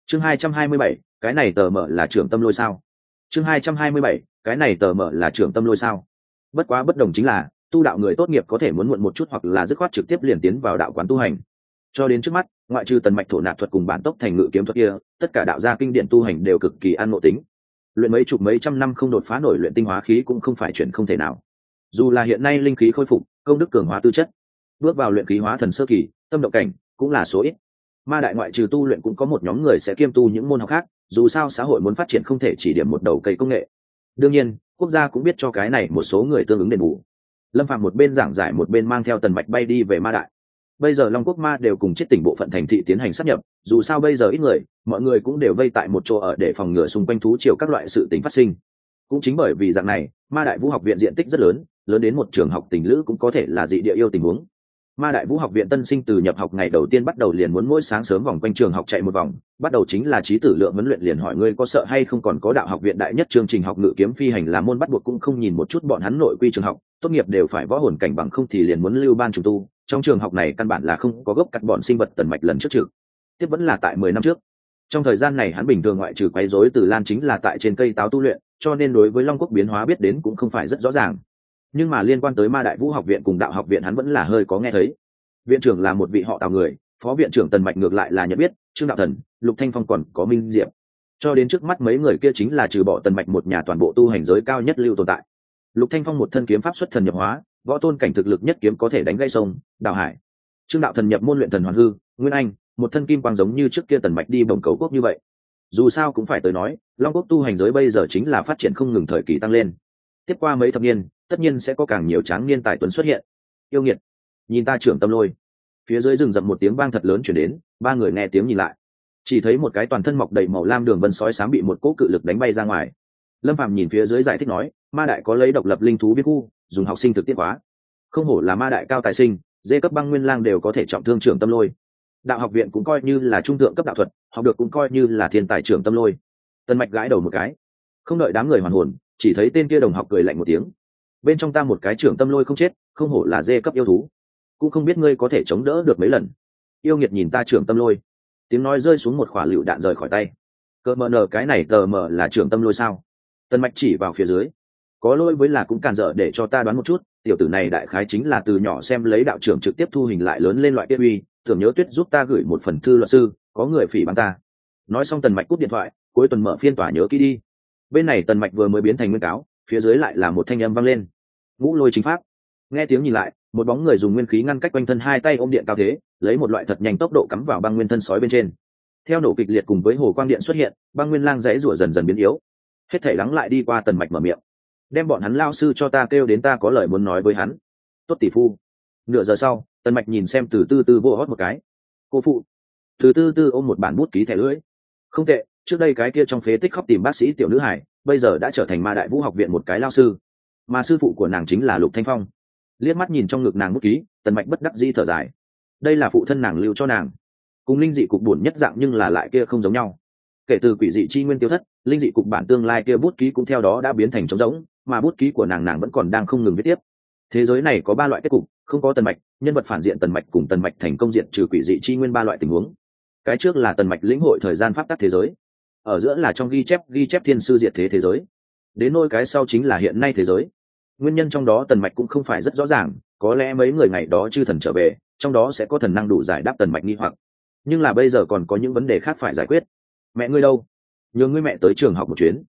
chương 227, cái này tờ mở là trưởng tâm lôi sao? chương 227, cái này tờ mở là trưởng tâm lôi sao? Bất quá bất đồng chính là tu đạo người tốt nghiệp có thể muốn muộn một chút hoặc là dứt khoát trực tiếp liền tiến vào đạo quán tu hành. Cho đến trước mắt, ngoại trừ tần mạch thổ nạp thuật cùng bản tốc thành ngự kiếm thuật kia, tất cả đạo gia kinh điển tu hành đều cực kỳ an ngộ tính. Luyện mấy chục mấy trăm năm không đột phá nổi luyện tinh hóa khí cũng không phải chuyện không thể nào. Dù là hiện nay linh khí khôi phục, công đức cường hóa tư chất, bước vào luyện khí hóa thần sơ kỳ, tâm động cảnh cũng là số ít. Ma đại ngoại trừ tu luyện cũng có một nhóm người sẽ kiêm tu những môn học khác, dù sao xã hội muốn phát triển không thể chỉ điểm một đầu cây công nghệ. Đương nhiên, quốc gia cũng biết cho cái này một số người tương ứng đền bù. Lâm Phàm một bên giảng giải một bên mang theo tần mạch bay đi về Ma đại. Bây giờ Long Quốc Ma đều cùng chết tỉnh bộ phận thành thị tiến hành sáp nhập, dù sao bây giờ ít người, mọi người cũng đều vây tại một chỗ ở để phòng ngừa xung quanh thú triều các loại sự tình phát sinh. Cũng chính bởi vì dạng này, Ma đại Vũ học viện diện tích rất lớn, lớn đến một trường học tình lữ cũng có thể là dị địa yêu tình huống. Ma đại Vũ học viện tân sinh từ nhập học ngày đầu tiên bắt đầu liền muốn mỗi sáng sớm vòng quanh trường học chạy một vòng, bắt đầu chính là trí tử lượng huấn luyện, liền hỏi ngươi có sợ hay không, còn có đạo học viện đại nhất chương trình học ngự kiếm phi hành là môn bắt buộc, cũng không nhìn một chút bọn hắn nội quy trường học, tốt nghiệp đều phải võ hồn cảnh, bằng không thì liền muốn lưu ban trùng tu. Trong trường học này căn bản là không có gốc cắt bọn sinh vật tần mạch lần trước trực tiếp vẫn là tại 10 năm trước. Trong thời gian này hắn bình thường ngoại trừ quấy rối Từ Lan chính là tại trên cây táo tu luyện, cho nên đối với Long Quốc biến hóa biết đến cũng không phải rất rõ ràng. Nhưng mà liên quan tới Ma đại Vũ học viện cùng đạo học viện hắn vẫn là hơi có nghe thấy. Viện trưởng là một vị họ Tào người, phó viện trưởng tần mạch ngược lại là nhận biết, Trương Đạo Thần, Lục Thanh Phong còn có Minh Diệp. Cho đến trước mắt mấy người kia chính là trừ bỏ tần mạch một nhà toàn bộ tu hành giới cao nhất lưu tồn tại. Lục Thanh Phong một thân kiếm pháp xuất thần nhập hóa, võ tôn cảnh thực lực nhất kiếm có thể đánh gãy sông đào hải. Trương Đạo Thần nhập môn luyện thần hoàn hư, Nguyên Anh, một thân kim quang giống như trước kia tần mạch đi bồng cấu quốc như vậy. Dù sao cũng phải tới nói, Long Quốc tu hành giới bây giờ chính là phát triển không ngừng, thời kỳ tăng lên. Tiếp qua mấy thập niên, tất nhiên sẽ có càng nhiều tráng niên tài tuấn xuất hiện. Yêu nghiệt, nhìn ta trưởng tâm lôi. Phía dưới rừng rậm một tiếng vang thật lớn chuyển đến, ba người nghe tiếng nhìn lại, chỉ thấy một cái toàn thân mọc đầy màu lam đường vân sói xám bị một cỗ cự lực đánh bay ra ngoài. Lâm Phàm nhìn phía dưới giải thích nói, Ma đại có lấy độc lập linh thú viết khu, dùng học sinh thực tiễn hóa, không hổ là Ma đại cao tài sinh, dê cấp băng nguyên lang đều có thể trọng thương trưởng tâm lôi. Đạo học viện cũng coi như là trung thượng cấp đạo thuật, học được cũng coi như là thiên tài trưởng tâm lôi. Tân mạch gãi đầu một cái, không đợi đám người hoàn hồn, chỉ thấy tên kia đồng học cười lạnh một tiếng, bên trong ta một cái trưởng tâm lôi không chết, không hổ là dê cấp yêu thú, cũng không biết ngươi có thể chống đỡ được mấy lần. Yêu nghiệt nhìn ta trưởng tâm lôi. Tiếng nói rơi xuống, một quả lựu đạn rời khỏi tay. Cờ mờ nờ, cái này tờ mờ là trưởng tâm lôi sao? Tân mạch chỉ vào phía dưới. Có lỗi với là cũng càn dở, để cho ta đoán một chút, tiểu tử này đại khái chính là từ nhỏ xem lấy đạo trưởng trực tiếp thu hình lại lớn lên loại kia uy, tưởng nhớ Tuyết giúp ta gửi một phần thư luật sư, có người phỉ báng ta. Nói xong tần mạch cúp điện thoại, cuối tuần mở phiên tòa nhớ kỹ đi. Bên này tần mạch vừa mới biến thành nguyên cáo, phía dưới lại là một thanh âm vang lên. Ngũ lôi chính pháp. Nghe tiếng nhìn lại, một bóng người dùng nguyên khí ngăn cách quanh thân, hai tay ôm điện cao thế, lấy một loại thật nhanh tốc độ cắm vào băng nguyên thân sói bên trên. Theo nổ kịch liệt cùng với hồ quang điện xuất hiện, băng nguyên lang dãy rủa dần dần biến yếu. Hết thể lắng lại đi qua, tần mạch mở miệng, đem bọn hắn lao sư cho ta kêu đến, ta có lời muốn nói với hắn. Tốt tỷ phu. Nửa giờ sau, tần mạch nhìn xem Từ Tư Tư vô hót một cái. Cô phụ. Từ Tư Tư ôm một bản bút ký thẻ lưỡi. Không tệ, trước đây cái kia trong phế tích khóc tìm bác sĩ tiểu nữ hải, bây giờ đã trở thành Ma đại Vũ học viện một cái lao sư, mà sư phụ của nàng chính là Lục Thanh Phong. Liếc mắt nhìn trong ngực nàng bút ký, tần mạch bất đắc dĩ thở dài. Đây là phụ thân nàng lưu cho nàng, cùng linh dị cục buồn nhất dạng, nhưng là lại kia không giống nhau. Kể từ quỷ dị chi nguyên tiêu thất, linh dị cục bản tương lai kia bút ký cũng theo đó đã biến thành trống rỗng, mà bút ký của nàng vẫn còn đang không ngừng viết tiếp. Thế giới này có 3 loại kết cục, không có tần mạch, nhân vật phản diện tần mạch cùng tần mạch thành công diện trừ quỷ dị chi nguyên 3 loại tình huống. Cái trước là tần mạch lĩnh hội thời gian pháp tắc thế giới, ở giữa là trong ghi chép thiên sư diệt thế thế giới, đến nôi cái sau chính là hiện nay thế giới. Nguyên nhân trong đó tần mạch cũng không phải rất rõ ràng, có lẽ mấy người ngày đó chư thần trở về, trong đó sẽ có thần năng đủ giải đáp tần mạch nghi hoặc, nhưng là bây giờ còn có những vấn đề khác phải giải quyết. Mẹ ngươi đâu? Nhờ ngươi mẹ tới trường học một chuyến.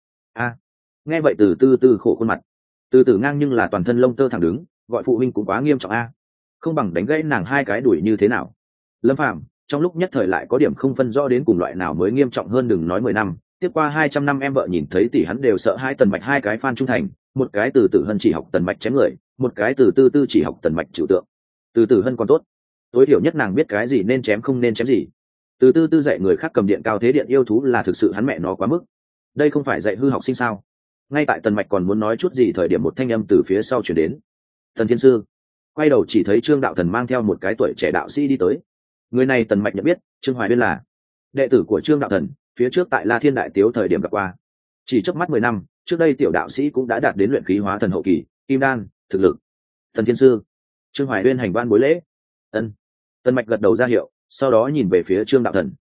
Nghe vậy Từ Tư Tư khổ khuôn mặt. Từ Tử ngang nhưng là toàn thân lông tơ thẳng đứng, gọi phụ huynh cũng quá nghiêm trọng a. Không bằng đánh gãy nàng 2 cái đuổi như thế nào. Lâm Phàm trong lúc nhất thời lại có điểm không phân rõ đến cùng loại nào mới nghiêm trọng hơn, đừng nói 10 năm, tiếp qua 200 năm em vợ nhìn thấy tỷ hắn đều sợ hai. Tần mạch 2 cái fan trung thành, một cái Từ Tử Hân chỉ học tần mạch chém người, một cái Từ Tư Tư chỉ học tần mạch trừu tượng. Từ Tử Hân còn tốt, tối thiểu nhất nàng biết cái gì nên chém không nên chém gì. Từ Tư Tư dạy người khác cầm điện cao thế điện yêu thú là thực sự hắn mẹ nó quá mức. Đây không phải dạy hư học sinh sao? Ngay tại tần mạch còn muốn nói chút gì thời điểm, một thanh âm từ phía sau chuyển đến. Thần Thiên Sư. Quay đầu chỉ thấy Trương Đạo Thần mang theo một cái tuổi trẻ đạo sĩ đi tới. Người này tần mạch nhận biết, Trương Hoài Uyên là đệ tử của Trương Đạo Thần, phía trước tại La Thiên Đại Tiếu thời điểm gặp qua. Chỉ chớp mắt 10 năm trước đây, tiểu đạo sĩ cũng đã đạt đến luyện khí hóa thần hậu kỳ, kim đan thực lực. Thần Thiên Sư. Trương Hoài Uyên hành văn bối lễ. Ân. Tần mạch gật đầu ra hiệu, sau đó nhìn về phía Trương Đạo Thần.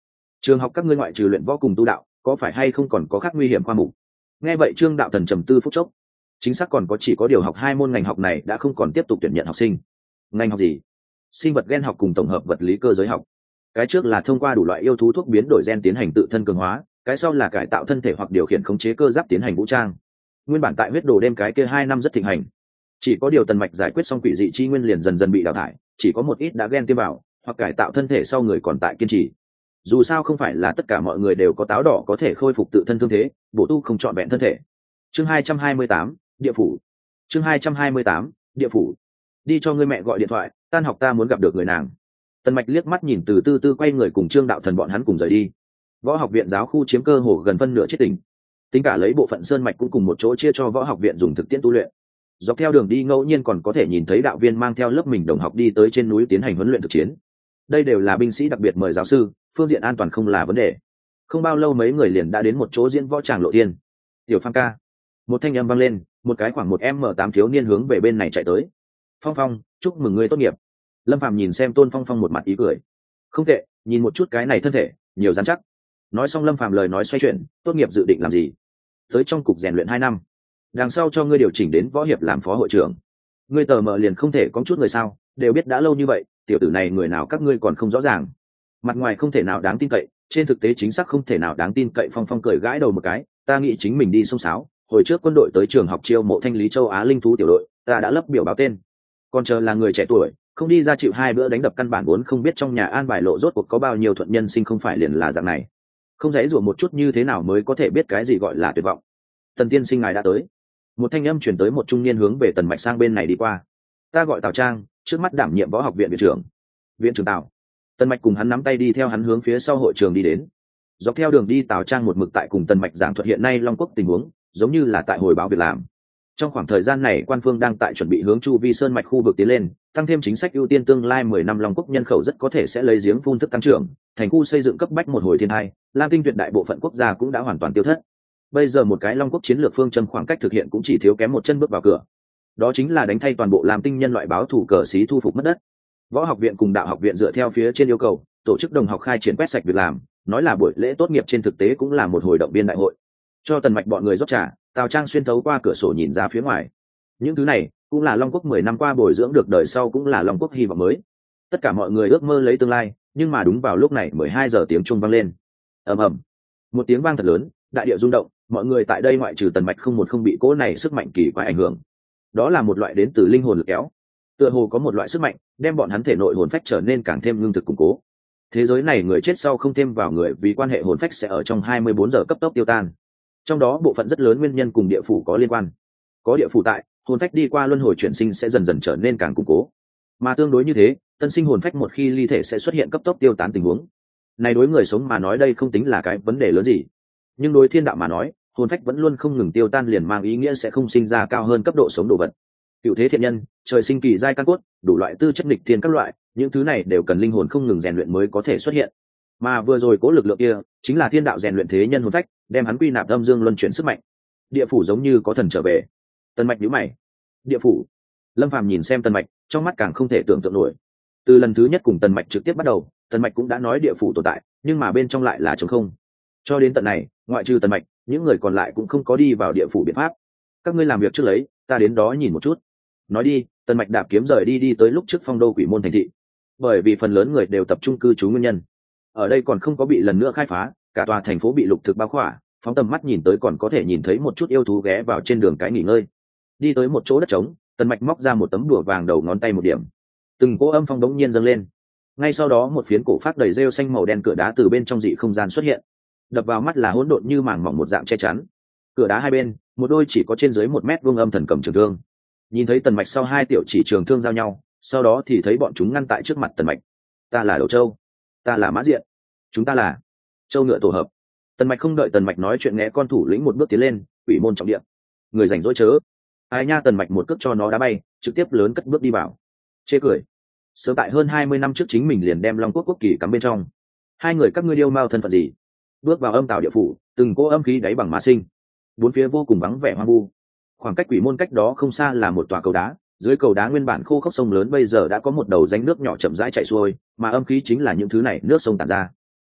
Trường học các ngươi ngoại trừ luyện võ cùng tu đạo, có phải hay không còn có khác nguy hiểm khoa mục? Nghe vậy Trương Đạo Thần trầm tư phút chốc. Chính xác còn có chỉ có điều học 2 môn ngành học này đã không còn tiếp tục tuyển nhận học sinh. Ngành học gì? Sinh vật gen học cùng tổng hợp vật lý cơ giới học. Cái trước là thông qua đủ loại yêu thú thuốc biến đổi gen tiến hành tự thân cường hóa, cái sau là cải tạo thân thể hoặc điều khiển khống chế cơ giáp tiến hành vũ trang. Nguyên bản tại huyết đồ đêm cái kia 2 năm rất thịnh hành. Chỉ có điều Tần Mạch giải quyết xong quỷ dị chi nguyên liền dần dần bị đào thải, chỉ có một ít đã gen tiêm vào hoặc cải tạo thân thể sau người còn tại kiên trì. Dù sao không phải là tất cả mọi người đều có táo đỏ có thể khôi phục tự thân thương thế, bổ tu không trọn vẹn thân thể. Chương 228, địa phủ. Chương 228, địa phủ. Đi cho ngươi mẹ gọi điện thoại, tan học ta muốn gặp được người nàng. Tần Mạch liếc mắt nhìn từ tư tư quay người cùng Trương Đạo Thần bọn hắn cùng rời đi. Võ học viện giáo khu chiếm cơ hồ gần phân nửa chết tỉnh, tính cả lấy bộ phận sơn mạch cũng cùng một chỗ chia cho võ học viện dùng thực tiễn tu luyện. Dọc theo đường đi ngẫu nhiên còn có thể nhìn thấy đạo viên mang theo lớp mình đồng học đi tới trên núi tiến hành huấn luyện thực chiến. Đây đều là binh sĩ đặc biệt mời giáo sư, phương diện an toàn không là vấn đề. Không bao lâu mấy người liền đã đến một chỗ diễn võ tràng lộ thiên. Tiểu Phàm ca. Một thanh âm vang lên, một cái khoảng 1m8 thiếu niên hướng về bên này chạy tới. Phong Phong, chúc mừng ngươi tốt nghiệp. Lâm Phàm nhìn xem Tôn Phong Phong một mặt ý cười. Không tệ, nhìn một chút cái này thân thể, nhiều rắn chắc. Nói xong Lâm Phàm lời nói xoay chuyển, tốt nghiệp dự định làm gì? Tới trong cục rèn luyện 2 năm. Đằng sau cho ngươi điều chỉnh đến võ hiệp làm phó hội trưởng. Ngươi tờ mờ liền không thể có chút người sao? Đều biết đã lâu như vậy, tiểu tử này người nào các ngươi còn không rõ ràng. Mặt ngoài không thể nào đáng tin cậy, trên thực tế chính xác không thể nào đáng tin cậy. Phong Phong cười gãi đầu một cái, ta nghĩ chính mình đi xông xáo. Hồi trước quân đội tới trường học chiêu mộ thanh lý châu Á linh thú tiểu đội, ta đã lấp biểu báo tên. Còn chờ là người trẻ tuổi, không đi ra chịu 2 bữa đánh đập căn bản vốn không biết trong nhà an bài lộ rốt cuộc có bao nhiêu thuận nhân sinh, không phải liền là dạng này. Không dãy rủa một chút như thế nào mới có thể biết cái gì gọi là tuyệt vọng. Tần tiên sinh ngài đã tới. Một thanh âm chuyển tới một trung niên hướng về Tần Mạch sang bên này đi qua. Ta gọi Tào Trang, trước mắt đảm nhiệm võ học viện viện trưởng. Viện trưởng Tào. Tần Mạch cùng hắn nắm tay đi theo hắn hướng phía sau hội trường đi đến. Dọc theo đường đi Tào Trang một mực tại cùng Tần Mạch giảng thuật hiện nay Long Quốc tình huống, giống như là tại hồi báo việc làm. Trong khoảng thời gian này quan phương đang tại chuẩn bị hướng chu vi sơn mạch khu vực tiến lên, tăng thêm chính sách ưu tiên tương lai 10 năm Long Quốc nhân khẩu rất có thể sẽ lấy giếng phun thức tăng trưởng, thành khu xây dựng cấp bách một hồi thiên hai, Lam Tinh tuyệt đại bộ phận quốc gia cũng đã hoàn toàn tiêu thất. Bây giờ một cái Long Quốc chiến lược phương châm khoảng cách thực hiện cũng chỉ thiếu kém một chân bước vào cửa. Đó chính là đánh thay toàn bộ Lam Tinh nhân loại báo thủ cờ xí thu phục mất đất. Võ học viện cùng đạo học viện dựa theo phía trên yêu cầu, tổ chức đồng học khai triển quét sạch việc làm, nói là buổi lễ tốt nghiệp trên thực tế cũng là một hồi động viên đại hội. Cho Tần Mạch bọn người rót trà, Tào Trang xuyên thấu qua cửa sổ nhìn ra phía ngoài. Những thứ này cũng là Long Quốc 10 năm qua bồi dưỡng được, đời sau cũng là Long Quốc hy vọng mới. Tất cả mọi người ước mơ lấy tương lai, nhưng mà đúng vào lúc này 12 giờ tiếng chuông vang lên. Ầm ầm. Một tiếng vang thật lớn, đại địa rung động, mọi người tại đây ngoại trừ Tần Mạch không bị cỗ này sức mạnh kỳ quái ảnh hưởng. Đó là một loại đến từ linh hồn lực kéo. Tựa hồ có một loại sức mạnh đem bọn hắn thể nội hồn phách trở nên càng thêm ngưng thực củng cố. Thế giới này người chết sau không thêm vào người, vì quan hệ hồn phách sẽ ở trong 24 giờ cấp tốc tiêu tan. Trong đó bộ phận rất lớn nguyên nhân cùng địa phủ có liên quan. Có địa phủ tại, hồn phách đi qua luân hồi chuyển sinh sẽ dần dần trở nên càng củng cố. Mà tương đối như thế, tân sinh hồn phách một khi ly thể sẽ xuất hiện cấp tốc tiêu tán tình huống. Này đối người sống mà nói đây không tính là cái vấn đề lớn gì, nhưng đối thiên đạo mà nói, hồn phách vẫn luôn không ngừng tiêu tan liền mang ý nghĩa sẽ không sinh ra cao hơn cấp độ sống đồ vật. Cựu thế thiện nhân, trời sinh kỳ giai căn cốt, đủ loại tư chất nghịch thiên các loại, những thứ này đều cần linh hồn không ngừng rèn luyện mới có thể xuất hiện. Mà vừa rồi cố lực lượng kia chính là thiên đạo rèn luyện thế nhân hồn phách, đem hắn quy nạp âm dương luân chuyển sức mạnh. Địa phủ giống như có thần trở về. Tần Mạch nhíu mày. Địa phủ? Lâm Phàm nhìn xem Tần Mạch, trong mắt càng không thể tưởng tượng nổi. Từ lần thứ nhất cùng Tần Mạch trực tiếp bắt đầu, Tần Mạch cũng đã nói địa phủ tồn tại, nhưng mà bên trong lại là trống không. Cho đến tận này, ngoại trừ Tần Mạch, những người còn lại cũng không có đi vào địa phủ biện pháp. Các ngươi làm việc trước lấy, ta đến đó nhìn một chút. Nói đi, Tần Mạch đạp kiếm rời đi tới lúc trước phong đô quỷ môn thành thị. Bởi vì phần lớn người đều tập trung cư trú nguyên nhân, ở đây còn không có bị lần nữa khai phá, cả tòa thành phố bị lục thực bao khỏa, phóng tầm mắt nhìn tới còn có thể nhìn thấy một chút yêu thú ghé vào trên đường cái nghỉ ngơi. Đi tới một chỗ đất trống, Tần Mạch móc ra một tấm đùa vàng đầu ngón tay một điểm, từng cỗ âm phong đống nhiên dâng lên. Ngay sau đó một phiến cổ phát đầy rêu xanh màu đen cửa đá từ bên trong dị không gian xuất hiện, đập vào mắt là hỗn độn như màng mỏng một dạng che chắn. Cửa đá hai bên, một đôi chỉ có trên dưới 1 mét vuông âm thần cầm trường thương. Nhìn thấy Tần Mạch sau hai tiểu chỉ trường thương giao nhau, sau đó thì thấy bọn chúng ngăn tại trước mặt Tần Mạch. Ta là Đầu Châu, ta là Mã Diện, chúng ta là Châu Ngựa tổ hợp. Tần Mạch không đợi Tần Mạch nói chuyện, nghe con thủ lĩnh một bước tiến lên, quỷ môn trọng địa, người rảnh rỗi chớ. Ai nha, Tần Mạch một cước cho nó đá bay, trực tiếp lớn cất bước đi vào. Chê cười. Sớm tại hơn 20 năm trước chính mình liền đem Long Quốc quốc kỳ cắm bên trong. Hai người các ngươi điêu mao thân phận gì? Bước vào âm tào địa phủ, từng cỗ âm khí đáy bằng mà sinh. Bốn phía vô cùng vắng vẻ hoang vu. Khoảng cách quỷ môn cách đó không xa là một tòa cầu đá, dưới cầu đá nguyên bản khô khốc sông lớn bây giờ đã có một đầu rãnh nước nhỏ chậm rãi chảy xuôi, mà âm khí chính là những thứ này nước sông tản ra.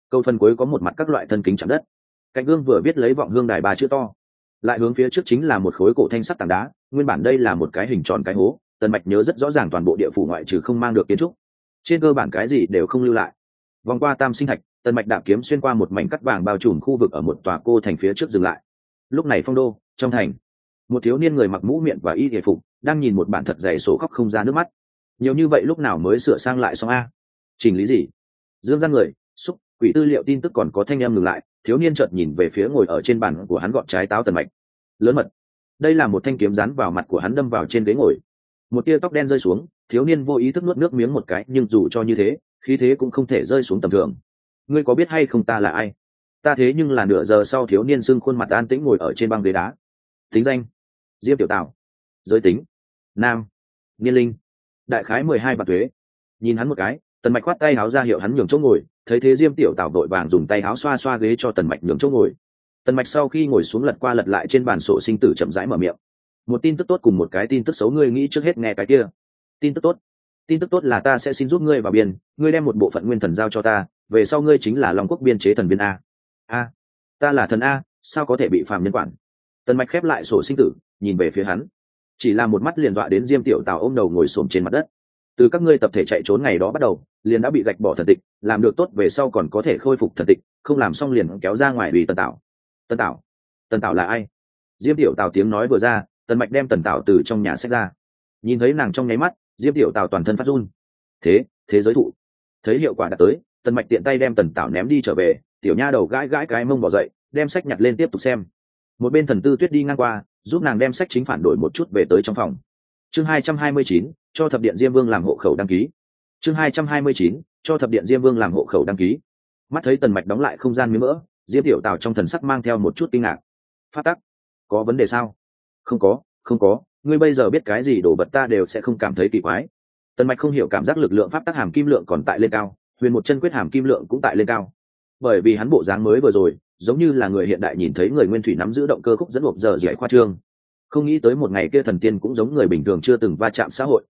câu phần cuối có một mặt các loại thân kính chạm đất, cạnh gương vừa viết lấy vọng hương đài ba chữ to, lại hướng phía trước chính là một khối cổ thanh sắt tảng đá. Nguyên bản đây là một cái hình tròn cái hố, Tần Mạch nhớ rất rõ ràng toàn bộ địa phủ ngoại trừ không mang được kiến trúc, trên cơ bản cái gì đều không lưu lại. Vòng qua tam sinh thạch, Tần Mạch đạp kiếm xuyên qua một mảnh cắt vàng bao trùm khu vực ở một tòa cô thành phía trước dừng lại. Lúc này phong đô trong thành, một thiếu niên người mặc mũ miệng và y hề phục đang nhìn một bản thật dày sổ khóc không ra nước mắt. Nhiều như vậy lúc nào mới sửa sang lại xong a? Chỉnh lý gì? Dương ra người xúc quỷ tư liệu tin tức còn có thanh em ngừng lại. Thiếu niên chợt nhìn về phía ngồi ở trên bàn của hắn gọt trái táo Tần Mạch. Lớn mật. Đây là một thanh kiếm rắn vào mặt của hắn đâm vào trên ghế ngồi. Một tia tóc đen rơi xuống, thiếu niên vô ý thức nuốt nước miếng một cái, nhưng dù cho như thế khí thế cũng không thể rơi xuống tầm thường. Ngươi có biết hay không ta là ai? Ta thế nhưng là nửa giờ sau. Thiếu niên sưng khuôn mặt an tĩnh ngồi ở trên băng ghế đá. Tính danh: Diêm Tiểu Tào. Giới tính: nam. Niên linh: đại khái 12 vạn thuế. Nhìn hắn một cái, Tần Mạch khoát tay áo ra hiệu hắn nhường chỗ ngồi. Thấy thế Diêm Tiểu Tào đội vàng dùng tay áo xoa xoa ghế cho Tần Mạch nhường chỗ ngồi. Tần Mạch sau khi ngồi xuống lật qua lật lại trên bản sổ sinh tử, chậm rãi mở miệng: một tin tức tốt cùng một cái tin tức xấu, ngươi nghĩ trước hết nghe cái kia. Tin tức tốt: tin tức tốt là ta sẽ xin giúp ngươi vào biên, ngươi đem một bộ phận nguyên thần giao cho ta, về sau ngươi chính là Long Quốc biên chế thần viên a. A, ta là thần a, sao có thể bị phàm nhân quản? Tần Mạch khép lại sổ sinh tử, nhìn về phía hắn, chỉ là một mắt liền dọa đến Diêm Tiểu Tào ôm đầu ngồi xổm trên mặt đất. Từ các ngươi tập thể chạy trốn ngày đó bắt đầu, liền đã bị gạch bỏ thần tịch, làm được tốt về sau còn có thể khôi phục thần tịch, không làm xong liền kéo ra ngoài vì Tần Tảo. Tần Tảo? Tần Tảo là ai? Diêm Tiểu Tào tiếng nói vừa ra, Tần Mạch đem Tần Tảo từ trong nhà xách ra. Nhìn thấy nàng trong nháy mắt, Diêm Tiểu Tào toàn thân phát run. Thế giới thụ. Thấy hiệu quả đã tới, Tần Mạch tiện tay đem Tần Tảo ném đi trở về. Tiểu nha đầu gãi gãi cái mông bỏ dậy, đem sách nhặt lên tiếp tục xem. Một bên Thần Tư Tuyết đi ngang qua, giúp nàng đem sách chính phản đổi một chút về tới trong phòng. Chương 229, cho thập điện Diêm Vương làm hộ khẩu đăng ký. Chương 229, cho thập điện Diêm Vương làm hộ khẩu đăng ký. Mắt thấy Tần Mạch đóng lại không gian miếng mỡ, Diêm Tiểu Tào trong thần sắc mang theo một chút kinh ngạc. Phát tắc, có vấn đề sao? Không có, ngươi bây giờ biết cái gì đồ vật ta đều sẽ không cảm thấy kỳ quái. Tần Mạch không hiểu cảm giác lực lượng pháp tắc hàm kim lượng còn tại lên cao, huyền một chân quyết hàm kim lượng cũng tại lên cao. Bởi vì hắn bộ dáng mới vừa rồi giống như là người hiện đại nhìn thấy người nguyên thủy nắm giữ động cơ khúc dẫn buộc giờ dễ khoa trương. Không nghĩ tới một ngày kia thần tiên cũng giống người bình thường chưa từng va chạm xã hội.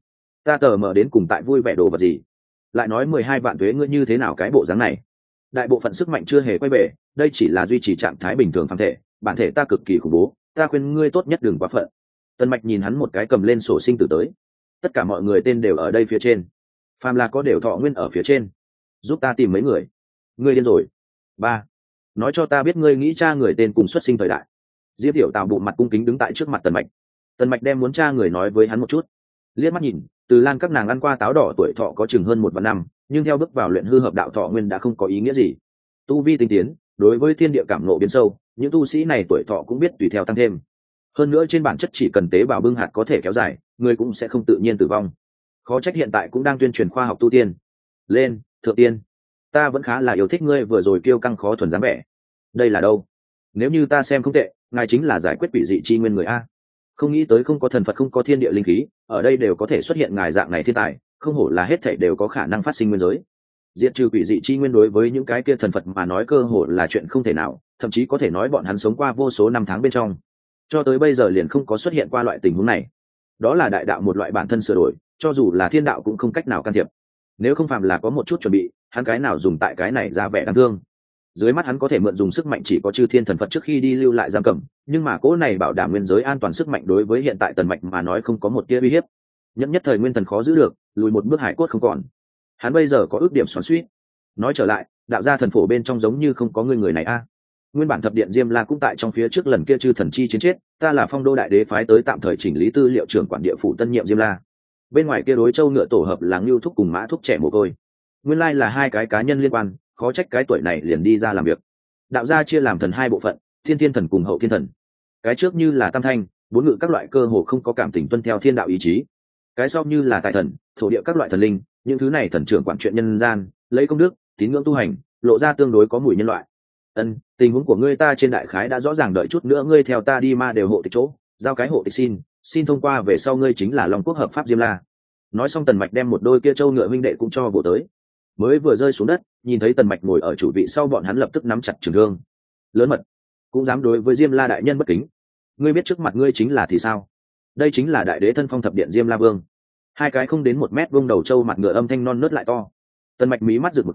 Ta tờ mở đến cùng tại vui vẻ đồ vật gì? Lại nói 12 vạn thuế, ngươi như thế nào cái bộ dáng này? Đại bộ phận sức mạnh chưa hề quay về, đây chỉ là duy trì trạng thái bình thường phàm thể, bản thể ta cực kỳ khủng bố, ta khuyên ngươi tốt nhất đừng quá phận. Tần Mạch nhìn hắn một cái, cầm lên sổ sinh tử tới. Tất cả mọi người tên đều ở đây phía trên, phàm là có đều thọ nguyên ở phía trên. Giúp ta tìm mấy người. Ngươi điên rồi. 3. Nói cho ta biết ngươi nghĩ tra người tên cùng xuất sinh thời đại. Diệp Tiểu Tào bụng mặt cung kính đứng tại trước mặt Tần Mạch. Tần Mạch đem muốn tra người nói với hắn một chút. Liếc mắt nhìn, Từ Lan các nàng ăn qua táo đỏ tuổi thọ có chừng hơn 1 vạn năm, nhưng theo bước vào luyện hư hợp đạo thọ nguyên đã không có ý nghĩa gì. Tu vi tinh tiến, đối với thiên địa cảm ngộ biến sâu, những tu sĩ này tuổi thọ cũng biết tùy theo tăng thêm. Hơn nữa trên bản chất chỉ cần tế bào bưng hạt có thể kéo dài, người cũng sẽ không tự nhiên tử vong. Khó trách hiện tại cũng đang tuyên truyền khoa học tu tiên. Lên, thượng tiên. Ta vẫn khá là yêu thích ngươi vừa rồi kiêu căng khó thuần dáng vẻ. Đây là đâu? Nếu như ta xem không tệ, ngài chính là giải quyết quỷ dị chi nguyên người a. Không nghĩ tới không có thần Phật không có thiên địa linh khí, ở đây đều có thể xuất hiện ngài dạng này thiên tài, không hổ là hết thảy đều có khả năng phát sinh nguyên giới. Diệt trừ quỷ dị chi nguyên đối với những cái kia thần Phật mà nói cơ hồ là chuyện không thể nào, thậm chí có thể nói bọn hắn sống qua vô số năm tháng bên trong, cho tới bây giờ liền không có xuất hiện qua loại tình huống này. Đó là đại đạo một loại bản thân sửa đổi, cho dù là thiên đạo cũng không cách nào can thiệp. Nếu không phàm là có một chút chuẩn bị, hắn cái nào dùng tại cái này ra vẻ đáng thương. Dưới mắt hắn có thể mượn dùng sức mạnh chỉ có chư thiên thần Phật trước khi đi lưu lại giam cầm, nhưng mà cỗ này bảo đảm nguyên giới an toàn sức mạnh đối với hiện tại Tần Mạch mà nói không có một tia uy hiếp. Nhất thời nguyên thần khó giữ được, lùi một bước hải cốt không còn. Hắn bây giờ có ước điểm xoắn xuýt. Nói trở lại, đạo gia thần phổ bên trong giống như không có người này a. Nguyên bản thập điện Diêm La cũng tại trong phía trước lần kia chư thần chi chiến chết, ta là Phong Đô đại đế phái tới tạm thời chỉnh lý tư liệu trưởng quản địa phủ tân nhiệm Diêm La. Bên ngoài kia đối châu ngựa tổ hợp là Ngưu Thúc cùng Mã Thúc trẻ mồ côi. Nguyên lai là hai cái cá nhân liên quan, khó trách cái tuổi này liền đi ra làm việc. Đạo gia chia làm thần hai bộ phận, thiên thiên thần cùng hậu thiên thần. Cái trước như là tam thanh, bốn ngự các loại cơ hồ không có cảm tình tuân theo thiên đạo ý chí. Cái sau như là tài thần, thổ địa các loại thần linh, những thứ này thần trưởng quản chuyện nhân gian, lấy công đức, tín ngưỡng tu hành, lộ ra tương đối có mùi nhân loại. Tình huống của ngươi ta trên đại khái đã rõ ràng, đợi chút nữa ngươi theo ta đi ma đều hộ tịch chỗ, giao cái hộ tịch xin thông qua về sau ngươi chính là Long Quốc hợp pháp Diêm La. Nói xong Tần Mạch đem một đôi kia châu ngựa huynh đệ cũng cho bộ tới. Mới vừa rơi xuống đất, nhìn thấy Tần Mạch ngồi ở chủ vị sau, bọn hắn lập tức nắm chặt trường thương. Lớn mật, cũng dám đối với Diêm La đại nhân bất kính. Ngươi biết trước mặt ngươi chính là thì sao? Đây chính là đại đế thân phong thập điện Diêm La Vương. Hai cái không đến 1 mét vuông đầu trâu mặt ngựa âm thanh non nớt lại to. Tần Mạch mí mắt rực một cái,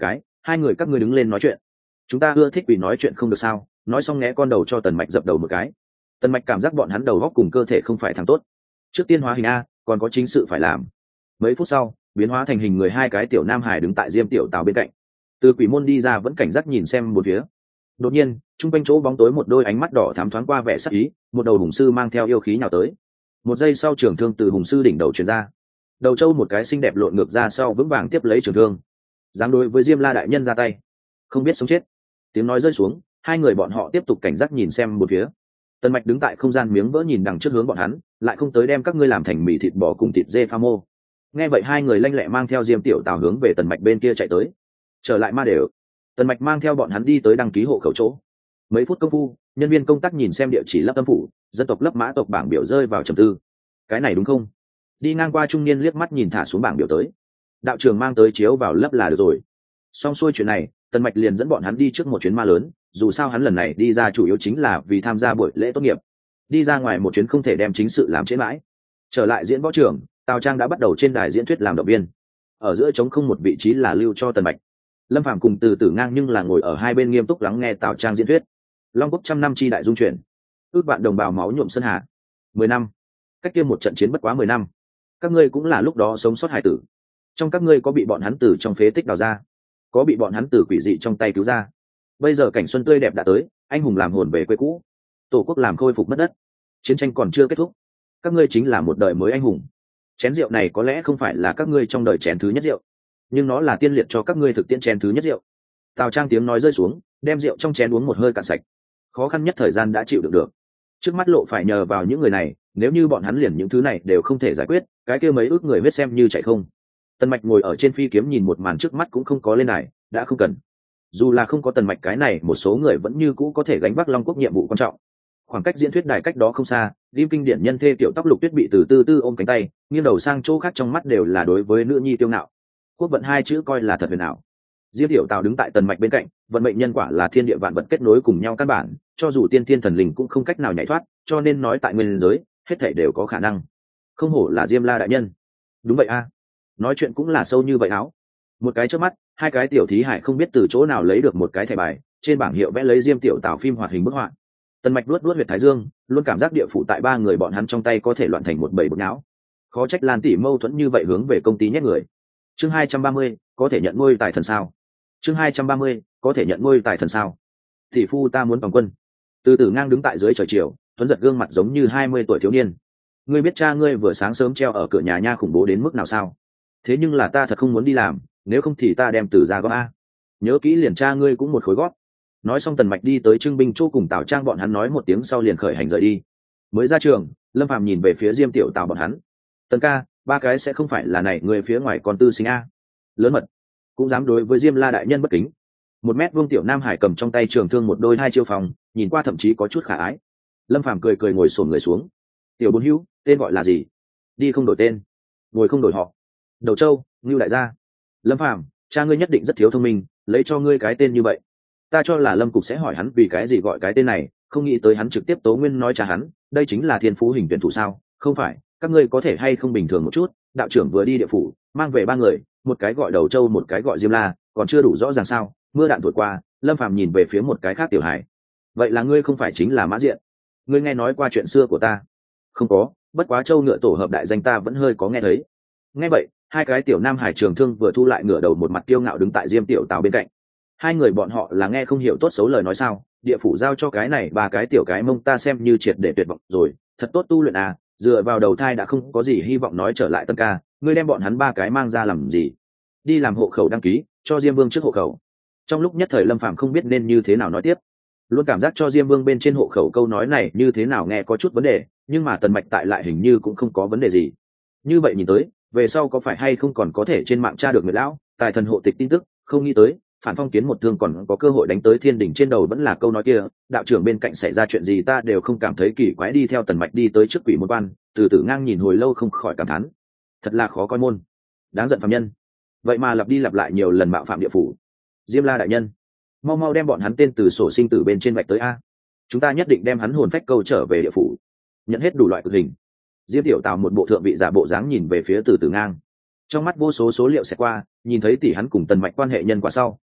hai người các ngươi đứng lên nói chuyện. Chúng ta ưa thích vì nói chuyện không được sao? Nói xong nghe con đầu cho Tần Mạch dập đầu một cái. Tần Mạch cảm giác bọn hắn đầu góc cùng cơ thể không phải thằng tốt. Trước tiên hóa hình a, còn có chính sự phải làm. Mấy phút sau, biến hóa thành hình người hai cái tiểu nam hải đứng tại Diêm Tiểu Tào bên cạnh. Từ quỷ môn đi ra vẫn cảnh giác nhìn xem một phía. Đột nhiên, trung quanh chỗ bóng tối một đôi ánh mắt đỏ thắm thoáng qua vẻ sắc ý, một đầu hùng sư mang theo yêu khí nhào tới. Một giây sau trường thương từ hùng sư đỉnh đầu truyền ra. Đầu trâu một cái xinh đẹp lộn ngược ra sau vững vàng tiếp lấy trường thương. Dám đối với Diêm La đại nhân ra tay, không biết sống chết. Tiếng nói rơi xuống, hai người bọn họ tiếp tục cảnh giác nhìn xem một phía. Tần Mạch đứng tại không gian miếng vỡ nhìn đằng trước hướng bọn hắn, lại không tới đem các ngươi làm thành mì thịt bò cùng thịt dê pha mô. Nghe vậy hai người lanh lẹ mang theo Diêm Tiểu Tào hướng về Tần Mạch bên kia chạy tới. Trở lại ma đều, Tần Mạch mang theo bọn hắn đi tới đăng ký hộ khẩu chỗ. Mấy phút công phu, nhân viên công tác nhìn xem địa chỉ Lấp Tâm phủ, dân tộc Lấp Mã tộc bảng biểu rơi vào trầm tư. Cái này đúng không? Đi ngang qua trung niên liếc mắt nhìn thả xuống bảng biểu tới. Đạo trưởng mang tới chiếu vào lấp là được rồi. Xong xuôi chuyện này, Tần Mạch liền dẫn bọn hắn đi trước một chuyến ma lớn, dù sao hắn lần này đi ra chủ yếu chính là vì tham gia buổi lễ tốt nghiệp. Đi ra ngoài một chuyến không thể đem chính sự làm trễ mãi. Trở lại diễn võ trường, Tào Trang đã bắt đầu trên đài diễn thuyết làm động viên. Ở giữa trống không một vị trí là lưu cho Tần Mạch. Lâm Phàm cùng Từ Tử Ngang nhưng là ngồi ở hai bên nghiêm túc lắng nghe Tào Trang diễn thuyết. Long Quốc trăm năm chi đại dung chuyển, ước vạn đồng bào máu nhuộm sơn hà. 10 năm, cách kia một trận chiến bất quá 10 năm. Các ngươi cũng là lúc đó sống sót hải tử. Trong các ngươi có bị bọn hắn từ trong phế tích đào ra, có bị bọn hắn từ quỷ dị trong tay cứu ra. Bây giờ cảnh xuân tươi đẹp đã tới, anh hùng làm hồn về quê cũ, tổ quốc làm khôi phục mất đất, chiến tranh còn chưa kết thúc, các ngươi chính là một đời mới anh hùng. Chén rượu này có lẽ không phải là các ngươi trong đời chén thứ nhất rượu, nhưng nó là tiên liệt cho các ngươi thực tiễn chén thứ nhất rượu. Tào Trang tiếng nói rơi xuống, đem rượu trong chén uống một hơi cạn sạch. Khó khăn nhất thời gian đã chịu đựng được, trước mắt lộ phải nhờ vào những người này, nếu như bọn hắn liền những thứ này đều không thể giải quyết, cái kia mấy ước người huyết xem như chạy không. Tần Mạch ngồi ở trên phi kiếm nhìn một màn trước mắt cũng không có lên đài, đã không cần. Dù là không có Tần Mạch cái này, một số người vẫn như cũ có thể gánh vác Long Quốc nhiệm vụ quan trọng. Khoảng cách diễn thuyết đài cách đó không xa, Lim kinh điển nhân thê tiểu tóc Lục Tuyết bị từ từ ôm cánh tay, nghiêng đầu sang chỗ khác, trong mắt đều là đối với nữ nhi tiêu ngạo. Quốc vận hai chữ coi là thật huyền ảo. Diêm Tiểu Tào đứng tại Tần Mạch bên cạnh, vận mệnh nhân quả là thiên địa vạn vật kết nối cùng nhau căn bản, cho dù tiên thiên thần linh cũng không cách nào nhảy thoát, cho nên nói tại nguyên giới, hết thảy đều có khả năng. Không hổ là Diêm La đại nhân. Đúng vậy a. Nói chuyện cũng là sâu như vậy áo. Một cái chớp mắt, hai cái tiểu thí hải không biết từ chỗ nào lấy được một cái thẻ bài, trên bảng hiệu vẽ lấy Diêm Tiểu Tào phim hoạt hình bức họa. Tần Mạch luốt huyệt thái dương, luôn cảm giác địa phủ tại ba người bọn hắn trong tay có thể loạn thành một bầy bột não. Khó trách Lan tỷ mâu thuẫn như vậy hướng về công ty nhét người. Chương 230, có thể nhận ngôi tài thần sao? Chương 230, có thể nhận ngôi tài thần sao? Tỷ phu ta muốn toàn quân. Từ Tử Ngang đứng tại dưới trời chiều, tuấn giật gương mặt giống như 20 tuổi thiếu niên. Ngươi biết cha ngươi vừa sáng sớm treo ở cửa nhà nha khủng bố đến mức nào sao? Thế nhưng là ta thật không muốn đi làm, nếu không thì ta đem Tử ra góp a. Nhớ kỹ liền cha ngươi cũng một khối góp. Nói xong Tần Mạch đi tới trưng binh chỗ cùng Tào Trang bọn hắn nói một tiếng sau liền khởi hành rời đi. Mới ra trường, Lâm Phàm nhìn về phía Diêm Tiểu Tào bọn hắn. Tần ca, ba cái sẽ không phải là này người phía ngoài còn tư sinh a? Lớn mật, cũng dám đối với Diêm La đại nhân bất kính. 1 mét vuông tiểu Nam Hải cầm trong tay trường thương một đôi hai chiêu phòng, nhìn qua thậm chí có chút khả ái. Lâm Phàm cười cười ngồi xổm người xuống. Tiểu Bốn Hữu, tên gọi là gì? Đi không đổi tên, ngồi không đổi họ. Đầu Châu, Ngưu đại gia. Lâm Phàm, cha ngươi nhất định rất thiếu thông minh, lấy cho ngươi cái tên như vậy. Ta cho là Lâm cục sẽ hỏi hắn vì cái gì gọi cái tên này, không nghĩ tới hắn trực tiếp tố nguyên nói cha hắn, đây chính là thiên phú hình tuyển thủ sao? Không phải, các ngươi có thể hay không bình thường một chút, đạo trưởng vừa đi địa phủ, mang về 3 người, một cái gọi Đầu Châu, một cái gọi Diêm La, còn chưa đủ rõ ràng sao? Mưa đạn thổi qua, Lâm Phàm nhìn về phía một cái khác tiểu hải. Vậy là ngươi không phải chính là Mã Diện? Ngươi nghe nói qua chuyện xưa của ta? Không có, bất quá Châu ngựa tổ hợp đại danh ta vẫn hơi có nghe thấy. Nghe vậy, hai cái tiểu Nam Hải trường thương vừa thu lại ngửa đầu, một mặt kiêu ngạo đứng tại Diêm Tiểu Tào bên cạnh. Hai người bọn họ là nghe không hiểu tốt xấu lời nói sao? Địa phủ giao cho cái này 3 cái tiểu cái mông ta xem như triệt để tuyệt vọng rồi, thật tốt tu luyện à, dựa vào đầu thai đã không có gì hy vọng. Nói trở lại Tân ca, ngươi đem bọn hắn 3 cái mang ra làm gì? Đi làm hộ khẩu đăng ký, cho Diêm Vương trước hộ khẩu. Trong lúc nhất thời Lâm Phàm không biết nên như thế nào nói tiếp, luôn cảm giác cho Diêm Vương bên trên hộ khẩu câu nói này như thế nào nghe có chút vấn đề, nhưng mà Tần Mạch tại lại hình như cũng không có vấn đề gì. Như vậy nhìn tới, về sau có phải hay không còn có thể trên mạng tra được người lão tài thần hộ tịch tin tức, không nghĩ tới Phản Phong Kiến một thương còn có cơ hội đánh tới thiên đỉnh trên đầu. Vẫn là câu nói kia, đạo trưởng bên cạnh xảy ra chuyện gì ta đều không cảm thấy kỳ quái. Đi theo Tần Mạch đi tới trước quỷ môn quan, Từ Tử Ngang nhìn hồi lâu không khỏi cảm thán, thật là khó coi môn, đáng giận phạm nhân, vậy mà lặp đi lặp lại nhiều lần mạo phạm địa phủ. Diêm La đại nhân, mau mau đem bọn hắn tên từ sổ sinh tử bên trên vạch tới a, chúng ta nhất định đem hắn hồn phách câu trở về địa phủ, nhận hết đủ loại cực hình. Diêm Tiểu Tào một bộ thượng vị giả bộ dáng nhìn về phía Từ Tử Ngang, trong mắt vô số số liệu sẽ qua, nhìn thấy tỷ hắn cùng Tần Mạch quan hệ nhân quả sau,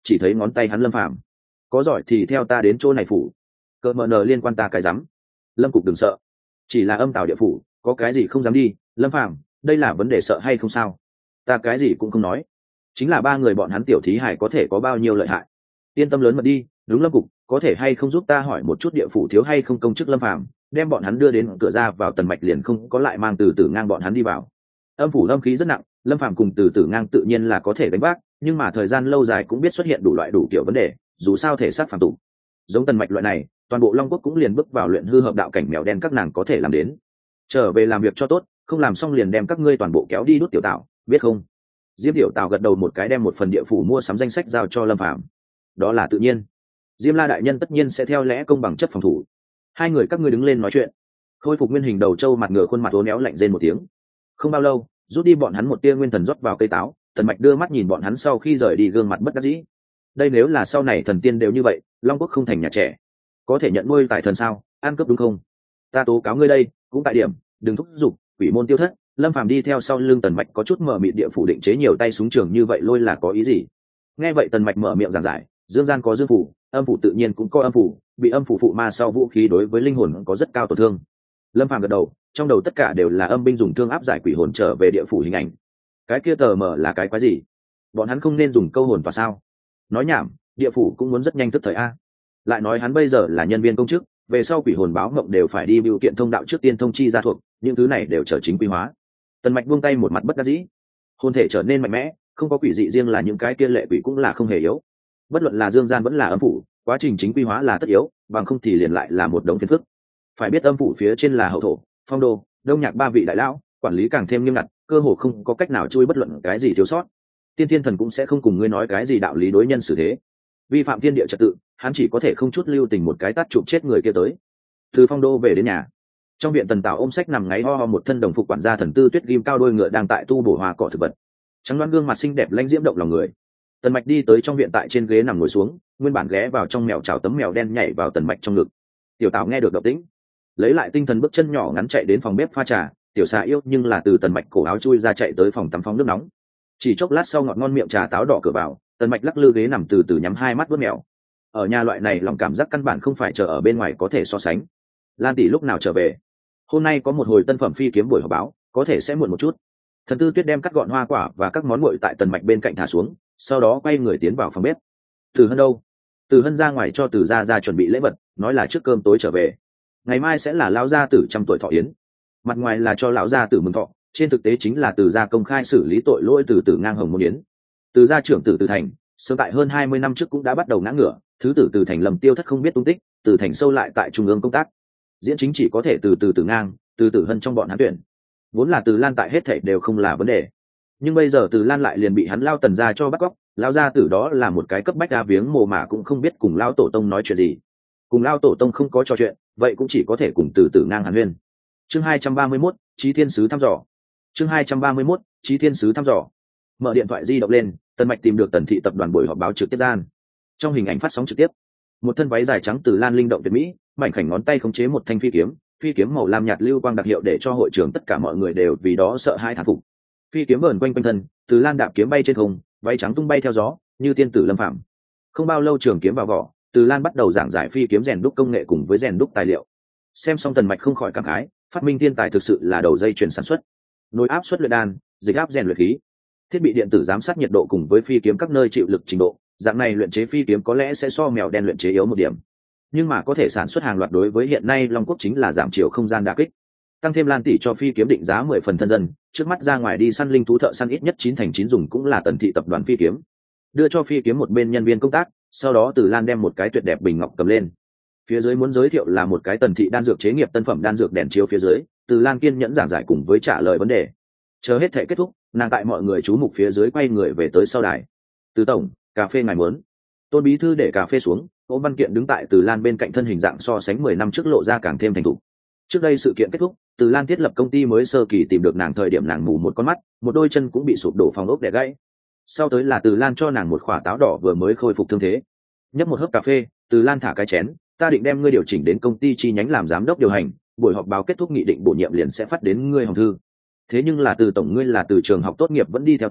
chỉ thấy ngón tay hắn Lâm Phàm. Có giỏi thì theo ta đến chỗ này phủ. Cờ mờ nờ liên quan ta cái rắm. Lâm Cục đừng sợ, chỉ là âm tào địa phủ, có cái gì không dám đi. Lâm Phàm, đây là vấn đề sợ hay không sao? Ta cái gì cũng không nói, chính là ba người bọn hắn tiểu thí hải có thể có bao nhiêu lợi hại. Yên tâm lớn mật đi. Đúng Lâm Cục, có thể hay không giúp ta hỏi một chút địa phủ thiếu hay không công chức Lâm Phàm, đem bọn hắn đưa đến cửa ra vào Tần Mạch liền không có lại mang Từ Tử ngang bọn hắn đi vào. Âm phủ âm khí rất nặng, Lâm Phàm cùng Từ Tử ngang tự nhiên là có thể gánh vác, nhưng mà thời gian lâu dài cũng biết xuất hiện đủ loại đủ kiểu vấn đề, dù sao thể xác phàm tục. Giống Tần Mạch loại này, toàn bộ Long Quốc cũng liền bước vào luyện hư hợp đạo cảnh mèo đen các nàng có thể làm đến. Trở về làm việc cho tốt, không làm xong liền đem các ngươi toàn bộ kéo đi đốt tiểu tạo, biết không? Diêm Tiểu Tạo gật đầu một cái đem một phần địa phủ mua sắm danh sách giao cho Lâm Phàm. Đó là tự nhiên. Diêm La đại nhân tất nhiên sẽ theo lẽ công bằng chấp phòng thủ. Hai người các ngươi đứng lên nói chuyện. Khôi phục nguyên hình đầu trâu mặt ngựa khuôn mặt uốn éo lạnh rên một tiếng. Không bao lâu, rút đi bọn hắn một tia nguyên thần rót vào cây táo, Tần Mạch đưa mắt nhìn bọn hắn sau khi rời đi gương mặt bất đắc dĩ. Đây nếu là sau này thần tiên đều như vậy, Long Quốc không thành nhà trẻ, có thể nhận nuôi tại thần sao? Ăn cướp đúng không? Ta tố cáo ngươi đây, cũng tại điểm, đừng thúc giục, quỷ môn tiêu thất. Lâm Phàm đi theo sau lưng Tần Mạch có chút mở mịt địa phủ định chế nhiều tay súng trường như vậy lôi là có ý gì? Nghe vậy Tần Mạch mở miệng giảng giải, dương gian có dương phủ, âm phủ tự nhiên cũng có âm phủ, bị âm phủ phụ ma sau vũ khí đối với linh hồn có rất cao tổn thương. Lâm Phàm gật đầu, trong đầu tất cả đều là âm binh dùng thương áp giải quỷ hồn trở về địa phủ hình ảnh. Cái kia tờ mở là cái quái gì? Bọn hắn không nên dùng câu hồn và sao? Nói nhảm, địa phủ cũng muốn rất nhanh tức thời a. Lại nói hắn bây giờ là nhân viên công chức, về sau quỷ hồn báo mộng đều phải đi biểu kiện thông đạo trước tiên thông chi ra thuộc, những thứ này đều trở chính quy hóa. Tần Mạch buông tay một mặt bất đắc dĩ, hồn thể trở nên mạnh mẽ, không có quỷ dị riêng là những cái kia lệ quỷ cũng là không hề yếu. Bất luận là dương gian vẫn là âm phủ, quá trình chính quy hóa là tất yếu, bằng không thì liền lại là một đống phiền phức. Phải biết âm phủ phía trên là hậu thổ, phong đô, đông nhạc ba vị đại lão, quản lý càng thêm nghiêm ngặt, cơ hồ không có cách nào chui bất luận cái gì thiếu sót. Tiên Thiên Thần cũng sẽ không cùng ngươi nói cái gì đạo lý đối nhân xử thế. Vi phạm thiên địa trật tự, hắn chỉ có thể không chút lưu tình một cái tát chụp chết người kia tới. Từ phong đô về đến nhà, trong viện Tần Tảo ôm sách nằm ngáy ho ho một thân đồng phục quản gia Thần Tư Tuyết ghim cao đôi ngựa đang tại tu bổ hoa cỏ thực vật, trắng đoán gương mặt xinh đẹp lãnh diễm động lòng người. Tần Mạch đi tới trong viện tại trên ghế nằm ngồi xuống, nguyên bản ghé vào trong mèo chảo tấm mèo đen nhảy vào Tần Mạch trong ngực. Tiểu Tảo nghe được động tĩnh, lấy lại tinh thần bước chân nhỏ ngắn chạy đến phòng bếp pha trà. Tiểu xà yêu nhưng là từ Tần Mạch cổ áo chui ra chạy tới phòng tắm phóng nước nóng. Chỉ chốc lát sau ngọt ngon miệng trà táo đỏ cửa vào, Tần Mạch lắc lư ghế nằm từ từ nhắm hai mắt vuốt mèo. Ở nhà loại này lòng cảm giác căn bản không phải chờ ở bên ngoài có thể so sánh. Lan tỷ lúc nào trở về? Hôm nay có một hồi tân phẩm phi kiếm buổi họp báo, có thể sẽ muộn một chút. Thần Tư Tuyết đem cắt gọn hoa quả và các món nguội tại Tần Mạch bên cạnh thả xuống, sau đó quay người tiến vào phòng bếp. Từ Hân đâu? Từ Hân ra ngoài cho Từ gia chuẩn bị lễ vật, nói là trước cơm tối trở về. Ngày mai sẽ là lão gia tử 100 tuổi thọ yến. Mặt ngoài là cho lão gia tử mừng thọ, trên thực tế chính là Từ gia công khai xử lý tội lỗi Từ Tử ngang hồng môn yến. Từ gia trưởng tử Từ Thành, sớm tại hơn 20 năm trước cũng đã bắt đầu ngã ngửa, thứ tử Từ Thành lầm tiêu thất không biết tung tích, Từ Thành sâu lại tại trung ương công tác. Diễn chính chỉ có thể từ Tử ngang, Từ Tử Hân trong bọn hắn tuyển. Vốn là Từ Lan tại hết thảy đều không là vấn đề, nhưng bây giờ Từ Lan lại liền bị hắn lao Tần gia cho bắt cóc, lao gia tử đó là một cái cấp bách đa viếng mồ mà cũng không biết cùng lao tổ tông nói chuyện gì. Cùng lao tổ tông không có trò chuyện, vậy cũng chỉ có thể cùng Từ Tử ngang hàn huyên. Chương 231, Chí Thiên sứ thăm dò. Chương 231, Chí Thiên sứ thăm dò. Mở điện thoại di động lên, Tần Mạch tìm được Tần thị tập đoàn buổi họp báo trực tiếp gian. Trong hình ảnh phát sóng trực tiếp, một thân váy dài trắng Từ Lan linh động tuyệt mỹ, mảnh khảnh ngón tay khống chế một thanh phi kiếm màu lam nhạt lưu quang đặc hiệu để cho hội trường tất cả mọi người đều vì đó sợ hãi thán phục. Phi kiếm vờn quanh quanh thân, Từ Lan đạp kiếm bay trên không, váy trắng tung bay theo gió, như tiên tử lâm phàm. Không bao lâu trường kiếm vào vỏ, Từ Lan bắt đầu giảng giải phi kiếm rèn đúc công nghệ cùng với rèn đúc tài liệu. Xem xong Tần Mạch không khỏi cảm khái, phát minh thiên tài thực sự là đầu dây chuyền sản xuất. Nối áp suất luyện đan, dịch áp rèn luyện khí, thiết bị điện tử giám sát nhiệt độ cùng với phi kiếm các nơi chịu lực trình độ, dạng này luyện chế phi kiếm có lẽ sẽ so mèo đen luyện chế yếu một điểm, nhưng mà có thể sản xuất hàng loạt đối với hiện nay Long Quốc chính là giảm chiều không gian đả kích. Tăng thêm Lan tỷ cho phi kiếm định giá 10 phần thân dân, trước mắt ra ngoài đi săn linh thú thợ săn ít nhất 9 thành 9 dùng cũng là Tần thị tập đoàn phi kiếm. Đưa cho phi kiếm một bên nhân viên công tác, sau đó Từ Lan đem một cái tuyệt đẹp bình ngọc cầm lên. Phía dưới muốn giới thiệu là một cái Tần thị đan dược chế nghiệp tân phẩm đan dược đèn chiếu phía dưới, Từ Lan kiên nhẫn giảng giải cùng với trả lời vấn đề. Chờ hết thể kết thúc, nàng tại mọi người chú mục phía dưới quay người về tới sau đài. Từ tổng, cà phê ngài muốn. Tôn bí thư để cà phê xuống, Ôn Văn Kiện đứng tại Từ Lan bên cạnh, thân hình dạng so sánh 10 năm trước lộ ra càng thêm thành thục. Trước đây sự kiện kết thúc, Từ Lan thiết lập công ty mới sơ kỳ tìm được nàng thời điểm nàng mù một con mắt, một đôi chân cũng bị sụp đổ phòng ốc đè gãy. Sau tới là Từ Lan cho nàng một quả táo đỏ vừa mới khôi phục thương thế. Nhấp một hớp cà phê, Từ Lan thả cái chén, ta định đem ngươi điều chỉnh đến công ty chi nhánh làm giám đốc điều hành, buổi họp báo kết thúc nghị định bổ nhiệm liền sẽ phát đến ngươi hòm thư. Thế nhưng là Từ tổng, ngươi là từ trường học tốt nghiệp vẫn đi theo ta,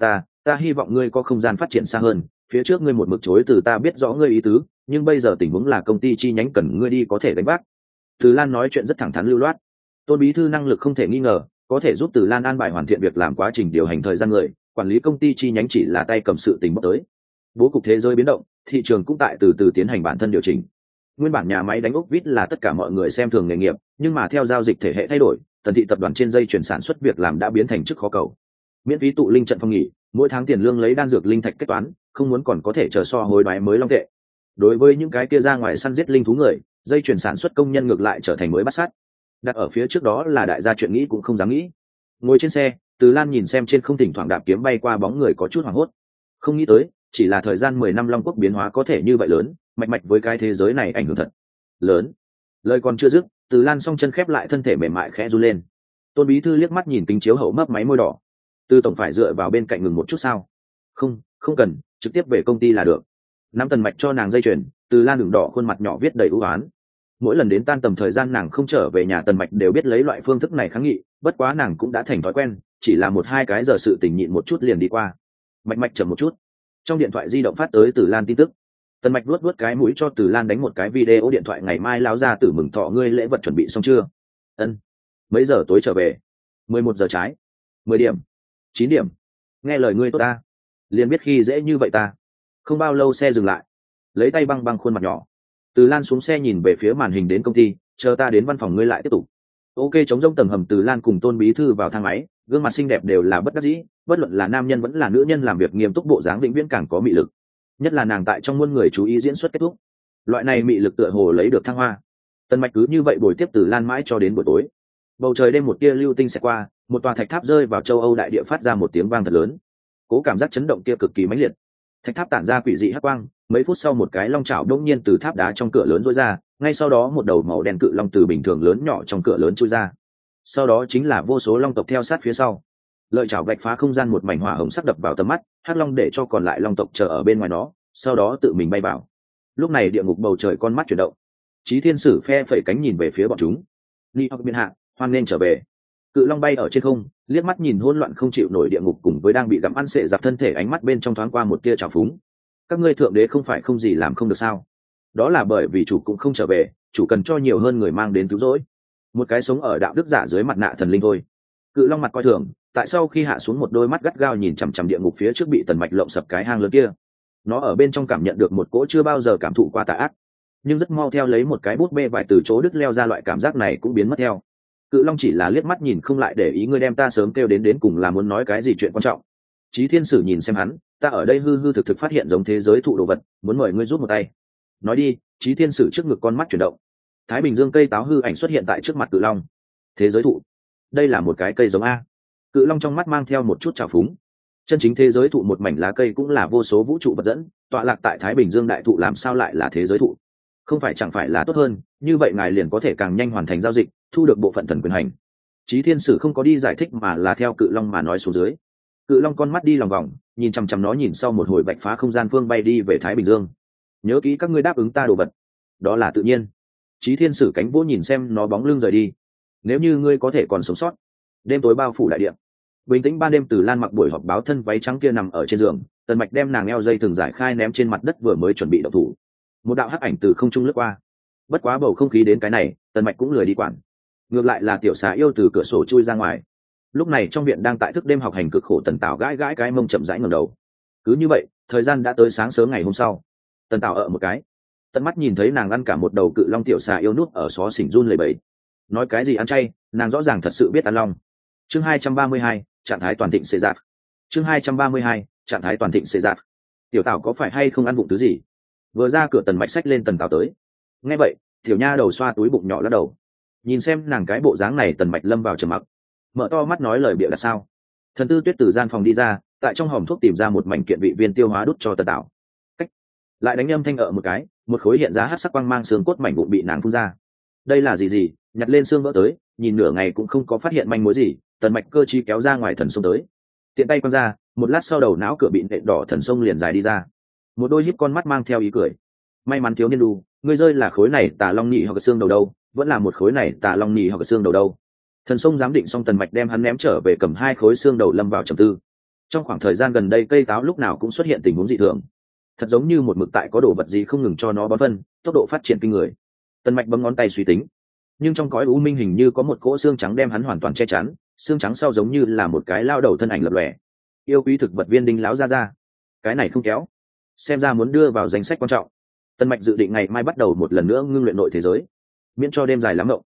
ta hy vọng ngươi có không gian phát triển xa hơn, phía trước ngươi một mực chối từ ta biết rõ ngươi ý tứ, nhưng bây giờ tình huống là công ty chi nhánh cần ngươi đi có thể gánh vác. Từ Lan nói chuyện rất thẳng thắn lưu loát. Tôn bí thư năng lực không thể nghi ngờ, có thể giúp Từ Lan an bài hoàn thiện việc làm quá trình điều hành thời gian người, quản lý công ty chi nhánh chỉ là tay cầm sự tình bốc tới. Bố cục thế giới biến động, thị trường cũng tại từ từ tiến hành bản thân điều chỉnh. Nguyên bản nhà máy đánh ốc vít là tất cả mọi người xem thường nghề nghiệp, nhưng mà theo giao dịch thể hệ thay đổi, Tần thị tập đoàn trên dây chuyển sản xuất việc làm đã biến thành chức khó cầu. Miễn phí tụ linh trận phong nghỉ, mỗi tháng tiền lương lấy đan dược linh thạch kết toán, không muốn còn có thể chờ so hối đoái mới long tệ. Đối với những cái kia ra ngoài săn giết linh thú người, dây chuyển sản xuất công nhân ngược lại trở thành mới bắt sát. Đặt ở phía trước đó là đại gia chuyện nghĩ cũng không dám nghĩ. Ngồi trên xe, Từ Lan nhìn xem trên không thỉnh thoảng đạp kiếm bay qua bóng người có chút hoảng hốt. Không nghĩ tới, chỉ là thời gian 10 năm Long Quốc biến hóa có thể như vậy lớn, mạch mạch với cái thế giới này ảnh hưởng thật lớn. Lời còn chưa dứt, Từ Lan song chân khép lại, thân thể mềm mại khẽ run lên. Tôn bí thư liếc mắt nhìn kính chiếu hậu mấp máy môi đỏ. Từ tổng phải dựa vào bên cạnh ngừng một chút sao? Không, không cần, trực tiếp về công ty là được. Nắm Tần Mạch cho nàng dây chuyền, Từ Lan đường đỏ khuôn mặt nhỏ viết đầy ưu ái. Mỗi lần đến tan tầm thời gian nàng không trở về nhà, Tần Mạch đều biết lấy loại phương thức này kháng nghị, bất quá nàng cũng đã thành thói quen, chỉ là 1-2 cái giờ sự tình nhịn một chút liền đi qua. Mạch Mạch chậm một chút. Trong điện thoại di động phát tới Từ Lan tin tức. Tần Mạch luốt cái mũi cho Từ Lan đánh một cái video điện thoại, ngày mai lão gia tử mừng thọ ngươi, lễ vật chuẩn bị xong chưa? Ân. Mấy giờ tối trở về? 11 giờ trái. 10 điểm. 9 điểm. Nghe lời ngươi tốt ta. Liền biết khi dễ như vậy ta. Không bao lâu xe dừng lại. Lấy tay băng băng khuôn mặt nhỏ. Từ Lan xuống xe nhìn về phía màn hình, đến công ty, chờ ta đến văn phòng ngươi lại tiếp tục. Ok, chống rông tầng hầm. Từ Lan cùng Tôn bí thư vào thang máy, gương mặt xinh đẹp đều là bất đắc dĩ, bất luận là nam nhân vẫn là nữ nhân làm việc nghiêm túc bộ dáng vĩnh viễn càng có mị lực, nhất là nàng tại trong muôn người chú ý diễn xuất kết thúc, loại này mị lực tựa hồ lấy được thăng hoa. Tần Mạch cứ như vậy bồi tiếp Từ Lan mãi cho đến buổi tối. Bầu trời đêm một tia lưu tinh sẽ qua, một tòa thạch tháp rơi vào châu Âu đại địa phát ra một tiếng vang thật lớn. Cố cảm giác chấn động kia cực kỳ mãnh liệt. Thạch tháp tản ra quỷ dị hắc quang, mấy phút sau một cái long chảo đột nhiên từ tháp đá trong cửa lớn rỗi ra, ngay sau đó một đầu màu đen cự long từ bình thường lớn nhỏ trong cửa lớn chui ra. Sau đó chính là vô số long tộc theo sát phía sau. Lợi chảo vạch phá không gian, một mảnh hỏa hồng sắc đập vào tầm mắt, hắc long để cho còn lại long tộc chờ ở bên ngoài nó, sau đó tự mình bay vào. Lúc này địa ngục bầu trời con mắt chuyển động. Chí Thiên Sử phe phẩy cánh nhìn về phía bọn chúng. Ni hoặc biên hạ, hoan nên trở về. Cự long bay ở trên không, liếc mắt nhìn hỗn loạn không chịu nổi địa ngục cùng với đang bị gặm ăn xệ giặc thân thể, ánh mắt bên trong thoáng qua một tia trào phúng. Các ngươi thượng đế không phải không gì làm không được sao? Đó là bởi vì chủ cũng không trở về, chủ cần cho nhiều hơn người mang đến cứu rỗi. Một cái sống ở đạo đức giả dưới mặt nạ thần linh thôi. Cự long mặt coi thường, tại sau khi hạ xuống một đôi mắt gắt gao nhìn chằm chằm địa ngục phía trước bị Tần Mạch lộng sập cái hang lớn kia. Nó ở bên trong cảm nhận được một cỗ chưa bao giờ cảm thụ qua tà ác, nhưng rất mau theo lấy một cái bút bê vải từ chỗ đứt leo ra, loại cảm giác này cũng biến mất theo. Cự long chỉ là liếc mắt nhìn không lại để ý, ngươi đem ta sớm kêu đến cùng là muốn nói cái gì chuyện quan trọng? Chí Thiên Sử nhìn xem hắn, ta ở đây hư hư thực thực phát hiện giống thế giới thụ đồ vật, muốn mời ngươi giúp một tay. Nói đi. Chí Thiên Sử trước ngực con mắt chuyển động. Thái Bình Dương cây táo hư ảnh xuất hiện tại trước mặt cự long. Thế giới thụ? Đây là một cái cây giống a? Cự long trong mắt mang theo một chút trào phúng. Chân chính thế giới thụ một mảnh lá cây cũng là vô số vũ trụ vật dẫn, tọa lạc tại Thái Bình Dương đại thụ làm sao lại là thế giới thụ? Không phải chẳng phải là tốt hơn, như vậy ngài liền có thể càng nhanh hoàn thành giao dịch, thu được bộ phận thần quyền hành. Chí Thiên Sử không có đi giải thích mà là theo cự long mà nói xuống dưới. Cự long con mắt đi lòng vòng, nhìn chằm chằm nó, nhìn sau một hồi bạch phá không gian phương bay đi về Thái Bình Dương. Nhớ kỹ các ngươi đáp ứng ta đồ vật. Đó là tự nhiên. Chí Thiên Sử cánh vỗ nhìn xem nó bóng lưng rời đi. Nếu như ngươi có thể còn sống sót. Đêm tối bao phủ đại địa. Bình tĩnh ban đêm, Từ Lan mặc buổi họp báo thân váy trắng kia nằm ở trên giường, Tần Mạch đem nàng eo dây thừng giải khai ném trên mặt đất, vừa mới chuẩn bị động thủ, một đạo hắc ảnh từ không trung lướt qua. Bất quá bầu không khí đến cái này, Tần Mạch cũng lười đi quản. Ngược lại là tiểu xà yêu từ cửa sổ chui ra ngoài. Lúc này trong viện đang tại thức đêm học hành cực khổ Tần Tảo gãi gãi cái mông chậm rãi ngẩng đầu. Cứ như vậy, thời gian đã tới sáng sớm ngày hôm sau. Tần Tảo ở một cái, tận mắt nhìn thấy nàng ăn cả một đầu cự long, tiểu xà yêu núp ở xó xỉnh run lẩy bẩy. Nói cái gì ăn chay, nàng rõ ràng thật sự biết ăn long. Chương 232, trạng thái toàn thịnh xê giạt. Chương 232, trạng thái toàn thịnh xê giạt. Tiểu Tảo có phải hay không ăn vụng thứ gì? Vừa ra cửa Tần Mạch xách lên Tần Tảo tới. Nghe vậy, tiểu nha đầu xoa túi bụng nhỏ lắc đầu. Nhìn xem nàng cái bộ dáng này, Tần Mạch lâm vào trầm mặc. Mở to mắt nói lời bịa đặt sao? Thần Tư Tuyết từ gian phòng đi ra, tại trong hòm thuốc tìm ra một mảnh kiện vị viên tiêu hóa đút cho Tần Tảo. Cách lại đánh âm thanh ở một cái, một khối hiện giá hắc sắc quang mang xương cốt mảnh vụn bị nàng phun ra. Đây là gì? Nhặt lên xương vỡ tới, nhìn nửa ngày cũng không có phát hiện manh mối gì. Tần Mạch cơ trí kéo ra ngoài thần sông tới, tiện tay quăng ra, một lát sau đầu não cửa bị nện đỏ, thần sông liền dài đi ra, một đôi híp con mắt mang theo ý cười. May mắn thiếu niên đu, ngươi rơi là khối này tà long nhị hoặc xương đầu đâu, vẫn là một khối này tà long nhị hoặc xương đầu đâu. Thần sông giám định xong, Tần Mạch đem hắn ném trở về, cầm 2 khối xương đầu lâm vào trầm tư. trong khoảng thời gian gần đây cây táo lúc nào cũng xuất hiện tình huống dị thường, thật giống như một mực tại có đồ vật gì không ngừng cho nó bón phân, tốc độ phát triển kinh người. Tần Mạch bấm ngón tay suy tính, nhưng trong cõi u minh hình như có một cỗ xương trắng đem hắn hoàn toàn che chắn, xương trắng sau giống như là một cái lao đầu thân ảnh lập lòe. Yêu quý thực vật viên Đinh láo ra, cái này không kéo, xem ra muốn đưa vào danh sách quan trọng. Tần Mạch dự định ngày mai bắt đầu một lần nữa ngưng luyện nội thế giới, miễn cho đêm dài lắm ngộng.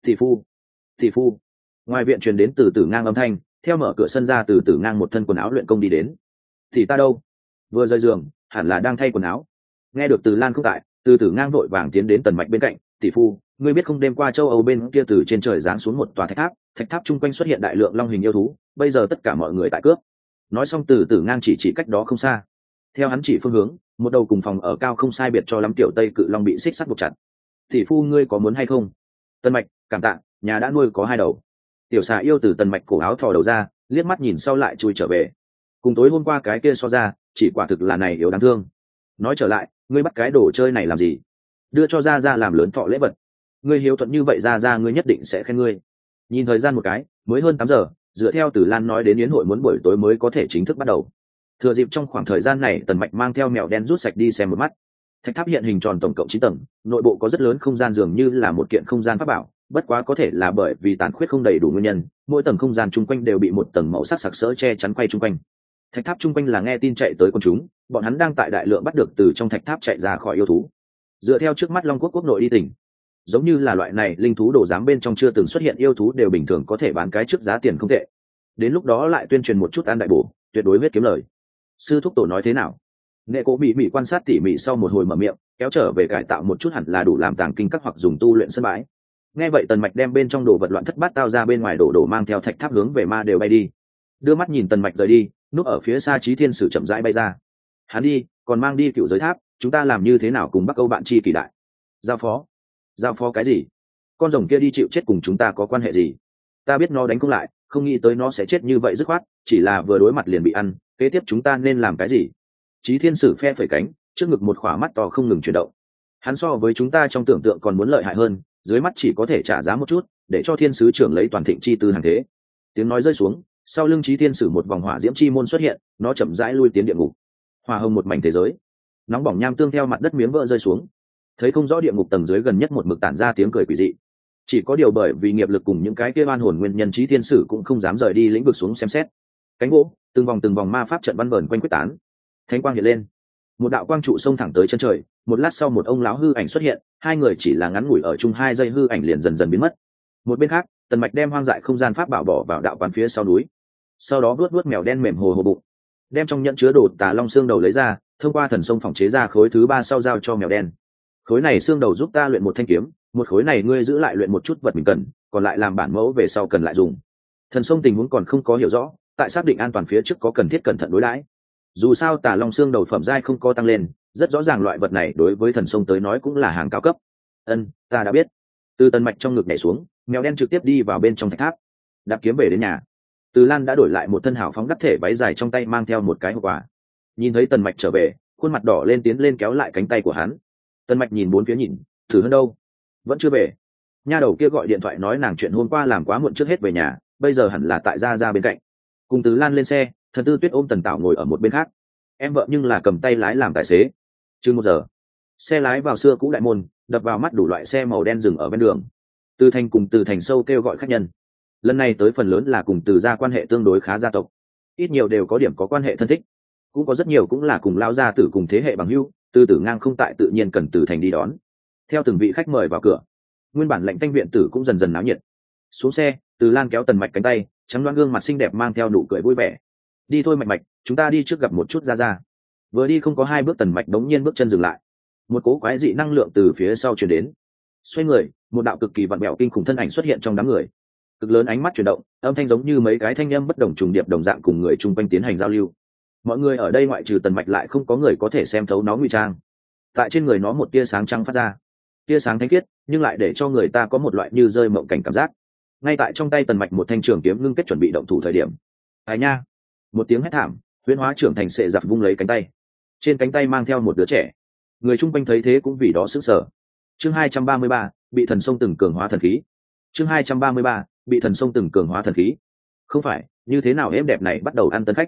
Thị phu. Ngoài viện truyền đến từ Tử Ngang âm thanh, theo mở cửa sân ra từ Tử Ngang một thân quần áo luyện công đi đến. Thì ta đâu? Vừa rời giường, hẳn là đang thay quần áo. Nghe được Từ Lan không tại, từ Tử Ngang vội vàng tiến đến Tần Mạch bên cạnh. Tỷ phu, ngươi biết không, đêm qua châu Âu bên kia từ trên trời giáng xuống một tòa thạch tháp chung quanh xuất hiện đại lượng long hình yêu thú, bây giờ tất cả mọi người tại cướp. Nói xong từ Tử Ngang chỉ cách đó không xa. Theo hắn chỉ phương hướng, một đầu cùng phòng ở cao không sai biệt cho lắm tiểu tây cự long bị xích sắt buộc chặt. Tỷ phu, ngươi có muốn hay không? Tần Mạch, cảm tạ, nhà đã nuôi có 2 đầu. Tiểu xà yêu từ Tần Mạch cổ áo thò đầu ra, liếc mắt nhìn sau lại chui trở về. Cùng tối hôm qua cái kia so ra, chỉ quả thực là này yếu đáng thương. Nói trở lại, ngươi bắt cái đồ chơi này làm gì? Đưa cho ra làm lớn thọ lễ vật. Ngươi hiếu thuận như vậy ra ngươi nhất định sẽ khen ngươi. Nhìn thời gian một cái, mới hơn 8 giờ, dựa theo Từ Lan nói đến yến hội muốn buổi tối mới có thể chính thức bắt đầu. Thừa dịp trong khoảng thời gian này, Tần Mạch mang theo mèo đen rút sạch đi xem một mắt. Thạch tháp hiện hình tròn tổng cộng 9 tầng, nội bộ có rất lớn không gian, dường như là một kiện không gian pháp bảo, bất quá có thể là bởi vì tàn khuyết không đầy đủ nguyên nhân, mỗi tầng không gian chung quanh đều bị một tầng màu sắc sặc sỡ che chắn quay chung quanh. Thạch tháp chung quanh là nghe tin chạy tới con chúng, bọn hắn đang tại đại lượng bắt được từ trong thạch tháp chạy ra khỏi yêu thú. Dựa theo trước mắt Long Quốc quốc nội đi tỉnh, giống như là loại này linh thú đồ giám bên trong chưa từng xuất hiện yêu thú đều bình thường có thể bán cái trước giá tiền không tệ. Đến lúc đó lại tuyên truyền một chút ăn đại bổ, tuyệt đối huyết kiếm lời. Sư thúc tổ nói thế nào? Nghệ Cố Mị quan sát tỉ mỉ sau một hồi mở miệng, kéo trở về cải tạo một chút hẳn là đủ làm tàng kinh các hoặc dùng tu luyện sân bãi. Nghe vậy Tần Mạch đem bên trong đồ vật loạn thất bát tao ra bên ngoài, đổ mang theo thạch tháp hướng về ma đều bay đi. Đưa mắt nhìn Tần Mạch rời đi, núp ở phía xa Chí Thiên Sử chậm rãi bay ra. Hắn đi, còn mang đi Cựu Giới Tháp, chúng ta làm như thế nào cùng Bắc Âu bạn chi kỳ đại? Giao phó cái gì? Con rồng kia đi chịu chết cùng chúng ta có quan hệ gì? Ta biết nó đánh không lại, không nghĩ tới nó sẽ chết như vậy dứt khoát, chỉ là vừa đối mặt liền bị ăn, kế tiếp chúng ta nên làm cái gì? Chí Thiên Sử phe phẩy cánh, trước ngực một khỏa mắt to không ngừng chuyển động. Hắn so với chúng ta trong tưởng tượng còn muốn lợi hại hơn, dưới mắt chỉ có thể trả giá một chút, để cho Thiên sứ trưởng lấy toàn thịnh chi tư hàng thế. Tiếng nói rơi xuống, sau lưng Chí Thiên Sử một vòng hỏa diễm chi môn xuất hiện, nó chậm rãi lui tiến địa ngục. Hỏa hồng một mảnh thế giới, nóng bỏng nham tương theo mặt đất miếng vỡ rơi xuống. Thấy không rõ địa ngục tầng dưới gần nhất một mực tản ra tiếng cười quỷ dị. Chỉ có điều bởi vì nghiệp lực cùng những cái kia oan hồn nguyên nhân, Chí Thiên Sử cũng không dám rời đi lĩnh vực xuống xem xét. Cánh gỗ, từng vòng ma pháp trận văn vờn quanh quyết tán. Thánh quang hiện lên, một đạo quang trụ xông thẳng tới chân trời. Một lát sau một ông lão hư ảnh xuất hiện, hai người chỉ là ngắn ngủi ở chung 2 giây, hư ảnh liền dần dần biến mất. Một bên khác, Tần Mạch đem hoang dại không gian pháp bảo bỏ vào đạo quán phía sau núi, sau đó vuốt mèo đen mềm hồ bụng, đem trong nhẫn chứa đồ Tà Long xương đầu lấy ra, thông qua thần sông phòng chế ra khối thứ 3 sau giao cho mèo đen. Khối này xương đầu giúp ta luyện một thanh kiếm, một khối này ngươi giữ lại luyện một chút vật mình cần, còn lại làm bản mẫu về sau cần lại dùng. Thần sông tình huống còn không có hiểu rõ, tại xác định an toàn phía trước có cần thiết cẩn thận đối đãi. Dù sao Tà Long xương đầu phẩm giai không có tăng lên, rất rõ ràng loại vật này đối với thần sông tới nói cũng là hàng cao cấp. Ta đã biết. Từ Tần Mạch trong ngực nhảy xuống, mèo đen trực tiếp đi vào bên trong thạch tháp, đạp kiếm về đến nhà. Từ Lan đã đổi lại một thân hào phóng đắc thể váy dài, trong tay mang theo một cái hộp quà. Nhìn thấy Tần Mạch trở về, khuôn mặt đỏ lên, tiến lên kéo lại cánh tay của hắn. Tần Mạch nhìn bốn phía nhìn, thử hơn đâu, vẫn chưa về. Nha đầu kia gọi điện thoại nói nàng chuyện hôm qua làm quá muộn trước hết về nhà, bây giờ hẳn là tại ra bên cạnh. Cùng Từ Lan lên xe, Thần Tư Tuyết ôm Tần Tảo ngồi ở một bên khác. Em vợ nhưng là cầm tay lái làm tài xế. Chừng 1 giờ, xe lái vào xưa cũ đại môn, đập vào mắt đủ loại xe màu đen dừng ở bên đường. Từ Thành cùng Từ Thành Sâu kêu gọi khách nhân. Lần này tới phần lớn là cùng Từ gia quan hệ tương đối khá gia tộc, ít nhiều đều có điểm có quan hệ thân thích, cũng có rất nhiều cũng là cùng lao gia tử cùng thế hệ bằng hữu. Từ Tử Ngang không tại, tự nhiên cần Từ Thành đi đón. Theo từng vị khách mời vào cửa, nguyên bản lệnh thanh viện tử cũng dần dần náo nhiệt. Xuống xe, Từ Lan kéo Tần Mạch cánh tay, trắng đoán gương mặt xinh đẹp mang theo nụ cười vui vẻ. Đi thôi Mạch, chúng ta đi trước gặp một chút ra. Vừa đi không có 2 bước, Tần Mạch đống nhiên bước chân dừng lại. Một cỗ quái dị năng lượng từ phía sau truyền đến. Xoay người, một đạo cực kỳ vặn vẹo kinh khủng thân ảnh xuất hiện trong đám người. Cực lớn ánh mắt chuyển động, âm thanh giống như mấy cái thanh âm bất đồng trùng điệp đồng dạng cùng người chung quanh tiến hành giao lưu. Mọi người ở đây ngoại trừ Tần Mạch lại không có người có thể xem thấu nó ngụy trang. Tại trên người nó một tia sáng trắng phát ra, tia sáng thanh khiết, nhưng lại để cho người ta có một loại như rơi mộng cảnh cảm giác. Ngay tại trong tay Tần Mạch một thanh trường kiếm ngưng kết chuẩn bị động thủ thời điểm, ai nha, một tiếng hét thảm, huyễn hóa trưởng thành sệ giặc vung lấy cánh tay, trên cánh tay mang theo một đứa trẻ. Người chung quanh thấy thế cũng vì đó sững sờ. Chương 233, bị thần sông từng cường hóa thần khí. Chương 233, bị thần sông từng cường hóa thần khí. Không phải, như thế nào em đẹp này bắt đầu ăn tân khách.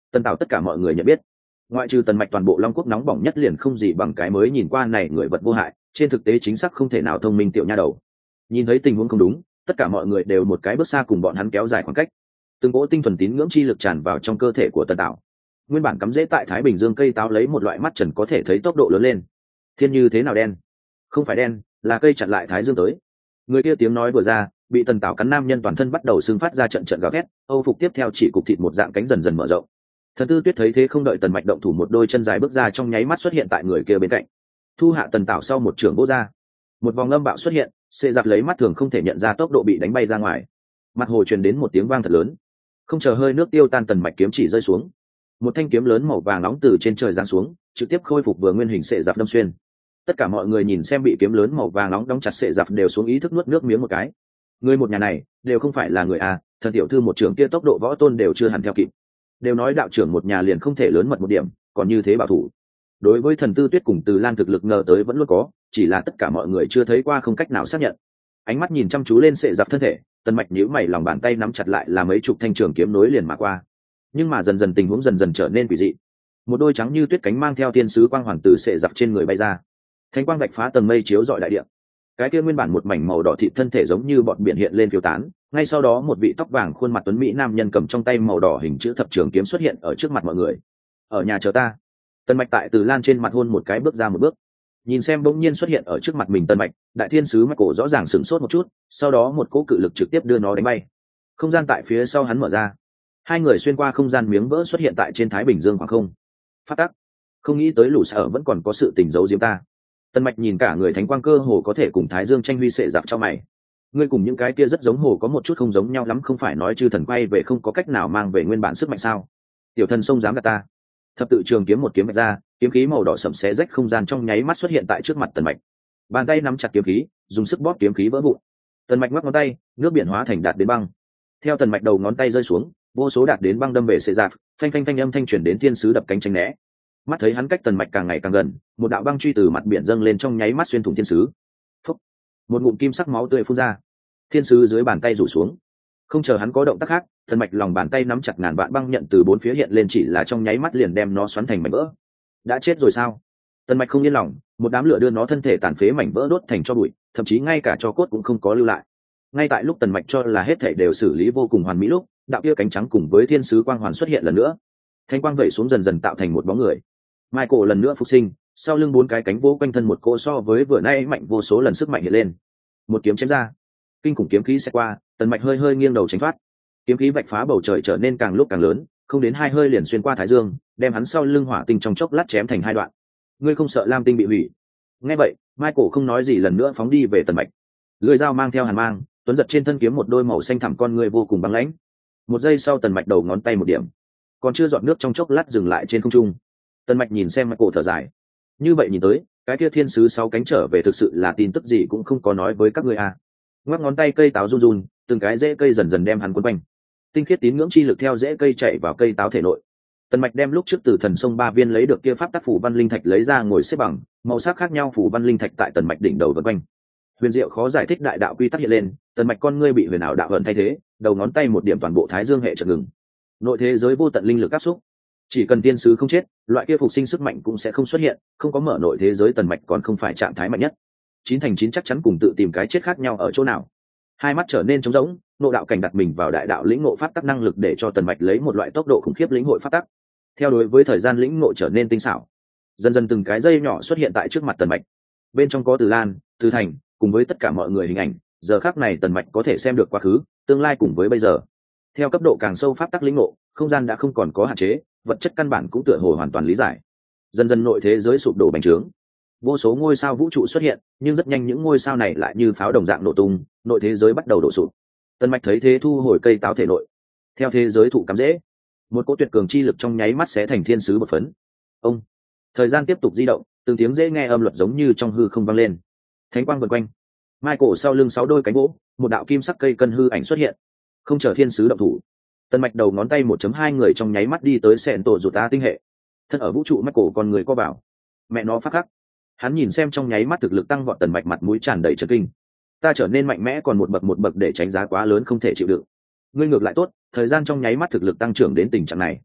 Tần Tảo tất cả mọi người nhận biết, ngoại trừ Tần Mạch toàn bộ Long Quốc nóng bỏng nhất liền không gì bằng cái mới nhìn qua này người vật vô hại, trên thực tế chính xác không thể nào thông minh tiểu nha đầu. Nhìn thấy tình huống không đúng, tất cả mọi người đều một cái bước xa cùng bọn hắn kéo dài khoảng cách. Từng cỗ tinh thuần tín ngưỡng chi lực tràn vào trong cơ thể của Tần Tảo. Nguyên bản cắm rễ tại Thái Bình Dương cây táo lấy một loại mắt trần có thể thấy tốc độ lớn lên. Thiên như thế nào đen? Không phải đen, là cây chặn lại Thái Dương tới. Người kia tiếng nói vừa ra, bị Tần Tảo cắn nam nhân toàn thân bắt đầu xương phát ra trận trận gào thét, Âu phục tiếp theo chỉ cục thịt một dạng cánh dần dần mở rộng. Thần Tư Tuyết thấy thế không đợi Tần Mạch động thủ, một đôi chân dài bước ra trong nháy mắt xuất hiện tại người kia bên cạnh, thu hạ Tần Tảo sau một trường vỗ ra, một vòng âm bạo xuất hiện, xê giặc lấy mắt thường không thể nhận ra tốc độ bị đánh bay ra ngoài. Mặt hồ truyền đến một tiếng vang thật lớn, không chờ hơi nước tiêu tan, Tần Mạch kiếm chỉ rơi xuống, một thanh kiếm lớn màu vàng nóng từ trên trời giáng xuống, trực tiếp khôi phục vừa nguyên hình, xệ giặc đâm xuyên. Tất cả mọi người nhìn xem bị kiếm lớn màu vàng nóng đóng chặt xệ giặc đều xuống ý thức nuốt nước miếng một cái. Người một nhà này đều không phải là người à, thần tiểu thư một trưởng kia tốc độ võ tôn đều chưa hẳn theo kịp. Đều nói đạo trưởng một nhà liền không thể lớn mật một điểm, còn như thế bảo thủ. Đối với Thần Tư Tuyết cùng Từ Lan thực lực ngờ tới vẫn luôn có, chỉ là tất cả mọi người chưa thấy qua, không cách nào xác nhận. Ánh mắt nhìn chăm chú lên xệ giặc thân thể, Tần Mạch nhíu mày, lòng bàn tay nắm chặt lại là mấy chục thanh trường kiếm nối liền mà qua. Nhưng mà dần dần tình huống dần dần trở nên quỷ dị. Một đôi trắng như tuyết cánh mang theo thiên sứ quang hoàn từ xệ giặc trên người bay ra, thánh quang vạch phá tầng mây chiếu rọi đại địa. Cái kia nguyên bản một mảnh màu đỏ thịt thân thể giống như bọn biển hiện lên phiêu tán, ngay sau đó một vị tóc vàng khuôn mặt tuấn mỹ nam nhân cầm trong tay màu đỏ hình chữ thập trường kiếm xuất hiện ở trước mặt mọi người. Ở nhà chờ ta. Tần Mạch tại Từ Lan trên mặt hôn một cái, bước ra một bước, nhìn xem bỗng nhiên xuất hiện ở trước mặt mình Tần Mạch, đại thiên sứ Michael rõ ràng sửng sốt một chút, sau đó một cỗ cự lực trực tiếp đưa nó đánh bay. Không gian tại phía sau hắn mở ra, hai người xuyên qua không gian miếng vỡ xuất hiện tại trên Thái Bình Dương khoảng không. Phát tắc, không nghĩ tới lũ sở vẫn còn có sự tình giấu giếm ta. Tần Mạch nhìn cả người thánh quang cơ hồ có thể cùng Thái Dương tranh huy, sệ giặc cho mày. Ngươi cùng những cái kia rất giống hồ có một chút không giống nhau lắm, không phải nói chư thần quay về không có cách nào mang về nguyên bản sức mạnh sao? Tiểu thần sông dám gạt ta. Thập tự trường kiếm một kiếm vạch ra, kiếm khí màu đỏ sẫm xé rách không gian trong nháy mắt xuất hiện tại trước mặt Tần Mạch. Bàn tay nắm chặt kiếm khí, dùng sức bóp kiếm khí vỡ vụn. Tần Mạch ngoắc ngón tay, nước biển hóa thành đạt đến băng. Theo Tần Mạch đầu ngón tay rơi xuống, vô số đạt đến băng đâm về xệ giặc, phanh phanh phanh âm thanh truyền đến, thiên sứ đập cánh tránh né. Mắt thấy hắn cách Tần Mạch càng ngày càng gần, một đạo băng truy từ mặt biển dâng lên, trong nháy mắt xuyên thủng thiên sứ. Phúc! Một ngụm kim sắc máu tươi phun ra. Thiên sứ dưới bàn tay rủ xuống. Không chờ hắn có động tác khác, Tần Mạch lòng bàn tay nắm chặt ngàn vạn băng nhận từ bốn phía hiện lên, chỉ là trong nháy mắt liền đem nó xoắn thành mảnh vỡ. Đã chết rồi sao? Tần Mạch không yên lòng, một đám lửa đưa nó thân thể tàn phế mảnh vỡ đốt thành tro bụi, thậm chí ngay cả tro cốt cũng không có lưu lại. Ngay tại lúc Tần Mạch cho là hết thảy đều xử lý vô cùng hoàn mỹ lúc, đạo kia cánh trắng cùng với thiên sứ quang hoàn xuất hiện lần nữa. Thanh quang vẩy xuống dần dần tạo thành một bóng người. Michael lần nữa phục sinh, sau lưng bốn cái cánh vỗ quanh thân, một cỗ so với vừa nay mạnh vô số lần sức mạnh hiện lên. Một kiếm chém ra, kinh khủng kiếm khí sẽ qua, Tần Mạch hơi hơi nghiêng đầu tránh thoát. Kiếm khí vạch phá bầu trời trở nên càng lúc càng lớn, không đến hai hơi liền xuyên qua Thái Dương, đem hắn sau lưng hỏa tinh trong chốc lát chém thành hai đoạn. Ngươi không sợ Lam tinh bị hủy? Nghe vậy, Michael không nói gì, lần nữa phóng đi về Tần Mạch. Lưỡi dao mang theo hàn mang, tuấn giật trên thân kiếm một đôi màu xanh thẳm con ngươi vô cùng băng lãnh. Một giây sau, Tần Mạch đầu ngón tay một điểm, còn chưa dọn nước trong chốc lát dừng lại trên không trung. Tần Mạch nhìn xem Michael thở dài. Như vậy nhìn tới, cái kia thiên sứ sáu cánh trở về thực sự là tin tức gì cũng không có nói với các ngươi à? Ngoắc ngón tay, cây táo run run, từng cái rễ cây dần dần đem hắn quấn quanh. Tinh khiết tín ngưỡng chi lực theo rễ cây chạy vào cây táo thể nội. Tần Mạch đem lúc trước từ thần sông Ba Viên lấy được kia pháp tác phủ văn linh thạch lấy ra, ngồi xếp bằng, màu sắc khác nhau phủ văn linh thạch tại Tần Mạch đỉnh đầu vần quanh. Huyền diệu khó giải thích đại đạo quy tắc hiện lên, Tần Mạch con ngươi bị huyền ảo đạo vận thay thế, đầu ngón tay một điểm, toàn bộ Thái Dương hệ chợt ngừng. Nội thế giới vô tận linh lực áp xúc, chỉ cần tiên sứ không chết, loại kia phục sinh sức mạnh cũng sẽ không xuất hiện, không có mở nội thế giới, Tần Mạch còn không phải trạng thái mạnh nhất. 9/9 chắc chắn cùng tự tìm cái chết khác nhau ở chỗ nào. Hai mắt trở nên trống rỗng, nộ đạo cảnh đặt mình vào đại đạo lĩnh ngộ pháp tắc năng lực để cho Tần Mạch lấy một loại tốc độ khủng khiếp lĩnh hội pháp tắc. Theo đối với thời gian lĩnh ngộ trở nên tinh xảo, dần dần từng cái dây nhỏ xuất hiện tại trước mặt Tần Mạch. Bên trong có Từ Lan, Từ Thành, cùng với tất cả mọi người hình ảnh. Giờ khắc này Tần Mạch có thể xem được quá khứ, tương lai cùng với bây giờ. Theo cấp độ càng sâu pháp tắc lĩnh ngộ, không gian đã không còn có hạn chế, vật chất căn bản cũng tựa hồ hoàn toàn lý giải. Dần dần nội thế giới sụp đổ bành trướng, vô số ngôi sao vũ trụ xuất hiện, nhưng rất nhanh những ngôi sao này lại như pháo đồng dạng nổ tung, nội thế giới bắt đầu đổ sụp. Tần Mạch thấy thế thu hồi cây táo thể nội. Theo thế giới thụ cắm rễ, một cỗ tuyệt cường chi lực trong nháy mắt sẽ thành thiên sứ một phấn. Ông, thời gian tiếp tục di động, từng tiếng dễ nghe âm luật giống như trong hư không vang lên. Thánh quang vần quanh, Michael sau lưng 6 đôi cánh gỗ, một đạo kim sắc cây cân hư ảnh xuất hiện. Không chờ thiên sứ động thủ, Tần Mạch đầu ngón tay 1.2 người trong nháy mắt đi tới sẹn tổ rụt tá tinh hệ. Thân ở vũ trụ, Michael con người co bảo. Mẹ nó phát khắc. Hắn nhìn xem trong nháy mắt thực lực tăng vọt Tần Mạch, mặt mũi tràn đầy chấn kinh. Ta trở nên mạnh mẽ còn một bậc để tránh giá quá lớn không thể chịu đựng. Ngươi ngược lại tốt, thời gian trong nháy mắt thực lực tăng trưởng đến tình trạng này.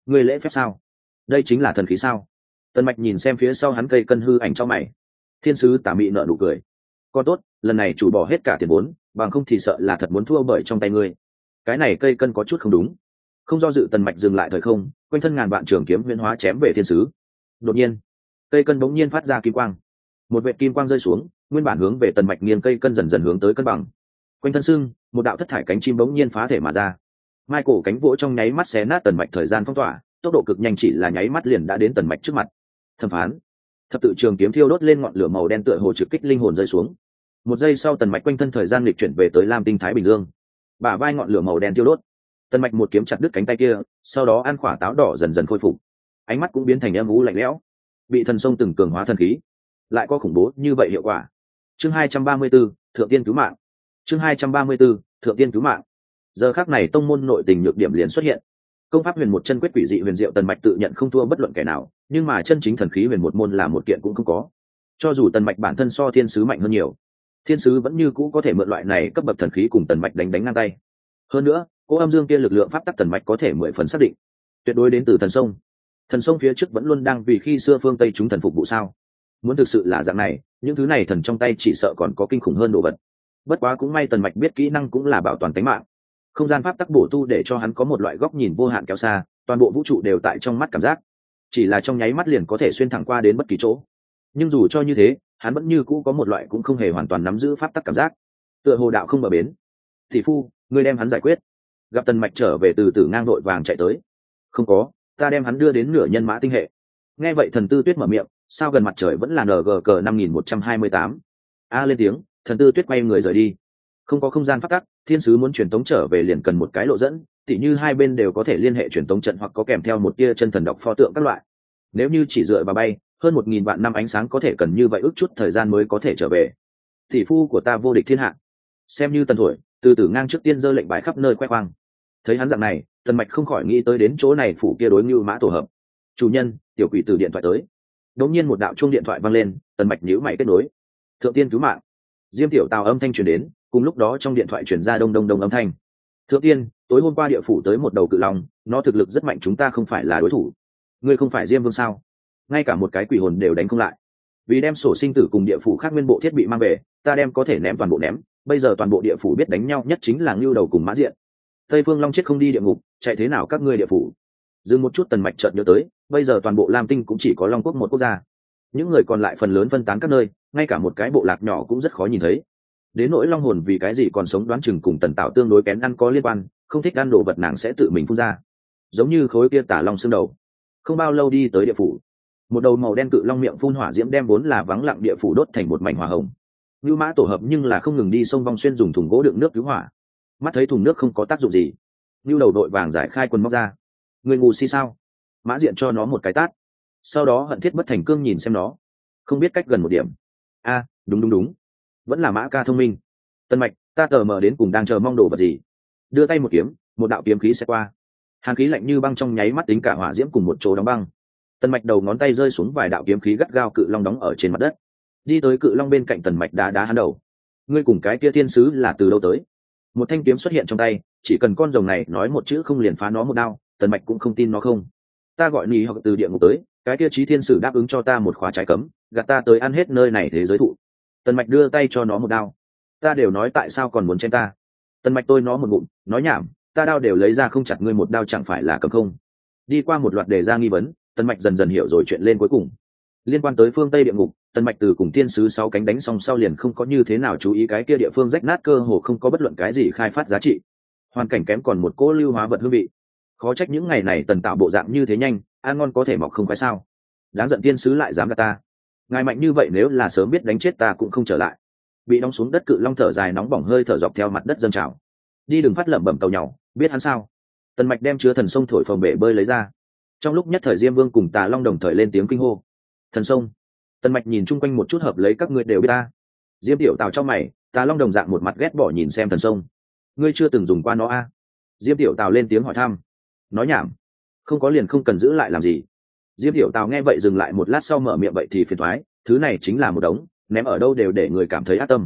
ngươi lễ phép sao? Đây chính là thần khí sao? Tần Mạch nhìn xem phía sau hắn cây cân hư ảnh trong mày. Thiên sứ Tà Mị nở nụ cười. Con tốt, lần này chủ bỏ hết cả tiền vốn, bằng không thì sợ là thật muốn thua bởi trong tay ngươi. Cái này cây cân có chút không đúng. Không do dự, Tần Mạch dừng lại thời không, quanh thân ngàn vạn trường kiếm huyễn hóa chém về thiên sứ. Đột nhiên, cây cân bỗng nhiên phát ra kim quang. Một vệt kim quang rơi xuống, nguyên bản hướng về Tần Mạch nghiêng cây cân dần dần hướng tới cân bằng. Quanh thân sưng, một đạo thất thải cánh chim bỗng nhiên phá thể mà ra. Michael cánh vỗ trong nháy mắt xé nát Tần Mạch thời gian phong tỏa, tốc độ cực nhanh, chỉ là nháy mắt liền đã đến Tần Mạch trước mặt. Thẩm phán. Thập tự trường kiếm thiêu đốt lên ngọn lửa màu đen tựa hồ trực kích linh hồn rơi xuống. Một giây sau, Tần Mạch quanh thân thời gian lịch chuyển về tới Lam Tinh Thái Bình Dương. Bả vai ngọn lửa màu đen thiêu đốt. Tần Mạch một kiếm chặt đứt cánh tay kia, sau đó ăn quả táo đỏ dần dần khôi phục. Ánh mắt cũng biến thành âm u lạnh lẽo. Bị thần sông từng cường hóa thần khí, lại có khủng bố như vậy hiệu quả. Chương 234, Thượng tiên cứu mạng. Chương 234, Thượng tiên cứu mạng. Giờ khắc này tông môn nội tình nhược điểm liền xuất hiện. Công pháp huyền một chân quyết quỷ dị huyền diệu, Tần Mạch tự nhận không thua bất luận kẻ nào, nhưng mà chân chính thần khí huyền một môn là một kiện cũng không có. Cho dù Tần Mạch bản thân so thiên sứ mạnh hơn nhiều, thiên sứ vẫn như cũ có thể mượn loại này cấp bậc thần khí cùng Tần Mạch đánh ngang tay. Hơn nữa, cỗ âm dương kia lực lượng pháp tắc Tần Mạch có thể 10 phần xác định, tuyệt đối đến từ thần sông. Thần sông phía trước vẫn luôn đang vì khi xưa phương Tây chúng thần phục vụ sao? Muốn thực sự là dạng này, những thứ này thần trong tay chỉ sợ còn có kinh khủng hơn đồ vật. Bất quá cũng may Tần Mạch biết kỹ năng cũng là bảo toàn tính mạng. Không gian pháp tắc bổ tu để cho hắn có một loại góc nhìn vô hạn kéo xa, toàn bộ vũ trụ đều tại trong mắt cảm giác, chỉ là trong nháy mắt liền có thể xuyên thẳng qua đến bất kỳ chỗ. Nhưng dù cho như thế, hắn vẫn như cũ có một loại cũng không hề hoàn toàn nắm giữ pháp tắc cảm giác, tựa hồ đạo không bờ bến. Tỷ phu, ngươi đem hắn giải quyết. Gặp Tần Mạch trở về từ từ ngang đội vàng chạy tới. Không có, ta đem hắn đưa đến nửa nhân mã tinh hệ. Nghe vậy Thần Tư Tuyết mở miệng, sao gần mặt trời vẫn là NGG 5128. A lên tiếng, Thần Tư Tuyết quay người rời đi. Không có không gian pháp tắc, thiên sứ muốn truyền tống trở về liền cần một cái lộ dẫn, tỉ như hai bên đều có thể liên hệ truyền tống trận hoặc có kèm theo một tia chân thần đọc pho tượng các loại. Nếu như chỉ dựa vào bay, hơn 1000 vạn năm ánh sáng có thể cần như vậy ước chút thời gian mới có thể trở về. Tỷ phu của ta vô địch thiên hạ. Xem như Tần thổi, từ từ ngang trước tiên giơ lệnh bài khắp nơi khoe khoang. Thấy hắn dạng này, Tần Mạch không khỏi nghĩ tới đến chỗ này phủ kia đối Ngưu Mã tổ hợp. Chủ nhân, tiểu quỷ từ điện thoại tới. Đột nhiên một đạo chuông điện thoại vang lên, Tần Mạch nhíu mày kết nối. Thượng tiên cứu mạng. Diêm Tiểu Tào âm thanh truyền đến, cùng lúc đó trong điện thoại truyền ra đông đông đông âm thanh. Thượng tiên, tối hôm qua địa phủ tới một đầu cự long, nó thực lực rất mạnh, chúng ta không phải là đối thủ. Ngươi không phải Diêm Vương sao? Ngay cả một cái quỷ hồn đều đánh không lại. Vì đem sổ sinh tử cùng địa phủ khác nguyên bộ thiết bị mang về, ta đem có thể ném toàn bộ ném. Bây giờ toàn bộ địa phủ biết đánh nhau nhất chính là Ngưu Đầu cùng Mã Diện. Tây Phương Long chết không đi địa ngục, chạy thế nào các ngươi địa phủ? Dừng một chút, Tần Mạch chợt nhớ tới, bây giờ toàn bộ Lam Tinh cũng chỉ có Long Quốc một quốc gia, những người còn lại phần lớn phân tán các nơi, ngay cả một cái bộ lạc nhỏ cũng rất khó nhìn thấy. Đến nỗi long hồn vì cái gì còn sống, đoán chừng cùng Tần Tạo tương đối kén ăn có liên quan, không thích ăn đồ vật nàng sẽ tự mình phun ra, giống như khối kia tả long xương đầu. Không bao lâu đi tới địa phủ, một đầu màu đen cự long miệng phun hỏa diễm đem vốn là vắng lặng địa phủ đốt thành một mảnh hỏa hồng. Ngưu Mã tổ hợp nhưng là không ngừng đi sông Vong Xuyên dùng thùng gỗ đựng nước cứu hỏa. Mắt thấy thùng nước không có tác dụng gì, Ngưu Đầu đội vàng giải khai quần móc ra. Người ngu si sao? Mã Diện cho nó một cái tát, sau đó hận thiết bất thành cương nhìn xem nó, không biết cách gần một điểm. A, đúng, vẫn là Mã ca thông minh. Tần Mạch, ta tờ mờ đến cùng đang chờ mong đồ vật gì? Đưa tay một kiếm, một đạo kiếm khí sẽ qua, hàn khí lạnh như băng trong nháy mắt tính cả hỏa diễm cùng một chỗ đóng băng. Tần Mạch đầu ngón tay rơi xuống vài đạo kiếm khí gắt gao, cự long đóng ở trên mặt đất. Đi tới cự long bên cạnh Tần Mạch đá hắn đầu. Ngươi cùng cái kia thiên sứ là từ đâu tới? Một thanh kiếm xuất hiện trong tay, chỉ cần con rồng này nói một chữ không liền phá nó một đao. Tần Mạch cũng không tin nó không. Ta gọi nì hoặc từ địa ngục tới, cái kia chí thiên sử đáp ứng cho ta một khóa trái cấm, gạt ta tới ăn hết nơi này thế giới thụ. Tần Mạch đưa tay cho nó một đao. Ta đều nói tại sao còn muốn chém ta? Tần Mạch tôi nó một ngụm, nói nhảm, ta đao đều lấy ra không chặt ngươi một đao chẳng phải là cầm không? Đi qua một loạt đề ra nghi vấn, Tần Mạch dần dần hiểu rồi chuyện lên cuối cùng. Liên quan tới phương Tây địa ngục, Tần Mạch từ cùng thiên sứ 6 cánh đánh xong sau liền không có như thế nào chú ý cái kia địa phương rách nát, cơ hồ không có bất luận cái gì khai phát giá trị. Hoàn cảnh kém, còn một cỗ lưu hóa vật hương vị. Khó trách những ngày này Tần tạo bộ dạng như thế nhanh, ăn ngon có thể mọc không phải sao? Đáng giận, thiên sứ lại dám gạt ta. Ngài mạnh như vậy, nếu là sớm biết đánh chết ta cũng không trở lại. Bị đóng xuống đất cự long thở dài nóng bỏng, hơi thở dọc theo mặt đất dâng trào. Đi đừng phát lẩm bẩm tàu nhỏ, biết hắn sao? Tần Mạch đem chứa thần sông thổi phồng bể bơi lấy ra. Trong lúc nhất thời Diêm Vương cùng Tà Long đồng thời lên tiếng kinh hô. Thần sông. Tần Mạch nhìn chung quanh một chút, hợp lấy các ngươi đều biết ta. Diêm Tiểu Tào trong mày, Tà Long đồng dạng một mặt ghét bỏ nhìn xem thần sông. Ngươi chưa từng dùng qua nó a? Diêm Tiểu Tào lên tiếng hỏi thăm. Nói nhảm, không có liền không cần giữ lại làm gì. Diêm Tiểu Tào nghe vậy dừng lại một lát sau mở miệng, vậy thì phiền thoái, thứ này chính là một đống, ném ở đâu đều để người cảm thấy ác tâm.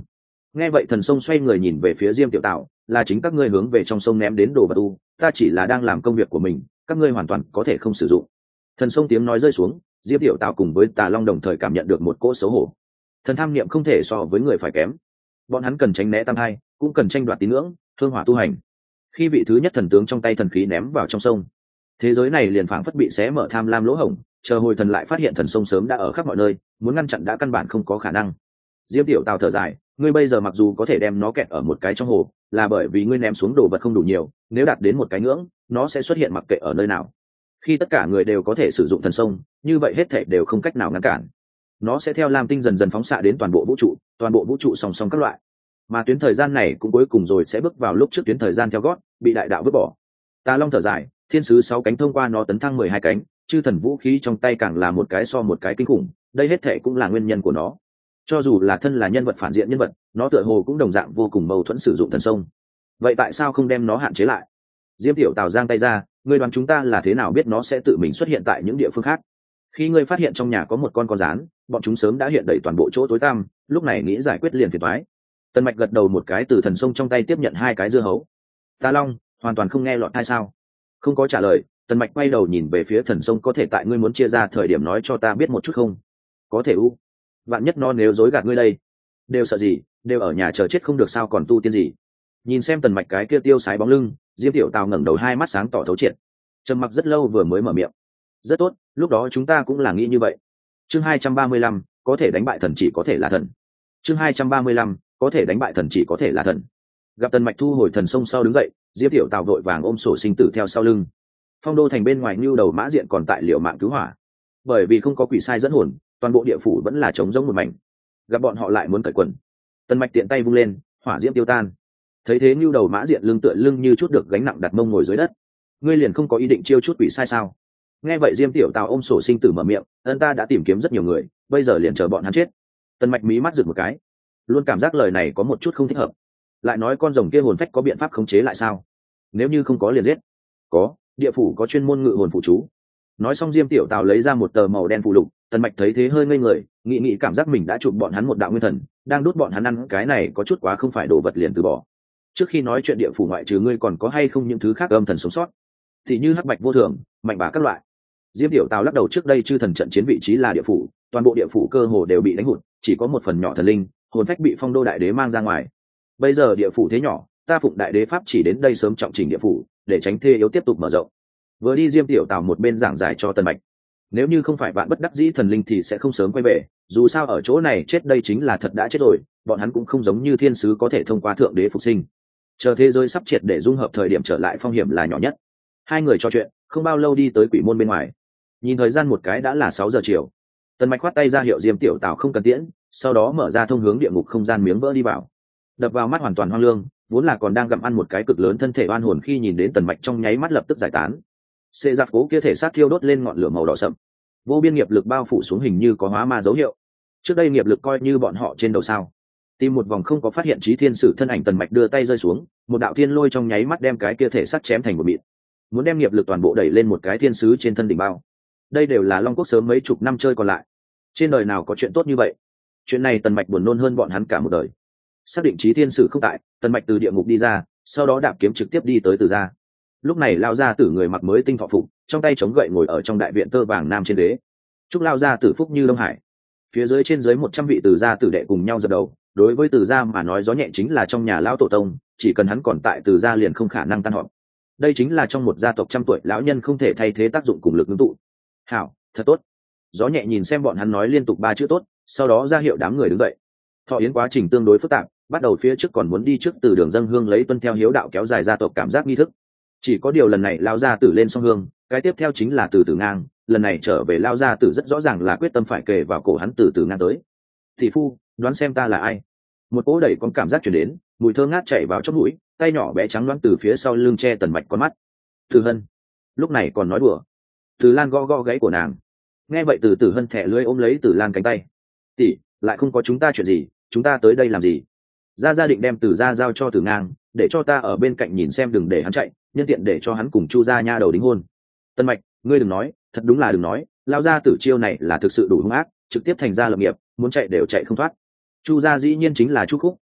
Nghe vậy thần sông xoay người nhìn về phía Diêm Tiểu Tạo, là chính các ngươi hướng về trong sông ném đến đồ vật u, ta chỉ là đang làm công việc của mình, các ngươi hoàn toàn có thể không sử dụng. Thần sông tiếng nói rơi xuống, Diêm Tiểu Tạo cùng với Tà Long đồng thời cảm nhận được một cỗ xấu hổ. Thần tham niệm không thể so với người phải kém, bọn hắn cần tránh né tam hai, cũng cần tranh đoạt tín ngưỡng, hương hỏa tu hành. Khi vị thứ nhất thần tướng trong tay thần khí ném vào trong sông, thế giới này liền phảng phất bị xé mở tham lam lỗ hổng, chờ hồi thần lại phát hiện thần sông sớm đã ở khắp mọi nơi, muốn ngăn chặn đã căn bản không có khả năng. Diêm Tiểu Tào thở dài, ngươi bây giờ mặc dù có thể đem nó kẹt ở một cái trong hồ, là bởi vì ngươi ném xuống đồ vật không đủ nhiều, nếu đạt đến một cái ngưỡng, nó sẽ xuất hiện mặc kệ ở nơi nào. Khi tất cả người đều có thể sử dụng thần sông, như vậy hết thảy đều không cách nào ngăn cản. Nó sẽ theo lam tinh dần dần phóng xạ đến toàn bộ vũ trụ song song các loại. Mà tuyến thời gian này cũng cuối cùng rồi sẽ bước vào lúc trước tuyến thời gian theo gót, bị đại đạo vứt bỏ. Tà Long thở dài, thiên sứ 6 cánh thông qua nó tấn thăng 12 cánh, chư thần vũ khí trong tay càng là một cái so một cái kinh khủng, đây hết thảy cũng là nguyên nhân của nó. Cho dù là thân là nhân vật phản diện nhân vật, nó tựa hồ cũng đồng dạng vô cùng mâu thuẫn sử dụng thần sông. Vậy tại sao không đem nó hạn chế lại? Diêm Tiểu Tào giang tay ra, ngươi đoán chúng ta là thế nào biết nó sẽ tự mình xuất hiện tại những địa phương khác? Khi ngươi phát hiện trong nhà có một con rán, bọn chúng sớm đã hiện đầy toàn bộ chỗ tối tăm, lúc này nghĩ giải quyết liền phiền toái. Tần Mạch gật đầu một cái, từ thần sông trong tay tiếp nhận 2 cái dưa hấu. Tà Long hoàn toàn không nghe lọt tai sao? Không có trả lời. Tần Mạch quay đầu nhìn về phía thần sông, có thể tại ngươi muốn chia ra thời điểm nói cho ta biết một chút không? Có thể u. Vạn nhất nó nếu dối gạt ngươi đây, đều sợ gì, đều ở nhà chờ chết không được sao còn tu tiên gì. Nhìn xem Tần Mạch cái kia tiêu sái bóng lưng, Diêm Tiểu Tào ngẩng đầu, 2 mắt sáng tỏ thấu triệt. Trầm mặc rất lâu vừa mới mở miệng. Rất tốt, lúc đó chúng ta cũng là nghĩ như vậy. Chương 235, có thể đánh bại thần chỉ có thể là thần. Chương 235, có thể đánh bại thần chỉ có thể là thần. Gặp Tần Mạch thu hồi thần sông sau đứng dậy, Diêm Tiểu Tào vội vàng ôm sổ sinh tử theo sau lưng. Phong đô thành bên ngoài Nưu Đầu Mã Diện còn tại liều mạng cứu hỏa, bởi vì không có quỷ sai dẫn hồn, toàn bộ địa phủ vẫn là trống rỗng một mảnh. Gặp bọn họ lại muốn cởi quần, Tần Mạch tiện tay vung lên, hỏa diễm tiêu tan. Thấy thế Nưu Đầu Mã Diện lưng tựa lưng như chút được gánh nặng, đặt mông ngồi dưới đất. Ngươi liền không có ý định chiêu chút quỷ sai sao? Nghe vậy Diêm Tiểu Tào ôm sổ sinh tử mở miệng, ân, ta đã tìm kiếm rất nhiều người, bây giờ liền chờ bọn hắn chết. Tần Mạch mí mắt giật một cái, luôn cảm giác lời này có một chút không thích hợp. Lại nói con rồng kia hồn phách có biện pháp khống chế lại sao? Nếu như không có liền giết. Có, địa phủ có chuyên môn ngự hồn phụ chú. Nói xong Diêm Tiểu Tào lấy ra một tờ màu đen phụ lục. Tần Mạch thấy thế hơi ngây người, nghĩ cảm giác mình đã chụp bọn hắn một đạo nguyên thần, đang đút bọn hắn ăn, cái này có chút quá không phải đồ vật liền từ bỏ. Trước khi nói chuyện địa phủ ngoại trừ ngươi còn có hay không những thứ khác âm thần sống sót, thì như hắc bạch vô thường, mạnh bá các loại. Diêm Tiểu Tào lắc đầu, trước đây chư thần trận chiến vị trí là địa phủ, toàn bộ địa phủ cơ hồ đều bị đánh hụt, chỉ có một phần nhỏ thần linh hồn phách bị Phong Đô đại đế mang ra ngoài. Bây giờ địa phủ thế nhỏ, ta phụng đại đế pháp chỉ đến đây sớm trọng chỉnh địa phủ, để tránh thê yếu tiếp tục mở rộng. Vừa đi Diêm Tiểu Tào một bên giảng giải cho Tần Mạch. Nếu như không phải vạn bất đắc dĩ thần linh thì sẽ không sớm quay về, dù sao ở chỗ này chết đây chính là thật đã chết rồi, bọn hắn cũng không giống như thiên sứ có thể thông qua thượng đế phục sinh. Chờ thế giới sắp triệt để dung hợp, thời điểm trở lại phong hiểm là nhỏ nhất. Hai người trò chuyện, không bao lâu đi tới quỷ môn bên ngoài. Nhìn thời gian một cái đã là 6 giờ chiều. Tần Mạch khoát tay ra hiệu Diêm Tiểu Tào không cần tiễn, sau đó mở ra thông hướng địa ngục không gian miếng vỡ đi vào. Đập vào mắt hoàn toàn hoang lương, vốn là còn đang gặm ăn một cái cực lớn thân thể oan hồn, khi nhìn đến Tần Mạch trong nháy mắt lập tức giải tán. Xê giặc cố kia thể xác thiêu đốt lên ngọn lửa màu đỏ sậm, vô biên nghiệp lực bao phủ xuống, hình như có hóa ma dấu hiệu. Trước đây nghiệp lực coi như bọn họ trên đầu sao. Tìm một vòng không có phát hiện Chí Thiên Sử thân ảnh, Tần Mạch đưa tay rơi xuống, một đạo thiên lôi trong nháy mắt đem cái kia thể xác chém thành một mịn. Muốn đem nghiệp lực toàn bộ đẩy lên một cái thiên sứ trên thân đỉnh bao. Đây đều là Long Quốc sớm mấy chục năm chơi còn lại. Trên đời nào có chuyện tốt như vậy. Chuyện này Tần Mạch buồn nôn hơn bọn hắn cả một đời. Xác định Chí Thiên Sử không tại, Tần Mạch từ địa ngục đi ra, sau đó đạp kiếm trực tiếp đi tới Từ gia. Lúc này lao gia tử người mặc mới tinh thọ phục, trong tay chống gậy ngồi ở trong đại viện tơ vàng nam trên đế. Chúc lao gia tử phúc như Đông Hải. Phía dưới trên dưới 100 vị Từ gia tử đệ cùng nhau dập đầu. Đối với Từ gia mà nói, gió nhẹ chính là trong nhà lão tổ tông, chỉ cần hắn còn tại Từ gia liền không khả năng tan họp. Đây chính là trong một gia tộc trăm tuổi lão nhân không thể thay thế tác dụng cùng lực ngưng tụ. Hảo, thật tốt. Gió nhẹ nhìn xem bọn hắn nói liên tục 3 chữ tốt, sau đó ra hiệu đám người đứng dậy. Thọ yến quá trình tương đối phức tạp, bắt đầu phía trước còn muốn đi trước từ đường dâng hương, lấy tuân theo hiếu đạo kéo dài gia tộc cảm giác nghi thức. Chỉ có điều lần này lao gia tử lên song hương, cái tiếp theo chính là từ từ ngang, lần này trở về lao gia tử rất rõ ràng là quyết tâm phải kề vào cổ hắn từ từ ngang tới. Thị phu, đoán xem ta là ai? Một cỗ đẩy con cảm giác chuyển đến, mùi thơ ngát chảy vào chóp mũi, tay nhỏ bé trắng loáng từ phía sau lưng che Tần Mạch con mắt. Từ Hân, lúc này còn nói đùa. Từ Lan gõ gõ gáy của nàng. Nghe vậy Từ Hân thẻ lưỡi ôm lấy Từ Lan cánh tay. Tỷ, lại không có chúng ta chuyện gì, chúng ta tới đây làm gì? Gia định đem Từ gia giao cho Từ ngang, để cho ta ở bên cạnh nhìn xem, đừng để hắn chạy, nhân tiện để cho hắn cùng Chu gia nha đầu đính hôn. Tần Mạch, ngươi đừng nói, thật đúng là đừng nói, lao gia tử chiêu này là thực sự đủ hung ác, trực tiếp thành ra lập nghiệp, muốn chạy đều chạy không thoát. Chu gia dĩ nhiên chính là Chu Khúc,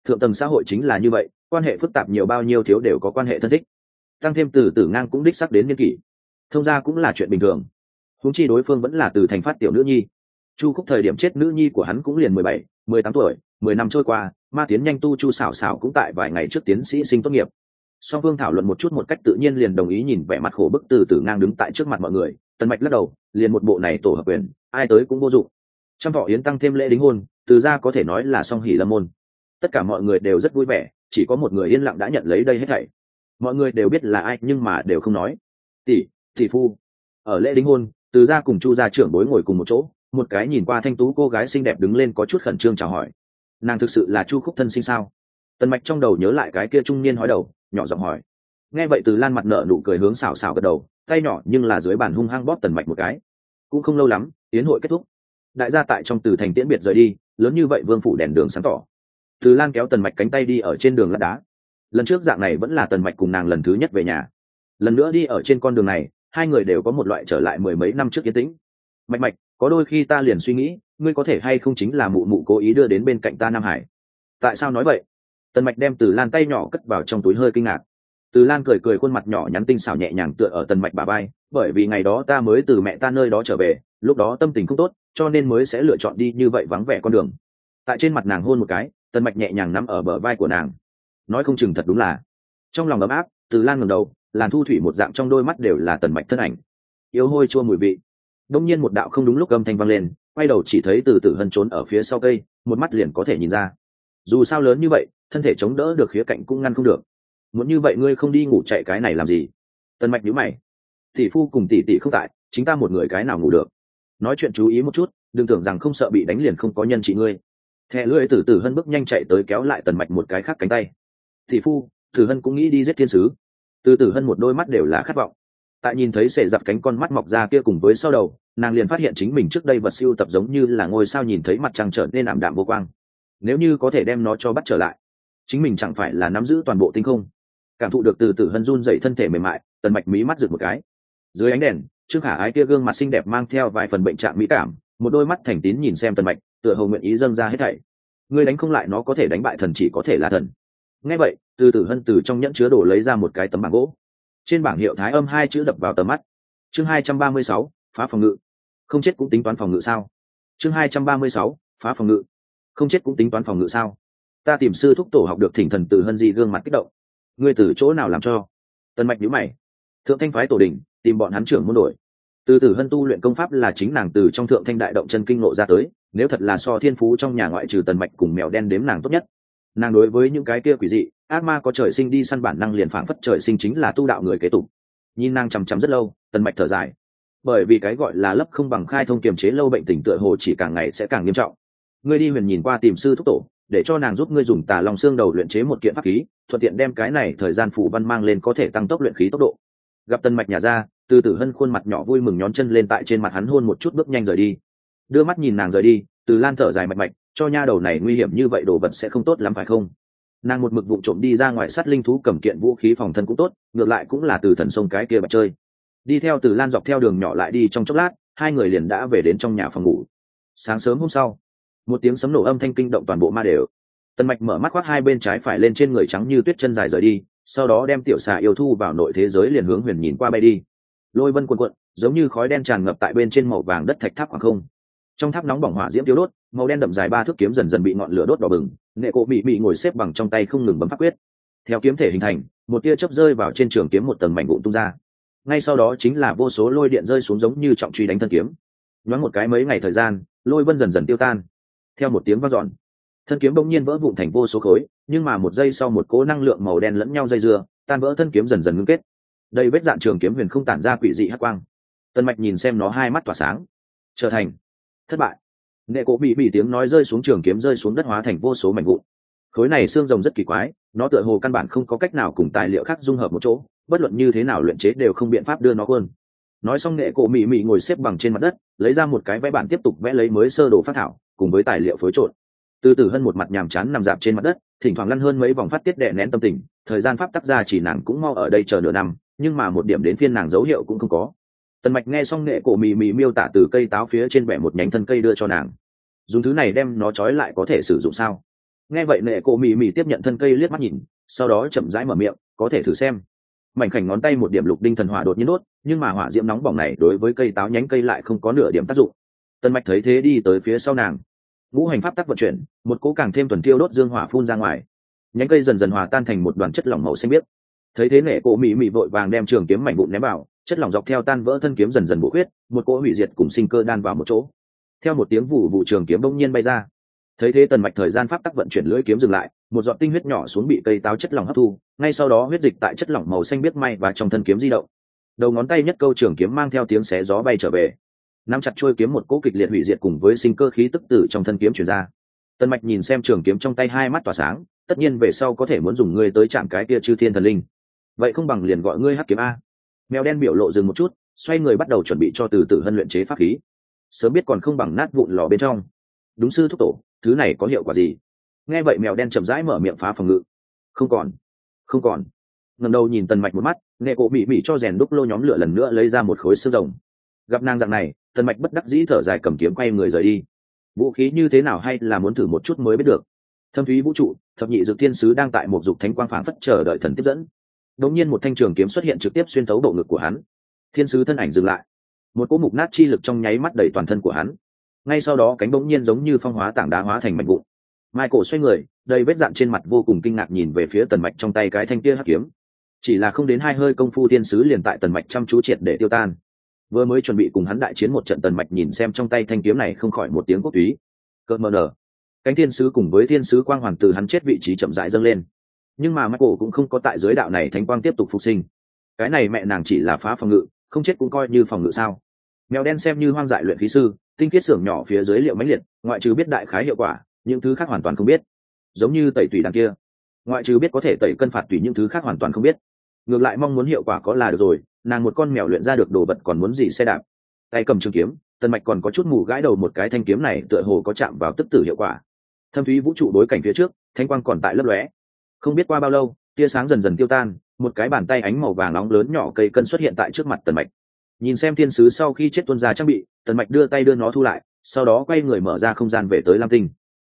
thượng tầng xã hội chính là như vậy, quan hệ phức tạp nhiều bao nhiêu thiếu đều có quan hệ thân thích, tăng thêm từ tử ngang cũng đích sắc đến niên kỷ, thông gia cũng là chuyện bình thường. Huống chi đối phương vẫn là từ thành phát tiểu nữ nhi. Chu Khúc thời điểm chết nữ nhi của hắn cũng liền 17, 18 tuổi, 10 năm trôi qua, ma tiến nhanh tu Chu Sảo Sảo cũng tại vài ngày trước tiến sĩ sinh tốt nghiệp. Song phương thảo luận một chút một cách tự nhiên liền đồng ý nhìn vẻ mặt khổ bức từ tử ngang đứng tại trước mặt mọi người. Tần Mạch lắc đầu, liền một bộ này tổ hợp quyền, ai tới cũng vô dụng. Trăm thọ yến tăng thêm lễ đính hôn, từ ra có thể nói là song hỷ lâm môn. Tất cả mọi người đều rất vui vẻ, chỉ có một người yên lặng đã nhận lấy đây hết thảy. Mọi người đều biết là ai nhưng mà đều không nói. Tỷ phu. Ở lễ đính hôn, từ ra cùng Chu gia trưởng bối ngồi cùng một chỗ, một cái nhìn qua thanh tú cô gái xinh đẹp đứng lên có chút khẩn trương chào hỏi. Nàng thực sự là Chu Khúc thân sinh sao? Tần Mạch trong đầu nhớ lại cái kia trung niên hói đầu, nhỏ giọng hỏi. Nghe vậy Từ Lan mặt nở nụ cười hướng xảo xảo gật đầu, tay nhỏ nhưng là dưới bàn hung hăng bóp Tần Mạch một cái. Cũng không lâu lắm, yến hội kết thúc. Đại gia tại trong Từ thành tiễn biệt rời đi, lớn như vậy vương phủ đèn đường sáng tỏ. Từ Lan kéo Tần Mạch cánh tay đi ở trên đường lát đá. Lần trước dạng này vẫn là Tần Mạch cùng nàng lần thứ nhất về nhà. Lần nữa đi ở trên con đường này, hai người đều có một loại trở lại mười mấy năm trước yên tĩnh. Mạch, có đôi khi ta liền suy nghĩ, ngươi có thể hay không chính là mụ mụ cố ý đưa đến bên cạnh ta Nam Hải. Tại sao nói vậy? Tần Mạch đem Từ Lan tay nhỏ cất vào trong túi hơi kinh ngạc. Từ Lan cười khuôn mặt nhỏ nhắn tinh xảo nhẹ nhàng tựa ở Tần Mạch bả vai, bởi vì ngày đó ta mới từ mẹ ta nơi đó trở về, lúc đó tâm tình không tốt, cho nên mới sẽ lựa chọn đi như vậy vắng vẻ con đường. Tại trên mặt nàng hôn một cái, Tần Mạch nhẹ nhàng nắm ở bờ vai của nàng. Nói không chừng thật đúng là. Trong lòng ấm áp, Từ Lan ngẩng đầu, làn thu thủy một dạng trong đôi mắt đều là Tần Mạch thân ảnh. Yếu hôi chua mùi vị. Đông nhiên một đạo không đúng lúc âm thanh vang lên, quay đầu chỉ thấy Từ Tử Hân trốn ở phía sau cây, một mắt liền có thể nhìn ra. Dù sao lớn như vậy, thân thể chống đỡ được khía cạnh cũng ngăn không được. Muốn như vậy ngươi không đi ngủ chạy cái này làm gì? Tần Mạch nhíu mày. Tỷ phu cùng tỷ tỷ không tại, chính ta một người cái nào ngủ được? Nói chuyện chú ý một chút, đừng tưởng rằng không sợ bị đánh liền không có nhân trị ngươi. Thẻ lưỡi Từ Tử Hân bước nhanh chạy tới kéo lại Tần Mạch một cái khác cánh tay. Tỷ phu, Tử Hân cũng nghĩ đi giết thiên sứ. Từ Tử Hân một đôi mắt đều là khát vọng. Tại nhìn thấy sệ giặt cánh con mắt mọc ra kia cùng với sau đầu, nàng liền phát hiện chính mình trước đây vật siêu tập giống như là ngôi sao nhìn thấy mặt trăng trở nên ảm đạm vô quang. Nếu như có thể đem nó cho bắt trở lại, chính mình chẳng phải là nắm giữ toàn bộ tinh không. Cảm thụ được Từ Tử Hân run dậy thân thể mềm mại, Tần Mạch mí mắt rực một cái. Dưới ánh đèn, Trương Khả Ái kia gương mặt xinh đẹp mang theo vài phần bệnh trạng mỹ cảm, một đôi mắt thành tín nhìn xem Tần Mạch, tựa hồ nguyện ý dâng ra hết thảy. Ngươi đánh không lại nó có thể đánh bại thần chỉ có thể là thần. Nghe vậy, Từ Tử Hân từ trong nhẫn chứa đồ lấy ra một cái tấm bảng gỗ. Trên bảng hiệu thái âm hai chữ đập vào tầm mắt. Chương 236, phá phòng ngự. Không chết cũng tính toán phòng ngự sao? Chương 236, phá phòng ngự. Không chết cũng tính toán phòng ngự sao? Ta tìm sư thúc tổ học được Thỉnh Thần Tử Hân dị gương mặt kích động. Ngươi từ chỗ nào làm cho? Tần Mạch nhíu mày. Thượng Thanh phái tổ đình, tìm bọn hắn trưởng môn đổi. Từ Tử Hân tu luyện công pháp là chính nàng từ trong Thượng Thanh đại động chân kinh ngộ ra tới, nếu thật là so thiên phú trong nhà ngoại trừ Tần Mạch cùng mèo đen đếm nàng tốt nhất. Nàng đối với những cái kia quỷ dị, ác ma có trời sinh đi săn bản năng liền phảng phất trời sinh chính là tu đạo người kế tục. Nhìn nàng chằm chằm rất lâu, Tần Mạch thở dài. Bởi vì cái gọi là lấp không bằng khai thông, kiềm chế lâu bệnh tình tựa hồ chỉ càng ngày sẽ càng nghiêm trọng. Ngươi đi Huyền nhìn qua tìm sư thúc tổ, để cho nàng giúp ngươi dùng Tà Long xương đầu luyện chế một kiện pháp khí, thuận tiện đem cái này thời gian phù văn mang lên có thể tăng tốc luyện khí tốc độ. Gặp Tần Mạch nhả ra, Từ Tử Hân khuôn mặt nhỏ vui mừng nhón chân lên tại trên mặt hắn hôn một chút bước nhanh rời đi. Đưa mắt nhìn nàng rời đi, Từ Lan thở dài mạch, cho nha đầu này nguy hiểm như vậy đồ vật sẽ không tốt lắm phải không? Nàng một mực vụ trộm đi ra ngoài sát linh thú cầm kiện vũ khí phòng thân cũng tốt, ngược lại cũng là từ thần sông cái kia bạch chơi. Đi theo Từ Lan dọc theo đường nhỏ lại đi trong chốc lát, hai người liền đã về đến trong nhà phòng ngủ. Sáng sớm hôm sau, một tiếng sấm nổ âm thanh kinh động toàn bộ ma đều. Tần Mạch mở mắt khoác hai bên trái phải lên trên người trắng như tuyết chân dài rời đi, sau đó đem tiểu xà yêu thu vào nội thế giới liền hướng Huyền nhìn qua bay đi. Lôi vân cuộn cuộn, giống như khói đen tràn ngập tại bên trên màu vàng đất thạch tháp khoảng không. Trong tháp nóng bỏng hỏa diễm tiêu đốt, màu đen đậm dài 3 thước kiếm dần dần bị ngọn lửa đốt đỏ bừng, Nghệ Cổ Mị ngồi xếp bằng trong tay không ngừng bấm pháp quyết. Theo kiếm thể hình thành, một tia chớp rơi vào trên trường kiếm một tầng mảnh vụn tung ra. Ngay sau đó chính là vô số lôi điện rơi xuống giống như trọng truy đánh thân kiếm. Nhoáng một cái mấy ngày thời gian, lôi vân dần dần tiêu tan. Theo một tiếng vang dọn, thân kiếm bỗng nhiên vỡ vụn thành vô số khối, nhưng mà một giây sau một cỗ năng lượng màu đen lẫn nhau dây dưa, tan vỡ thân kiếm dần dần ngưng kết. Đây vết dạn trường kiếm huyền không tản ra quỷ dị hắc quang. Tần Mạch nhìn xem nó hai mắt tỏa sáng. Trở thành thất bại. Nghệ Cổ Mị tiếng nói rơi xuống trường kiếm rơi xuống đất hóa thành vô số mảnh vụn. Khối này xương rồng rất kỳ quái, nó tựa hồ căn bản không có cách nào cùng tài liệu khác dung hợp một chỗ, bất luận như thế nào luyện chế đều không biện pháp đưa nó hơn. Nói xong Nghệ Cổ Mị ngồi xếp bằng trên mặt đất, lấy ra một cái vẽ bản tiếp tục vẽ lấy mới sơ đồ phát thảo, cùng với tài liệu phối trộn. Từ Tử Hân một mặt nhàm chán nằm dạp trên mặt đất, thỉnh thoảng lăn hơn mấy vòng phát tiết đè nén tâm tình, thời gian pháp tắc ra chỉ nàng cũng mau ở đây chờ nửa năm, nhưng mà một điểm đến phiên nàng dấu hiệu cũng không có. Tần Mạch nghe xong Nghệ Cổ Mị miêu tả từ cây táo phía trên bẻ một nhánh thân cây đưa cho nàng. Dùng thứ này đem nó trói lại có thể sử dụng sao? Nghe vậy nệ cổ mỉ mỉ tiếp nhận thân cây liếc mắt nhìn, sau đó chậm rãi mở miệng, có thể thử xem. Mảnh khảnh ngón tay một điểm lục đinh thần hỏa đột nhiên đốt, nhưng mà hỏa diễm nóng bỏng này đối với cây táo nhánh cây lại không có nửa điểm tác dụng. Tần Mạch thấy thế đi tới phía sau nàng, ngũ hành pháp tắc vận chuyển, một cỗ càng thêm thuần tiêu đốt dương hỏa phun ra ngoài, nhánh cây dần dần hòa tan thành một đoàn chất lỏng màu xanh biếc. Thấy thế nệ cổ mỉ mỉ vội vàng đem trường kiếm mảnh vụn ném vào, chất lỏng dọc theo tan vỡ thân kiếm dần dần bổ huyết, một cỗ hủy diệt cùng sinh cơ đan vào một chỗ. Theo một tiếng vụ vụ trường kiếm bỗng nhiên bay ra. Thấy thế Tần Mạch thời gian pháp tắc vận chuyển lưỡi kiếm dừng lại, một giọt tinh huyết nhỏ xuống bị cây táo chất lỏng hấp thu, ngay sau đó huyết dịch tại chất lỏng màu xanh biếc may và trong thân kiếm di động. Đầu ngón tay nhất câu trường kiếm mang theo tiếng xé gió bay trở về, nắm chặt chuôi kiếm một cỗ kịch liệt hủy diệt cùng với sinh cơ khí tức từ trong thân kiếm truyền ra. Tần Mạch nhìn xem trường kiếm trong tay, hai mắt tỏa sáng, tất nhiên về sau có thể muốn dùng ngươi tới chạm cái kia chư thiên thần linh, vậy không bằng liền gọi ngươi Hắc kiếm a. Mèo đen biểu lộ dừng một chút, xoay người bắt đầu chuẩn bị cho Từ Tử Hân luyện chế pháp khí. Sớm biết còn không bằng nát vụn lò bên trong. Đúng sư thúc tổ, thứ này có hiệu quả gì? Nghe vậy mèo đen chậm rãi mở miệng phá phòng ngự. Không còn. Ngẩng đầu nhìn Tần Mạch một mắt, nghệ cổ mỉ mỉ cho rèn đúc lô nhóm lửa lần nữa lấy ra một khối xương rồng. Gặp nàng dạng này, Tần Mạch bất đắc dĩ thở dài cầm kiếm quay người rời đi. Vũ khí như thế nào hay là muốn thử một chút mới biết được. Thâm thúy vũ trụ, thập nhị dược thiên sứ đang tại một dục thánh quang phảng phất chờ đợi thần tiếp dẫn. Đột nhiên một thanh trường kiếm xuất hiện trực tiếp xuyên thấu bộ ngực của hắn. Thiên sứ thân ảnh dừng lại, một cỗ mục nát chi lực trong nháy mắt đẩy toàn thân của hắn. Ngay sau đó cánh bỗng nhiên giống như phong hóa tảng đá hóa thành mảnh vụn. Michael xoay người, đầy vết dạn trên mặt vô cùng kinh ngạc nhìn về phía Tần Mạch trong tay cái thanh kia hắc kiếm. Chỉ là không đến hai hơi công phu thiên sứ liền tại Tần Mạch chăm chú triệt để tiêu tan. Vừa mới chuẩn bị cùng hắn đại chiến một trận, Tần Mạch nhìn xem trong tay thanh kiếm này không khỏi một tiếng quốc túy. Cơn mờ nở, cánh thiên sứ cùng với thiên sứ quang hoàng từ hắn chết vị trí chậm rãi dâng lên. Nhưng mà Michael cũng không có tại giới đạo này thánh quang tiếp tục phục sinh. Cái này mẹ nàng chỉ là phá phòng ngự, không chết cũng coi như phòng ngự sao? Mèo đen xem như hoang dại luyện khí sư, tinh khiết xưởng nhỏ phía dưới liệu mãnh liệt, ngoại trừ biết đại khái hiệu quả, những thứ khác hoàn toàn không biết. Giống như tẩy tủy đằng kia, ngoại trừ biết có thể tẩy cân phạt tủy, những thứ khác hoàn toàn không biết. Ngược lại mong muốn hiệu quả có là được rồi, nàng một con mèo luyện ra được đồ vật còn muốn gì xe đạp. Tay cầm trường kiếm, Tần Mạch còn có chút mù gãi đầu, một cái thanh kiếm này tựa hồ có chạm vào tức tử hiệu quả. Thâm thúy vũ trụ đối cảnh phía trước, thanh quang còn tại lấp lóe. Không biết qua bao lâu, tia sáng dần dần tiêu tan, một cái bàn tay ánh màu vàng nóng lớn nhỏ cây cân xuất hiện tại trước mặt Tần Mạch. Nhìn xem thiên sứ sau khi chết tuôn ra trang bị, Tần Mạch đưa tay đưa nó thu lại, sau đó quay người mở ra không gian về tới Lam Tinh.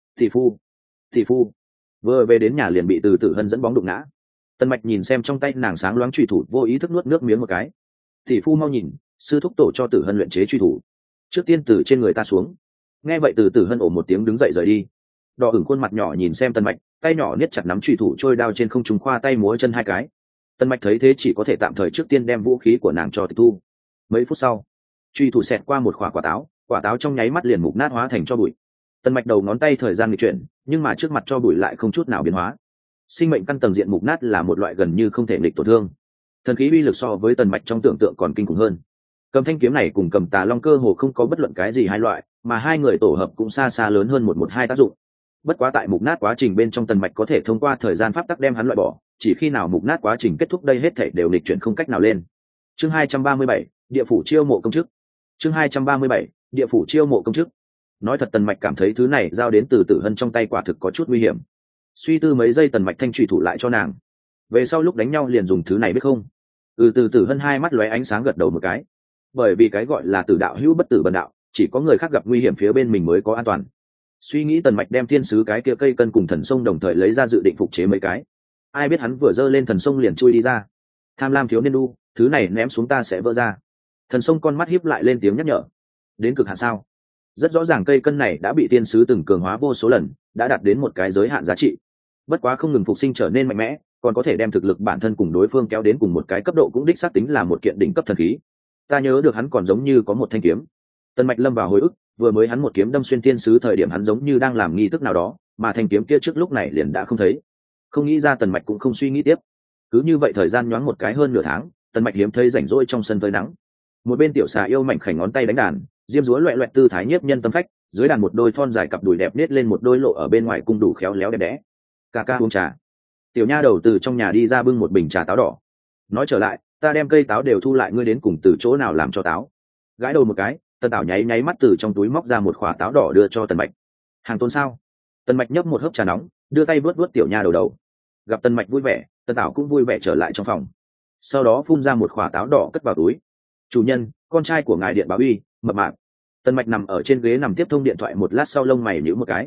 Thị phu vừa về đến nhà liền bị Từ Tử Hân dẫn bóng đụng ngã. Tần Mạch nhìn xem trong tay nàng sáng loáng truy thủ, vô ý thức nuốt nước miếng một cái. Thị phu mau nhìn, sư thúc tổ cho Tử Hân luyện chế truy thủ. Trước tiên từ trên người ta xuống. Nghe vậy Từ Tử Hân ồ một tiếng đứng dậy rời đi. Đỏ ửng khuôn mặt nhỏ nhìn xem Tần Mạch, tay nhỏ niết chặt nắm truy thủ trôi đao trên không trung, khoa tay múa chân hai cái. Tần Mạch thấy thế chỉ có thể tạm thời trước tiên đem vũ khí của nàng cho tịch thu. Mấy phút sau, truy thủ xẹt qua một quả táo trong nháy mắt liền mục nát hóa thành cho bụi. Tần Mạch đầu ngón tay thời gian nghịch chuyển, nhưng mà trước mặt cho bụi lại không chút nào biến hóa. Sinh mệnh căn tầng diện mục nát là một loại gần như không thể nghịch tổn thương. Thần khí uy lực so với Tần Mạch trong tưởng tượng còn kinh khủng hơn. Cầm thanh kiếm này cùng cầm Tà Long cơ hồ không có bất luận cái gì hai loại, mà hai người tổ hợp cũng xa xa lớn hơn một hai tác dụng. Bất quá tại mục nát quá trình bên trong, Tần Mạch có thể thông qua thời gian pháp tắc đem hắn loại bỏ, chỉ khi nào mục nát quá trình kết thúc đây hết thảy đều nghịch chuyển không cách nào lên. Chương 237, địa phủ chiêu mộ công chức. Chương 237, địa phủ chiêu mộ công chức. Nói thật, Tần Mạch cảm thấy thứ này giao đến Từ Tử Hân trong tay quả thực có chút nguy hiểm. Suy tư mấy giây, Tần Mạch thanh trùy thủ lại cho nàng. Về sau lúc đánh nhau liền dùng thứ này biết không? Từ Tử Hân hai mắt lóe ánh sáng gật đầu một cái. Bởi vì cái gọi là tử đạo hữu bất tử bần đạo, chỉ có người khác gặp nguy hiểm phía bên mình mới có an toàn. Suy nghĩ, Tần Mạch đem thiên sứ cái kia cây cân cùng thần sông đồng thời lấy ra dự định phục chế mấy cái. Ai biết hắn vừa giơ lên thần sông liền chui đi ra. Tham lam thiếu niên đu, thứ này ném xuống ta sẽ vỡ ra. Thần sông con mắt híp lại lên tiếng nhắc nhở. Đến cực hạn sao? Rất rõ ràng cây cân này đã bị thiên sứ từng cường hóa vô số lần, đã đạt đến một cái giới hạn giá trị. Bất quá không ngừng phục sinh trở nên mạnh mẽ, còn có thể đem thực lực bản thân cùng đối phương kéo đến cùng một cái cấp độ, cũng đích xác tính là một kiện đỉnh cấp thần khí. Ta nhớ được hắn còn giống như có một thanh kiếm. Tần Mạch lâm vào hồi ức, vừa mới hắn một kiếm đâm xuyên thiên sứ thời điểm hắn giống như đang làm nghi thức nào đó, mà thanh kiếm kia trước lúc này liền đã không thấy. Không nghĩ ra Tần Mạch cũng không suy nghĩ tiếp. Cứ như vậy thời gian nhoáng một cái hơn nửa tháng, Tần Mạch hiếm thấy rảnh rỗi trong sân phơi nắng. Một bên tiểu xà yêu mảnh khảnh ngón tay đánh đàn, diêm dúa loẹt loẹt tư thái nhiếp nhân tâm phách, dưới đàn một đôi thon dài cặp đùi đẹp nết lên một đôi lộ ở bên ngoài cung đủ khéo léo đẹp đẽ. Ca ca uống trà. Tiểu nha đầu từ trong nhà đi ra bưng một bình trà táo đỏ. Nói trở lại, ta đem cây táo đều thu lại, ngươi đến cùng từ chỗ nào làm cho táo? Gãi đầu một cái, Tần Tảo nháy nháy mắt từ trong túi móc ra một khỏa táo đỏ đưa cho Tần Mạch. Hàng tôn sao? Tần Mạch nhấp một hớp trà nóng, đưa tay vuốt vuốt tiểu nha đầu. Gặp Tần Mạch vui vẻ, Tần Tảo cũng vui vẻ trở lại trong phòng. Sau đó phun ra một khỏa táo đỏ cất vào túi. Chủ nhân, con trai của ngài điện báo uy, mập mạp. Tần Mạch nằm ở trên ghế nằm tiếp thông điện thoại, một lát sau lông mày nhíu một cái.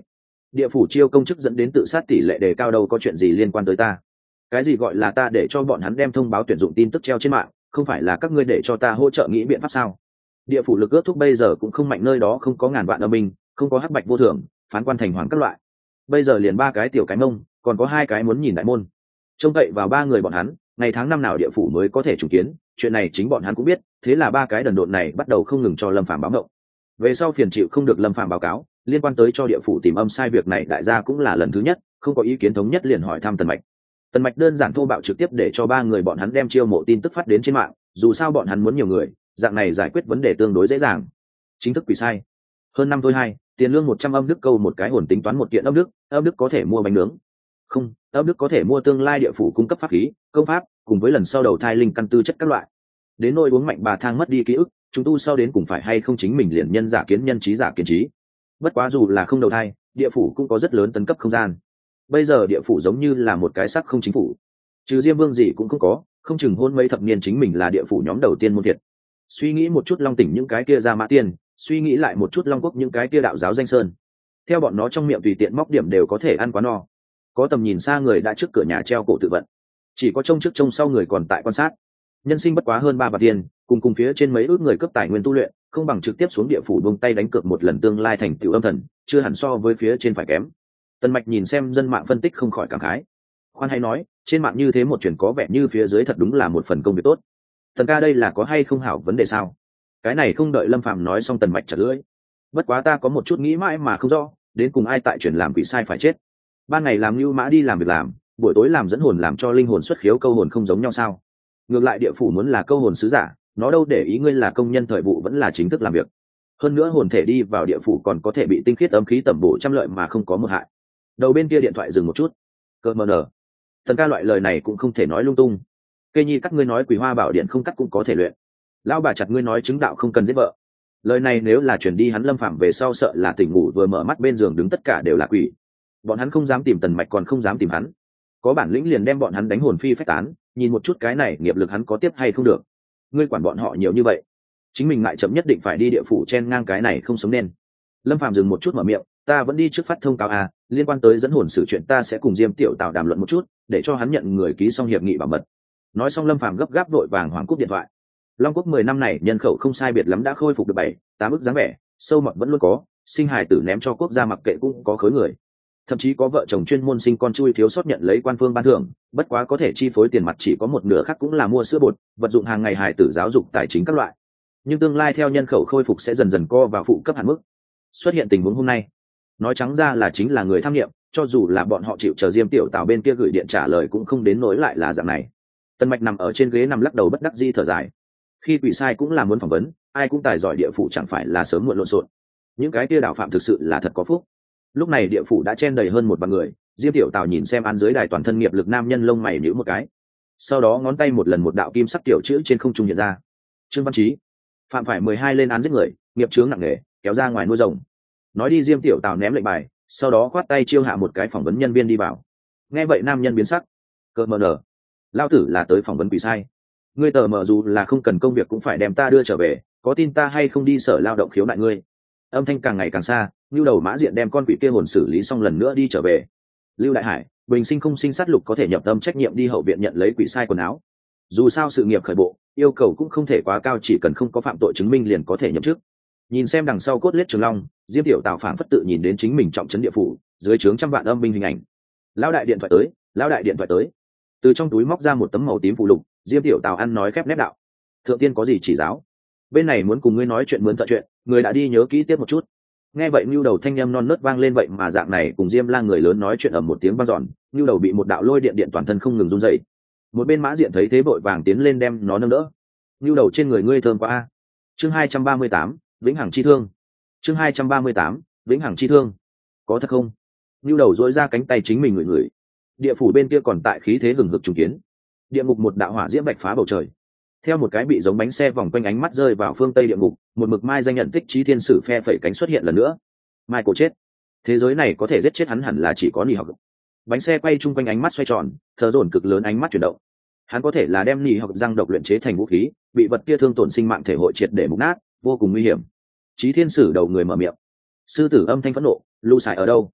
địa phủ chiêu công chức dẫn đến tự sát tỷ lệ đề cao, đâu có chuyện gì liên quan tới ta? Cái gì gọi là ta để cho bọn hắn đem thông báo tuyển dụng tin tức treo trên mạng, không phải là các ngươi để cho ta hỗ trợ nghĩ biện pháp sao? Địa phủ lực ước thúc bây giờ cũng không mạnh, nơi đó không có ngàn vạn âm binh, không có hắc bạch vô thường, phán quan thành hoàng các loại, bây giờ liền 3 cái tiểu cái mông, còn có 2 cái muốn nhìn đại môn, trông cậy vào 3 người bọn hắn ngày tháng năm nào địa phủ mới có thể trùng kiến, chuyện này chính bọn hắn cũng biết, thế là 3 cái đần độn này bắt đầu không ngừng cho Lâm Phàm báo động. Về sau phiền chịu không được Lâm Phàm báo cáo liên quan tới cho địa phủ tìm âm sai việc này, đại gia cũng là lần thứ nhất không có ý kiến thống nhất, liền hỏi thăm Tần Mạch. Tần Mạch đơn giản thô bạo trực tiếp để cho 3 người bọn hắn đem chiêu mộ tin tức phát đến trên mạng, dù sao bọn hắn muốn nhiều người, dạng này giải quyết vấn đề tương đối dễ dàng. Chính thức quỷ sai hơn năm thôi 2, tiền lương 100 âm đức, câu một cái hồn tính toán 1 kiện âm đức có thể mua bánh nướng, không, âm đức có thể mua tương lai địa phủ cung cấp pháp khí, công pháp, cùng với lần sau đầu thai linh căn tư chất các loại. Đến nỗi uống mạnh bà thang mất đi ký ức, chúng tu sau đến cùng phải hay không chính mình liền nhân giả kiến nhân, trí giả kiến trí. Bất quá dù là không đầu thai, địa phủ cũng có rất lớn tấn cấp không gian. Bây giờ địa phủ giống như là một cái sắc không chính phủ, trừ Diêm Vương gì cũng không có, không chừng hôn mấy thập niên chính mình là địa phủ nhóm đầu tiên môn thiệt. Suy nghĩ một chút Long Tỉnh những cái kia ra mã tiên, suy nghĩ lại một chút Long Quốc những cái kia đạo giáo danh sơn, theo bọn nó trong miệng tùy tiện móc điểm đều có thể ăn quá no. Có tầm nhìn xa người đã trước cửa nhà treo cổ tự vận, chỉ có trông trước trông sau người còn tại quan sát. Nhân sinh bất quá hơn 3 vạn tiền, cùng phía trên mấy ước người cấp tài nguyên tu luyện, không bằng trực tiếp xuống địa phủ buông tay đánh cược một lần tương lai thành tựu âm thần, chưa hẳn so với phía trên phải kém. Tần Mạch nhìn xem dân mạng phân tích không khỏi cảm khái. Khoan hay nói, trên mạng như thế một chuyện có vẻ như phía dưới thật đúng là một phần công việc tốt. Tần ca đây là có hay không hảo vấn đề sao? Cái này không đợi Lâm Phàm nói xong Tần Mạch chặt lưỡi. Bất quá ta có một chút nghĩ mãi mà không rõ, đến cùng ai tại chuyển làm quỷ sai phải chết? Ban ngày làm lưu mã đi làm việc làm, buổi tối làm dẫn hồn làm cho linh hồn xuất khiếu câu hồn không giống nhau sao? Ngược lại địa phủ muốn là câu hồn sứ giả, nó đâu để ý ngươi là công nhân thời vụ vẫn là chính thức làm việc. Hơn nữa hồn thể đi vào địa phủ còn có thể bị tinh khiết âm khí tẩm bổ trăm lợi mà không có một hại. Đầu bên kia điện thoại dừng một chút. Cơ mờ nở. Tần ca loại lời này cũng không thể nói lung tung. Cây nhi cắt ngươi nói quỷ hoa bảo điện không cắt cũng có thể luyện. Lão bà chặt ngươi nói chứng đạo không cần giết vợ. Lời này nếu là chuyển đi hắn Lâm Phạm về sau sợ là tỉnh ngủ vừa mở mắt bên giường đứng tất cả đều là quỷ. Bọn hắn không dám tìm Tần Mạch còn không dám tìm hắn. Có bản lĩnh liền đem bọn hắn đánh hồn phi phách tán, nhìn một chút cái này nghiệp lực hắn có tiếp hay không được. Ngươi quản bọn họ nhiều như vậy, chính mình ngại chậm nhất định phải đi địa phủ chen ngang cái này không sống nên. Lâm Phàm dừng một chút mở miệng, ta vẫn đi trước phát thông cáo à, liên quan tới dẫn hồn xử chuyện ta sẽ cùng Diêm Tiểu Tào đàm luận một chút, để cho hắn nhận người ký xong hiệp nghị bảo mật. Nói xong Lâm Phàm gấp gáp vội vàng hoảng cúp điện thoại. Long Quốc 10 năm này nhân khẩu không sai biệt lắm đã khôi phục được 7-8 ức dáng vẻ, sâu mọt vẫn luôn có, sinh hài tử ném cho quốc gia mặc kệ cũng có khối người. Thậm chí có vợ chồng chuyên môn sinh con chui thiếu sót nhận lấy quan phương ban thưởng, bất quá có thể chi phối tiền mặt chỉ có một nửa khác cũng là mua sữa bột, vật dụng hàng ngày hài tử giáo dục tài chính các loại. Nhưng tương lai theo nhân khẩu khôi phục sẽ dần dần co vào phụ cấp hạn mức. Xuất hiện tình huống hôm nay, nói trắng ra là chính là người tham nghiệm, cho dù là bọn họ chịu chờ Diêm Tiểu Tào bên kia gửi điện trả lời cũng không đến nỗi lại là dạng này. Tần Mạch nằm ở trên ghế nằm lắc đầu bất đắc dĩ thở dài. Khi quỷ sai cũng là muốn phỏng vấn, ai cũng tài giỏi địa phủ chẳng phải là sớm muộn lộn xộn. Những cái kia đạo phạm thực sự là thật có phúc. Lúc này địa phủ đã chen đầy hơn 1 vạn người, Diêm Tiểu Tào nhìn xem án dưới đài toàn thân nghiệp lực nam nhân lông mày nhíu một cái. Sau đó ngón tay một lần một đạo kim sắc tiểu chữ trên không trung hiện ra. Trương Văn Chí, phạm phải 12 lên án giết người, nghiệp chướng nặng nề, kéo ra ngoài nuôi rồng. Nói đi Diêm Tiểu Tào ném lệnh bài, sau đó khoát tay chiêu hạ một cái phỏng vấn nhân viên đi vào. Nghe vậy nam nhân biến sắc. Cơ mờ nở, lao tử là tới phỏng vấn quỷ sai. Ngươi tờ mờ dù là không cần công việc cũng phải đem ta đưa trở về, có tin ta hay không đi sở lao động khiếu nại ngươi. Âm thanh càng ngày càng xa, Lưu Đầu Mã Diện đem con quỷ kia hồn xử lý xong lần nữa đi trở về. Lưu Đại Hải, bình sinh không sinh sát lục có thể nhập tâm trách nhiệm đi hậu viện nhận lấy quỷ sai quần áo. Dù sao sự nghiệp khởi bộ, yêu cầu cũng không thể quá cao, chỉ cần không có phạm tội chứng minh liền có thể nhậm chức. Nhìn xem đằng sau cốt liết Trường Long, Diêm Tiểu Tào phảng phất tự nhìn đến chính mình trọng trấn địa phủ, dưới trướng trăm vạn âm binh hình ảnh. Lão đại điện thoại tới, lão đại điện thoại tới. Từ trong túi móc ra một tấm màu tím phù lục, Diêm Tiểu Tào ăn nói khép nép đạo: "Thượng tiên có gì chỉ giáo? Bên này muốn cùng ngươi nói chuyện mướn thợ chuyện, người đã đi nhớ kỹ tiếp một chút." Nghe vậy Nưu Đầu thanh âm non nớt vang lên, vậy mà dạng này cùng Diêm Lang người lớn nói chuyện ầm một tiếng vang dọn, Nưu Đầu bị một đạo lôi điện điện toàn thân không ngừng run rẩy. Một bên Mã Diện thấy thế vội vàng tiến lên đem nó nâng đỡ. Nưu Đầu trên người ngươi thơm quá a. Chương 238, Vĩnh Hằng chi thương. Chương 238, Vĩnh Hằng chi thương. Có thật không? Nưu Đầu duỗi ra cánh tay chính mình ngửi ngửi. Địa phủ bên kia còn tại khí thế hừng hực trùng kiến. Địa ngục một đạo hỏa diễm bạch phá bầu trời. Theo một cái bị giống bánh xe vòng quanh ánh mắt rơi vào phương tây địa ngục, một mực mai danh nhận tích chí thiên sử phe phẩy cánh xuất hiện lần nữa. Mai cổ chết. Thế giới này có thể giết chết hắn hẳn là chỉ có Nỉ Học. Bánh xe quay chung quanh ánh mắt xoay tròn, thở dồn cực lớn ánh mắt chuyển động. Hắn có thể là đem Nỉ Học răng độc luyện chế thành vũ khí, bị vật kia thương tổn sinh mạng thể hội triệt để mục nát, vô cùng nguy hiểm. Chí thiên sử đầu người mở miệng. Sư tử âm thanh phẫn nộ, Lưu Sải ở đâu?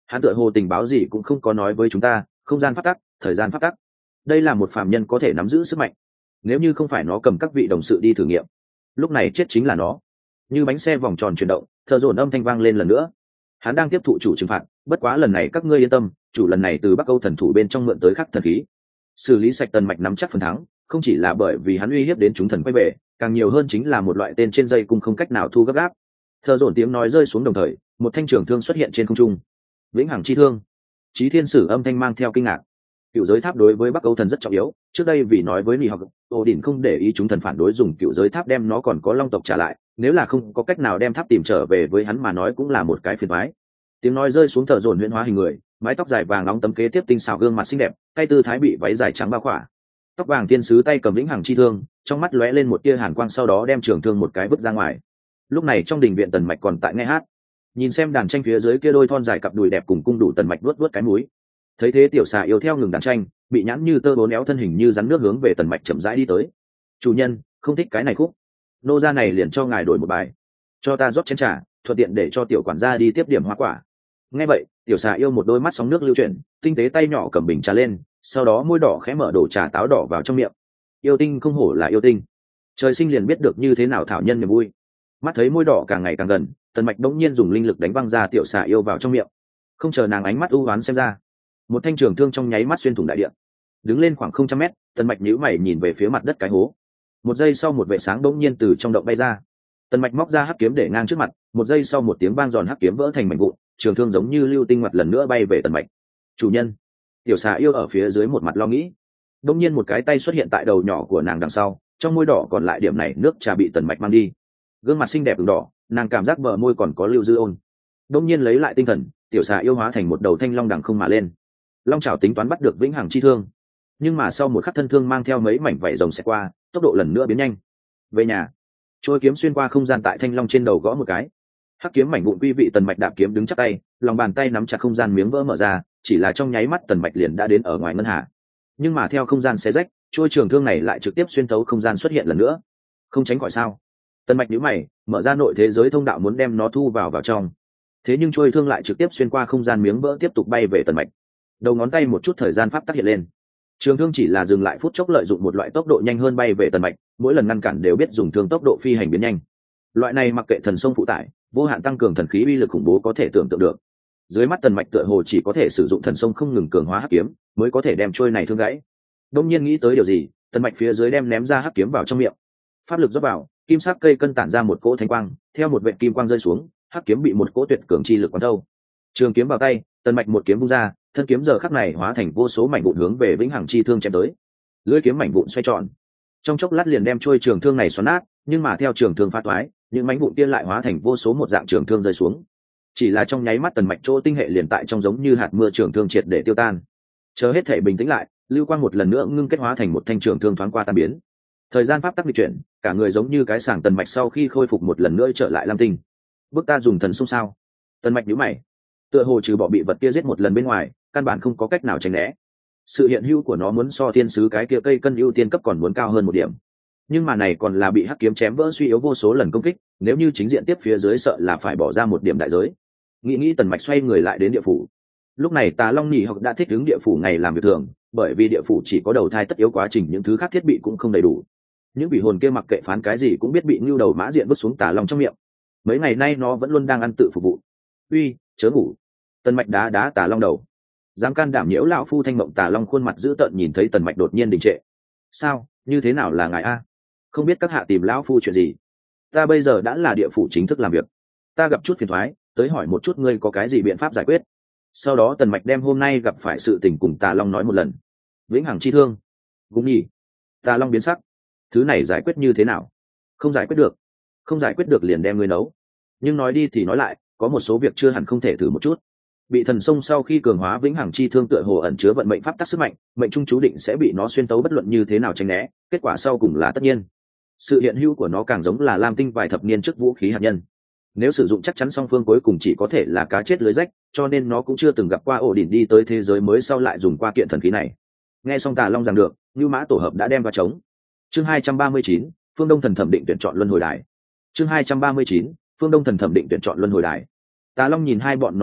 Hắn tựa hồ tình báo gì cũng không có nói với chúng ta, không gian pháp tắc, thời gian pháp tắc. Đây là một phàm nhân có thể nắm giữ sức mạnh. Nếu như không phải nó cầm các vị đồng sự đi thử nghiệm, lúc này chết chính là nó. Như bánh xe vòng tròn chuyển động, thợ dồn âm thanh vang lên lần nữa. Hắn đang tiếp thụ chủ trừng phạt, bất quá lần này các ngươi yên tâm, chủ lần này từ Bắc Âu thần thủ bên trong mượn tới khắc thần khí. Xử lý sạch Tần Mạch nắm chắc phần thắng, không chỉ là bởi vì hắn uy hiếp đến chúng thần quay về, càng nhiều hơn chính là một loại tên trên dây cung không cách nào thu gấp gáp. Thợ dồn tiếng nói rơi xuống đồng thời, một thanh trường thương xuất hiện trên không trung. Vĩnh hằng chi thương. Chí Thiên Sử âm thanh mang theo kinh ngạc. Cựu giới tháp đối với Bắc Âu thần rất trọng yếu, trước đây vì nói với Nị học, Odin không để ý chúng thần phản đối dùng cựu giới tháp đem nó còn có long tộc trả lại, nếu là không có cách nào đem tháp tìm trở về với hắn mà nói cũng là một cái phiền toái. Tiếng nói rơi xuống, thợ dồn huyễn hóa hình người, mái tóc dài vàng nóng tấm kế tiếp tinh xảo gương mặt xinh đẹp, tay tư thái bị váy dài trắng bao khỏa. Tóc vàng tiên sứ tay cầm vĩnh hằng chi thương, trong mắt lóe lên một tia hàn quang, sau đó đem trường thương một cái vứt ra ngoài. Lúc này trong đình viện Tần Mạch còn tại nghe hát, nhìn xem đàn tranh phía dưới kia đôi thon dài cặp đùi đẹp cùng cung đủ. Tần Mạch vuốt vuốt cái mũi, thấy thế tiểu xà yêu theo ngừng đàn tranh, bị nhãn như tơ bốn éo thân hình như rắn nước hướng về Tần Mạch chậm rãi đi tới. Chủ nhân, không thích cái này khúc, nô gia này liền cho ngài đổi một bài, cho ta rót chén trà, thuận tiện để cho tiểu quản gia đi tiếp điểm hoa quả. Nghe vậy, tiểu xà yêu một đôi mắt sóng nước lưu chuyển, tinh tế tay nhỏ cầm bình trà lên, sau đó môi đỏ khẽ mở đổ trà táo đỏ vào trong miệng. Yêu tinh không hổ là yêu tinh, trời sinh liền biết được như thế nào thảo nhân niềm vui. Mắt thấy môi đỏ càng ngày càng gần, Tần Mạch đống nhiên dùng linh lực đánh văng ra tiểu xà yêu vào trong miệng. Không chờ nàng ánh mắt u ám xem ra, một thanh trường thương trong nháy mắt xuyên thủng đại địa. Đứng lên khoảng 100 mét, Tần Mạch nhíu mày nhìn về phía mặt đất cái hố. Một giây sau một vệ sáng đống nhiên từ trong động bay ra. Tần Mạch móc ra hắc kiếm để ngang trước mặt, một giây sau một tiếng vang giòn, hắc kiếm vỡ thành mảnh vụn, trường thương giống như lưu tinh mặt lần nữa bay về Tần Mạch. Chủ nhân. Tiểu xà yêu ở phía dưới một mặt lo nghĩ. Đống nhiên một cái tay xuất hiện tại đầu nhỏ của nàng đằng sau, trong môi đỏ còn lại điểm này nước trà bị Tần Mạch mang đi. Gương mặt xinh đẹp ửng đỏ, nàng cảm giác bờ môi còn có lưu dư ôn. Đống nhiên lấy lại tinh thần, tiểu xà yêu hóa thành một đầu thanh long đằng không mà lên. Long chảo tính toán bắt được vĩnh hằng chi thương, nhưng mà sau một khắc thân thương mang theo mấy mảnh vảy rồng xẹt qua, tốc độ lần nữa biến nhanh. Về nhà. Trôi kiếm xuyên qua không gian tại thanh long trên đầu gõ một cái, hắc kiếm mảnh vụn quy vị. Tần Mạch đạp kiếm đứng chắc tay, lòng bàn tay nắm chặt không gian, miếng vỡ mở ra, chỉ là trong nháy mắt Tần Mạch liền đã đến ở ngoài ngân hà. Nhưng mà theo không gian xé rách, trôi trường thương này lại trực tiếp xuyên thấu không gian xuất hiện lần nữa. Không tránh khỏi sao? Tần Mạch nhíu mày, mở ra nội thế giới thông đạo muốn đem nó thu vào trong. Thế nhưng trôi thương lại trực tiếp xuyên qua không gian, miếng vỡ tiếp tục bay về Tần Mạch. Đầu ngón tay một chút thời gian pháp tắc hiện lên, trường thương chỉ là dừng lại phút chốc, lợi dụng một loại tốc độ nhanh hơn bay về Tần Mạch, mỗi lần ngăn cản đều biết dùng thương tốc độ phi hành biến nhanh. Loại này mặc kệ thần sông phụ tải, vô hạn tăng cường thần khí uy lực khủng bố có thể tưởng tượng được. Dưới mắt Tần Mạch tựa hồ chỉ có thể sử dụng thần sông không ngừng cường hóa hắc kiếm mới có thể đem trôi này thương gãy. Đông nhiên nghĩ tới điều gì, Tần Mạch phía dưới đem ném ra hắc kiếm vào trong miệng, pháp lực rót vào, kim sắc cây cân tản ra một cỗ thanh quang, theo một vệt kim quang rơi xuống, hắc kiếm bị một cỗ tuyệt cường chi lực quán thâu. Trường kiếm vào tay, Tần Mạch một kiếm vung ra, thân kiếm giờ khắc này hóa thành vô số mảnh vụn hướng về vĩnh hằng chi thương chém tới. Lưỡi kiếm mảnh vụn xoay tròn, trong chốc lát liền đem trôi trường thương này xoắn nát, nhưng mà theo trường thương phá toái, những mảnh vụn kia lại hóa thành vô số một dạng trường thương rơi xuống. Chỉ là trong nháy mắt Tần Mạch chỗ tinh hệ liền tại trong giống như hạt mưa trường thương triệt để tiêu tan. Chờ hết thể bình tĩnh lại, lưu quang một lần nữa ngưng kết hóa thành một thanh trường thương thoáng qua tan biến. Thời gian pháp tắc lịch chuyển, cả người giống như cái sàng. Tần Mạch sau khi khôi phục một lần nữa trở lại lam tinh. Bước ta dùng thần xung sao? Tần Mạch nhíu mày, tựa hồ trừ bỏ bị vật kia giết một lần bên ngoài, căn bản không có cách nào tránh né. Sự hiện hữu của nó muốn so thiên sứ cái kia cây cân ưu tiên cấp còn muốn cao hơn một điểm, nhưng mà này còn là bị hắc kiếm chém vỡ, suy yếu vô số lần công kích, nếu như chính diện tiếp phía dưới sợ là phải bỏ ra một điểm đại giới. Nghĩ Tần Mạch xoay người lại đến địa phủ. Lúc này Tà Long Nhị học đã thích ứng địa phủ ngày làm việc thường, bởi vì địa phủ chỉ có đầu thai tất yếu, quá trình những thứ khác thiết bị cũng không đầy đủ. Những vị hồn kia mặc kệ phán cái gì cũng biết bị ngưu đầu mã diện vứt xuống Tà Long trong miệng. Mấy ngày nay nó vẫn luôn đang ăn tự phục vụ. Uy, chớ ngủ. Tần Mạch đá Tà Long đầu. Dám can đảm nhiễu lão phu thanh mộng. Tà Long khuôn mặt dữ tợn nhìn thấy Tần Mạch đột nhiên đình trệ. Sao, như thế nào là ngài a? Không biết các hạ tìm lão phu chuyện gì? Ta bây giờ đã là địa phủ chính thức làm việc, ta gặp chút phiền thoái, tới hỏi một chút ngươi có cái gì biện pháp giải quyết. Sau đó Tần Mạch đem hôm nay gặp phải sự tình cùng Tà Long nói một lần. Vĩnh hằng chi thương. Cũng nhỉ. Tà Long biến sắc. Thứ này giải quyết như thế nào? Không giải quyết được. Không giải quyết được liền đem ngươi nấu. Nhưng nói đi thì nói lại, có một số việc chưa hẳn không thể thử một chút. Bị thần sông sau khi cường hóa vĩnh hằng chi thương tựa hồ ẩn chứa vận mệnh pháp tắc sức mạnh, mệnh trung chú định sẽ bị nó xuyên tấu, bất luận như thế nào tránh né, kết quả sau cùng là tất nhiên. Sự hiện hữu của nó càng giống là lam tinh vài thập niên trước vũ khí hạt nhân. Nếu sử dụng chắc chắn song phương cuối cùng chỉ có thể là cá chết lưới rách, cho nên nó cũng chưa từng gặp qua ổ đỉnh đi tới thế giới mới sau lại dùng qua kiện thần khí này. Nghe xong Tà Long rằng được, Như Mã tổ hợp đã đem vào trống. Chương 239, Phương Đông thần thẩm định tuyển chọn luân hồi đài. Chương 239, Phương Đông thần thẩm định tuyển chọn luân hồi đài. Tà Long nhìn hai bọn nó một mắt,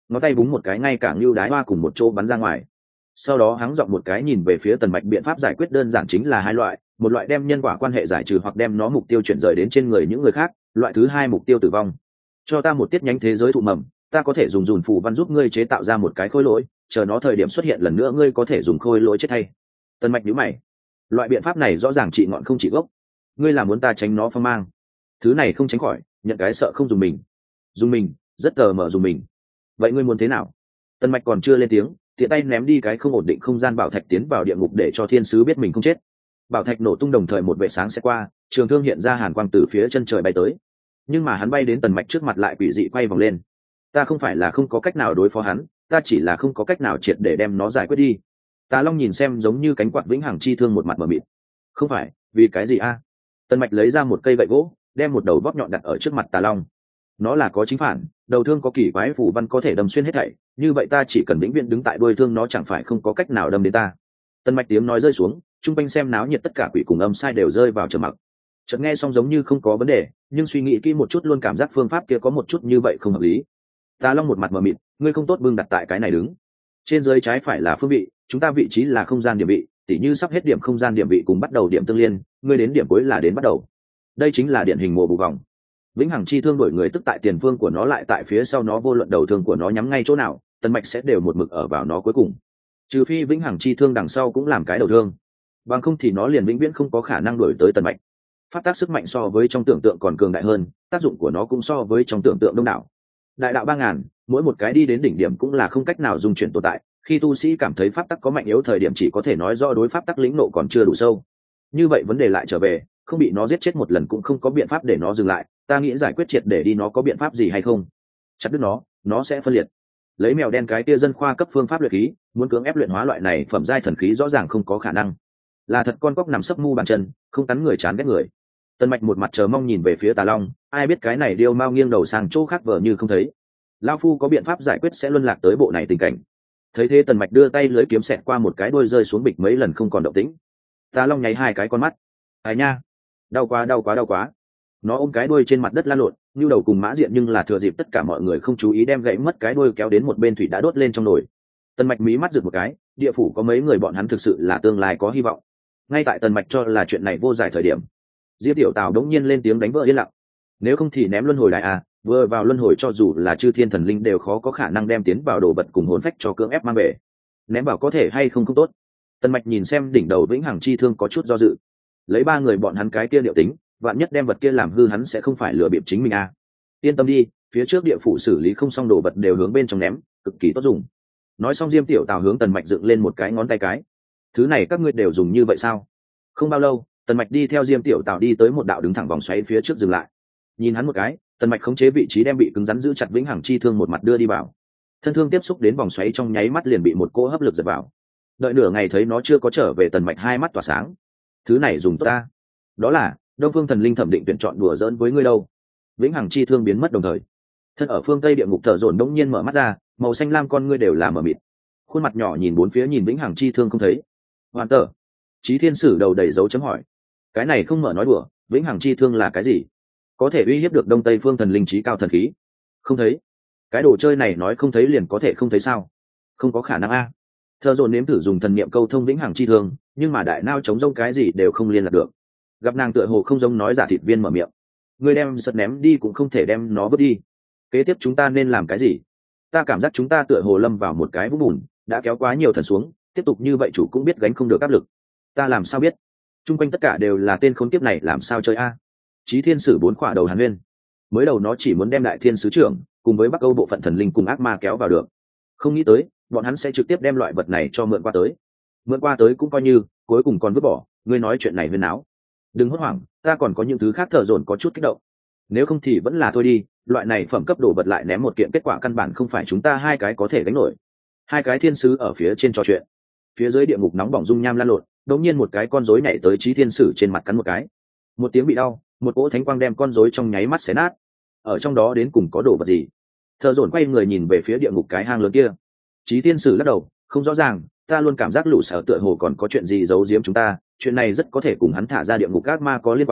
ngón tay búng một cái ngay cả ngưu đái hoa cùng một chỗ bắn ra ngoài. Sau đó hắn giọng một cái nhìn về phía Tần Mạch, biện pháp giải quyết đơn giản chính là hai loại, một loại đem nhân quả quan hệ giải trừ hoặc đem nó mục tiêu chuyển rời đến trên người những người khác, loại thứ hai mục tiêu tử vong. Cho ta một tiết nhánh thế giới thụ mầm, ta có thể dùng dùn phù văn giúp ngươi chế tạo ra một cái khôi lỗi, chờ nó thời điểm xuất hiện lần nữa ngươi có thể dùng khôi lỗi chết thay. Tần Mạch nhíu mày, loại biện pháp này rõ ràng trị ngọn không trị gốc, ngươi là muốn ta tránh nó phong mang? Thứ này không tránh khỏi, nhận cái sợ không dùng mình. Dùng mình, rất tờ mở dùng mình. Vậy ngươi muốn thế nào? Tần Mạch còn chưa lên tiếng, tiện tay ném đi cái không ổn định không gian bảo thạch tiến vào địa ngục để cho thiên sứ biết mình không chết. Bảo thạch nổ tung, đồng thời một vệ sáng sẽ qua, trường thương hiện ra hàn quang từ phía chân trời bay tới. Nhưng mà hắn bay đến Tần Mạch trước mặt lại quỷ dị quay vòng lên. Ta không phải là không có cách nào đối phó hắn, ta chỉ là không có cách nào triệt để đem nó giải quyết đi. Tà Long nhìn xem giống như cánh quạt vĩnh hằng chi thương một mặt mờ mịt. Không phải, vì cái gì a? Tần Mạch lấy ra một cây gậy gỗ, đem một đầu vót nhọn đặt ở trước mặt Tà Long. Nó là có chính phản, đầu thương có kỳ quái phù văn có thể đâm xuyên hết thảy, như vậy ta chỉ cần vĩnh viễn đứng tại đuôi thương nó chẳng phải không có cách nào đâm đến ta. Tần Mạch tiếng nói rơi xuống, trung quanh xem náo nhiệt tất cả quỷ cùng âm sai đều rơi vào trầm mặc. Chợt nghe xong giống như không có vấn đề, nhưng suy nghĩ kỹ một chút luôn cảm giác phương pháp kia có một chút như vậy không hợp lý. Tà Long một mặt mờ mịt, ngươi không tốt bưng đặt tại cái này đứng. Trên dưới trái phải là phương vị, chúng ta vị trí là không gian điểm vị, tỉ như sắp hết điểm không gian điểm vị cùng bắt đầu điểm tương liên, ngươi đến điểm cuối là đến bắt đầu. Đây chính là điển hình mùa bù vòng. Vĩnh hằng chi thương đổi người tức tại tiền phương của nó lại tại phía sau nó, vô luận đầu thương của nó nhắm ngay chỗ nào, Tần Mạch sẽ đều một mực ở vào nó cuối cùng. Trừ phi vĩnh hằng chi thương đằng sau cũng làm cái đầu thương, bằng không thì nó liền vĩnh viễn không có khả năng đuổi tới Tần Mạch. Pháp tác sức mạnh so với trong tưởng tượng còn cường đại hơn, tác dụng của nó cũng so với trong tưởng tượng đông đảo. Đại đạo 3000, mỗi một cái đi đến đỉnh điểm cũng là không cách nào dung chuyển tồn tại, khi tu sĩ cảm thấy pháp tắc có mạnh yếu thời điểm chỉ có thể nói do đối pháp tắc lĩnh nộ còn chưa đủ sâu. Như vậy vấn đề lại trở về, không bị nó giết chết một lần cũng không có biện pháp để nó dừng lại, ta nghĩ giải quyết triệt để đi nó có biện pháp gì hay không? Chặt đứt nó sẽ phân liệt. Lấy mèo đen cái kia dân khoa cấp phương pháp luyện khí, muốn cưỡng ép luyện hóa loại này phẩm giai thần khí rõ ràng không có khả năng. Là thật con cóc nằm sấp mu bàn chân, không cắn người chán ghét người. Tần Mạch một mặt chờ mong nhìn về phía Tà Long, ai biết cái này điêu mau nghiêng đầu sang chỗ khác vờ như không thấy. Lão phu có biện pháp giải quyết sẽ luân lạc tới bộ này tình cảnh. Thấy thế Tần Mạch đưa tay lưới kiếm xẹt qua một cái đuôi rơi xuống bịch mấy lần không còn động tĩnh. Tà Long nháy hai cái con mắt. Ai nha, đau quá đau quá đau quá. Nó ôm cái đuôi trên mặt đất lăn lộn, như đầu cùng mã diện, nhưng là thừa dịp tất cả mọi người không chú ý đem gãy mất cái đuôi kéo đến một bên thủy đã đốt lên trong nồi. Tần Mạch mí mắt rực một cái, địa phủ có mấy người bọn hắn thực sự là tương lai có hy vọng. Ngay tại Tần Mạch cho là chuyện này vô giải thời điểm, Diệp Tiểu Tào đống nhiên lên tiếng đánh vỡ yên lặng. Nếu không thì ném luân hồi đại à, vừa vào luân hồi cho dù là chư thiên thần linh đều khó có khả năng đem tiến vào đồ vật cùng hồn phách cho cưỡng ép mang về. Ném vào có thể hay không không tốt. Tần Mạch nhìn xem đỉnh đầu vĩnh hằng chi thương có chút do dự. Lấy ba người bọn hắn cái kia liệu tính, vạn nhất đem vật kia làm hư hắn sẽ không phải lừa bịp chính mình à. Yên tâm đi, phía trước địa phủ xử lý không xong đồ vật đều hướng bên trong ném, cực kỳ tốt dùng. Nói xong Diêm Tiểu Tào hướng Tần Mạch dựng lên một cái ngón tay cái. Thứ này các ngươi đều dùng như vậy sao? Không bao lâu, Tần Mạch đi theo Diêm Tiểu Tào đi tới một đạo đứng thẳng vòng xoáy phía trước dừng lại. Nhìn hắn một cái, Tần Mạch khống chế vị trí đem bị cứng rắn giữ chặt vĩnh hằng chi thương một mặt đưa đi vào. Thân thương tiếp xúc đến vòng xoáy trong nháy mắt liền bị một cỗ hấp lực giật vào. Đợi nửa ngày thấy nó chưa có trở về, Tần Mạch hai mắt tỏa sáng. Thứ này dùng tốt ta. Đó là Đông Phương Thần Linh thẩm định tuyển chọn đùa giỡn với ngươi đâu. Vĩnh hằng chi thương biến mất đồng thời, thân ở phương Tây địa ngục thở dồn đông nhiên mở mắt ra, màu xanh lam con ngươi đều là mờ mịt. Khuôn mặt nhỏ nhìn bốn phía, nhìn vĩnh hằng chi thương không thấy. Hoàn tở. Chí Thiên Sử đầu đầy dấu chấm hỏi. Cái này không mở nói đùa, vĩnh hằng chi thương là cái gì? Có thể uy hiếp được Đông Tây phương thần linh trí cao thần khí? Không thấy. Cái đồ chơi này nói không thấy liền có thể không thấy sao? Không có khả năng a. Thợ dồn nếm thử dùng thần niệm câu thông vĩnh hằng chi thương, nhưng mà đại nao chống rông cái gì đều không liên lạc được. Gặp nàng tựa hồ không giống nói giả thịt viên mở miệng. Ngươi đem sật ném đi cũng không thể đem nó vứt đi. Kế tiếp chúng ta nên làm cái gì? Ta cảm giác chúng ta tựa hồ lâm vào một cái vũng bùn, đã kéo quá nhiều thần xuống, tiếp tục như vậy chủ cũng biết gánh không được áp lực. Ta làm sao biết? Trung quanh tất cả đều là tên khốn kiếp này, làm sao chơi a? Chí Thiên Sử bốn khỏa đầu Hàn Nguyên. Mới đầu nó chỉ muốn đem Đại Thiên Sứ trưởng cùng với Bắc Âu bộ phận thần linh cùng ác ma kéo vào được, không nghĩ tới bọn hắn sẽ trực tiếp đem loại vật này cho mượn qua tới. Mượn qua tới cũng coi như, cuối cùng còn vứt bỏ. Ngươi nói chuyện này huyên náo. Đừng hốt hoảng, ta còn có những thứ khác. Thở dồn có chút kích động. Nếu không thì vẫn là thôi đi, loại này phẩm cấp đồ vật lại ném một kiện, kết quả căn bản không phải chúng ta hai cái có thể gánh nổi. Hai cái thiên sứ ở phía trên trò chuyện, phía dưới địa ngục nóng bỏng dung nham lan lộn, đột nhiên một cái con rối nhảy tới Chí Thiên Sử trên mặt cắn một cái. Một tiếng bị đau, một cỗ thánh quang đem con rối trong nháy mắt xé nát. Ở trong đó đến cùng có đồ vật gì? Thợ dồn quay người nhìn về phía địa ngục cái hang lớn kia. Chí Thiên Sử lắc đầu, không rõ ràng, ta luôn cảm giác Lũ Sở tựa hồ còn có chuyện gì giấu giếm chúng ta, chuyện này rất có thể cùng hắn thả ra địa ngục ác ma có liên quan,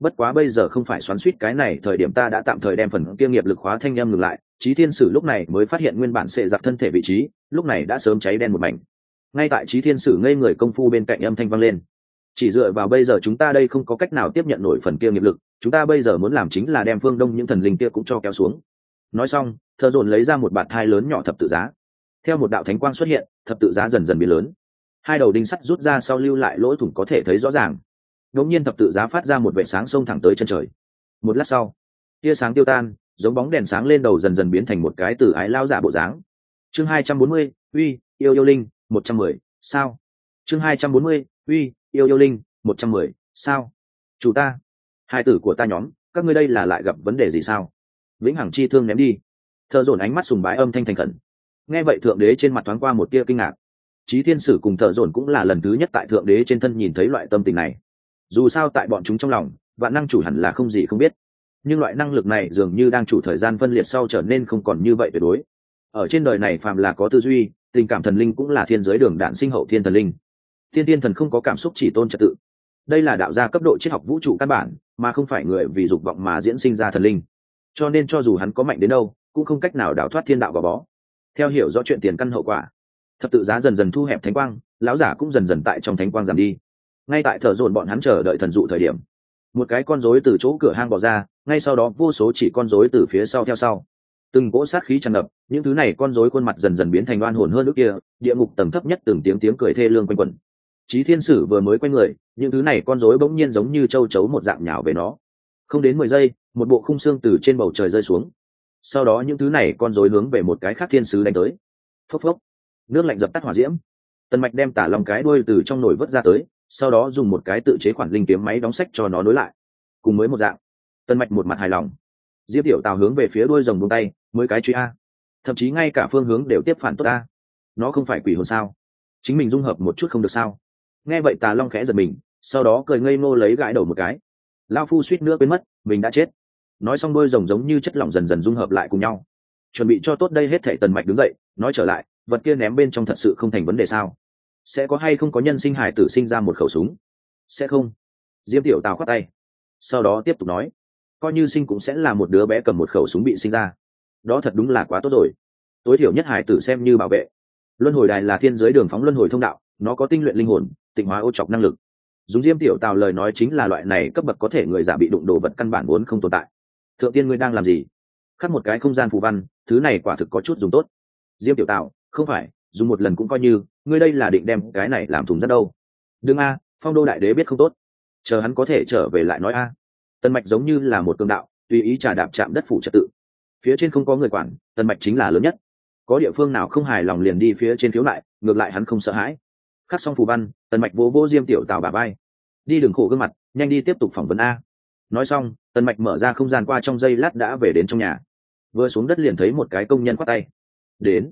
bất quá bây giờ không phải xoắn suýt cái này, thời điểm ta đã tạm thời đem phần kia nghiệp lực khóa thanh âm ngừng lại. Chí Thiên Sử lúc này mới phát hiện nguyên bản sệ giặc thân thể vị trí lúc này đã sớm cháy đen một mảnh. Ngay tại Chí Thiên Sử ngây người công phu bên cạnh âm thanh vang lên: chỉ dựa vào bây giờ chúng ta đây không có cách nào tiếp nhận nổi phần kia nghiệp lực, chúng ta bây giờ muốn làm chính là đem phương đông những thần linh kia cũng cho kéo xuống. Nói xong, Thợ Dồn lấy ra một bạt thai lớn nhỏ thập tự giá. Theo một đạo thánh quang xuất hiện, thập tự giá dần dần biến lớn, hai đầu đinh sắt rút ra sau lưu lại lỗ thủng có thể thấy rõ ràng. Đột nhiên thập tự giá phát ra một vệt sáng xông thẳng tới chân trời. Một lát sau, tia sáng tiêu tan, giống bóng đèn sáng lên đầu dần dần biến thành một cái từ ái lao giả bộ dáng. Chương 240, uy, yêu linh, 110, sao? Chương 240, uy, yêu linh, 110, sao? Chủ ta, hai tử của ta nhóm, các ngươi đây là lại gặp vấn đề gì sao? Vĩnh hằng chi thương ném đi. Thợ Dồn ánh mắt sùng bái âm thanh thành khẩn. Nghe vậy thượng đế trên mặt thoáng qua một tia kinh ngạc. Chí Thiên Sử cùng Thợ Dồn cũng là lần thứ nhất tại thượng đế trên thân nhìn thấy loại tâm tình này. Dù sao tại bọn chúng trong lòng, vạn năng chủ hẳn là không gì không biết, nhưng loại năng lực này dường như đang chủ thời gian phân liệt sau trở nên không còn như vậy tuyệt đối. Ở trên đời này phàm là có tư duy, tình cảm thần linh cũng là thiên giới đường đản sinh hậu thiên thần linh. Tiên thần không có cảm xúc, chỉ tôn trật tự. Đây là đạo gia cấp độ triết học vũ trụ căn bản, mà không phải người vì dục vọng mà diễn sinh ra thần linh. Cho nên cho dù hắn có mạnh đến đâu, cũng không cách nào đào thoát thiên đạo gò bó. Theo hiểu rõ chuyện tiền căn hậu quả, thập tự giá dần dần thu hẹp thánh quang, lão giả cũng dần dần tại trong thánh quang giảm đi. Ngay tại Thợ Dồn bọn hắn chờ đợi thần dụ thời điểm, một cái con rối từ chỗ cửa hang bò ra, ngay sau đó vô số chỉ con rối từ phía sau theo sau. Từng cỗ sát khí tràn ngập, những thứ này con rối khuôn mặt dần dần biến thành oan hồn hơn nước kia, địa ngục tầng thấp nhất từng tiếng cười thê lương quanh quẩn. Chí Thiên Sử vừa mới quay người, những thứ này con rối bỗng nhiên giống như châu chấu một dạng nhào về nó. Không đến 10 giây, một bộ khung xương từ trên bầu trời rơi xuống. Sau đó những thứ này con rối hướng về một cái khác thiên sứ đánh tới. Phốc phốc, nước lạnh dập tắt hỏa diễm. Tần Mạch đem tả lòng cái đuôi từ trong nồi vớt ra tới, sau đó dùng một cái tự chế khoản linh kiếm máy đóng sách cho nó nối lại. Cùng mới một dạng. Tần Mạch một mặt hài lòng. Diệp Tiểu Tào hướng về phía đuôi rồng buông tay, mới cái truy a. Thậm chí ngay cả phương hướng đều tiếp phản tốt a. Nó không phải quỷ hồn sao? Chính mình dung hợp một chút không được sao? Nghe vậy Tà Long khẽ giật mình, sau đó cười ngây ngô lấy gãi đầu một cái. Lão phu suýt nữa quên mất, mình đã chết. Nói xong đuôi rồng giống như chất lỏng dần dần dung hợp lại cùng nhau. Chuẩn bị cho tốt đây hết thảy, Tần Mạch đứng dậy, nói trở lại, vật kia ném bên trong thật sự không thành vấn đề sao? Sẽ có hay không có nhân sinh hải tử sinh ra một khẩu súng? Sẽ không. Diệp Tiểu Tào khoát tay, sau đó tiếp tục nói, coi như sinh cũng sẽ là một đứa bé cầm một khẩu súng bị sinh ra. Đó thật đúng là quá tốt rồi. Tối thiểu nhất hải tử xem như bảo vệ. Luân hồi đài là thiên giới đường phóng luân hồi thông đạo, nó có tinh luyện linh hồn, tịnh hóa ô trọc năng lực. Dùng Diêm Tiểu Tào lời nói chính là loại này cấp bậc có thể người giả bị đụng đồ vật căn bản vốn không tồn tại. Thượng tiên ngươi đang làm gì? Khắc một cái không gian phù văn, thứ này quả thực có chút dùng tốt. Diêm Tiểu Tào, không phải, dùng một lần cũng coi như, ngươi đây là định đem cái này làm thùng rất đâu. Đừng a, Phong Đô đại đế biết không tốt. Chờ hắn có thể trở về lại nói a. Tần Mạch giống như là một cường đạo, tùy ý trà đạp chạm đất phủ trật tự. Phía trên không có người quản, Tần Mạch chính là lớn nhất. Có địa phương nào không hài lòng liền đi phía trên khiếu lại, ngược lại hắn không sợ hãi. Khắc xong phù văn, Tần Mạch vô Diêm Tiểu Tào bả vai. Đi đừng khổ gương mặt, nhanh đi tiếp tục phỏng vấn a. Nói xong, Tần Mạch mở ra không gian, qua trong giây lát đã về đến trong nhà. Vừa xuống đất liền thấy một cái công nhân khoát tay. Đến.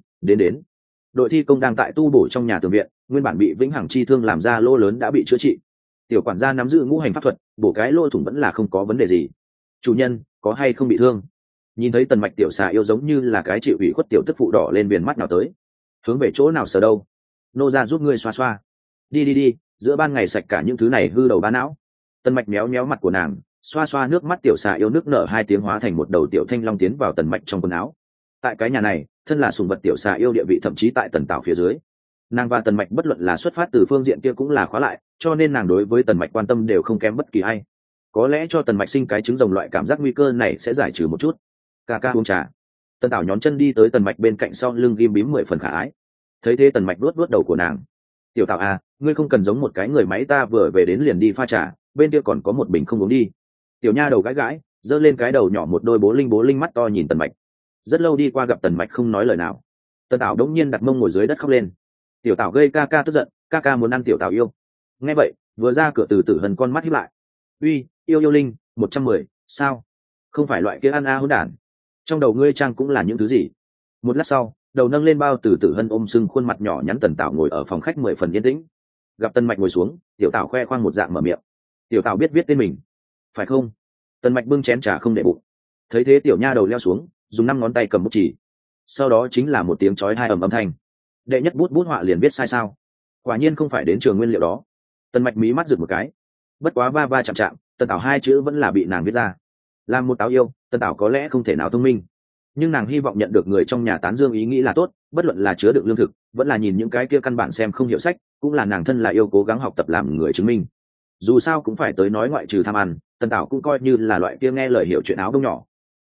Đội thi công đang tại tu bổ trong nhà tường viện, nguyên bản bị vĩnh hằng chi thương làm ra lỗ lớn đã bị chữa trị. Tiểu quản gia nắm giữ ngũ hành pháp thuật, bổ cái lỗ thủng vẫn là không có vấn đề gì. Chủ nhân, có hay không bị thương? Nhìn thấy Tần Mạch tiểu xà yêu giống như là cái chịu ủy khuất tiểu tức phụ đỏ lên viền mắt nào tới. Hướng về chỗ nào sờ đâu? Nô ra giúp ngươi xoa xoa. Đi, giữa ban ngày sạch cả những thứ này hư đầu bá não. Tần Mạch méo méo mặt của nàng, xoa xoa nước mắt tiểu xà yêu, nước nở hai tiếng hóa thành một đầu tiểu thanh long tiến vào Tần Mạch trong quần áo. Tại cái nhà này, thân là sùng vật tiểu xà yêu địa vị thậm chí tại Tần Tảo phía dưới. Nàng và Tần Mạch bất luận là xuất phát từ phương diện kia cũng là khóa lại, cho nên nàng đối với Tần Mạch quan tâm đều không kém bất kỳ ai. Có lẽ cho Tần Mạch sinh cái trứng rồng loại cảm giác nguy cơ này sẽ giải trừ một chút. Ca ca uống trà. Tần Tảo nhón chân đi tới Tần Mạch bên cạnh, sau lưng ghim bím 10 phần khả ái. Thấy thế Tần Mạch vuốt đầu của nàng. Tiểu Tảo à, ngươi không cần giống một cái người máy, ta vừa về đến liền đi pha trà, bên kia còn có một bình không uống đi. Tiểu nha đầu gãi giơ lên cái đầu nhỏ, một đôi bố linh mắt to nhìn Tần Mạch. Rất lâu đi qua gặp Tần Mạch không nói lời nào. Tần Tảo đống nhiên đặt mông ngồi dưới đất khóc lên. Tiểu Tảo gây ca ca tức giận, ca ca muốn ăn Tiểu Tảo yêu. Nghe vậy, vừa ra cửa từ Tử Hân con mắt híp lại. Uy, yêu linh, 110, sao? Không phải loại kia ăn hỗn đản. Trong đầu ngươi trang cũng là những thứ gì? Một lát sau, đầu nâng lên bao, từ Tử Hân ôm sưng khuôn mặt nhỏ nhắn Tần Tảo ngồi ở phòng khách 10 phần yên tĩnh. Gặp Tần Mạch ngồi xuống, Tiểu Tảo khoe khoang một dạng mở miệng. Tiểu Tảo biết viết tên mình, phải không? Tần Mạch bưng chén trà không để bụng. Thấy thế tiểu nha đầu leo xuống, dùng 5 ngón tay cầm bút chỉ. Sau đó chính là một tiếng chói tai ầm âm thanh. Đệ nhất bút họa liền viết sai sao? Quả nhiên không phải đến trường nguyên liệu đó. Tần Mạch mí mắt rực một cái. Bất quá va chạm, Tần Tảo hai chữ vẫn là bị nàng viết ra. Làm một táo yêu, Tần Tảo có lẽ không thể nào thông minh, nhưng nàng hy vọng nhận được người trong nhà tán dương ý nghĩ là tốt, bất luận là chứa đựng lương thực vẫn là nhìn những cái kia căn bản xem không hiểu sách, cũng là nàng thân là yêu cố gắng học tập làm người chứng minh. Dù sao cũng phải tới nói, ngoại trừ tham ăn, Tần Tảo cũng coi như là loại kia nghe lời hiểu chuyện áo đông nhỏ.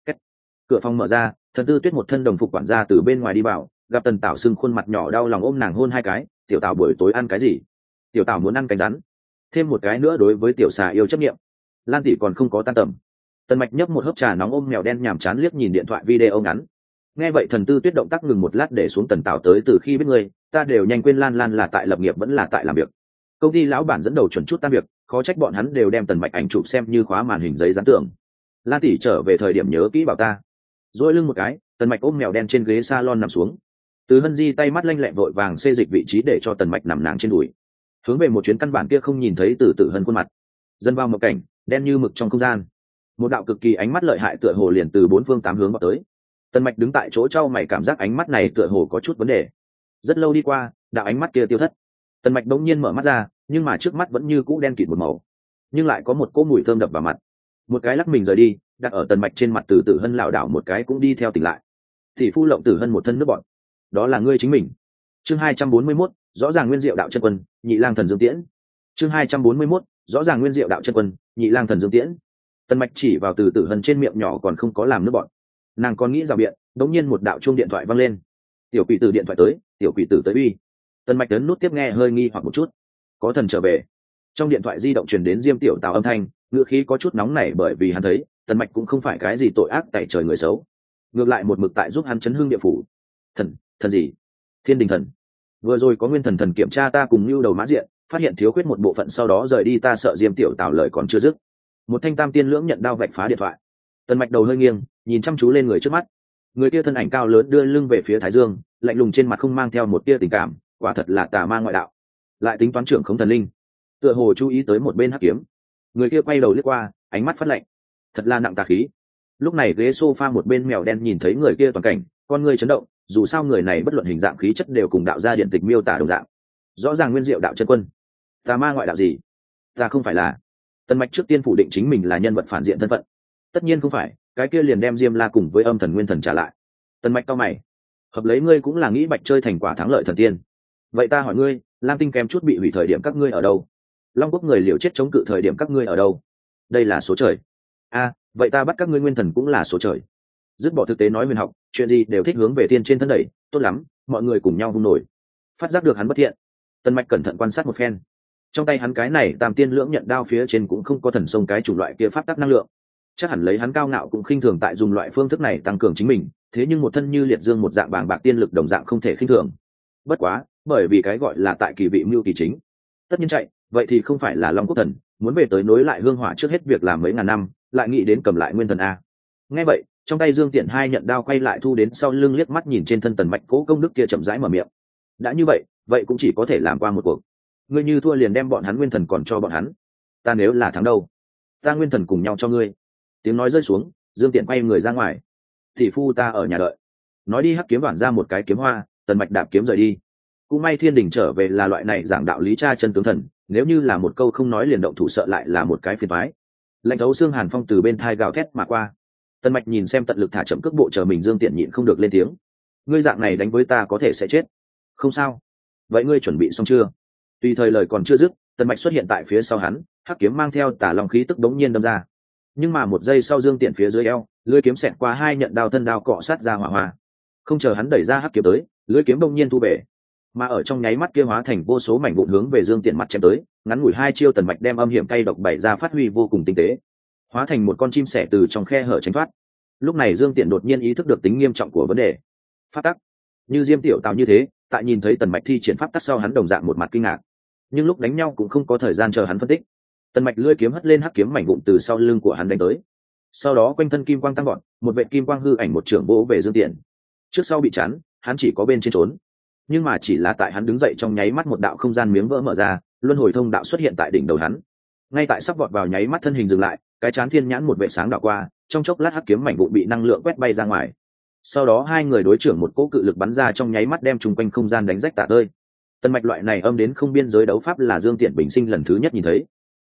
Cửa phòng mở ra, Thần Tư Tuyết một thân đồng phục quản gia từ bên ngoài đi vào, gặp Tần Tảo sưng khuôn mặt nhỏ đau lòng ôm nàng hôn hai cái. Tiểu Tảo buổi tối ăn cái gì? Tiểu Tảo muốn ăn cánh rắn, thêm một cái nữa đối với tiểu xà yêu chấp nghiệm. Lan tỷ còn không có tan tầm. Tần Mạch nhấp một hớp trà nóng ôm mèo đen nhàm chán liếc nhìn điện thoại video ngắn. Nghe vậy Thần Tư Tuyết động tác ngừng một lát để xuống Tần Tảo tới, từ khi biết ngươi, ta đều nhanh quên Lan Lan là tại lập nghiệp vẫn là tại làm việc. Công ty lão bản dẫn đầu chuẩn chút tan việc, khó trách bọn hắn đều đem Tần Mạch ảnh chụp xem như khóa màn hình giấy dán tường. Lan tỷ trở về thời điểm nhớ kỹ bảo ta. Rồi lưng một cái, Tần Mạch ôm mèo đen trên ghế salon nằm xuống. Từ Hân Di tay mắt lanh lẹ vội vàng xê dịch vị trí để cho Tần Mạch nằm nàng trên đùi, hướng về một chuyến căn bản kia không nhìn thấy từ Tử Hân khuôn mặt. Dân vào một cảnh đen như mực trong không gian, một đạo cực kỳ ánh mắt lợi hại tựa hồ liền từ bốn phương tám hướng vào tới. Tần Mạch đứng tại chỗ trao mày, cảm giác ánh mắt này tựa hồ có chút vấn đề. Rất lâu đi qua, đạo ánh mắt kia tiêu thất. Tần Mạch đống nhiên mở mắt ra, nhưng mà trước mắt vẫn như cũ đen kịt một màu, nhưng lại có một cỗ mùi thơm đập vào mặt. Một cái lắc mình rời đi, đặt ở Tần Mạch trên mặt. Từ Tử Hân lảo đảo một cái cũng đi theo tỉnh lại. Thì phu Lộng Tử Hân một thân nước bọt. Đó là ngươi chính mình. Chương 241, rõ ràng nguyên diệu đạo chân quân, nhị lang thần Dương Tiễn. Chương 241, rõ ràng nguyên diệu đạo chân quân, nhị lang thần Dương Tiễn. Tần Mạch chỉ vào Từ Tử Hân trên miệng nhỏ còn không có làm nước bọt. Nàng còn nghĩ rào biện, đống nhiên một đạo chuông điện thoại vang lên. Tiểu quỷ tử điện thoại tới, tiểu quỷ tử tới uy. Tần Mạch ấn nút tiếp nghe, hơi nghi hoặc một chút. Có thần trở về. Trong điện thoại di động truyền đến Diêm Tiểu Tào âm thanh, ngữ khí có chút nóng nảy, bởi vì hắn thấy Tần Mạch cũng không phải cái gì tội ác tẩy trời người xấu, ngược lại một mực tại giúp hắn chấn hương địa phủ. Thần gì? Thiên Đình thần. Vừa rồi có nguyên thần kiểm tra ta cùng Nưu Đầu Mã Diện, phát hiện thiếu khuyết một bộ phận, sau đó rời đi. Ta sợ Diêm Tiểu Tào lời còn chưa dứt, một thanh tam tiên lưỡng nhận đao vạch phá điện thoại. Tần Mạch đầu hơi nghiêng, nhìn chăm chú lên người trước mắt. Người kia thân ảnh cao lớn đưa lưng về phía Thái Dương, lạnh lùng trên mặt không mang theo một tia tình cảm, quả thật là tà ma ngoại đạo, lại tính toán trưởng không thần linh. Tựa hồ chú ý tới một bên hắc kiếm, người kia quay đầu liếc qua, ánh mắt phát lạnh, thật là nặng tà khí. Lúc này ghế sofa một bên mèo đen nhìn thấy người kia toàn cảnh, con người chấn động, dù sao người này bất luận hình dạng khí chất đều cùng đạo gia điện tịch miêu tả đồng dạng. Rõ ràng nguyên diệu đạo chân quân, tà ma ngoại đạo gì? Ta không phải là. Tần Mạch trước tiên phủ định chính mình là nhân vật phản diện thân phận. Tất nhiên không phải, cái kia liền đem Diêm La cùng với âm thần nguyên thần trả lại. Tần Mạch cau mày, hợp lấy ngươi cũng là nghĩ Bạch chơi thành quả thắng lợi thần tiên. Vậy ta hỏi ngươi, Lam Tinh kém chút bị hủy thời điểm các ngươi ở đâu? Long Quốc người liều chết chống cự thời điểm các ngươi ở đâu? Đây là số trời. Vậy ta bắt các ngươi nguyên thần cũng là số trời. Dứt bỏ thực tế nói huyền học, chuyện gì đều thích hướng về thiên trên thân đẩy, tốt lắm, mọi người cùng nhau hung nổi. Phát giác được hắn bất thiện, Tần Mạch cẩn thận quan sát một phen. Trong tay hắn cái này tam tiên lưỡng nhận đao phía trên cũng không có thần sông cái chủng loại kia pháp tắc năng lượng. Chắc hẳn lấy hắn cao ngạo cũng khinh thường tại dùng loại phương thức này tăng cường chính mình, thế nhưng một thân như liệt dương một dạng bàng bạc tiên lực đồng dạng không thể khinh thường. Bất quá, bởi vì cái gọi là tại kỳ vị mưu kỳ chính, tất nhiên chạy, vậy thì không phải là Long Quốc thần, muốn về tới nối lại hương hỏa trước hết việc làm mấy ngàn năm, lại nghĩ đến cầm lại nguyên thần a. Nghe vậy, trong tay Dương Tiện hai nhận đao quay lại thu đến sau lưng, liếc mắt nhìn trên thân Tần Mạch cố công đức kia chậm rãi mở miệng. Đã như vậy, vậy cũng chỉ có thể làm qua một cuộc. Ngươi như thua liền đem bọn hắn nguyên thần còn cho bọn hắn. Ta nếu là thắng đâu? Ta nguyên thần cùng nhau cho ngươi. Tiếng nói rơi xuống, Dương Tiện quay người ra ngoài. Thị phu ta ở nhà đợi. Nói đi hắc kiếm đoạn ra một cái kiếm hoa, Tần Mạch đạp kiếm rời đi. Cũng may Thiên Đình trở về là loại này giảng đạo lý cha chân tướng thần, nếu như là một câu không nói liền động thủ sợ lại là một cái phiền toái. Lạnh thấu xương hàn phong từ bên thai gào thét mà qua. Tần Mạch nhìn xem tận lực thả chậm cước bộ chờ mình, Dương Tiện nhịn không được lên tiếng. Ngươi dạng này đánh với ta có thể sẽ chết. Không sao. Vậy ngươi chuẩn bị xong chưa? Tùy thời lời còn chưa dứt, Tần Mạch xuất hiện tại phía sau hắn, hắc kiếm mang theo tà long khí tức đống nhiên đâm ra. Nhưng mà một giây sau, Dương Tiện phía dưới eo, lưỡi kiếm xẹt qua hai nhận đao, thân đao cọ sát ra hỏa hoa. Không chờ hắn đẩy ra hắc kiếm tới, lưỡi kiếm đống nhiên thu về, mà ở trong nháy mắt kia hóa thành vô số mảnh vụn hướng về Dương Tiện mặt chém tới. Ngắn ngủi hai chiêu, Tần Mạch đem âm hiểm cay độc bày ra phát huy vô cùng tinh tế, hóa thành một con chim sẻ từ trong khe hở tránh thoát. Lúc này Dương Tiện đột nhiên ý thức được tính nghiêm trọng của vấn đề. Pháp tắc, như Diêm Tiểu Tào như thế, tại nhìn thấy Tần Mạch thi triển pháp tắc sau, hắn đồng dạng một mặt kinh ngạc, nhưng lúc đánh nhau cũng không có thời gian chờ hắn phân tích. Tần Mạch lưỡi kiếm hất lên hắc kiếm mảnh vụn từ sau lưng của hắn đánh tới, sau đó quanh thân kim quang tăng gọn, một vệ kim quang hư ảnh một trưởng vỗ về Dương Tiện. Trước sau bị chắn, hắn chỉ có bên trên trốn, nhưng mà chỉ là tại hắn đứng dậy trong nháy mắt, một đạo không gian miếng vỡ mở ra, luân hồi thông đạo xuất hiện tại đỉnh đầu hắn. Ngay tại sắp vọt vào nháy mắt, thân hình dừng lại, cái chán thiên nhãn một vệ sáng đảo qua, trong chốc lát hắc kiếm mảnh vụn bị năng lượng quét bay ra ngoài. Sau đó hai người đối trưởng một cỗ cự lực bắn ra, trong nháy mắt đem chung quanh không gian đánh rách tả tơi. Tần Mạch loại này âm đến không biên giới đấu pháp là Dương Tiện bình sinh lần thứ nhất nhìn thấy.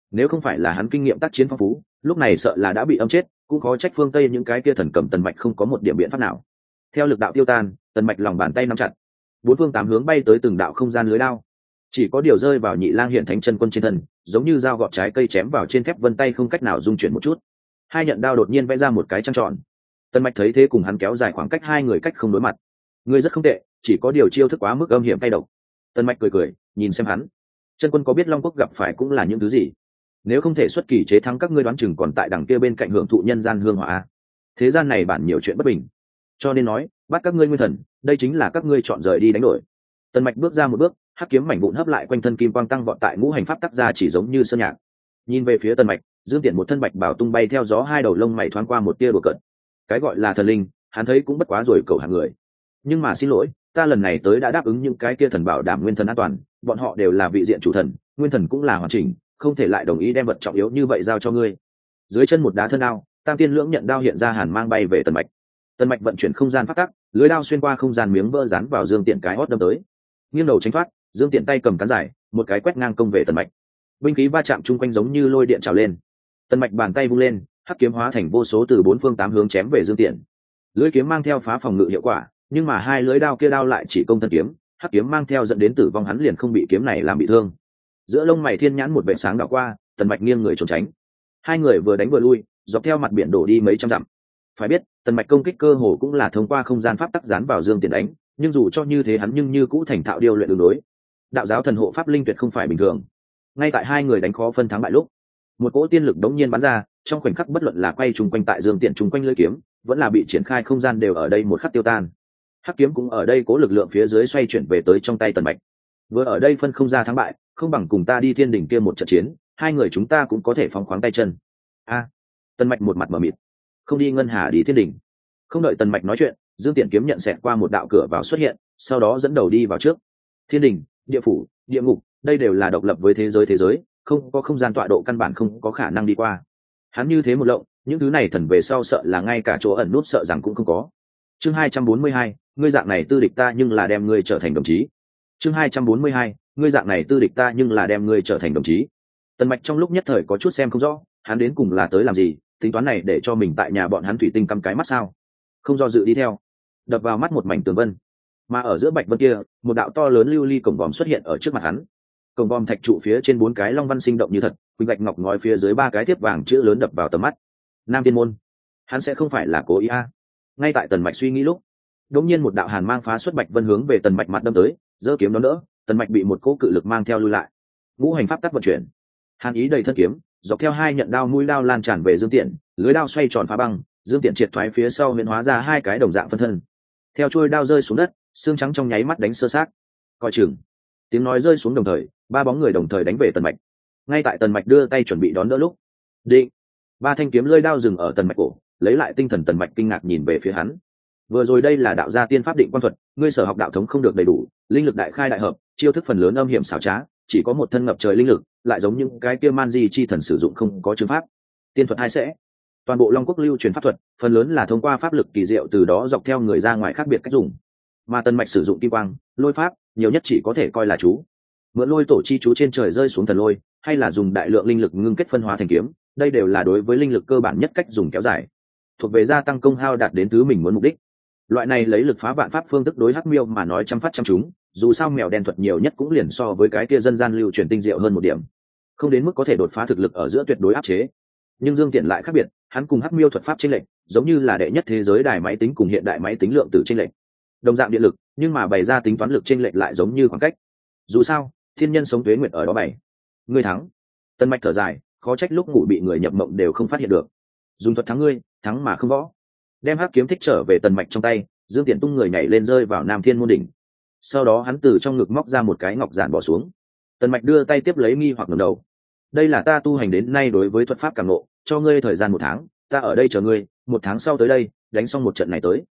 nếu không phải là hắn kinh nghiệm tác chiến phong phú, lúc này sợ là đã bị âm chết, cũng khó trách phương Tây những cái kia thần cầm Tần Mạch không có một điểm biện pháp nào. Theo lực đạo tiêu tan, Tần Mạch lòng bàn tay nắm chặt, bốn phương tám hướng bay tới từng đạo không gian lưới đao, chỉ có điều rơi vào Nhị Lang Hiện Thánh chân quân trên thân, giống như dao gọt trái cây chém vào trên thép vân tay không cách nào dung chuyển một chút. Hai nhận đao đột nhiên vẽ ra một cái trăng tròn. Tần Mạch thấy thế cùng hắn kéo dài khoảng cách hai người cách không đối mặt. Ngươi rất không tệ, chỉ có điều chiêu thức quá mức âm hiểm tay độc. Tần Mạch cười cười, nhìn xem hắn. Chân quân có biết Long Quốc gặp phải cũng là những thứ gì? Nếu không thể xuất kỳ chế thắng các ngươi đoán chừng còn tại đằng kia bên cạnh hưởng thụ nhân gian hương hỏa. Thế gian này bản nhiều chuyện bất bình, cho nên nói, bắt các ngươi nguyên thần, đây chính là các ngươi chọn rời đi đánh đổi. Tần Mạch bước ra một bước, hắc kiếm mảnh vụn hấp lại quanh thân kim quang tăng vọt tại ngũ hành pháp tắc ra chỉ giống như sơn nhạc. Nhìn về phía Tần Mạch, Dương Tiện một thân bạch bảo tung bay theo gió, hai đầu lông mày thoáng qua một tia đùa cợt. Cái gọi là thần linh, hắn thấy cũng bất quá rồi cầu hàng người. Nhưng mà xin lỗi, ta lần này tới đã đáp ứng những cái kia thần bảo đảm nguyên thần an toàn, bọn họ đều là vị diện chủ thần, nguyên thần cũng là hoàn chỉnh, không thể lại đồng ý đem vật trọng yếu như vậy giao cho ngươi. Dưới chân một đá thân đao, Tam Tiên Lưỡng Nhận đao hiện ra hàn mang bay về Tần Mạch. Tần Mạch vận chuyển không gian pháp tắc, lưới đao xuyên qua không gian miếng vỡ dán vào Dương Tiện cái hót đâm tới. Nghiêng đầu tránh thoát, Dương Tiện tay cầm cán dài, một cái quét ngang công về Tần Mạch. Binh khí va chạm chung quanh giống như lôi điện trào lên. Tần Mạch bàn tay vung lên, hắc kiếm hóa thành vô số từ bốn phương tám hướng chém về Dương Tiện. Lưỡi kiếm mang theo phá phòng ngự hiệu quả, nhưng mà hai lưỡi đao kia đao lại chỉ công thân kiếm, hắc kiếm mang theo dẫn đến tử vong, hắn liền không bị kiếm này làm bị thương. Giữa lông mày thiên nhãn một vệt sáng đảo qua, Tần Mạch nghiêng người trốn tránh. Hai người vừa đánh vừa lui, dọc theo mặt biển đổ đi mấy trăm dặm. Phải biết, Tần Mạch công kích cơ hồ cũng là thông qua không gian pháp tắc dán vào Dương Tiện đánh, nhưng dù cho như thế hắn nhưng như cũ thành thạo điều luyện đường đối. Đạo giáo thần hộ pháp linh tuyệt không phải bình thường. Ngay tại hai người đánh khó phân thắng bại lúc, một cỗ tiên lực đống nhiên bắn ra, trong khoảnh khắc bất luận là quay trùng quanh tại Dương Tiện trùng quanh lưỡi kiếm, vẫn là bị triển khai không gian đều ở đây một khắc tiêu tan. Hắc kiếm cũng ở đây cố lực lượng phía dưới xoay chuyển về tới trong tay Tần Mạch. Vừa ở đây phân không ra thắng bại, không bằng cùng ta đi thiên đỉnh kia một trận chiến, hai người chúng ta cũng có thể phóng khoáng tay chân. Tần Mạch một mặt mờ mịt, không đi ngân hà đi thiên đỉnh. Không đợi Tần Mạch nói chuyện, Dương Tiện kiếm nhận xẹt qua một đạo cửa vào xuất hiện, sau đó dẫn đầu đi vào trước. Thiên đỉnh, địa phủ, địa ngục, đây đều là độc lập với thế giới, không có không gian tọa độ căn bản không có khả năng đi qua. Hắn như thế một lộng, những thứ này thần về sau sợ là ngay cả chỗ ẩn nút sợ rằng cũng không có. Chương 242, ngươi dạng này tư địch ta nhưng là đem ngươi trở thành đồng chí. Chương 242, ngươi dạng này tư địch ta nhưng là đem ngươi trở thành đồng chí. Tần Mạch trong lúc nhất thời có chút xem không rõ, hắn đến cùng là tới làm gì, tính toán này để cho mình tại nhà bọn hắn thủy tinh cắm cái mắt sao? Không do dự đi theo, đập vào mắt một mảnh tường vân, mà ở giữa bạch vân kia, một đạo to lớn lưu ly cổng vòm xuất hiện ở trước mặt hắn. Cổng vòm thạch trụ phía trên bốn cái long văn sinh động như thật, quỳnh gạch ngọc ngói phía dưới ba cái thiếp vàng chữ lớn đập vào tầm mắt. Nam Tiên môn, hắn sẽ không phải là cố ý a? Ngay tại Tần Mạch suy nghĩ lúc, đột nhiên một đạo hàn mang phá xuất bạch vân hướng về Tần Mạch mặt đâm tới, giơ kiếm đón đỡ, Tần Mạch bị một cỗ cự lực mang theo lui lại. Ngũ hành pháp tắc vận chuyển, hàn ý đầy thân kiếm, dọc theo hai nhận đao mũi đao lan tràn về Dương Tiện, lưới đao xoay tròn phá băng, Dương Tiện triệt thoái phía sau huyễn hóa ra hai cái đồng dạng phân thân. Theo chuôi đao rơi xuống đất, xương trắng trong nháy mắt đánh sơ sát. Coi chừng. Tiếng nói rơi xuống đồng thời, ba bóng người đồng thời đánh về Tần Mạch. Ngay tại Tần Mạch đưa tay chuẩn bị đón đỡ lúc, định, ba thanh kiếm lưỡi đao dừng ở Tần Mạch cổ, lấy lại tinh thần. Tần Mạch kinh ngạc nhìn về phía hắn. Vừa rồi đây là đạo gia tiên pháp định quan thuật, ngươi sở học đạo thống không được đầy đủ, linh lực đại khai đại hợp, chiêu thức phần lớn âm hiểm xảo trá, chỉ có một thân ngập trời linh lực, lại giống những cái kia man di chi thần sử dụng không có chứng pháp. Tiên thuật hai sẽ, toàn bộ Long Quốc lưu truyền pháp thuật, phần lớn là thông qua pháp lực kỳ diệu từ đó dọc theo người ra ngoài khác biệt cách dùng. Mà Tần Mạch sử dụng kim quang, lôi pháp, nhiều nhất chỉ có thể coi là chú. Mượn lôi tổ chi chú trên trời rơi xuống thần lôi, hay là dùng đại lượng linh lực ngưng kết phân hóa thành kiếm, đây đều là đối với linh lực cơ bản nhất cách dùng kéo dài, thuộc về gia tăng công hao đạt đến thứ mình muốn mục đích. Loại này lấy lực phá vạn pháp phương thức đối hắc miêu mà nói trăm phát trăm trúng, dù sao mèo đen thuật nhiều nhất cũng liền so với cái kia dân gian lưu truyền tinh diệu hơn một điểm, không đến mức có thể đột phá thực lực ở giữa tuyệt đối áp chế. Nhưng Dương Tiện lại khác biệt, hắn cùng hắc miêu thuật pháp chênh lệch, giống như là đệ nhất thế giới đài máy tính cùng hiện đại máy tính lượng tử chênh lệch. Đồng dạng điện lực, nhưng mà bày ra tính toán lực chênh lệch lại giống như khoảng cách. Dù sao, thiên nhân sống tuế nguyệt ở đó bày. Ngươi thắng. Tần Mạch thở dài, khó trách lúc ngủ bị người nhập mộng đều không phát hiện được. Dùng thuật thắng ngươi, thắng mà không võ. Đem hắc kiếm thích trở về Tần Mạch trong tay, Dương Tiện tung người nhảy lên rơi vào Nam Thiên môn đỉnh. Sau đó hắn từ trong ngực móc ra một cái ngọc giản bỏ xuống. Tần Mạch đưa tay tiếp lấy, nghi hoặc ngẩng đầu. Đây là ta tu hành đến nay đối với thuật pháp cảm ngộ, cho ngươi thời gian 1 tháng, ta ở đây chờ ngươi, 1 tháng sau tới đây, đánh xong một trận này tới.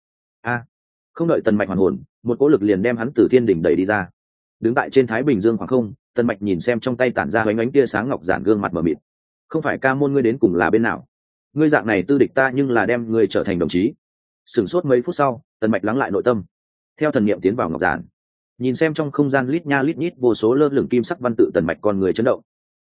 Không đợi Tần Mạch hoàn hồn, một cỗ lực liền đem hắn từ thiên đỉnh đẩy đi ra. Đứng tại trên Thái Bình Dương khoảng không, Tần Mạch nhìn xem trong tay tản ra ánh ánh tia sáng ngọc giản, gương mặt mờ mịt. Không phải ca môn ngươi đến cùng là bên nào? Ngươi dạng này tư địch ta nhưng là đem ngươi trở thành đồng chí. Sửng sốt mấy phút sau, Tần Mạch lắng lại nội tâm, theo thần niệm tiến vào ngọc giản, nhìn xem trong không gian lít nha lít nhít vô số lơ lửng kim sắc văn tự. Tần Mạch con người chấn động,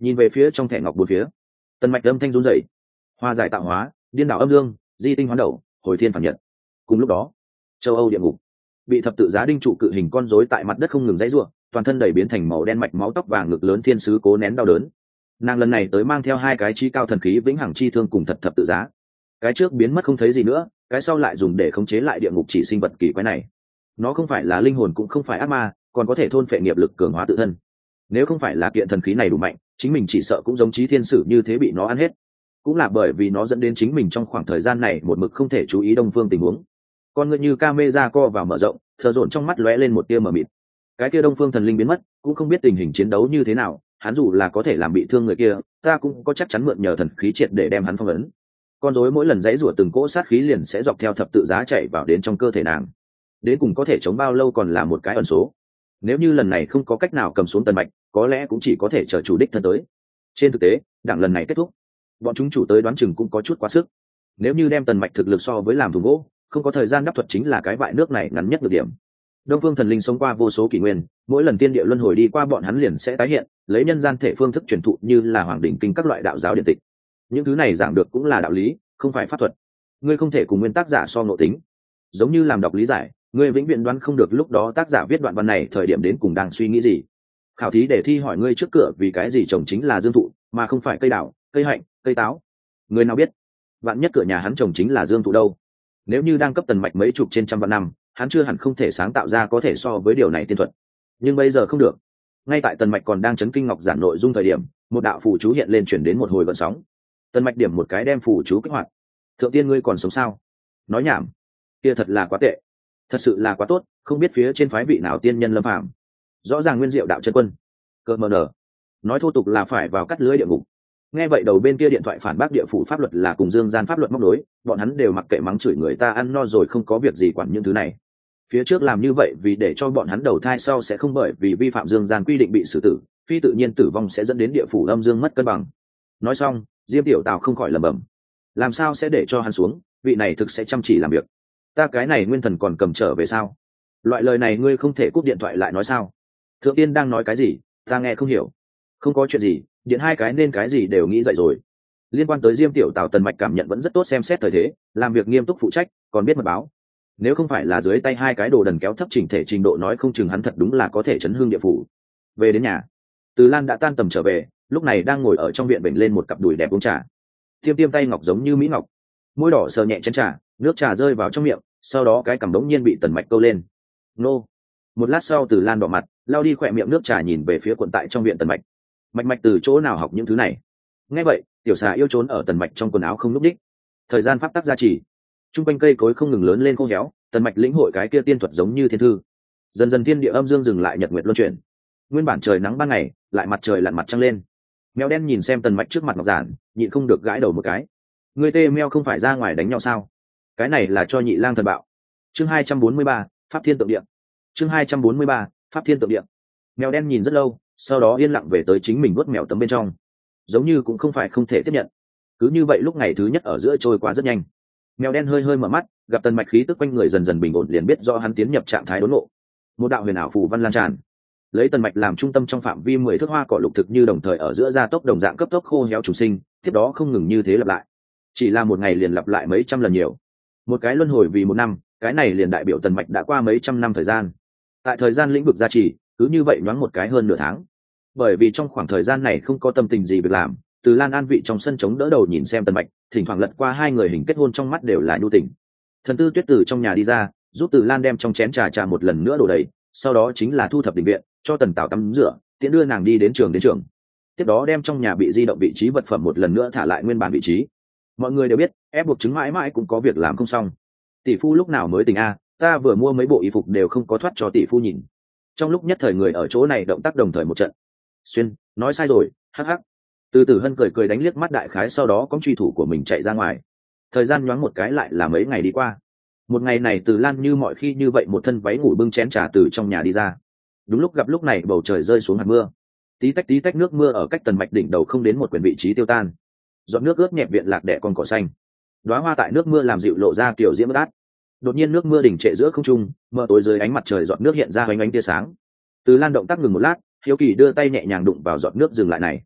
nhìn về phía trong thẻ ngọc bốn phía. Tần mạch âm thanh run rẩy. Hoa giải tạo hóa, điên đảo âm dương, di tinh hoán đầu, hồi thiên phản nhật. Cùng lúc đó, châu Âu địa ngục bị thập tự giá đinh trụ cự hình con rối tại mặt đất không ngừng dãy rủa, toàn thân đầy biến thành màu đen mạch máu tóc vàng ngực lớn thiên sứ cố nén đau đớn. Nàng lần này tới mang theo hai cái chi cao thần khí vĩnh hằng chi thương cùng thật thập tự giá. Cái trước biến mất không thấy gì nữa, cái sau lại dùng để khống chế lại địa ngục chỉ sinh vật kỳ quái này. Nó không phải là linh hồn cũng không phải ác ma, còn có thể thôn phệ nghiệp lực cường hóa tự thân. Nếu không phải là kiện thần khí này đủ mạnh, chính mình chỉ sợ cũng giống chí thiên sử như thế bị nó ăn hết. Cũng là bởi vì nó dẫn đến chính mình trong khoảng thời gian này một mực không thể chú ý đông phương tình huống. Con người như camera co vào mở rộng, thờ dồn trong mắt lóe lên một tia mờ mịt. Cái kia đông phương thần linh biến mất, cũng không biết tình hình chiến đấu như thế nào, hắn dù là có thể làm bị thương người kia, ta cũng có chắc chắn mượn nhờ thần khí triệt để đem hắn phong ấn. Con rối mỗi lần giãy rủa từng cỗ sát khí liền sẽ dọc theo thập tự giá chạy vào đến trong cơ thể nàng. Đến cùng có thể chống bao lâu còn là một cái ẩn số. Nếu như lần này không có cách nào cầm xuống tần mạch, có lẽ cũng chỉ có thể chờ chủ đích thân tới. Trên thực tế, đảng lần này kết thúc, bọn chúng chủ tới đoán chừng cũng có chút quá sức. Nếu như đem tần mạch thực lực so với làm thùng gỗ, không có thời gian đắp thuật chính là cái vại nước này ngắn nhất được điểm. Đông phương thần linh sống qua vô số kỷ nguyên, mỗi lần tiên địa luân hồi đi qua bọn hắn liền sẽ tái hiện, lấy nhân gian thể phương thức truyền thụ như là hoàng đỉnh kinh các loại đạo giáo điện tịch. Những thứ này giảng được cũng là đạo lý, không phải pháp thuật. Ngươi không thể cùng nguyên tác giả so ngộ tính. Giống như làm đọc lý giải, ngươi vĩnh viễn đoán không được lúc đó tác giả viết đoạn văn này thời điểm đến cùng đang suy nghĩ gì. Khảo thí để thi hỏi ngươi trước cửa vì cái gì trồng chính là dương thụ, mà không phải cây đào, cây hạnh, cây táo. Người nào biết? Vạn nhất cửa nhà hắn trồng chính là dương thụ đâu? Nếu như đang cấp tần mạch mấy chục trên trăm vạn năm, hắn chưa hẳn không thể sáng tạo ra có thể so với điều này tiên thuật. Nhưng bây giờ không được. Ngay tại tần mạch còn đang chấn kinh ngọc giản nội dung thời điểm, một đạo phù chú hiện lên chuyển đến một hồi gợn sóng. Tần mạch điểm một cái đem phù chú kích hoạt. Thượng tiên ngươi còn sống sao? Nói nhảm. Kia thật là quá tệ. Thật sự là quá tốt, không biết phía trên phái vị nào tiên nhân lâm phàm. Rõ ràng nguyên diệu đạo chân quân. Cơ mờ nở. Nói thô tục là phải vào cắt lưới địa ngục. Nghe vậy đầu bên kia điện thoại phản bác địa phủ pháp luật là cùng dương gian pháp luật móc đối, bọn hắn đều mặc kệ mắng chửi người ta ăn no rồi không có việc gì quản những thứ này. Phía trước làm như vậy vì để cho bọn hắn đầu thai sau sẽ không bởi vì vi phạm dương gian quy định bị xử tử, phi tự nhiên tử vong sẽ dẫn đến địa phủ âm dương mất cân bằng. Nói xong, Diêm Tiểu Tào không khỏi lẩm bẩm, làm sao sẽ để cho hắn xuống, vị này thực sẽ chăm chỉ làm việc. Ta cái này nguyên thần còn cầm trở về sao? Loại lời này ngươi không thể cúp điện thoại lại nói sao? Thượng tiên đang nói cái gì, ta nghe không hiểu. Không có chuyện gì, điện hai cái nên cái gì đều nghĩ dậy rồi. Liên quan tới Diêm Tiểu Tào tần mạch cảm nhận vẫn rất tốt, xem xét thời thế, làm việc nghiêm túc phụ trách, còn biết mật báo. Nếu không phải là dưới tay hai cái đồ đần kéo thấp chỉnh thể trình độ, nói không chừng hắn thật đúng là có thể chấn hương địa phủ. Về đến nhà, Từ Lan đã tan tầm trở về, lúc này đang ngồi ở trong viện bệnh lên một cặp đùi đẹp uống trà. Tiêm tiêm tay ngọc giống như mỹ ngọc, môi đỏ sờ nhẹ chén trà, nước trà rơi vào trong miệng, sau đó cái cằm đống nhiên bị tần mạch câu lên. Nô. Một lát sau Từ Lan đỏ mặt, lau đi khỏe miệng nước trà, nhìn về phía quận tại trong viện tần mạch. Mạch mạch từ chỗ nào học những thứ này? Nghe vậy, tiểu xà yêu trốn ở tần mạch trong quần áo không lúc đích. Thời gian pháp tắc gia trì, trung quanh cây cối không ngừng lớn lên khô héo, tần mạch lĩnh hội cái kia tiên thuật giống như thiên thư. Dần dần thiên địa âm dương dừng lại, nhật nguyệt luân chuyển. Nguyên bản trời nắng ban ngày, lại mặt trời lặn mặt trăng lên. Mèo đen nhìn xem tần mạch trước mặt ngọc giản, nhịn không được gãi đầu một cái. Người tê mèo không phải ra ngoài đánh nhau sao? Cái này là cho nhị lang thần bạo. Chương 243, pháp thiên tượng địa. Chương 243, pháp thiên tượng địa. Mèo đen nhìn rất lâu, sau đó yên lặng về tới chính mình vuốt mèo tấm bên trong, giống như cũng không phải không thể tiếp nhận. Cứ như vậy lúc ngày thứ nhất ở giữa trôi qua rất nhanh. Mèo đen hơi hơi mở mắt, gặp tần mạch khí tức quanh người dần dần bình ổn, liền biết do hắn tiến nhập trạng thái đốn ngộ. Một đạo huyền ảo phù văn lan tràn, lấy tần mạch làm trung tâm trong phạm vi 10 thước hoa cỏ lục thực như đồng thời ở giữa gia tốc đồng dạng cấp tốc khô héo trùng sinh, tiếp đó không ngừng như thế lặp lại. Chỉ là một ngày liền lặp lại mấy trăm lần nhiều. Một cái luân hồi vì một năm, cái này liền đại biểu tần mạch đã qua mấy trăm năm thời gian. Tại thời gian lĩnh vực gia trì, cứ như vậy nhoáng một cái hơn nửa tháng. Bởi vì trong khoảng thời gian này không có tâm tình gì việc làm, Từ Lan an vị trong sân chống đỡ đầu nhìn xem tần mạch, thỉnh thoảng lật qua hai người hình kết hôn, trong mắt đều là nhu tình. Thần Tư Tuyết từ trong nhà đi ra, giúp Từ Lan đem trong chén trà một lần nữa đổ đầy, sau đó chính là thu thập đình viện, cho Tần Tảo tắm rửa, tiện đưa nàng đi đến trường. Tiếp đó đem trong nhà bị di động vị trí vật phẩm một lần nữa thả lại nguyên bản vị trí. Mọi người đều biết, ép buộc chứng mãi mãi cũng có việc làm không xong. Tỷ phu lúc nào mới tỉnh a? Ta vừa mua mấy bộ y phục đều không có thoát cho tỷ phu nhìn. Trong lúc nhất thời người ở chỗ này động tác đồng thời một trận. Xuyên, nói sai rồi, hắc hắc. Từ Tử Hân cười đánh liếc mắt đại khái, sau đó cõng truy thủ của mình chạy ra ngoài. Thời gian nhoáng một cái lại là mấy ngày đi qua. Một ngày này Từ Lan như mọi khi như vậy một thân váy ngủ bưng chén trà từ trong nhà đi ra. Đúng lúc này bầu trời rơi xuống hạt mưa, tí tách nước mưa ở cách tần mạch đỉnh đầu không đến một quyển vị trí tiêu tan. Giọt nước ướt nhẹp viện lạc đẻ con cỏ xanh, đóa hoa tại nước mưa làm dịu lộ ra kiểu diễm bất át. Đột nhiên nước mưa đỉnh trệ giữa không trung, mờ tối dưới ánh mặt trời giọt nước hiện ra ánh tia sáng. Từ Lan động tác ngừng một lát, hiếu kỳ đưa tay nhẹ nhàng đụng vào giọt nước dừng lại này.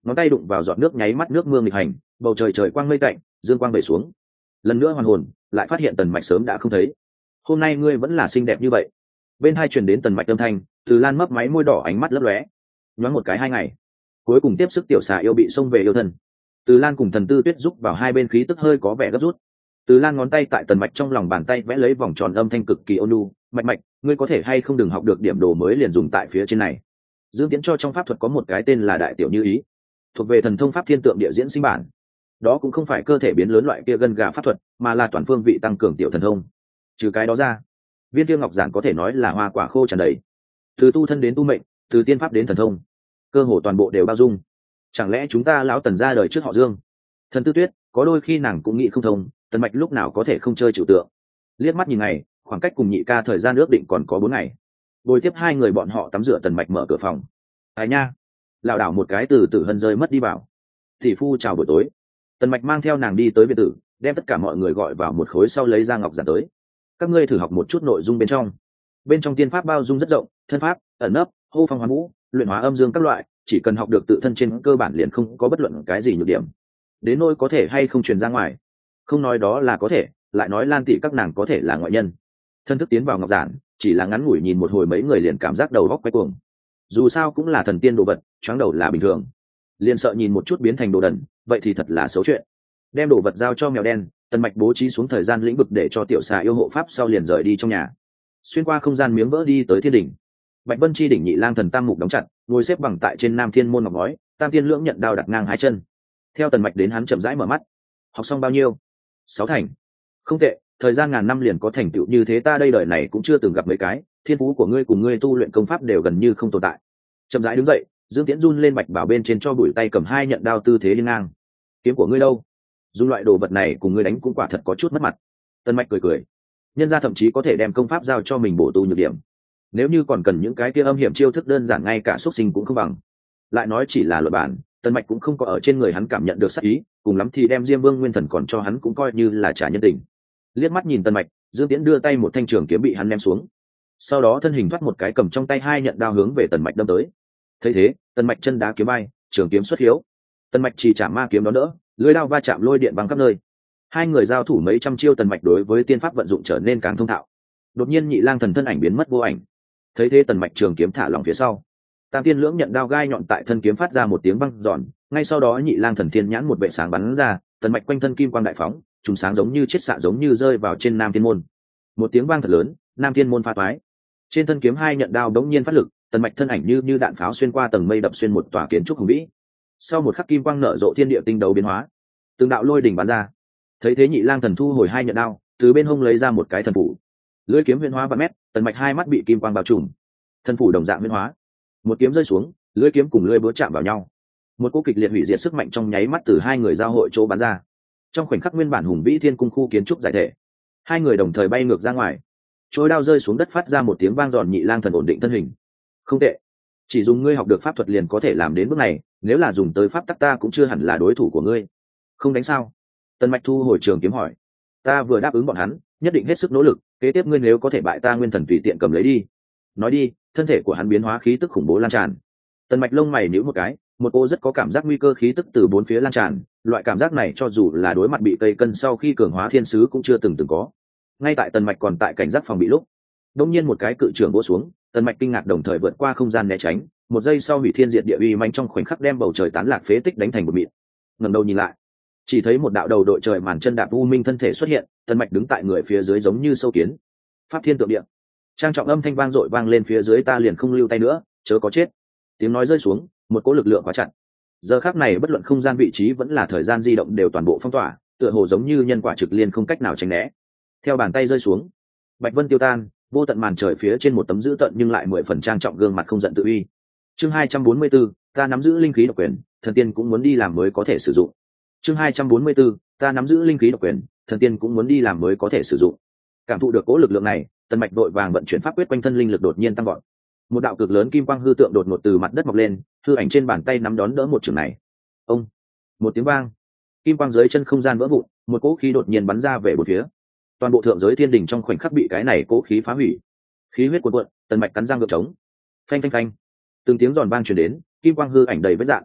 ngón tay đụng vào giọt nước nháy mắt nước mưa nghịch hành, bầu trời trời quang mây tạnh, dương quang vẩy xuống. Lần nữa hoàn hồn, lại phát hiện Tần Mạch sớm đã không thấy. Hôm nay ngươi vẫn là xinh đẹp như vậy. Bên hai truyền đến Tần Mạch âm thanh, Từ Lan mấp máy môi đỏ, ánh mắt lấp lóe. Nhoáng một cái 2 ngày, cuối cùng tiếp sức tiểu xà yêu bị xông về yêu thân. Từ Lan cùng Thần Tư Tuyết giúp vào hai bên khí tức hơi có vẻ gấp rút. Từ Lan ngón tay tại Tần Mạch trong lòng bàn tay vẽ lấy vòng tròn âm thanh cực kỳ ôn nhu. Mạch Mạch, ngươi có thể hay không đừng học được điểm đồ mới liền dùng tại phía trên này. Dương Tiễn cho trong pháp thuật có một cái tên là Đại Tiểu Như Ý, thuộc về thần thông pháp thiên tượng địa diễn sinh bản. Đó cũng không phải cơ thể biến lớn loại kia gân gà pháp thuật, mà là toàn phương vị tăng cường tiểu thần thông. Trừ cái đó ra, viên kia ngọc giản có thể nói là hoa quả khô tràn đầy, từ tu thân đến tu mệnh, từ tiên pháp đến thần thông, cơ hồ toàn bộ đều bao dung. Chẳng lẽ chúng ta lão Tần ra đời trước họ Dương? Thần Tư Tuyết có đôi khi nàng cũng nghĩ không thông, Tần Mạch lúc nào có thể không chơi trừu tượng. Liếc mắt nhìn ngày, khoảng cách cùng nhị ca thời gian ước định còn có 4 ngày. Bồi tiếp hai người bọn họ tắm rửa, Tần Mạch mở cửa phòng. Ai nha, lảo đảo một cái từ Tử Hân rơi mất đi vào. Tỷ phu chào buổi tối. Tần Mạch mang theo nàng đi tới biệt tử, đem tất cả mọi người gọi vào một khối sau lấy ra ngọc giản tới. Các ngươi thử học một chút nội dung bên trong. Bên trong tiên pháp bao dung rất rộng, thân pháp, ẩn nấp, hô phong hoán vũ, luyện hóa âm dương các loại, chỉ cần học được tự thân trên cơ bản liền không có bất luận cái gì nhược điểm. Đến nỗi có thể hay không truyền ra ngoài, không nói đó là có thể, lại nói Lan tỷ các nàng có thể là ngoại nhân. Thân thức tiến vào ngọc giản, chỉ là ngắn ngủi nhìn một hồi mấy người liền cảm giác đầu óc quay cuồng. Dù sao cũng là thần tiên đồ vật, choáng đầu là bình thường. Liền sợ nhìn một chút biến thành đồ đần, vậy thì thật là xấu chuyện. Đem đồ vật giao cho mèo đen, Tần Mạch bố trí xuống thời gian lĩnh vực để cho tiểu xà yêu hộ pháp sau liền rời đi trong nhà. Xuyên qua không gian miếng vỡ đi tới thiên đỉnh. Bạch Vân chi đỉnh nhị lang thần tam mục đóng chặt, ngồi xếp bằng tại trên Nam Thiên môn ngọc ngói, Tam Thiên lưỡng nhận đao đặt ngang hai chân. Theo Tần Mạch đến, hắn chậm rãi mở mắt. Học xong bao nhiêu? 6 thành. Không tệ, thời gian ngàn năm liền có thành tựu như thế, ta đây đời này cũng chưa từng gặp mấy cái. Thiên phú của ngươi cùng ngươi tu luyện công pháp đều gần như không tồn tại. Chậm rãi đứng dậy, Dương Tiễn run lên bạch bảo bên trên cho bụi, tay cầm 2 nhận đao tư thế liên ngang. Kiếm của ngươi đâu? Dùng loại đồ vật này cùng ngươi đánh cũng quả thật có chút mất mặt. Tần Mạch cười cười. Nhân gia thậm chí có thể đem công pháp giao cho mình bổ tu nhược điểm. Nếu như còn cần những cái kia âm hiểm chiêu thức đơn giản ngay cả xuất sinh cũng không bằng. Lại nói chỉ là luật bản, Tần Mạch cũng không có ở trên người hắn cảm nhận được sát ý, cùng lắm thì đem Diêm Vương Nguyên Thần còn cho hắn cũng coi như là trả nhân tình. Liếc mắt nhìn Tần Mạch, Dương Tiễn đưa tay một thanh trường kiếm bị hắn ném xuống. Sau đó thân hình thoát một cái cầm trong tay 2 nhận đao hướng về Tần Mạch đâm tới. Thấy thế, Tần Mạch chân đá kiếm bay, trường kiếm xuất hiếu. Tần Mạch chỉ chạm ma kiếm đó đỡ, lưỡi đao va chạm lôi điện văng khắp nơi. Hai người giao thủ mấy trăm chiêu, Tần Mạch đối với tiên pháp vận dụng trở nên càng thông thạo. Đột nhiên nhị lang thần thân ảnh biến mất vô ảnh. Thấy thế, Tần Mạch trường kiếm thả lỏng phía sau. Tam Thiên lưỡng nhận đao gai nhọn tại thân kiếm phát ra một tiếng vang giòn, ngay sau đó nhị lang thần thiên nhãn một vệ sáng bắn ra, Tần Mạch quanh thân kim quang đại phóng, trùng sáng giống như chiết xạ giống như rơi vào trên Nam Thiên môn. Một tiếng vang thật lớn, Nam Thiên môn phá toái. Trên thân kiếm 2 nhận đao đống nhiên phát lực, Tần Mạch thân ảnh như đạn pháo xuyên qua tầng mây, đập xuyên một tòa kiến trúc hùng vĩ. Sau một khắc kim quang nở rộ, thiên địa tinh đấu biến hóa, từng đạo lôi đỉnh bắn ra. Thấy thế nhị lang thần thu hồi 2 nhận đao, từ bên hông lấy ra một cái thần phủ. Lưỡi kiếm huyễn hóa vạn mét, Tần Mạch hai mắt bị kim quang bao trùm. Thần phủ đồng dạng huyễn hóa, một kiếm rơi xuống, lưỡi kiếm cùng lưỡi búa chạm vào nhau. Một cỗ kịch liệt hủy diệt sức mạnh trong nháy mắt từ hai người giao hội chỗ bắn ra. Trong khoảnh khắc nguyên bản hùng vĩ thiên cung khu kiến trúc giải thể, hai người đồng thời bay ngược ra ngoài. Trôi đao rơi xuống đất phát ra một tiếng vang giòn, nhị lang thần ổn định thân hình. Không tệ, chỉ dùng ngươi học được pháp thuật liền có thể làm đến bước này, nếu là dùng tới pháp tắc ta cũng chưa hẳn là đối thủ của ngươi. Không đánh sao? Tần Mạch thu hồi trường kiếm hỏi. Ta vừa đáp ứng bọn hắn, nhất định hết sức nỗ lực, kế tiếp ngươi nếu có thể bại ta, nguyên thần tùy tiện cầm lấy đi. Nói đi. Thân thể của hắn biến hóa, khí tức khủng bố lan tràn. Tần Mạch lông mày nhíu một cái, một cô rất có cảm giác nguy cơ khí tức từ bốn phía lan tràn, loại cảm giác này cho dù là đối mặt bị cây cân sau khi cường hóa thiên sứ cũng chưa từng có. Ngay tại Tần Mạch còn tại cảnh giác phòng bị lúc, đột nhiên một cái cự trường vỗ xuống, Tần Mạch kinh ngạc đồng thời vượt qua không gian né tránh, một giây sau hủy thiên diệt địa uy mãnh trong khoảnh khắc đem bầu trời tán lạc phế tích đánh thành một mịn. Ngẩng đầu nhìn lại, chỉ thấy một đạo đầu đội trời màn chân đạp u minh thân thể xuất hiện, Tần Mạch đứng tại người phía dưới giống như sâu kiến. Pháp thiên tượng địa, trang trọng âm thanh vang dội vang lên phía dưới, ta liền không lưu tay nữa, chớ có chết. Tiếng nói rơi xuống, một cỗ lực lượng quá chặt. Giờ khắc này bất luận không gian vị trí vẫn là thời gian di động đều toàn bộ phong tỏa, tựa hồ giống như nhân quả trực liên không cách nào tránh né. Theo bàn tay rơi xuống, bạch vân tiêu tan, vô tận màn trời phía trên một tấm dữ tợn nhưng lại 10 phần trang trọng gương mặt không giận tự uy. Chương 244, ta nắm giữ linh khí độc quyền, thần tiên cũng muốn đi làm mới có thể sử dụng. Chương 244, ta nắm giữ linh khí độc quyền, thần tiên cũng muốn đi làm mới có thể sử dụng. Cảm thụ được cỗ lực lượng này, Tần Mạch đội vàng vận chuyển pháp quyết, quanh thân linh lực đột nhiên tăng vọt. Một đạo cực lớn kim quang hư tượng đột ngột từ mặt đất mọc lên, hư ảnh trên bàn tay nắm đón đỡ một trường này. Ông, một tiếng vang, kim quang dưới chân không gian vỡ vụn, một cỗ khí đột nhiên bắn ra về bốn phía. Toàn bộ thượng giới thiên đình trong khoảnh khắc bị cái này cỗ khí phá hủy. Khí huyết cuồn cuộn, Tần Mạch cắn răng gượng chống. Phanh phanh phanh, từng tiếng giòn vang truyền đến, kim quang hư ảnh đầy vết rạn.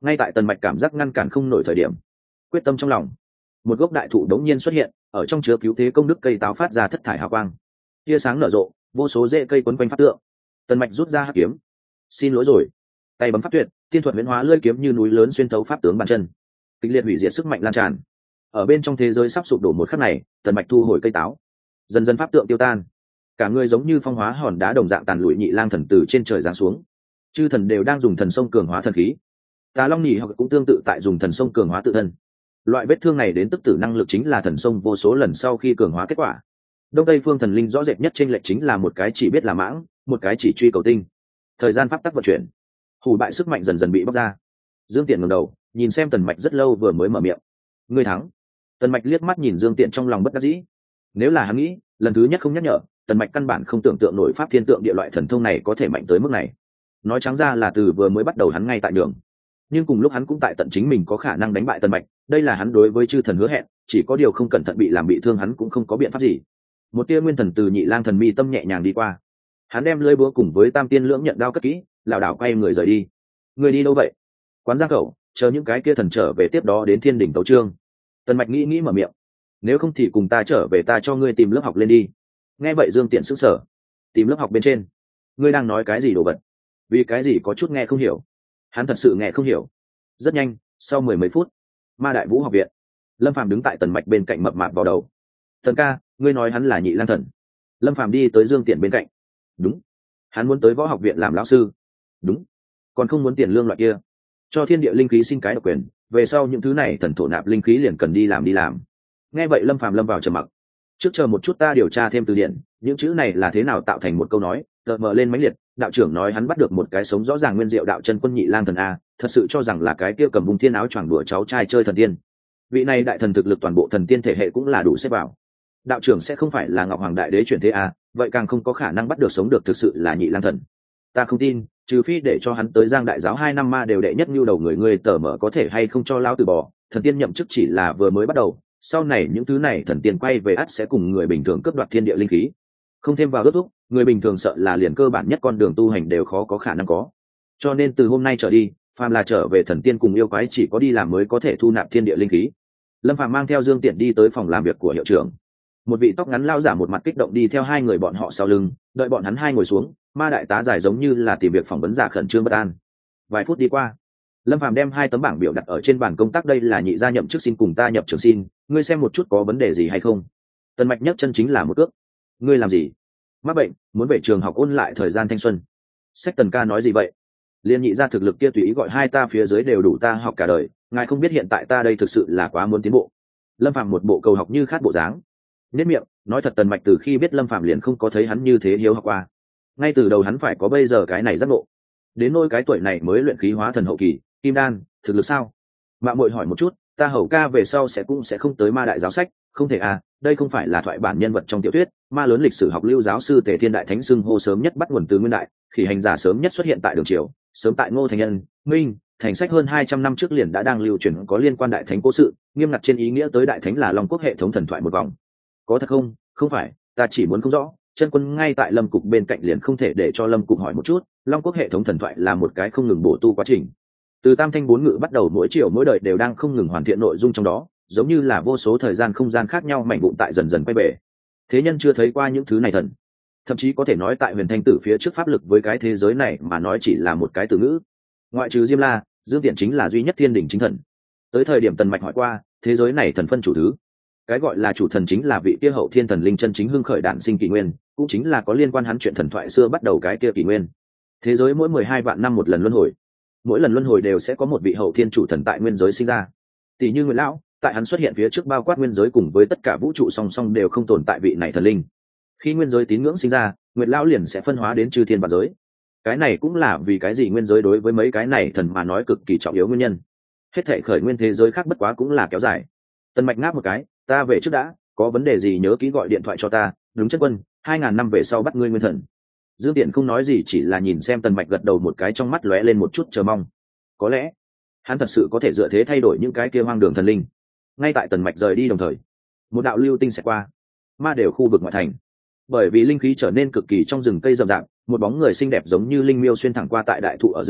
Ngay tại tần mạch cảm giác ngăn cản không nổi thời điểm, quyết tâm trong lòng, một gốc đại thụ đống nhiên xuất hiện ở trong chứa cứu thế công đức cây táo phát ra thất thải hào quang, tia sáng nở rộ, vô số rễ cây quấn quanh pháp tượng. Tần mạch rút ra hắc kiếm. Xin lỗi rồi. Tay bấm pháp tuyệt, tiên thuật huyễn hóa lưỡi kiếm như núi lớn xuyên thấu pháp tướng bàn chân, kịch liệt hủy diệt sức mạnh lan tràn. Ở bên trong thế giới sắp sụp đổ một khắc này, tần mạch thu hồi cây táo, dần dần pháp tượng tiêu tan, cả người giống như phong hóa hòn đá đồng dạng tàn lụi. Nhị lang thần từ trên trời giáng xuống, chư thần đều đang dùng thần sông cường hóa thần khí. Tà long nhị hoặc cũng tương tự tại dùng thần sông cường hóa tự thân. Loại vết thương này đến tức tử năng lực chính là thần sông vô số lần sau khi cường hóa kết quả. Đông tây phương thần linh rõ rệt nhất trên lệch chính là một cái chỉ biết là mãng, một cái chỉ truy cầu tinh. Thời gian pháp tắc vận chuyển, hủ bại sức mạnh dần dần bị bóc ra. Dương Tiện ngẩng đầu nhìn xem tần mạch rất lâu vừa mới mở miệng. Ngươi thắng. Tần mạch liếc mắt nhìn Dương Tiện trong lòng bất đắc dĩ. Nếu là hắn nghĩ lần thứ nhất không nhắc nhở, tần mạch căn bản không tưởng tượng nổi pháp thiên tượng địa loại thần thông này có thể mạnh tới mức này. Nói trắng ra là từ vừa mới bắt đầu hắn ngay tại đường, nhưng cùng lúc hắn cũng tại tận chính mình có khả năng đánh bại tần mạch. Đây là hắn đối với chư thần hứa hẹn, chỉ có điều không cẩn thận bị làm bị thương hắn cũng không có biện pháp gì. Một tia nguyên thần từ nhị lang thần mi tâm nhẹ nhàng đi qua, hắn đem lưỡi búa cùng với tam tiên lưỡng nhận đao cất kỹ, lảo đảo quay người rời đi. Người đi đâu vậy? Quán giang khẩu, chờ những cái kia thần trở về tiếp đó đến thiên đỉnh tấu trương. Tần mạch nghĩ mở miệng. Nếu không thì cùng ta trở về, ta cho ngươi tìm lớp học lên đi. Nghe vậy Dương Tiện sững sờ. Tìm lớp học bên trên? Ngươi đang nói cái gì đồ vật? Vì cái gì có chút nghe không hiểu. Hắn thật sự nghe không hiểu. Rất nhanh, sau mười mấy phút, Ma Đại Vũ học viện, Lâm Phàm đứng tại tần mạch bên cạnh mập mạp vào đầu. Tần ca, ngươi nói hắn là nhị lang thần? Lâm Phàm đi tới Dương Tiện bên cạnh. Đúng. Hắn muốn tới võ học viện làm lão sư. Đúng. Còn không muốn tiền lương loại kia. Cho thiên địa linh khí xin cái độc quyền, về sau những thứ này thần thổ nạp linh khí liền cần đi làm. Nghe vậy Lâm Phàm lâm vào trầm mặc. Trước chờ một chút, ta điều tra thêm từ điển, những chữ này là thế nào tạo thành một câu nói. Tờ mờ lên mãnh liệt, đạo trưởng nói hắn bắt được một cái sống rõ ràng nguyên diệu đạo chân quân nhị lang thần a, thật sự cho rằng là cái kia cầm vùng thiên áo choàng đùa cháu trai chơi thần tiên. Vị này đại thần thực lực toàn bộ thần tiên thể hệ cũng là đủ xếp vào. Đạo trưởng sẽ không phải là Ngọc Hoàng Đại Đế chuyển thế a, vậy càng không có khả năng bắt được sống được thực sự là nhị lang thần. Ta không tin, trừ phi để cho hắn tới Giang Đại Giáo 2 năm ma đều đệ nhất nhu đầu người, ngươi tờ mở có thể hay không cho lao từ bỏ. Thần tiên nhậm chức chỉ là vừa mới bắt đầu, sau này những thứ này thần tiên quay về ắt sẽ cùng người bình thường cướp đoạt thiên địa linh khí, không thêm vào ước thúc, người bình thường sợ là liền cơ bản nhất con đường tu hành đều khó có khả năng có. Cho nên từ hôm nay trở đi, phàm là trở về thần tiên cùng yêu quái chỉ có đi làm mới có thể thu nạp thiên địa linh khí. Lâm Phàm mang theo Dương Tiện đi tới phòng làm việc của hiệu trưởng. Một vị tóc ngắn lao giả một mặt kích động đi theo hai người bọn họ sau lưng, đợi bọn hắn hai ngồi xuống, Ma đại tá dài giống như là tìm việc phỏng vấn giả khẩn trương bất an. Vài phút đi qua, Lâm Phàm đem 2 tấm bảng biểu đặt ở trên bàn công tác. Đây là nhị gia nhậm chức xin cùng ta nhập trường xin, ngươi xem một chút có vấn đề gì hay không. Tần Mạch nhấc chân chính là một cước. Ngươi làm gì? Mắc bệnh, muốn về trường học ôn lại thời gian thanh xuân. Sách Tần ca nói gì vậy? Liên nhị gia thực lực kia tùy ý gọi hai ta phía dưới đều đủ ta học cả đời, ngài không biết hiện tại ta đây thực sự là quá muốn tiến bộ. Lâm Phàm một bộ cầu học như khát bộ dáng. Nhất miệng, nói thật Tần Mạch từ khi biết Lâm Phàm liền không có thấy hắn như thế hiếu học qua. Ngay từ đầu hắn phải có bây giờ cái này giác ngộ. Đến nỗi cái tuổi này mới luyện khí hóa thần hậu kỳ, kim đan, thực lực sao? Mạng muội hỏi một chút, ta hầu ca về sau sẽ không tới Ma đại giáo sách, không thể à, đây không phải là thoại bản nhân vật trong tiểu thuyết, ma lớn lịch sử học lưu giáo sư Tề Thiên Đại Thánh xưng hô sớm nhất bắt nguồn từ nguyên đại, khỉ hành giả sớm nhất xuất hiện tại đường triều, sớm tại Ngô Thành Nhân, Minh, thành sách hơn 200 năm trước liền đã đang lưu truyền có liên quan đại thánh cố sự, nghiêm ngặt trên ý nghĩa tới đại thánh là Long Quốc hệ thống thần thoại một vòng. Có thật không? Không phải, ta chỉ muốn không rõ, chân quân ngay tại Lâm cục bên cạnh liền không thể để cho Lâm cục hỏi một chút, Long Quốc hệ thống thần thoại là một cái không ngừng bổ tu quá trình. Từ tam thanh bốn ngự bắt đầu, mỗi chiều mỗi đời đều đang không ngừng hoàn thiện nội dung trong đó, giống như là vô số thời gian không gian khác nhau mảnh vụn tại dần dần quay bể. Thế nhân chưa thấy qua những thứ này thần, thậm chí có thể nói tại Huyền Thanh Tử phía trước pháp lực với cái thế giới này mà nói chỉ là một cái từ ngữ. Ngoại trừ Diêm La, Dương Tiện chính là duy nhất thiên đỉnh chính thần. Tới thời điểm Tần Mạch hỏi qua, thế giới này thần phân chủ thứ. Cái gọi là chủ thần chính là vị kia hậu thiên thần linh chân chính hưng khởi đản sinh kỷ nguyên, cũng chính là có liên quan hắn chuyện thần thoại xưa bắt đầu cái kia kỷ nguyên. Thế giới mỗi 12 vạn năm một lần luân hồi, mỗi lần luân hồi đều sẽ có một vị hậu thiên chủ thần tại nguyên giới sinh ra. Tỷ như Nguyên lão, tại hắn xuất hiện phía trước bao quát nguyên giới cùng với tất cả vũ trụ song song đều không tồn tại vị này thần linh. Khi nguyên giới tín ngưỡng sinh ra, Nguyệt lão liền sẽ phân hóa đến chư thiên vạn giới. Cái này cũng là vì cái gì nguyên giới đối với mấy cái này thần mà nói cực kỳ trọng yếu nguyên nhân. Hết thảy khởi nguyên thế giới khác bất quá cũng là kéo dài. Tần Mạch ngáp một cái, ta về trước đã, có vấn đề gì nhớ kỹ gọi điện thoại cho ta. Đúng chân quân, 2000 năm về sau bắt ngươi nguyên thần. Dương Tiện không nói gì, chỉ là nhìn xem Tần Mạch gật đầu một cái, trong mắt lóe lên một chút chờ mong. Có lẽ hắn thật sự có thể dựa thế thay đổi những cái kia hoang đường thần linh. Ngay tại Tần Mạch rời đi đồng thời, một đạo lưu tinh sẽ qua ma đều khu vực ngoại thành. Bởi vì linh khí trở nên cực kỳ trong rừng cây rậm rạp, một bóng người xinh đẹp giống như linh miêu xuyên thẳng qua tại đại thụ ở giữa,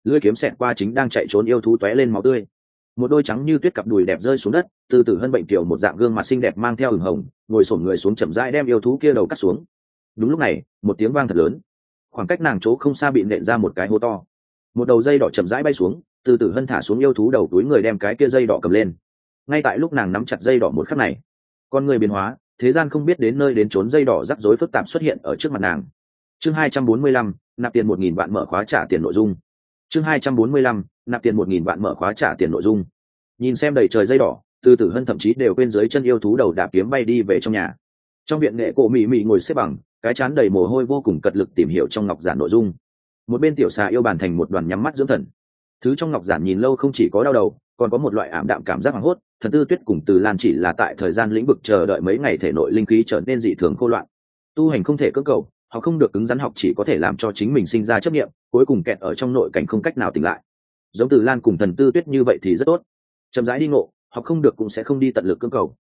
lưỡi kiếm xẹt qua chính đang chạy trốn yêu thú tóe lên máu tươi. Một đôi trắng như tuyết cặp đùi đẹp rơi xuống đất, từ từ hân bệnh tiểu một dạng gương mặt xinh đẹp mang theo ửng hồng, ngồi xổm người xuống chậm rãi đem yêu thú kia đầu cắt xuống. Đúng lúc này, một tiếng vang thật lớn, khoảng cách nàng chỗ không xa bị nện ra một cái hố to. Một đầu dây đỏ chậm rãi bay xuống, từ từ hân thả xuống yêu thú đầu túi người đem cái kia dây đỏ cầm lên. Ngay tại lúc nàng nắm chặt dây đỏ một khắc này, con người biến hóa, thế gian không biết đến nơi đến chốn dây đỏ rắc rối phức tạp xuất hiện ở trước mặt nàng. Chương 245, nạp tiền 1000 vạn mở khóa trả tiền nội dung. Chương 245, nạp tiền 1000 vạn mở khóa trả tiền nội dung. Nhìn xem đầy trời dây đỏ, từ tử hân thậm chí đều quên dưới chân yêu thú đầu đạp kiếm bay đi về trong nhà. Trong viện nghệ cổ mị mị ngồi xếp bằng, cái chán đầy mồ hôi vô cùng cật lực tìm hiểu trong ngọc giản nội dung. Một bên tiểu xà yêu bàn thành một đoàn nhắm mắt dưỡng thần. Thứ trong ngọc giản nhìn lâu không chỉ có đau đầu, còn có một loại ảm đạm cảm giác hoảng hốt. Thần Tư Tuyết cùng Từ Lan chỉ là tại thời gian lĩnh vực chờ đợi mấy ngày thể nội linh khí trở nên dị thường cô loạn. Tu hành không thể cưỡng cầu, họ không được cứng rắn, học chỉ có thể làm cho chính mình sinh ra chấp niệm, cuối cùng kẹt ở trong nội cảnh không cách nào tỉnh lại. Giống Từ Lan cùng Thần Tư Tuyết như vậy thì rất tốt, chậm rãi đi ngộ, học không được cũng sẽ không đi tận lực cưỡng cầu.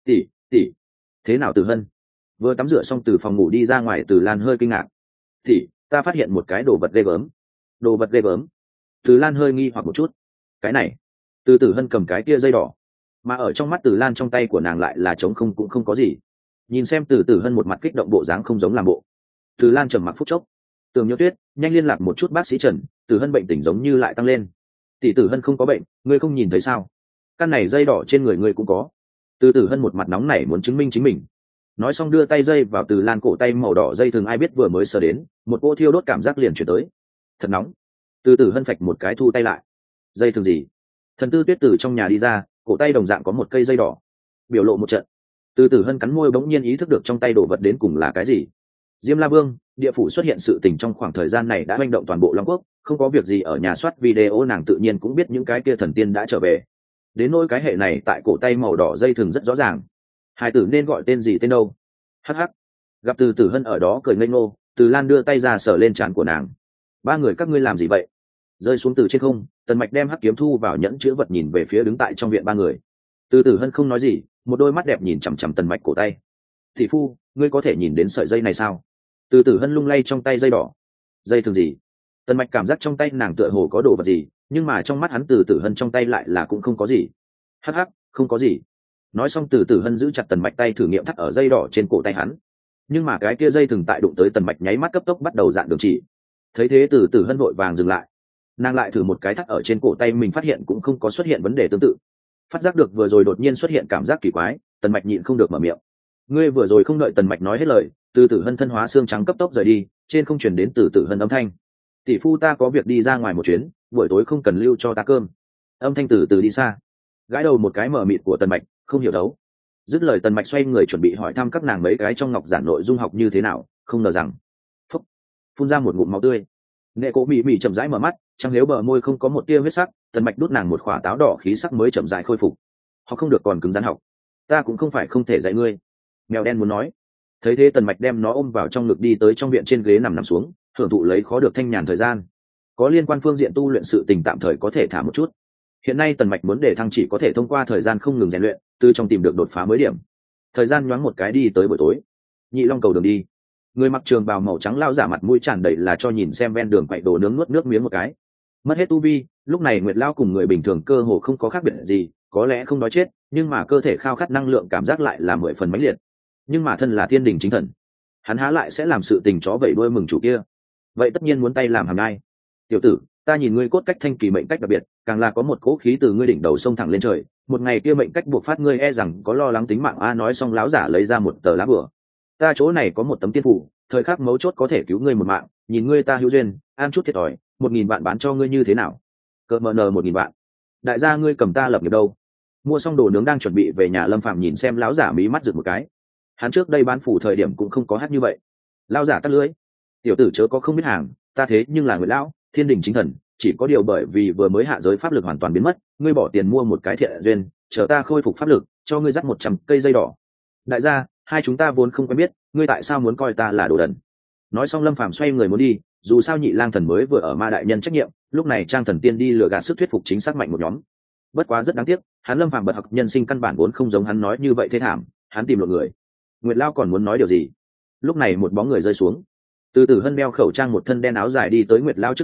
Tỷ, thế nào Từ Hân? Vừa tắm rửa xong từ phòng ngủ đi ra ngoài, Từ Lan hơi kinh ngạc. Tỷ, ta phát hiện một cái đồ vật ghê gớm. Đồ vật ghê gớm? Từ Lan hơi nghi hoặc một chút. Cái này? Từ Tử Hân cầm cái kia dây đỏ, mà ở trong mắt Từ Lan trong tay của nàng lại là trống không, cũng không có gì. Nhìn xem Từ Tử Hân một mặt kích động bộ dáng không giống làm bộ. Từ Lan trầm mặc phút chốc. Tường Nhớ Tuyết, nhanh liên lạc một chút bác sĩ Trần, Tử Hân bệnh tình giống như lại tăng lên. Tỷ, Tử Hân không có bệnh, ngươi không nhìn thấy sao? Căn này dây đỏ trên người ngươi cũng có. Từ Tử Hân một mặt nóng nảy muốn chứng minh chính mình. Nói xong đưa tay dây vào Từ Lan cổ tay màu đỏ dây thường ai biết vừa mới sờ đến, một cô thiêu đốt cảm giác liền chuyển tới. Thật nóng. Từ Tử Hân phạch một cái thu tay lại. Dây thường gì? Thần Tư Tuyết từ trong nhà đi ra, cổ tay đồng dạng có một cây dây đỏ. Biểu lộ một trận. Từ Tử Hân cắn môi bỗng nhiên ý thức được trong tay đồ vật đến cùng là cái gì. Diêm La Vương, địa phủ xuất hiện sự tình trong khoảng thời gian này đã manh động toàn bộ Long Quốc, không có việc gì ở nhà soát video nàng tự nhiên cũng biết những cái kia thần tiên đã trở về. Đến nỗi cái hệ này tại cổ tay màu đỏ dây thường rất rõ ràng. Hai tử nên gọi tên gì tên đâu? Hắc hắc. Gặp Từ Tử Hân ở đó cười ngây ngô, Từ Lan đưa tay ra sờ lên trán của nàng. Ba người các ngươi làm gì vậy? Rơi xuống từ trên không, Tần Mạch đem hắc kiếm thu vào nhẫn chứa vật, nhìn về phía đứng tại trong viện ba người. Từ Tử Hân không nói gì, một đôi mắt đẹp nhìn chằm chằm Tần Mạch cổ tay. Thị phu, ngươi có thể nhìn đến sợi dây này sao? Từ Tử Hân lung lay trong tay dây đỏ. Dây thường gì? Tần Mạch cảm giác trong tay nàng tựa hồ có đồ vật gì, nhưng mà trong mắt hắn Từ Tử Hân trong tay lại là cũng không có gì. Hắc hắc, không có gì. Nói xong Từ Tử Hân giữ chặt Tần Mạch tay thử nghiệm thắt ở dây đỏ trên cổ tay hắn. Nhưng mà cái kia dây thường tại đụng tới Tần Mạch nháy mắt cấp tốc bắt đầu dạn đường chỉ. Thấy thế Từ Tử Hân vội vàng dừng lại. Nàng lại thử một cái thắt ở trên cổ tay mình, phát hiện cũng không có xuất hiện vấn đề tương tự. Phát giác được vừa rồi đột nhiên xuất hiện cảm giác kỳ quái, Tần Mạch nhịn không được mở miệng. Ngươi vừa rồi không đợi Tần Mạch nói hết lời, Từ Tử Hân thân hóa xương trắng cấp tốc rời đi, trên không truyền đến Từ Tử Hân âm thanh. Tỷ phu ta có việc đi ra ngoài một chuyến, buổi tối không cần lưu cho ta cơm. Âm thanh từ từ đi xa. Gãi đầu một cái mở mịt của Tần Mạch, không hiểu đấu. Dứt lời Tần Mạch xoay người chuẩn bị hỏi thăm các nàng mấy cái trong ngọc giản nội dung học như thế nào, không ngờ rằng phúc, phun ra một ngụm máu tươi. Nghệ Cố mị mị chậm rãi mở mắt, trăng nếu bờ môi không có một tia huyết sắc. Tần Mạch đút nàng một khỏa táo đỏ khí sắc mới chậm rãi khôi phục. Họ không được còn cứng rắn học, ta cũng không phải không thể dạy ngươi. Mèo đen muốn nói. Thấy thế Tần Mạch đem nó ôm vào trong ngực đi tới trong viện trên ghế nằm xuống, hưởng thụ lấy khó được thanh nhàn thời gian. Có liên quan phương diện tu luyện sự tình tạm thời có thể thả một chút. Hiện nay Tần Mạch muốn để thăng chỉ có thể thông qua thời gian không ngừng rèn luyện, từ trong tìm được đột phá mới điểm. Thời gian nhoáng một cái đi tới buổi tối. Nhị Long cầu đường đi. Người mặc trường bào màu trắng lao giả mặt mũi tràn đầy là cho nhìn xem ven đường quậy đồ nướng nuốt nước miếng một cái. Mất hết tu vi, lúc này Nguyệt Lao cùng người bình thường cơ hồ không có khác biệt gì, có lẽ không đói chết, nhưng mà cơ thể khao khát năng lượng cảm giác lại là 10 phần mãnh liệt. Nhưng mà thân là thiên đình chính thần, hắn há lại sẽ làm sự tình chó vẩy đuôi mừng chủ kia. Vậy tất nhiên muốn tay làm hàm nhai. Tiểu tử, ta nhìn ngươi cốt cách thanh kỳ mệnh cách đặc biệt, càng là có một cỗ khí từ ngươi đỉnh đầu sông thẳng lên trời, một ngày kia mệnh cách buộc phát ngươi e rằng có lo lắng tính mạng. A nói xong láo giả lấy ra một tờ lá bửa. Ta chỗ này có một tấm tiên phủ, thời khắc mấu chốt có thể cứu ngươi một mạng, nhìn ngươi ta hữu duyên, ăn chút thiệt thòi, 1000 vạn bán cho ngươi như thế nào? Cỡ mờ nờ 1000 vạn. Đại gia ngươi cầm ta lập nghiệp đâu? Mua xong đồ nướng đang chuẩn bị về nhà, Lâm Phàm nhìn xem láo giả mí mắt giựt một cái. Hắn trước đây bán phủ thời điểm cũng không có hát như vậy. Lao giả tắt lưới. Tiểu tử chớ có không biết hàng, ta thế nhưng là người lão thiên đình chính thần, chỉ có điều bởi vì vừa mới hạ giới pháp lực hoàn toàn biến mất, ngươi bỏ tiền mua một cái thiện duyên, chờ ta khôi phục pháp lực, cho ngươi dắt 100 cây dây đỏ. Đại gia, hai chúng ta vốn không quen biết, ngươi tại sao muốn coi ta là đồ đần? Nói xong Lâm Phàm xoay người muốn đi, dù sao Nhị Lang thần mới vừa ở ma đại nhân trách nhiệm, lúc này trang thần tiên đi lừa gạt sức thuyết phục chính xác mạnh một nhóm. Bất quá rất đáng tiếc, hắn Lâm Phàm bật học nhân sinh căn bản vốn không giống hắn nói như vậy thế thảm, hắn tìm lộn người. Nguyệt Lao còn muốn nói điều gì? Lúc này một bóng người rơi xuống. Từ Tử Hân đeo khẩu trang, một thân đen áo dài đi tới Nguyệt Lao trước mặt,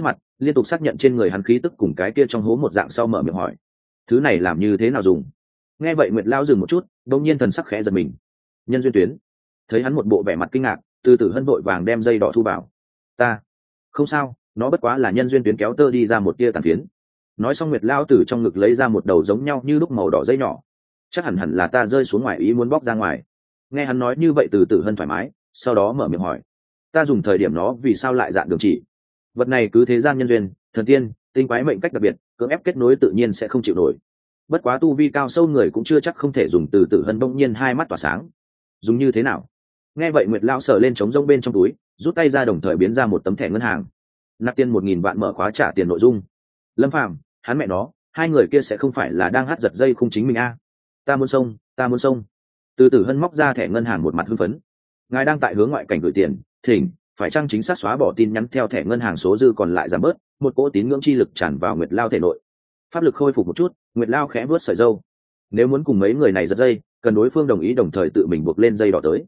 liên tục xác nhận trên người hắn khí tức cùng cái kia trong hố một dạng sau mở miệng hỏi thứ này làm như thế nào dùng. Nghe vậy Nguyệt Lao dừng một chút, đông nhiên thần sắc khẽ giật mình. Nhân duyên tuyến. Thấy hắn một bộ vẻ mặt kinh ngạc, Từ Tử Hân vội vàng đem dây đỏ thu vào. Ta không sao, nó bất quá là nhân duyên tuyến kéo tơ đi ra một tia tàn phiến. Nói xong Nguyệt Lao từ trong ngực lấy ra một đầu giống nhau như lúc màu đỏ dây nhỏ. Chắc hẳn là ta rơi xuống ngoài ý muốn bóc ra ngoài. Nghe hắn nói như vậy Từ Tử Hân thoải mái, sau đó mở miệng hỏi ta dùng thời điểm nó vì sao lại dạn đường chỉ. Vật này cứ thế gian nhân duyên, thần tiên, tinh quái mệnh cách đặc biệt, cưỡng ép kết nối tự nhiên sẽ không chịu nổi. Bất quá tu vi cao sâu người cũng chưa chắc không thể dùng. Từ Tử Hân bỗng nhiên hai mắt tỏa sáng. Dùng như thế nào? Nghe vậy Nguyệt Lão sờ lên trống rỗng bên trong túi, rút tay ra đồng thời biến ra một tấm thẻ ngân hàng. Nạp tiền 1.000 vạn mở khóa trả tiền nội dung. Lâm Phàm, hắn mẹ nó, hai người kia sẽ không phải là đang hát giật dây không chính mình a? Ta muốn xông, ta muốn xông. Từ Tử Hân móc ra thẻ ngân hàng một mặt hưng phấn. Ngài đang tại hướng ngoại cảnh gửi tiền, thỉnh phải chăng chính xác xóa bỏ tin nhắn theo thẻ ngân hàng số dư còn lại giảm bớt. Một cỗ tín ngưỡng chi lực tràn vào Nguyệt Lao thể nội. Pháp lực khôi phục một chút, Nguyệt Lao khẽ vuốt sợi râu. Nếu muốn cùng mấy người này giật dây, cần đối phương đồng ý đồng thời tự mình buộc lên dây đỏ tới.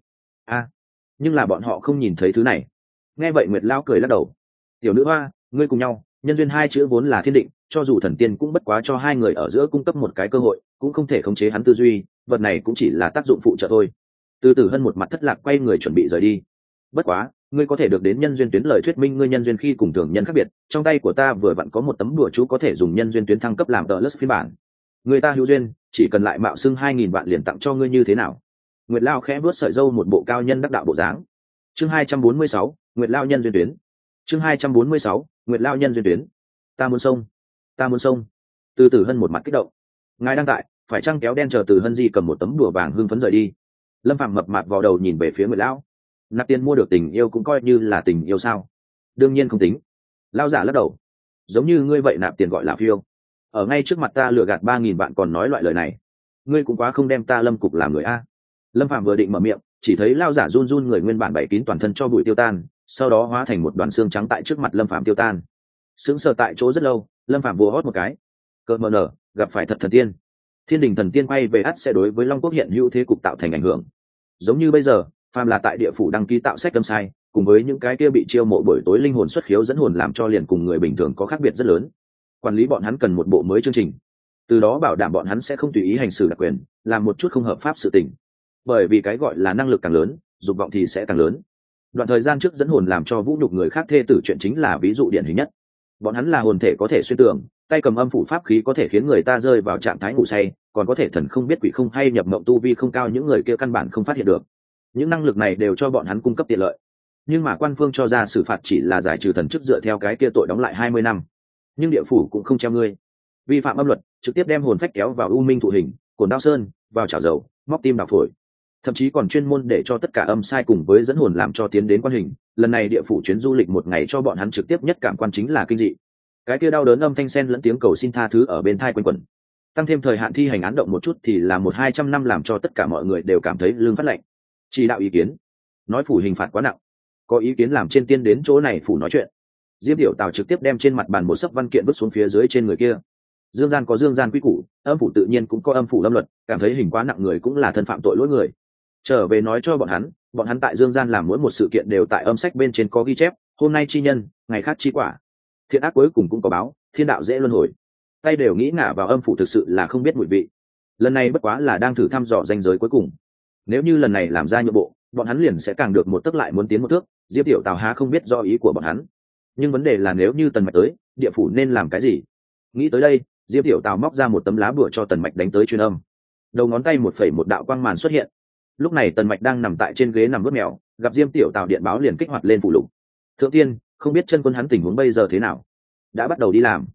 Nhưng là bọn họ không nhìn thấy thứ này. Nghe vậy Nguyệt Lao cười lắc đầu. Tiểu nữ hoa, ngươi cùng nhau, nhân duyên hai chữ vốn là thiên định, cho dù thần tiên cũng bất quá cho hai người ở giữa cung cấp một cái cơ hội, cũng không thể khống chế hắn tư duy, vật này cũng chỉ là tác dụng phụ trợ thôi. Từ Tử Hân một mặt thất lạc quay người chuẩn bị rời đi. Bất quá, ngươi có thể được đến nhân duyên tuyến lời thuyết minh ngươi nhân duyên khi cùng thường nhân khác biệt, trong tay của ta vừa vặn có một tấm đùa chú có thể dùng nhân duyên tuyến thăng cấp làm plus phiên bản. Người ta hữu duyên, chỉ cần lại mạo xưng 2.000 vạn liền tặng cho ngươi như thế nào? Nguyệt Lao khẽ vuốt sợi râu một bộ cao nhân đắc đạo bộ dáng. Chương 246, Nguyệt Lao nhân duyên tuyến. Chương 246, Nguyệt Lao nhân duyên tuyến. Ta muốn xông, ta muốn xông. Từ Tử Hân một mặt kích động. Ngài đang tại, phải chăng kéo đen chờ Từ Hân Di cầm một tấm đùa vàng hưng phấn rời đi. Lâm Phàm mập mạp vào đầu nhìn về phía Nguyệt Lão. Nạp tiền mua được tình yêu cũng coi như là tình yêu sao? Đương nhiên không tính. Lao giả lắc đầu. Giống như ngươi vậy nạp tiền gọi là phiêu. Ở ngay trước mặt ta lừa gạt 3.000 vạn còn nói loại lời này. Ngươi cũng quá không đem ta Lâm cục làm người a. Lâm Phàm vừa định mở miệng, chỉ thấy lao giả run run người nguyên bản bảy kín toàn thân cho bụi tiêu tan, sau đó hóa thành một đoàn xương trắng tại trước mặt Lâm Phàm tiêu tan. Sững sờ tại chỗ rất lâu, Lâm Phàm vồ hót một cái. Cơn mờ nở, gặp phải thật thần tiên. Thiên đình thần tiên quay về ắt sẽ đối với Long Quốc hiện hữu thế cục tạo thành ảnh hưởng. Giống như bây giờ, phàm là tại địa phủ đăng ký tạo sách âm sai, cùng với những cái kia bị chiêu mộ buổi tối linh hồn xuất khiếu dẫn hồn làm cho liền cùng người bình thường có khác biệt rất lớn. Quản lý bọn hắn cần một bộ mới chương trình, từ đó bảo đảm bọn hắn sẽ không tùy ý hành xử đặc quyền, làm một chút không hợp pháp sự tình. Bởi vì cái gọi là năng lực càng lớn, dục vọng thì sẽ càng lớn. Đoạn thời gian trước dẫn hồn làm cho vũ nhục người khác thê tử chuyện chính là ví dụ điển hình nhất. Bọn hắn là hồn thể có thể xuyên tưởng, tay cầm âm phủ pháp khí có thể khiến người ta rơi vào trạng thái ngủ say, còn có thể thần không biết quỷ không hay nhập mộng tu vi không cao những người kia căn bản không phát hiện được. Những năng lực này đều cho bọn hắn cung cấp tiện lợi. Nhưng mà quan phương cho ra xử phạt chỉ là giải trừ thần chức dựa theo cái kia tội đóng lại 20 năm. Nhưng địa phủ cũng không treo ngươi. Vi phạm âm luật, trực tiếp đem hồn phách kéo vào u minh thụ hình, cồn đao sơn, vào chảo dầu, móc tim đào phổi. Thậm chí còn chuyên môn để cho tất cả âm sai cùng với dẫn hồn làm cho tiến đến quan hình. Lần này địa phủ chuyến du lịch một ngày cho bọn hắn trực tiếp nhất cảm quan chính là kinh dị. Cái kia đau đớn âm thanh sen lẫn tiếng cầu xin tha thứ ở bên thai quanh quẩn. Tăng thêm thời hạn thi hành án động một chút thì là 100-200 năm làm cho tất cả mọi người đều cảm thấy lưng phát lạnh. Chỉ đạo ý kiến, nói phủ hình phạt quá nặng, có ý kiến làm trên tiên đến chỗ này phủ nói chuyện. Diêm Điểu Tào trực tiếp đem trên mặt bàn một sấp văn kiện vứt xuống phía dưới trên người kia. Dương gian có dương gian quy củ, âm phủ tự nhiên cũng có âm phủ lâm luật, cảm thấy hình quá nặng người cũng là thân phạm tội lỗi người. Trở về nói cho bọn hắn tại dương gian làm mỗi một sự kiện đều tại âm sách bên trên có ghi chép, hôm nay chi nhân, ngày khác chi quả. Thiện ác cuối cùng cũng có báo, thiên đạo dễ luân hồi. Tay đều nghĩ ngả vào âm phủ thực sự là không biết mùi vị. Lần này bất quá là đang thử thăm dò ranh giới cuối cùng. Nếu như lần này làm ra nhượng bộ, bọn hắn liền sẽ càng được một tấc lại muốn tiến một thước. Diệp Tiểu Tào há không biết do ý của bọn hắn. Nhưng vấn đề là nếu như Tần Mạch tới, địa phủ nên làm cái gì? Nghĩ tới đây, Diệp Tiểu Tào móc ra một tấm lá bùa cho Tần Mạch đánh tới truyền âm. Đầu ngón tay 1,1 đạo quang màn xuất hiện. Lúc này Tần Mạch đang nằm tại trên ghế nằm vớt mèo, gặp Diêm Tiểu Tào điện báo liền kích hoạt lên phụ lục. Thượng tiên, không biết chân quân hắn tình huống bây giờ thế nào? Đã bắt đầu đi làm.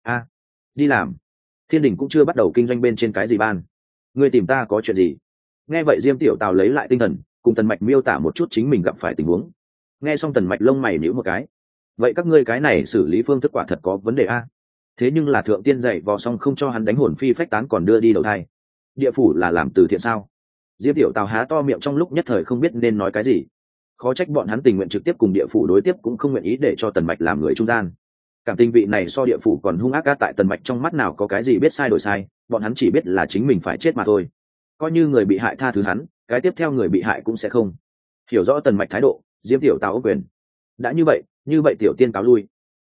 Đi làm? Thiên đình cũng chưa bắt đầu kinh doanh bên trên cái gì ban. Ngươi tìm ta có chuyện gì? Nghe vậy Diêm Tiểu Tào lấy lại tinh thần, cùng Tần Mạch miêu tả một chút chính mình gặp phải tình huống. Nghe xong Tần Mạch lông mày nhíu một cái. Vậy các ngươi cái này xử lý phương thức quả thật có vấn đề a? Thế nhưng là thượng tiên dạy vò xong không cho hắn đánh hồn phi phách tán còn đưa đi đầu thai. Địa phủ là làm từ thiện sao? Diêm Tiểu Tào há to miệng trong lúc nhất thời không biết nên nói cái gì. Khó trách bọn hắn tình nguyện trực tiếp cùng địa phủ đối tiếp cũng không nguyện ý để cho Tần Mạch làm người trung gian. Cảm tình vị này so địa phủ còn hung ác á, tại Tần Mạch trong mắt nào có cái gì biết sai đổi sai, bọn hắn chỉ biết là chính mình phải chết mà thôi. Coi như người bị hại tha thứ hắn, cái tiếp theo người bị hại cũng sẽ không. Hiểu rõ Tần Mạch thái độ, Diêm Tiểu Tào ốc quyền. Đã như vậy tiểu tiên cáo lui.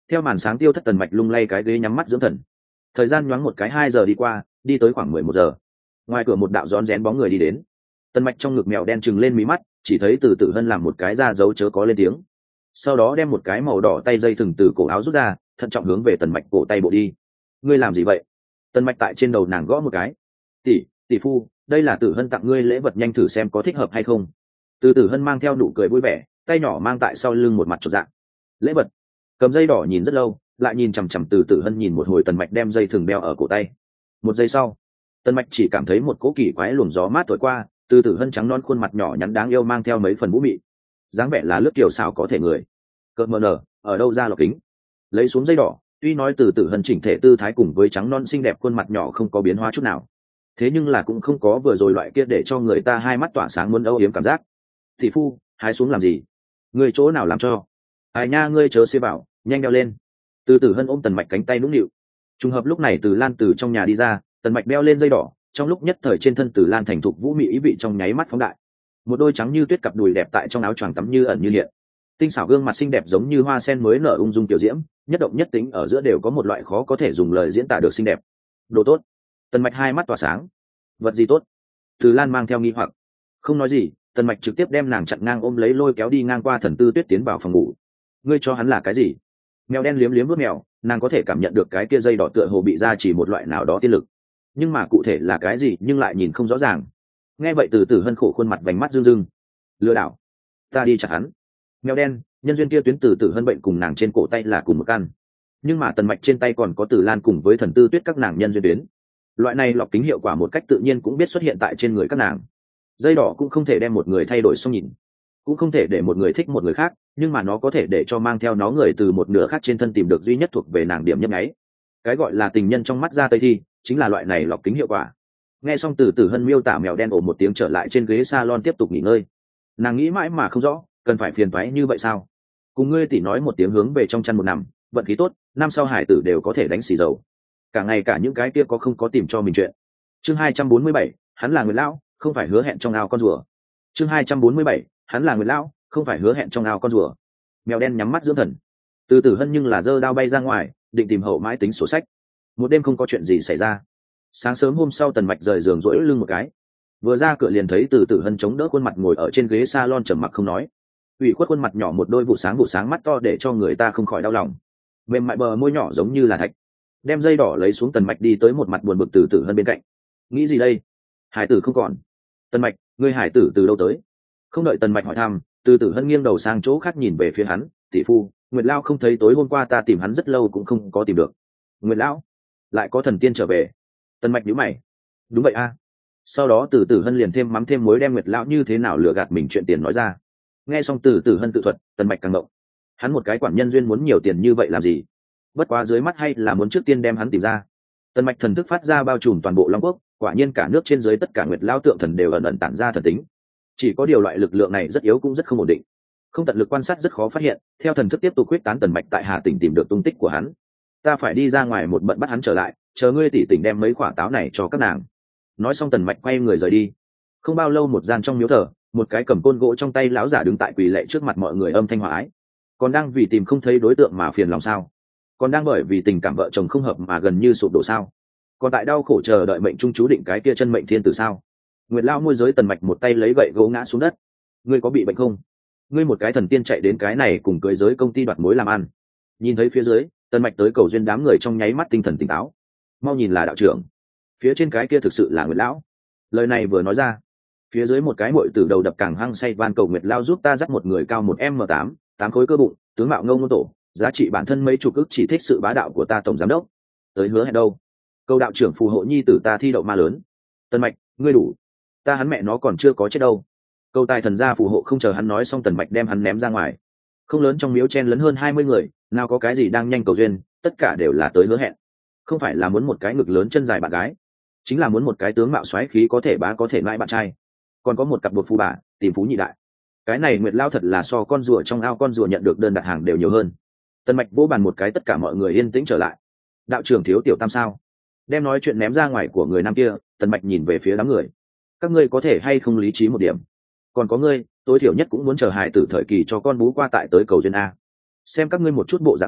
Theo màn sáng tiêu thất, Tần Mạch lung lay cái ghế nhắm mắt dưỡng thần. Thời gian nhoáng một cái 2 giờ đi qua, đi tới khoảng 11 giờ. Ngoài cửa một đạo rón rén bóng người đi đến. Tần Mạch trong ngực mèo đen trừng lên mí mắt, chỉ thấy Từ Tử Hân làm một cái ra dấu chớ có lên tiếng. Sau đó đem một cái màu đỏ tay dây thừng từ cổ áo rút ra, thận trọng hướng về Tần Mạch cổ tay bộ đi. Ngươi làm gì vậy? Tần Mạch tại trên đầu nàng gõ một cái. Tỷ phu, đây là Tử Hân tặng ngươi lễ vật, nhanh thử xem có thích hợp hay không. Từ Tử Hân mang theo nụ cười vui vẻ, tay nhỏ mang tại sau lưng một mặt chột dạ. Lễ vật? Cầm dây đỏ nhìn rất lâu, lại nhìn chằm chằm Từ Tử Hân nhìn một hồi. Tần Mạch đem dây thừng đeo ở cổ tay. Một giây sau, Tần Mạch chỉ cảm thấy một cỗ kỳ quái luồng gió mát thổi qua. Từ Tử Hân trắng non khuôn mặt nhỏ nhắn đáng yêu mang theo mấy phần vũ mị, dáng vẻ là lướt kiều xảo có thể người. Cợt mờ nở, ở đâu ra lọc kính? Lấy xuống dây đỏ, tuy nói Từ Tử Hân chỉnh thể tư thái cùng với trắng non xinh đẹp khuôn mặt nhỏ không có biến hóa chút nào, thế nhưng là cũng không có vừa rồi loại kia để cho người ta hai mắt tỏa sáng muốn âu yếm cảm giác. Thị phu, hái xuống làm gì? Người chỗ nào làm cho? Ai nha, ngươi chớ xê bảo, nhanh đeo lên. Từ Tử Hân ôm Tần Mạch cánh tay nũng nịu. Trùng hợp lúc này Từ Lan từ trong nhà đi ra, Tần Mạch đeo lên dây đỏ, trong lúc nhất thời trên thân Từ Lan thành thục vũ mị ý vị trong nháy mắt phóng đại. Một đôi trắng như tuyết cặp đùi đẹp tại trong áo choàng tắm như ẩn như hiện, tinh xảo gương mặt xinh đẹp giống như hoa sen mới nở ung dung tiểu diễm, nhất động nhất tính ở giữa đều có một loại khó có thể dùng lời diễn tả được xinh đẹp. Đồ tốt. Tần Mạch hai mắt tỏa sáng. Vật gì tốt? Từ Lan mang theo nghi hoặc. Không nói gì, Tần Mạch trực tiếp đem nàng chặn ngang ôm lấy lôi kéo đi ngang qua Thần Tư Tuyết tiến vào phòng ngủ. Ngươi cho hắn là cái gì? Mèo đen liếm liếm vuốt mèo, nàng có thể cảm nhận được cái kia dây đỏ tựa hồ bị ra chỉ một loại nào đó tiên lực, nhưng mà cụ thể là cái gì nhưng lại nhìn không rõ ràng. Nghe vậy Từ Tử Hân khổ khuôn mặt vành mắt rưng rưng. Lừa đảo, ta đi chặt hắn. Mèo đen, nhân duyên kia tuyến Từ Tử Hân bệnh cùng nàng trên cổ tay là cùng một căn, nhưng mà Tần Mạch trên tay còn có Từ Lan cùng với Thần Tư Tuyết các nàng nhân duyên tuyến. Loại này lọc kính hiệu quả một cách tự nhiên cũng biết xuất hiện tại trên người các nàng. Dây đỏ cũng không thể đem một người thay đổi xong nhìn, cũng không thể để một người thích một người khác, nhưng mà nó có thể để cho mang theo nó người từ một nửa khác trên thân tìm được duy nhất thuộc về nàng điểm nhấp nháy. Cái gọi là tình nhân trong mắt ra tây thi, chính là loại này lọc kính hiệu quả. Nghe xong Từ Tử Hân miêu tả, mèo đen ồ một tiếng trở lại trên ghế salon tiếp tục nghỉ ngơi. Nàng nghĩ mãi mà không rõ, cần phải phiền toái như vậy sao? Cùng ngươi tỷ nói một tiếng hướng về trong chăn một nằm, vận khí tốt, năm sau hải tử đều có thể đánh xì dầu. Cả ngày cả những cái kia có không có tìm cho mình chuyện. Chương 247, hắn là người lão, không phải hứa hẹn trong ao con rùa. Chương 247, hắn là người lão, không phải hứa hẹn trong ao con rùa. Mèo đen nhắm mắt dưỡng thần. Từ Tử Hân nhưng là giơ đao bay ra ngoài, định tìm hậu mãi tính sổ sách. Một đêm không có chuyện gì xảy ra. Sáng sớm hôm sau Tần Mạch rời giường duỗi lưng một cái, vừa ra cửa liền thấy Từ Tử Hân chống đỡ khuôn mặt ngồi ở trên ghế salon trầm mặc không nói. Ủy khuất khuôn mặt nhỏ, một đôi vụ sáng mắt to để cho người ta không khỏi đau lòng. Mềm mại bờ môi nhỏ giống như là thạch. Đem dây đỏ lấy xuống, Tần Mạch đi tới một mặt buồn bực Từ Tử Hân bên cạnh. Nghĩ gì đây? Hải tử không còn. Tần Mạch, ngươi hải tử từ đâu tới? Không đợi Tần Mạch hỏi thăm, Từ Tử Hân nghiêng đầu sang chỗ khác nhìn về phía hắn. Tỷ phu, Nguyệt Lao không thấy, tối hôm qua ta tìm hắn rất lâu cũng không có tìm được. Nguyệt Lão lại có thần tiên trở về? Tần Mạch nhíu mày. Đúng vậy a. Sau đó Từ Tử Hân liền thêm mắm thêm muối đem Nguyệt Lão như thế nào lừa gạt mình chuyện tiền nói ra. Nghe xong Từ Tử Hân tự thuật, Tần Mạch càng ngộng. Hắn một cái quản nhân duyên muốn nhiều tiền như vậy làm gì? Bất quá dưới mắt hay là muốn trước tiên đem hắn tìm ra. Tần Mạch thần thức phát ra bao trùm toàn bộ Long Quốc, quả nhiên cả nước trên dưới tất cả Nguyệt Lão tượng thần đều ẩn ẩn tản ra thần tính. Chỉ có điều loại lực lượng này rất yếu cũng rất không ổn định, không tận lực quan sát rất khó phát hiện. Theo thần thức tiếp tục quyết tán, Tần Mạch tại Hà Tỉnh tìm được tung tích của hắn. Ta phải đi ra ngoài một bận bắt hắn trở lại, chờ ngươi tỷ tỉnh đem mấy quả táo này cho các nàng. Nói xong Tần Mạch quay người rời đi. Không bao lâu, một gian trong miếu thờ, một cái cầm côn gỗ trong tay lão giả đứng tại quỳ lạy trước mặt mọi người, âm thanh hòa ái. Còn đang vì tìm không thấy đối tượng mà phiền lòng sao? Còn đang bởi vì tình cảm vợ chồng không hợp mà gần như sụp đổ sao? Còn tại đau khổ chờ đợi mệnh trung chú định cái kia chân mệnh thiên tử sao? Nguyệt Lao môi giới Tần Mạch một tay lấy gậy gỗ ngã xuống đất. Ngươi có bị bệnh không? Ngươi một cái thần tiên chạy đến cái này cùng cưới giới công ty đoạt mối làm ăn. Nhìn thấy phía dưới, Tần Mạch tới cầu duyên, đám người trong nháy mắt tinh thần tỉnh táo. Mau nhìn, là đạo trưởng. Phía trên cái kia thực sự là Nguyệt Lão. Lời này vừa nói ra, phía dưới một cái muội tử đầu đập càng hăng say van cầu Nguyệt Lao giúp ta dắt một người cao 1m8, 8 khối cơ bụng, tướng mạo ngông ngôn tổ, giá trị bản thân mấy chục ức, chỉ thích sự bá đạo của ta tổng giám đốc. Tới hứa hẹn đâu? Câu đạo trưởng phù hộ nhi tử ta thi đậu ma lớn. Tần Mạch, ngươi đủ. Ta hắn mẹ nó còn chưa có chết đâu. Câu tài thần gia phù hộ. Không chờ hắn nói xong, Tần Mạch đem hắn ném ra ngoài. Không lớn trong miếu chen lấn hơn 20 người, nào có cái gì đang nhanh cầu duyên, tất cả đều là tới hứa hẹn. Không phải là muốn một cái ngực lớn chân dài bạn gái, chính là muốn một cái tướng mạo xoáy khí có thể bá có thể mãi bạn trai, còn có một cặp bột phú bà tìm phú nhị đại. Cái này Nguyệt Lao thật là so con rùa trong ao con rùa nhận được đơn đặt hàng đều nhiều hơn. Tần Mạch vỗ bàn một cái, tất cả mọi người yên tĩnh trở lại. Đạo trưởng thiếu tiểu tam sao? Đem nói chuyện ném ra ngoài của người nam kia, Tần Mạch nhìn về phía đám người. Các ngươi có thể hay không lý trí một điểm? Còn có ngươi, tối thiểu nhất cũng muốn chờ hài tử thời kỳ cho con bú qua tại tới cầu duyên a. Xem các ngươi một chút bộ dạng này,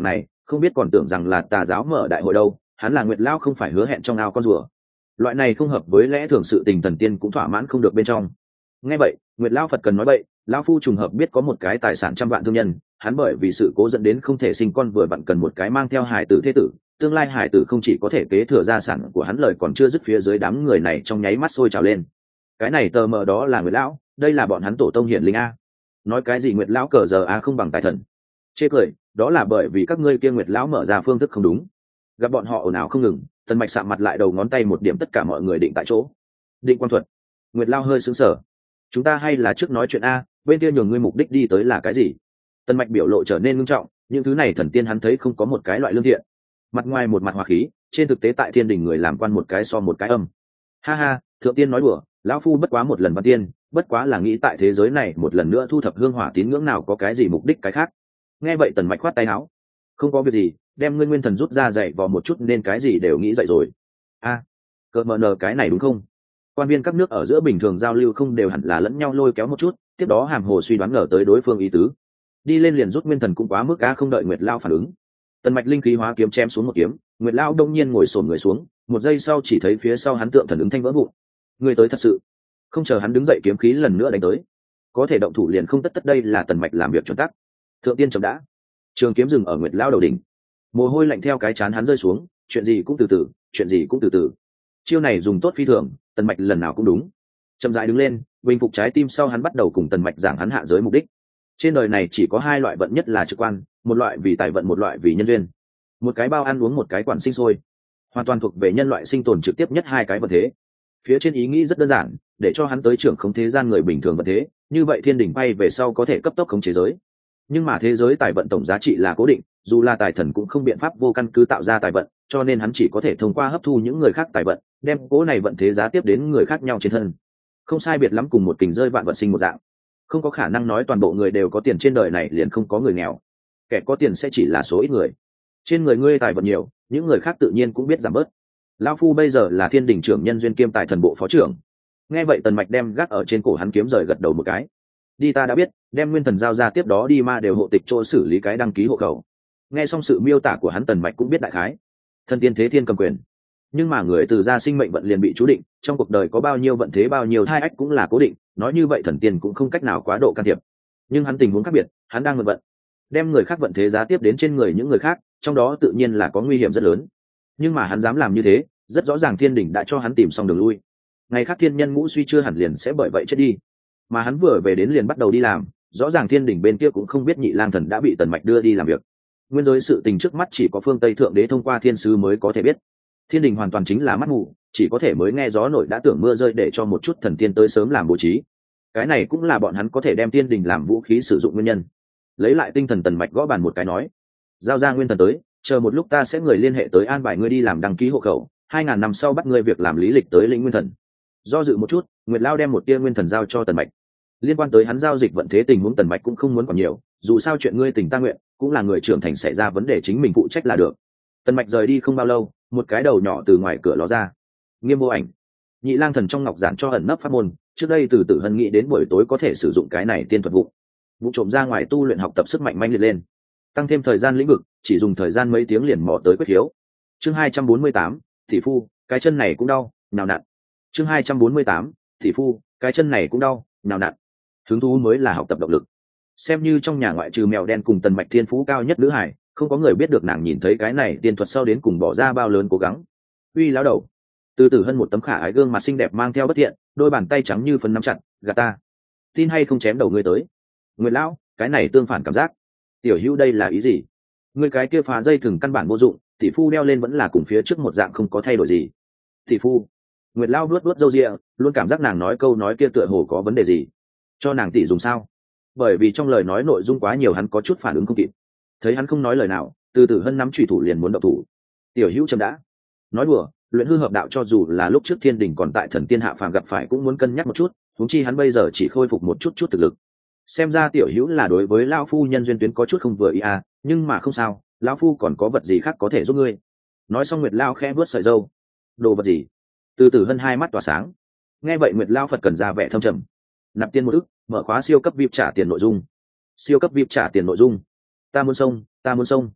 không biết còn tưởng rằng là tà giáo mở đại hội đâu, hắn là Nguyệt Lão không phải hứa hẹn trong ao con rùa. Loại này không hợp với lẽ thường sự tình thần tiên cũng thỏa mãn không được bên trong. Nghe vậy, Nguyệt Lão Phật cần nói bậy, lão phu trùng hợp biết có một cái tài sản trăm vạn thương nhân, hắn bởi vì sự cố dẫn đến không thể sinh con, vừa vặn cần một cái mang theo hải tử thế tử, tương lai hải tử không chỉ có thể kế thừa gia sản của hắn, lời còn chưa dứt, phía dưới đám người này trong nháy mắt sôi trào lên. Cái này tờ mờ đó là Nguyệt Lão, đây là bọn hắn tổ tông hiển linh a. Nói cái gì Nguyệt Lão cờ giờ a không bằng tài thần. Chê cười, đó là bởi vì các ngươi kia Nguyệt Lão mở ra phương thức không đúng. Gặp bọn họ ồn ào không ngừng, Tần Mạch sạm mặt lại, đầu ngón tay một điểm, tất cả mọi người định tại chỗ. Định quan thuật. Nguyệt Lão hơi sững sờ. Chúng ta hay là trước nói chuyện a, bên kia nhường ngươi mục đích đi tới là cái gì? Tần Mạch biểu lộ trở nên nghiêm trọng, những thứ này thần tiên hắn thấy không có một cái loại lương thiện. Mặt ngoài một mặt hòa khí, trên thực tế tại thiên đình người làm quan một cái so một cái âm. Ha ha, thượng tiên nói đùa, lão phu bất quá một lần văn tiên, bất quá là nghĩ tại thế giới này một lần nữa thu thập hương hỏa tín ngưỡng, nào có cái gì mục đích cái khác. Nghe vậy Tần Mạch khoát tay áo. Không có việc gì, đem ngươi nguyên thần rút ra dạy vò một chút nên cái gì đều nghĩ dậy rồi. A, cờ mờ nờ cái này đúng không? Quan viên các nước ở giữa bình thường giao lưu không đều hẳn là lẫn nhau lôi kéo một chút, tiếp đó hàm hồ suy đoán ngờ tới đối phương ý tứ. Đi lên liền rút nguyên thần cũng quá mức a, không đợi Nguyệt Lao phản ứng. Tần Mạch linh khí hóa kiếm chém xuống một kiếm, Nguyệt Lao đông nhiên ngồi xổm người xuống, một giây sau chỉ thấy phía sau hắn tượng thần ứng thanh vỡ vụn. Người tới thật sự. Không chờ hắn đứng dậy, kiếm khí lần nữa đánh tới. Có thể động thủ liền không tất, đây là Tần Mạch làm việc chuẩn tắc. Thượng tiên chậm đã. Trường kiếm dừng ở Nguyệt Lao đầu đỉnh. Mồ hôi lạnh theo cái trán hắn rơi xuống, chuyện gì cũng từ từ, chuyện gì cũng từ từ. Chiêu này dùng tốt phi thường, Tần Mạch lần nào cũng đúng. Chậm rãi đứng lên, bình phục trái tim sau, hắn bắt đầu cùng Tần Mạch giảng hắn hạ giới mục đích. Trên đời này chỉ có hai loại vận, nhất là trực quan, một loại vì tài vận, một loại vì nhân duyên. Một cái bao ăn uống, một cái quản sinh sôi, hoàn toàn thuộc về nhân loại sinh tồn trực tiếp nhất hai cái vận thế. Phía trên ý nghĩ rất đơn giản, để cho hắn tới trưởng khống thế gian người bình thường vận thế, như vậy thiên đình bay về sau có thể cấp tốc khống chế giới. Nhưng mà thế giới tài vận tổng giá trị là cố định, dù là tài thần cũng không biện pháp vô căn cứ tạo ra tài vận, cho nên hắn chỉ có thể thông qua hấp thu những người khác tài vận, đem cố này vận thế giá tiếp đến người khác nhau trên thân. Không sai biệt lắm cùng một kình rơi vạn vận sinh một dạng. Không có khả năng nói toàn bộ người đều có tiền, trên đời này liền không có người nghèo. Kẻ có tiền sẽ chỉ là số ít người. Trên người ngươi tài vận nhiều, những người khác tự nhiên cũng biết giảm bớt. Lão phu bây giờ là thiên đình trưởng nhân duyên kiêm tài thần bộ phó trưởng. Nghe vậy Tần Mạch đem gác ở trên cổ hắn kiếm rời, gật đầu một cái. Đi, ta đã biết, đem nguyên thần giao ra, tiếp đó đi ma đều hộ tịch chỗ xử lý cái đăng ký hộ khẩu. Nghe xong sự miêu tả của hắn, Tần Mạch cũng biết đại khái. Thần tiên thế thiên cầm quyền, nhưng mà người từ gia sinh mệnh vận liền bị chú định, trong cuộc đời có bao nhiêu vận thế, bao nhiêu thai ách cũng là cố định, nói như vậy thần tiên cũng không cách nào quá độ can thiệp. Nhưng hắn tình huống khác biệt, hắn đang mượn vận, đem người khác vận thế giá tiếp đến trên người những người khác, trong đó tự nhiên là có nguy hiểm rất lớn. Nhưng mà hắn dám làm như thế, rất rõ ràng thiên đình đã cho hắn tìm xong đường lui. Ngày khác thiên nhân ngũ suy chưa hẳn liền sẽ bởi vậy chết đi, mà hắn vừa về đến liền bắt đầu đi làm, rõ ràng thiên đình bên kia cũng không biết Nhị Lang Thần đã bị Tần Mạch đưa đi làm việc. Nguyên giới sự tình trước mắt chỉ có phương Tây thượng đế thông qua thiên sứ mới có thể biết. Thiên đình hoàn toàn chính là mắt mù, chỉ có thể mới nghe gió nổi đã tưởng mưa rơi, để cho một chút thần tiên tới sớm làm bố trí. Cái này cũng là bọn hắn có thể đem thiên đình làm vũ khí sử dụng nguyên nhân. Lấy lại tinh thần, Tần Mạch gõ bàn một cái nói: giao ra nguyên thần tới, chờ một lúc ta sẽ người liên hệ tới an bài ngươi đi làm đăng ký hộ khẩu, 2000 năm sau bắt ngươi việc làm lý lịch tới lĩnh nguyên thần. Do dự một chút, Nguyệt Lao đem một tia nguyên thần giao cho Tần Mạch. Liên quan tới hắn giao dịch vận thế tình huống, Tần Mạch cũng không muốn còn nhiều, dù sao chuyện ngươi tình ta nguyện, cũng là người trưởng thành, xảy ra vấn đề chính mình phụ trách là được. Tần Mạch rời đi không bao lâu, một cái đầu nhỏ từ ngoài cửa ló ra. Nghiêm Vô Ảnh. Nhị Lang Thần trong ngọc giản cho ẩn nấp pháp môn, trước đây từ Tử Hân nghĩ đến buổi tối có thể sử dụng cái này tiên thuật vụ trộm ra ngoài tu luyện, học tập sức mạnh manh liệt lên, tăng thêm thời gian lĩnh vực, chỉ dùng thời gian mấy tiếng liền mò tới quyết hiếu. Chương 248, tỷ phu, cái chân này cũng đau, nào nặn. Chương 248, tỷ phu, cái chân này cũng đau, nào nặn. Hứng thú mới là học tập động lực. Xem như trong nhà ngoại trừ mèo đen cùng Tần Mạch thiên phú cao nhất nữ hải, không có người biết được nàng nhìn thấy cái này tiên thuật sau đến cùng bỏ ra bao lớn cố gắng. Uy lão đầu. Từ Tử Hân một tấm khả ái gương mặt xinh đẹp mang theo bất thiện, đôi bàn tay trắng như phấn nắm chặt, gạt ta. Tin hay không chém đầu ngươi tới. Nguyệt lão, cái này tương phản cảm giác. Tiểu Hữu đây là ý gì? Ngươi cái kia phá dây thừng căn bản vô dụng, tỷ phu đeo lên vẫn là cùng phía trước một dạng, không có thay đổi gì. Tỷ phu. Nguyệt lão vuốt vuốt râu ria, luôn cảm giác nàng nói câu nói kia tựa hồ có vấn đề gì. Cho nàng tỷ dùng sao? Bởi vì trong lời nói nội dung quá nhiều, hắn có chút phản ứng không kịp. Thấy hắn không nói lời nào, Từ Tử Hân nắm chủy thủ liền muốn động thủ. Tiểu Hữu chậm đã. Nói đùa, luyện hư hợp đạo cho dù là lúc trước thiên đình còn tại thần tiên hạ phàm gặp phải cũng muốn cân nhắc một chút, huống chi hắn bây giờ chỉ khôi phục một chút thực lực. Xem ra Tiểu Hữu là đối với lão phu nhân duyên tuyến có chút không vừa ý à, nhưng mà không sao, lão phu còn có vật gì khác có thể giúp ngươi. Nói xong Nguyệt Lao khẽ vuốt sợi râu. Đồ vật gì? Từ Tử Hân hai mắt tỏa sáng. Nghe vậy Nguyệt Lao Phật cần ra vẻ thâm trầm. Nạp tiền 1 ức, mở khóa siêu cấp VIP trả tiền nội dung. Siêu cấp VIP trả tiền nội dung. Ta muốn sông.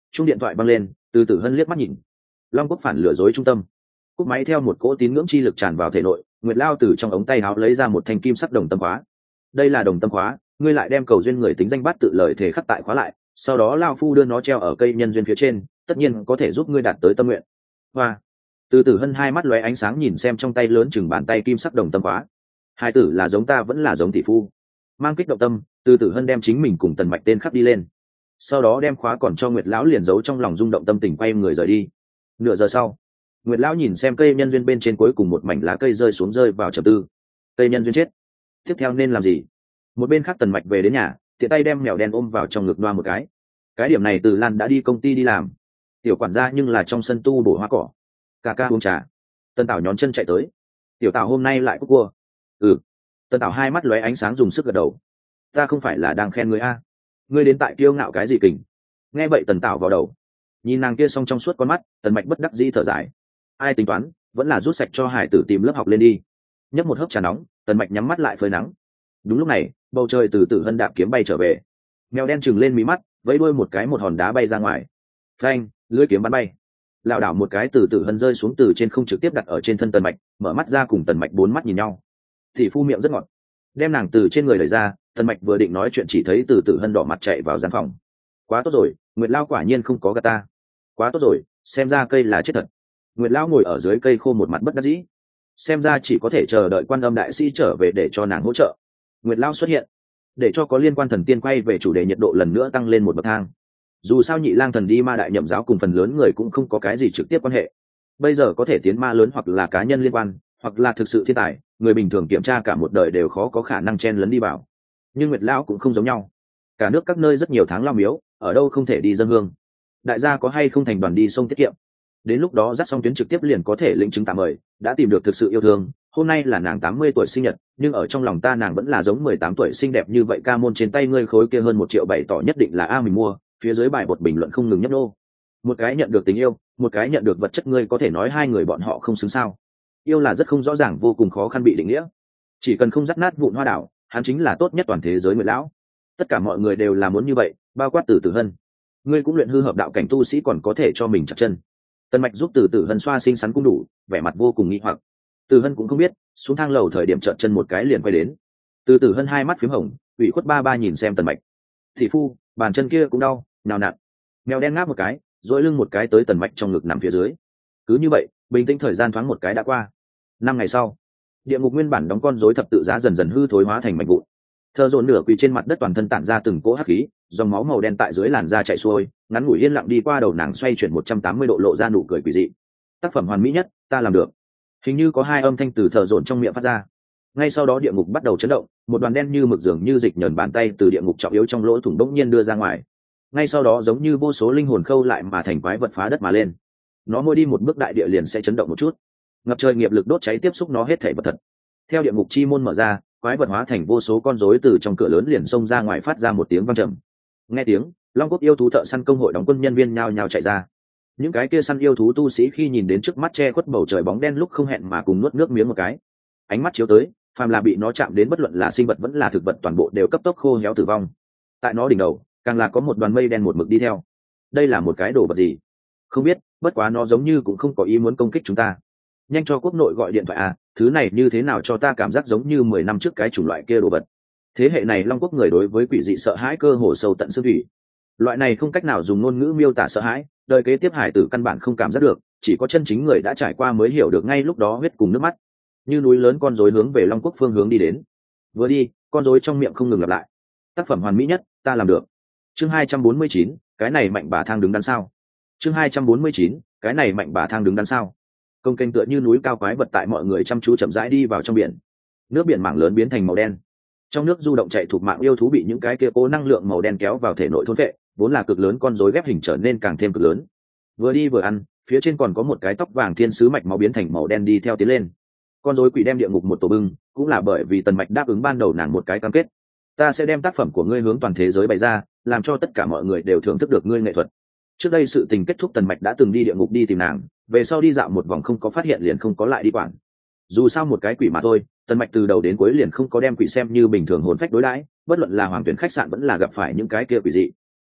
Chung điện thoại văng lên, Từ Tử Hân liếc mắt nhìn. Long Quốc phản lừa dối trung tâm. Cúp máy theo một cỗ tín ngưỡng chi lực tràn vào thể nội, Nguyệt Lao từ trong ống tay áo lấy ra một thanh kim sắc đồng tâm khóa. Đây là đồng tâm khóa, ngươi lại đem cầu duyên người tính danh bát tự lời thể khắc tại khóa lại, sau đó lao phu đưa nó treo ở cây nhân duyên phía trên, tất nhiên có thể giúp ngươi đạt tới tâm nguyện. Hoa. Từ Tử Hân hai mắt lóe ánh sáng nhìn xem trong tay lớn chừng bàn tay kim sắc đồng tâm khóa. Hai tử là giống ta vẫn là giống tỷ phu. Mang kích động tâm, Từ Tử Hân đem chính mình cùng Tần Mạch tên khắc đi lên, sau đó đem khóa còn cho Nguyệt lão liền giấu trong lòng rung động tâm tình, quay người rời đi. Nửa giờ sau, Nguyệt lão nhìn xem cây nhân duyên bên trên cuối cùng một mảnh lá cây rơi xuống, rơi vào trầm tư. Cây nhân duyên chết, tiếp theo nên làm gì? Một bên khác Tần Mạch về đến nhà, tiện tay đem mèo đen ôm vào trong ngực, đoa một cái. Cái điểm này Từ Lan đã đi công ty đi làm, tiểu quản gia nhưng là trong sân tu bổ hoa cỏ. Ca ca uống trà. Tân Tảo nhón chân chạy tới. Tiểu Tảo hôm nay lại cúc cua. Ừ. Tân Tảo hai mắt lóe ánh sáng dùng sức gật đầu. Ta không phải là đang khen ngươi a? Ngươi đến tại kiêu ngạo cái gì kình? Nghe vậy Tần Tảo vào đầu, nhìn nàng kia xong trong suốt con mắt, Tần Mạch bất đắc dĩ thở dài. Ai tính toán, vẫn là rút sạch cho hải tử tìm lớp học lên đi. Nhấp một hớp trà nóng, Tần Mạch nhắm mắt lại phơi nắng. Đúng lúc này, bầu trời từ Tử Hân đạp kiếm bay trở về. Mèo đen chừng lên mí mắt, vẫy đuôi một cái, một hòn đá bay ra ngoài. Phanh, lưỡi kiếm bắn bay. Lảo đảo một cái, từ Tử Hân rơi xuống từ trên không, trực tiếp đặt ở trên thân Tần Mạch, mở mắt ra cùng Tần Mạch bốn mắt nhìn nhau. Thị phu miệng rất ngọt, đem nàng từ trên người đẩy ra. Tần Mạch vừa định nói chuyện, chỉ thấy từ Tử Hân đỏ mặt chạy vào gian phòng. Quá tốt rồi, Nguyệt Lao quả nhiên không có gạt ta. Quá tốt rồi, xem ra cây là chết thật. Nguyệt Lao ngồi ở dưới cây khô một mặt bất đắc dĩ, xem ra chỉ có thể chờ đợi Quan Âm đại sĩ trở về để cho nàng hỗ trợ. Nguyệt Lao xuất hiện, để cho có liên quan thần tiên quay về chủ đề nhiệt độ lần nữa tăng lên một bậc thang. Dù sao Nhị Lang Thần đi ma đại nhậm giáo cùng phần lớn người cũng không có cái gì trực tiếp quan hệ, bây giờ có thể tiến ma lớn hoặc là cá nhân liên quan, hoặc là thực sự thiên tài, người bình thường kiểm tra cả một đời đều khó có khả năng chen lấn đi vào. Nhưng Nguyệt Lão cũng không giống nhau, cả nước các nơi rất nhiều tháng lao miếu, ở đâu không thể đi dâng hương. Đại gia có hay không thành đoàn đi sông tiết kiệm, đến lúc đó dắt xong tuyến trực tiếp liền có thể lĩnh chứng tạm mời. Đã tìm được thực sự yêu thương, hôm nay là nàng 80 tuổi sinh nhật, nhưng ở trong lòng ta nàng vẫn là giống 18 tuổi xinh đẹp như vậy. Ca môn trên tay ngươi khối kia hơn 1 triệu bày tỏ nhất định là a mình mua. Phía dưới bài bột bình luận không ngừng nhấp nô. Một cái nhận được tình yêu, một cái nhận được vật chất, ngươi có thể nói hai người bọn họ không xứng sao? Yêu là rất không rõ ràng, vô cùng khó khăn bị định nghĩa. Chỉ cần không dắt nát vụn hoa đảo, hắn chính là tốt nhất toàn thế giới. Nguyệt Lão, tất cả mọi người đều là muốn như vậy, bao quát Từ Tử Hân. Ngươi cũng luyện hư hợp đạo cảnh tu sĩ, còn có thể cho mình chặt chân. Tần Mạch giúp Từ Tử Hân xoa xinh xắn cũng đủ, vẻ mặt vô cùng nghi hoặc. Từ Hân cũng không biết, xuống thang lầu thời điểm trợn chân một cái liền quay đến. Từ Tử Hân hai mắt phím hồng, ủy khuất ba ba nhìn xem Tần Mạch. Thị phu, bàn chân kia cũng đau, nào nặn. Mèo đen ngáp một cái, dỗi lưng một cái tới Tần Mạch trong ngực nằm phía dưới. Cứ như vậy, bình tĩnh thời gian thoáng một cái đã qua. 5 ngày sau, địa ngục nguyên bản đóng con rối thập tự giá dần dần hư thối hóa thành mảnh vụn. Thơ dồn nửa quỳ trên mặt đất, toàn thân tản ra từng cỗ hắc khí, dòng máu màu đen tại dưới làn da chảy xuôi, ngắn ngủi yên lặng đi qua đầu nàng, xoay chuyển 180 độ, lộ ra nụ cười quỷ dị. Tác phẩm hoàn mỹ nhất, ta làm được. Hình như có 2 âm thanh từ thợ dồn trong miệng phát ra. Ngay sau đó địa ngục bắt đầu chấn động, một đoàn đen như mực dường như dịch nhờn bàn tay từ địa ngục trọng yếu trong lỗ thủng bỗng nhiên đưa ra ngoài. Ngay sau đó giống như vô số linh hồn khâu lại mà thành quái vật phá đất mà lên. Nó mỗi đi một bước, đại địa liền sẽ chấn động một chút. Ngập trời nghiệp lực đốt cháy tiếp xúc nó hết thảy vật thật. Theo địa ngục chi môn mở ra, quái vật hóa thành vô số con rối từ trong cửa lớn liền xông ra ngoài, phát ra một tiếng vang trầm. Nghe tiếng, Long Quốc yêu thú thợ săn công hội đóng quân nhân viên nhao nhao chạy ra. Những cái kia săn yêu thú tu sĩ khi nhìn đến trước mắt che khuất bầu trời bóng đen lúc không hẹn mà cùng nuốt nước miếng một cái. Ánh mắt chiếu tới, phàm là bị nó chạm đến, bất luận là sinh vật vẫn là thực vật, toàn bộ đều cấp tốc khô héo tử vong. Tại nó đỉnh đầu, càng là có một đoàn mây đen một mực đi theo. Đây là một cái đồ vật gì? Không biết, bất quá nó giống như cũng không có ý muốn công kích chúng ta. Nhanh cho quốc nội gọi điện thoại à, thứ này như thế nào cho ta cảm giác giống như 10 năm trước cái chủng loại kia đồ vật. Thế hệ này Long Quốc người đối với quỷ dị sợ hãi cơ hồ sâu tận xương thủy. Loại này không cách nào dùng ngôn ngữ miêu tả sợ hãi, đời kế tiếp hải tử căn bản không cảm giác được, chỉ có chân chính người đã trải qua mới hiểu được. Ngay lúc đó huyết cùng nước mắt như núi lớn, con rối hướng về Long Quốc phương hướng đi đến. Vừa đi, con rối trong miệng không ngừng lặp lại: tác phẩm hoàn mỹ nhất, ta làm được. Chương 249, cái này mạnh bà thang đứng đắn sao. Chương 249, cái này mạnh bà thang đứng đắn sao. Công kênh tựa như núi cao quái vật tại mọi người chăm chú chậm rãi đi vào trong biển. Nước biển mảng lớn biến thành màu đen, trong nước du động chạy thuộc mạng yêu thú bị những cái kia cố năng lượng màu đen kéo vào thể nội thôn vệ, vốn là cực lớn con rối ghép hình trở nên càng thêm cực lớn. Vừa đi vừa ăn, phía trên còn có một cái tóc vàng thiên sứ mạch máu biến thành màu đen đi theo tiến lên. Con rối quỷ đem địa ngục một tổ bưng, cũng là bởi vì Tần Mạch đáp ứng ban đầu nàng một cái cam kết: ta sẽ đem tác phẩm của ngươi hướng toàn thế giới bày ra, làm cho tất cả mọi người đều thưởng thức được ngươi nghệ thuật. Trước đây sự tình kết thúc, Tần Mạch đã từng đi địa ngục đi tìm nàng, về sau đi dạo một vòng không có phát hiện liền không có lại đi quản. Dù sao một cái quỷ mà thôi, Tần Mạch từ đầu đến cuối liền không có đem quỷ xem như bình thường hồn phách đối đãi, bất luận là hoàng tuyển khách sạn vẫn là gặp phải những cái kia quỷ dị.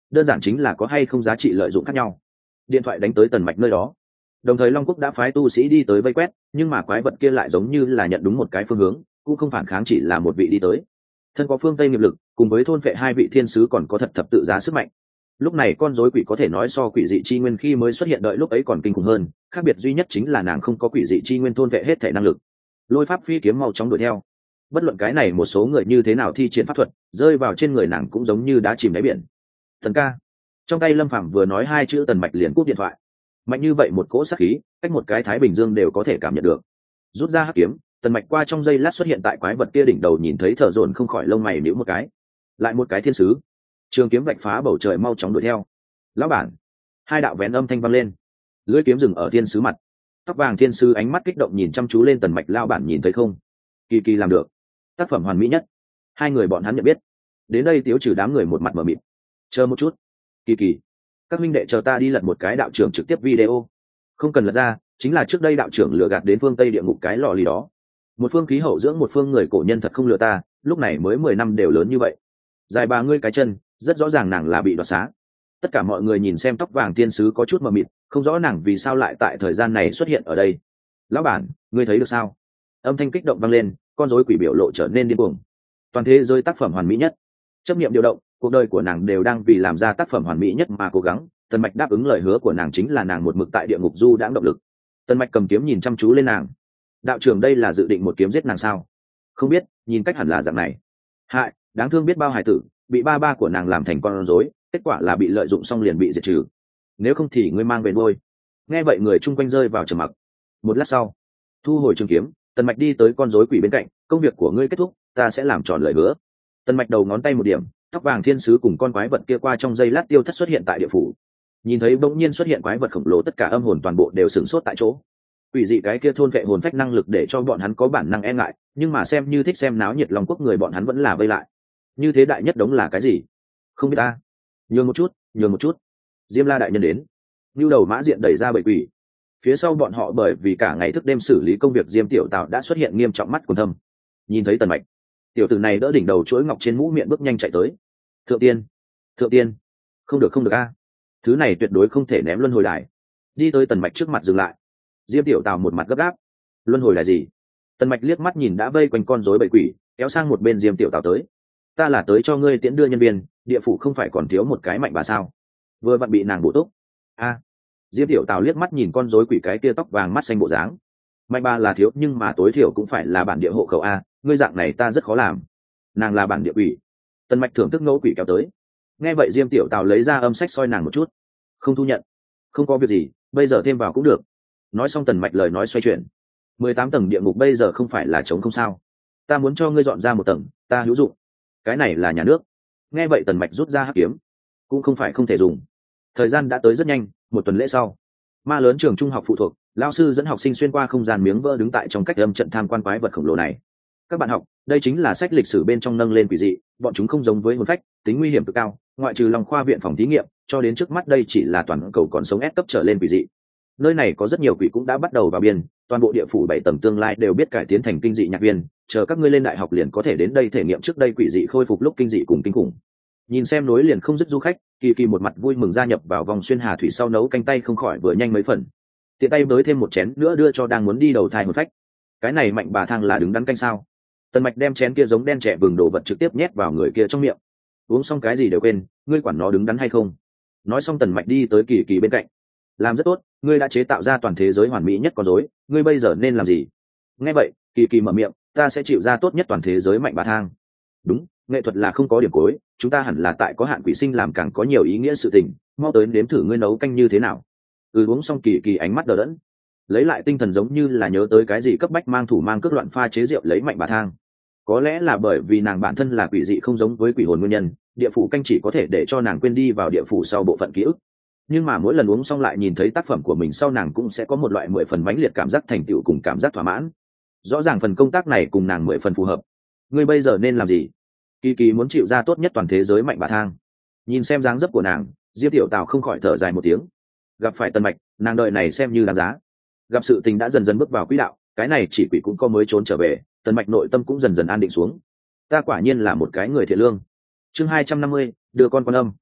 đơn giản chính là có hay không giá trị lợi dụng khác nhau. Điện thoại đánh tới Tần Mạch nơi đó, đồng thời Long Quốc đã phái tu sĩ đi tới vây quét, nhưng mà quái vật kia lại giống như là nhận đúng một cái phương hướng, cũng không phản kháng, chỉ là một vị đi tới. Thân có phương Tây nghiệp lực, cùng với thôn phệ hai vị thiên sứ còn có thật thập tự giá sức mạnh. Lúc này con rối quỷ có thể nói so quỷ dị chi nguyên khi mới xuất hiện đợi lúc ấy còn kinh khủng hơn, khác biệt duy nhất chính là nàng không có quỷ dị chi nguyên thôn vệ hết thể năng lực. Lôi pháp phi kiếm mau chóng đuổi theo. Bất luận cái này một số người như thế nào thi triển pháp thuật, rơi vào trên người nàng cũng giống như đá chìm đáy biển. Thần ca. Trong tay Lâm Phàm vừa nói hai chữ Tần Mạch liền cúp điện thoại. Mạnh như vậy một cỗ sát khí, cách một cái Thái Bình Dương đều có thể cảm nhận được. Rút ra hắc kiếm, Tần Mạch qua trong giây lát xuất hiện tại quái vật kia đỉnh đầu, nhìn thấy thở dồn không khỏi lông mày nhíu một cái. Lại một cái thiên sứ. Trường kiếm vạch phá bầu trời mau chóng đuổi theo. Lão bản. Hai đạo vén âm thanh vang lên. Lưỡi kiếm dừng ở thiên sứ mặt. Tóc vàng thiên sứ ánh mắt kích động nhìn chăm chú lên Tần Mạch. Lão bản nhìn thấy không? Kỳ kỳ làm được. Tác phẩm hoàn mỹ nhất. Hai người bọn hắn nhận biết. Đến đây Tiếu Trừ đám người một mặt mờ mịt. Chờ một chút. Kỳ kỳ. Các minh đệ chờ ta đi lật một cái đạo trưởng trực tiếp video. Không cần lật ra, chính là trước đây đạo trưởng lừa gạt đến phương Tây địa ngục cái lò lì đó. Một phương khí hậu dưỡng một phương người cổ nhân thật không lừa ta, lúc này mới 10 năm đều lớn như vậy. Dài bà ngươi cái chân, rất rõ ràng nàng là bị đoạt xá. Tất cả mọi người nhìn xem tóc vàng thiên sứ có chút mờ mịt, không rõ nàng vì sao lại tại thời gian này xuất hiện ở đây. Lão bản, ngươi thấy được sao? Âm thanh kích động vang lên, con rối quỷ biểu lộ trở nên điên cuồng. Toàn thế giới tác phẩm hoàn mỹ nhất. Chấp niệm điều động, cuộc đời của nàng đều đang vì làm ra tác phẩm hoàn mỹ nhất mà cố gắng. Tần Mạch đáp ứng lời hứa của nàng chính là nàng một mực tại địa ngục du đãng động lực. Tần Mạch cầm kiếm nhìn chăm chú lên nàng. Đạo trưởng đây là dự định một kiếm giết nàng sao? Không biết, nhìn cách hẳn là dạng này. Hại, đáng thương biết bao hài tử, bị ba ba của nàng làm thành con rối, kết quả là bị lợi dụng xong liền bị diệt trừ. Nếu không thì ngươi mang về nuôi. Nghe vậy người chung quanh rơi vào trầm mặc. Một lát sau, thu hồi trường kiếm, Tần Mạch đi tới con rối quỷ bên cạnh. Công việc của ngươi kết thúc, ta sẽ làm tròn lời hứa. Tần Mạch đầu ngón tay một điểm, tóc vàng thiên sứ cùng con quái vật kia qua trong giây lát tiêu thất xuất hiện tại địa phủ. Nhìn thấy bỗng nhiên xuất hiện quái vật khổng lồ, tất cả âm hồn toàn bộ đều sửng sốt tại chỗ. Quỷ dị cái kia thôn vệ hồn phách năng lực để cho bọn hắn có bản năng e ngại, nhưng mà xem như thích xem náo nhiệt Long Quốc người bọn hắn vẫn là vây lại. Như thế đại nhất đống là cái gì? Không biết ta. Nhường một chút, nhường một chút. Diêm La đại nhân đến. Nưu Đầu Mã Diện đẩy ra bầy quỷ. Phía sau bọn họ bởi vì cả ngày thức đêm xử lý công việc, Diêm Tiểu Tào đã xuất hiện nghiêm trọng mắt quần thâm. Nhìn thấy Tần Mạch, tiểu tử này đỡ đỉnh đầu chuỗi ngọc trên mũ miệng bước nhanh chạy tới. Thượng tiên, thượng tiên, không được không được a, thứ này tuyệt đối không thể ném luân hồi đài. Đi tới Tần Mạch trước mặt dừng lại. Diêm Tiểu Tào một mặt gấp gáp. Luân hồi là gì? Tần Mạch liếc mắt nhìn đã vây quanh con rối bầy quỷ, kéo sang một bên Diêm Tiểu Tào tới. Ta là tới cho ngươi tiễn đưa nhân viên, địa phủ không phải còn thiếu một cái mạnh bà sao? Vừa vặn bị nàng bổ túc. A. Diêm Tiểu Tào liếc mắt nhìn con rối quỷ cái kia tóc vàng mắt xanh bộ dáng. Mạnh bà là thiếu, nhưng mà tối thiểu cũng phải là bản địa hộ khẩu a, ngươi dạng này ta rất khó làm. Nàng là bản địa quỷ. Tần Mạch thưởng thức ngẫu quỷ kéo tới. Nghe vậy Diêm Tiểu Tào lấy ra âm sách soi nàng một chút. Không thu nhận. Không có việc gì, bây giờ thêm vào cũng được. Nói xong Tần Mạch lời nói xoay chuyển. 18 tầng địa ngục bây giờ không phải là trống không sao? Ta muốn cho ngươi dọn ra một tầng, ta hữu dụng. Cái này là nhà nước. Nghe vậy Tần Mạch rút ra hắc kiếm. Cũng không phải không thể dùng. Thời gian đã tới rất nhanh, một tuần lễ sau, Ma lớn trường trung học phụ thuộc, lão sư dẫn học sinh xuyên qua không gian miếng vỡ đứng tại trong cách âm trận tham quan quái vật khổng lồ này. Các bạn học, đây chính là sách lịch sử bên trong nâng lên quỷ dị, bọn chúng không giống với hồn phách, tính nguy hiểm cực cao, ngoại trừ Long khoa viện phòng thí nghiệm, cho đến trước mắt đây chỉ là toàn cầu còn sống S cấp trở lên quỷ dị. Nơi này có rất nhiều quỷ cũng đã bắt đầu vào biên, toàn bộ địa phủ 7 tầng tương lai đều biết cải tiến thành kinh dị nhạc viên, chờ các ngươi lên đại học liền có thể đến đây thể nghiệm trước đây quỷ dị khôi phục lúc kinh dị cùng kinh khủng. Nhìn xem nối liền không dứt du khách, Kỳ Kỳ một mặt vui mừng gia nhập vào vòng xuyên hà thủy sau nấu canh tay không khỏi vừa nhanh mấy phần. Tiện tay bới thêm một chén nữa đưa cho đang muốn đi đầu thai hồn phách. Cái này mạnh bà thang là đứng đắn canh sao? Tần Mạch đem chén kia giống đen trẻ vừng đồ vật trực tiếp nhét vào người kia trong miệng. Uống xong cái gì đều quên, ngươi quản nó đứng đắn hay không? Nói xong Tần Mạch đi tới Kỳ Kỳ bên cạnh. Làm rất tốt, ngươi đã chế tạo ra toàn thế giới hoàn mỹ nhất con rối, ngươi bây giờ nên làm gì? Nghe vậy, Kỳ Kỳ mở miệng, ta sẽ chịu ra tốt nhất toàn thế giới mạnh bà thang. Đúng, nghệ thuật là không có điểm cuối, chúng ta hẳn là tại có hạn quỷ sinh làm càng có nhiều ý nghĩa sự tình, mau tới nếm thử ngươi nấu canh như thế nào. Uống xong Kỳ Kỳ ánh mắt đờ đẫn, lấy lại tinh thần giống như là nhớ tới cái gì cấp bách mang thủ mang cước loạn pha chế rượu lấy mạnh bà thang. Có lẽ là bởi vì nàng bản thân là quỷ dị không giống với quỷ hồn nguyên nhân, địa phủ canh chỉ có thể để cho nàng quên đi vào địa phủ sau bộ phận ký ức. Nhưng mà mỗi lần uống xong lại nhìn thấy tác phẩm của mình sau, nàng cũng sẽ có một loại 10 phần mãnh liệt cảm giác thành tựu cùng cảm giác thỏa mãn. Rõ ràng phần công tác này cùng nàng 10 phần phù hợp. Ngươi bây giờ nên làm gì? Kỳ Kỳ muốn chịu ra tốt nhất toàn thế giới mạnh bà thang. Nhìn xem dáng dấp của nàng, Diêm Tiểu Tào không khỏi thở dài một tiếng. Gặp phải Tần Mạch, nàng đợi này xem như đáng giá. Gặp sự tình đã dần dần bước vào quỹ đạo, cái này chỉ quỷ cũng có mới trốn trở về, Tần Mạch nội tâm cũng dần dần an định xuống. Ta quả nhiên là một cái người thiện lương. Chương 250, đưa con quan âm.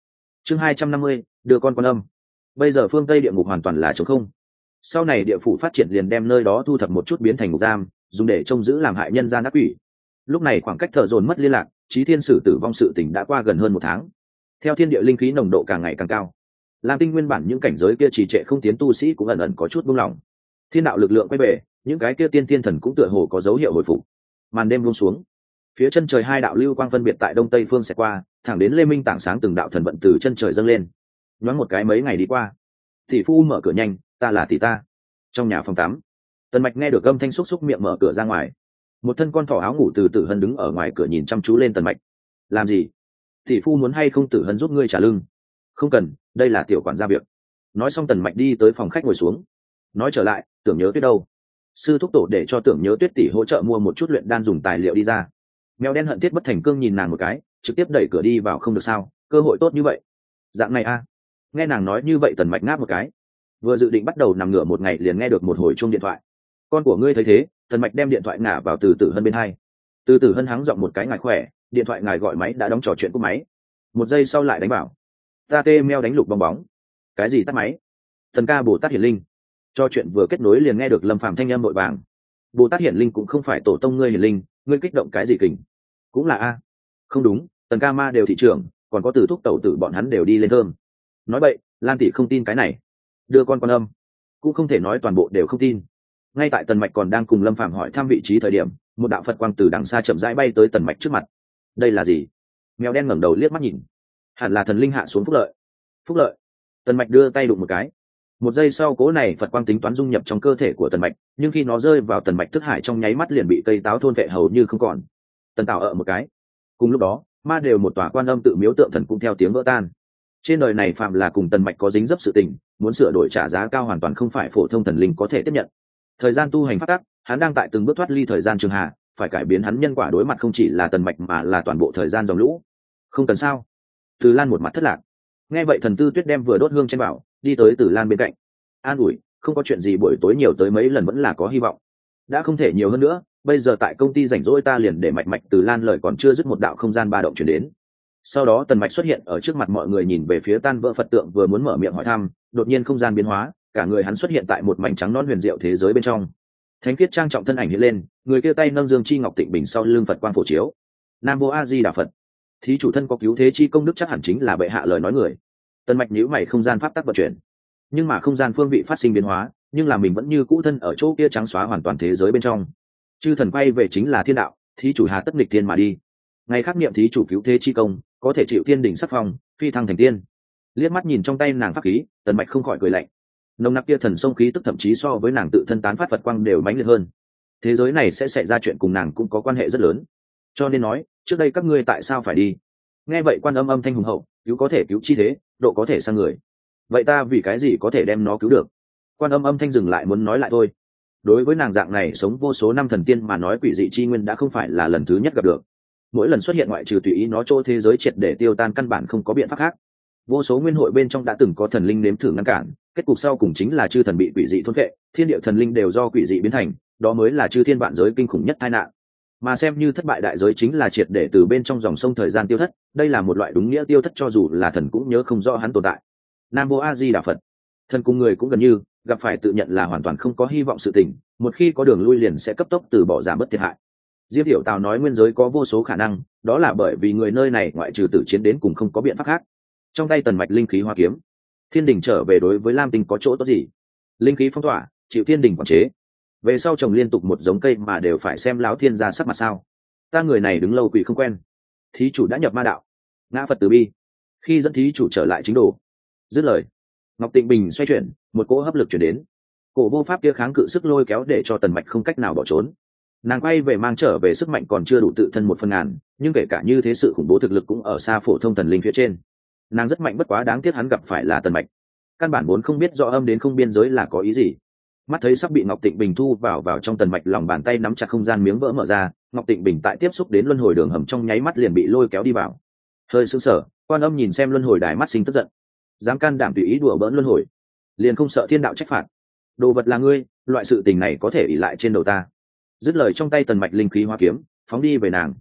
Chương 250, đưa con quan âm. Bây giờ phương Tây địa ngục hoàn toàn là trống không. Sau này địa phủ phát triển liền đem nơi đó thu thập một chút biến thành ngục giam, dùng để trông giữ làm hại nhân gian ác quỷ. Lúc này khoảng cách thợ dồn mất liên lạc, Chí Thiên Sử tử vong sự tình đã qua gần hơn 1 tháng. Theo thiên địa linh khí nồng độ càng ngày càng cao, Lam Tinh nguyên bản những cảnh giới kia trì trệ không tiến tu sĩ cũng ẩn ẩn có chút buông lỏng. Thiên đạo lực lượng quay về, những cái kia tiên thiên thần cũng tựa hồ có dấu hiệu hồi phục. Màn đêm buông xuống, phía chân trời hai đạo lưu quang phân biệt tại đông tây phương sẽ qua, thẳng đến lê minh tảng sáng từng đạo thần vận từ chân trời dâng lên. Nhoáng một cái mấy ngày đi qua, tỷ phu mở cửa nhanh, ta là tỷ ta. Trong nhà phòng tắm, Tần Mạch nghe được âm thanh xúc xúc miệng mở cửa ra ngoài. Một thân con thỏ áo ngủ từ Tử Hân đứng ở ngoài cửa nhìn chăm chú lên Tần Mạch. Làm gì? Tỷ phu muốn hay không Tử Hân giúp ngươi trả lưng? Không cần, đây là tiểu quản gia việc. Nói xong Tần Mạch đi tới phòng khách ngồi xuống. Nói trở lại, Tưởng Nhớ Tuyết đâu? Sư thúc tổ để cho Tưởng Nhớ Tuyết tỷ hỗ trợ mua một chút luyện đan dùng tài liệu đi ra. Mèo đen hận thiết bất thành cương nhìn nàng một cái, trực tiếp đẩy cửa đi vào. Không được sao, cơ hội tốt như vậy. Dạng này a. Nghe nàng nói như vậy Tần Mạch ngáp một cái. Vừa dự định bắt đầu nằm ngửa một ngày liền nghe được một hồi chuông điện thoại. Con của ngươi thấy thế? Tần Mạch đem điện thoại ngả vào Từ Tử Hân bên hai. Từ Tử Hân hắng giọng một cái, ngài khỏe, điện thoại ngài gọi máy đã đóng, trò chuyện cúp máy. Một giây sau lại đánh bảo, ta tê meo đánh lục bong bóng. Cái gì tắt máy? Thần ca Bồ Tát Hiển Linh. Cho chuyện vừa kết nối liền nghe được Lâm Phàm thanh âm vội vàng. Bồ Tát Hiển Linh cũng không phải tổ tông ngươi Hiển Linh, ngươi kích động cái gì kình? Cũng là a. Không đúng, Tần ca ma đều thị trưởng, còn có Từ thúc tẩu tử bọn hắn đều đi lên thơm. Nói vậy, Lan tỷ không tin cái này. Đưa con quan âm, cũng không thể nói toàn bộ đều không tin. Ngay tại Tần Mạch còn đang cùng Lâm Phàm hỏi thăm vị trí thời điểm, một đạo Phật quang từ đằng xa chậm rãi bay tới Tần Mạch trước mặt. Đây là gì? Mèo đen ngẩng đầu liếc mắt nhìn, hẳn là thần linh hạ xuống phúc lợi. Phúc lợi? Tần Mạch đưa tay đụng một cái. Một giây sau cố này Phật quang tính toán dung nhập trong cơ thể của Tần Mạch, nhưng khi nó rơi vào Tần Mạch thức hải trong nháy mắt liền bị cây táo thôn vệ hầu như không còn. Tần Tạo một cái. Cùng lúc đó, ma đều một tòa quan âm tự miếu tượng thần cũng theo tiếng vỡ tan. Trên đời này phạm là cùng Tần Mạch có dính dấp sự tình, muốn sửa đổi trả giá cao hoàn toàn không phải phổ thông thần linh có thể tiếp nhận. Thời gian tu hành phát tác, hắn đang tại từng bước thoát ly thời gian trường hạ, phải cải biến hắn nhân quả đối mặt không chỉ là Tần Mạch mà là toàn bộ thời gian dòng lũ. Không cần sao? Từ Lan một mặt thất lạc. Nghe vậy Thần Tư Tuyết đem vừa đốt hương trên bảo đi tới Từ Lan bên cạnh, an ủi, không có chuyện gì, buổi tối nhiều tới mấy lần vẫn là có hy vọng. Đã không thể nhiều hơn nữa, bây giờ tại công ty rảnh rỗi ta liền để Mạch Mạch. Từ Lan lời còn chưa dứt một đạo không gian ba động chuyển đến. Sau đó Tần Mạch xuất hiện ở trước mặt mọi người, nhìn về phía tan vỡ Phật tượng, vừa muốn mở miệng hỏi thăm, đột nhiên không gian biến hóa, cả người hắn xuất hiện tại một mảnh trắng non huyền diệu thế giới bên trong. Thánh khiết trang trọng thân ảnh hiện lên, người kia tay nâng dương chi ngọc tịnh bình sau lưng Phật quang phổ chiếu. Nam Mô A Di Đà Phật. Thí chủ thân có cứu thế chi công đức, chắc hẳn chính là bệ hạ lời nói người. Tần Mạch nhíu mày, không gian pháp tắc vận chuyển, nhưng mà không gian phương vị phát sinh biến hóa, nhưng là mình vẫn như cũ thân ở chỗ kia trắng xóa hoàn toàn thế giới bên trong. Chư thần quay về chính là thiên đạo, thí chủ hà tất nghịch thiên mà đi. Ngày khác niệm thí chủ cứu thế chi công, có thể chịu thiên đỉnh sắc phong, phi thăng thành tiên. Liếc mắt nhìn trong tay nàng pháp khí, Tần Mạch không khỏi cười lạnh. Nồng nặc kia thần sông khí tức thậm chí so với nàng tự thân tán phát Phật quang đều mãnh liệt hơn. Thế giới này sẽ xảy ra chuyện cùng nàng cũng có quan hệ rất lớn. Cho nên nói, trước đây các ngươi tại sao phải đi? Nghe vậy Quan Âm âm thanh hùng hậu, cứu có thể cứu chi thế, độ có thể sang người. Vậy ta vì cái gì có thể đem nó cứu được? Quan Âm âm thanh dừng lại muốn nói lại thôi. Đối với nàng dạng này sống vô số năm thần tiên mà nói, quỷ dị chi nguyên đã không phải là lần thứ nhất gặp được. Mỗi lần xuất hiện ngoại trừ tùy ý nó chỗ thế giới triệt để tiêu tan, căn bản không có biện pháp khác. Vô số nguyên hội bên trong đã từng có thần linh nếm thử ngăn cản, kết cục sau cùng chính là chư thần bị quỷ dị thôn phệ, thiên địa thần linh đều do quỷ dị biến thành, đó mới là chư thiên vạn giới kinh khủng nhất tai nạn. Mà xem như thất bại đại giới chính là triệt để từ bên trong dòng sông thời gian tiêu thất, đây là một loại đúng nghĩa tiêu thất, cho dù là thần cũng nhớ không rõ hắn tồn tại. Nam Mô A Di Đà Phật. Thần cùng người cũng gần như gặp phải tự nhận là hoàn toàn không có hy vọng sự tình, một khi có đường lui liền sẽ cấp tốc từ bỏ, giảm bớt thiệt hại. Diệp Tiểu Tào nói nguyên giới có vô số khả năng, đó là bởi vì người nơi này ngoại trừ tử chiến đến cùng không có biện pháp khác. Trong tay Tần Mạch linh khí hoa kiếm, thiên đình trở về đối với Lam Tinh có chỗ tốt gì? Linh khí phong tỏa, chịu thiên đình quản chế. Về sau trồng liên tục một giống cây mà đều phải xem lão thiên gia sắc mặt sao? Ta người này đứng lâu quỷ không quen. Thí chủ đã nhập ma đạo, ngã Phật từ bi, khi dẫn thí chủ trở lại chính đồ. Dứt lời, Ngọc Tịnh Bình xoay chuyển, một cỗ hấp lực chuyển đến. Cổ vô pháp kia kháng cự sức lôi kéo để cho Tần Mạch không cách nào bỏ trốn. Nàng quay về mang trở về sức mạnh còn chưa đủ tự thân 1/1000, nhưng kể cả như thế sự khủng bố thực lực cũng ở xa phổ thông thần linh phía trên. Nàng rất mạnh, bất quá đáng tiếc hắn gặp phải là Tần Mạch. Căn bản vốn không biết rõ âm đến không biên giới là có ý gì. Mắt thấy sắp bị Ngọc Tịnh Bình thu vào trong Tần Mạch, lòng bàn tay nắm chặt không gian miếng vỡ mở ra, Ngọc Tịnh Bình tại tiếp xúc đến luân hồi đường hầm trong nháy mắt liền bị lôi kéo đi vào. Hơi sững sờ, Quan Âm nhìn xem luân hồi đài, mắt sinh tức giận. Dám can đảm tùy ý đùa bỡn luân hồi, liền không sợ thiên đạo trách phạt? Đồ vật là ngươi, loại sự tình này có thể ỷ lại trên đầu ta. Dứt lời, trong tay Tần Mạch linh khí hoa kiếm phóng đi về nàng.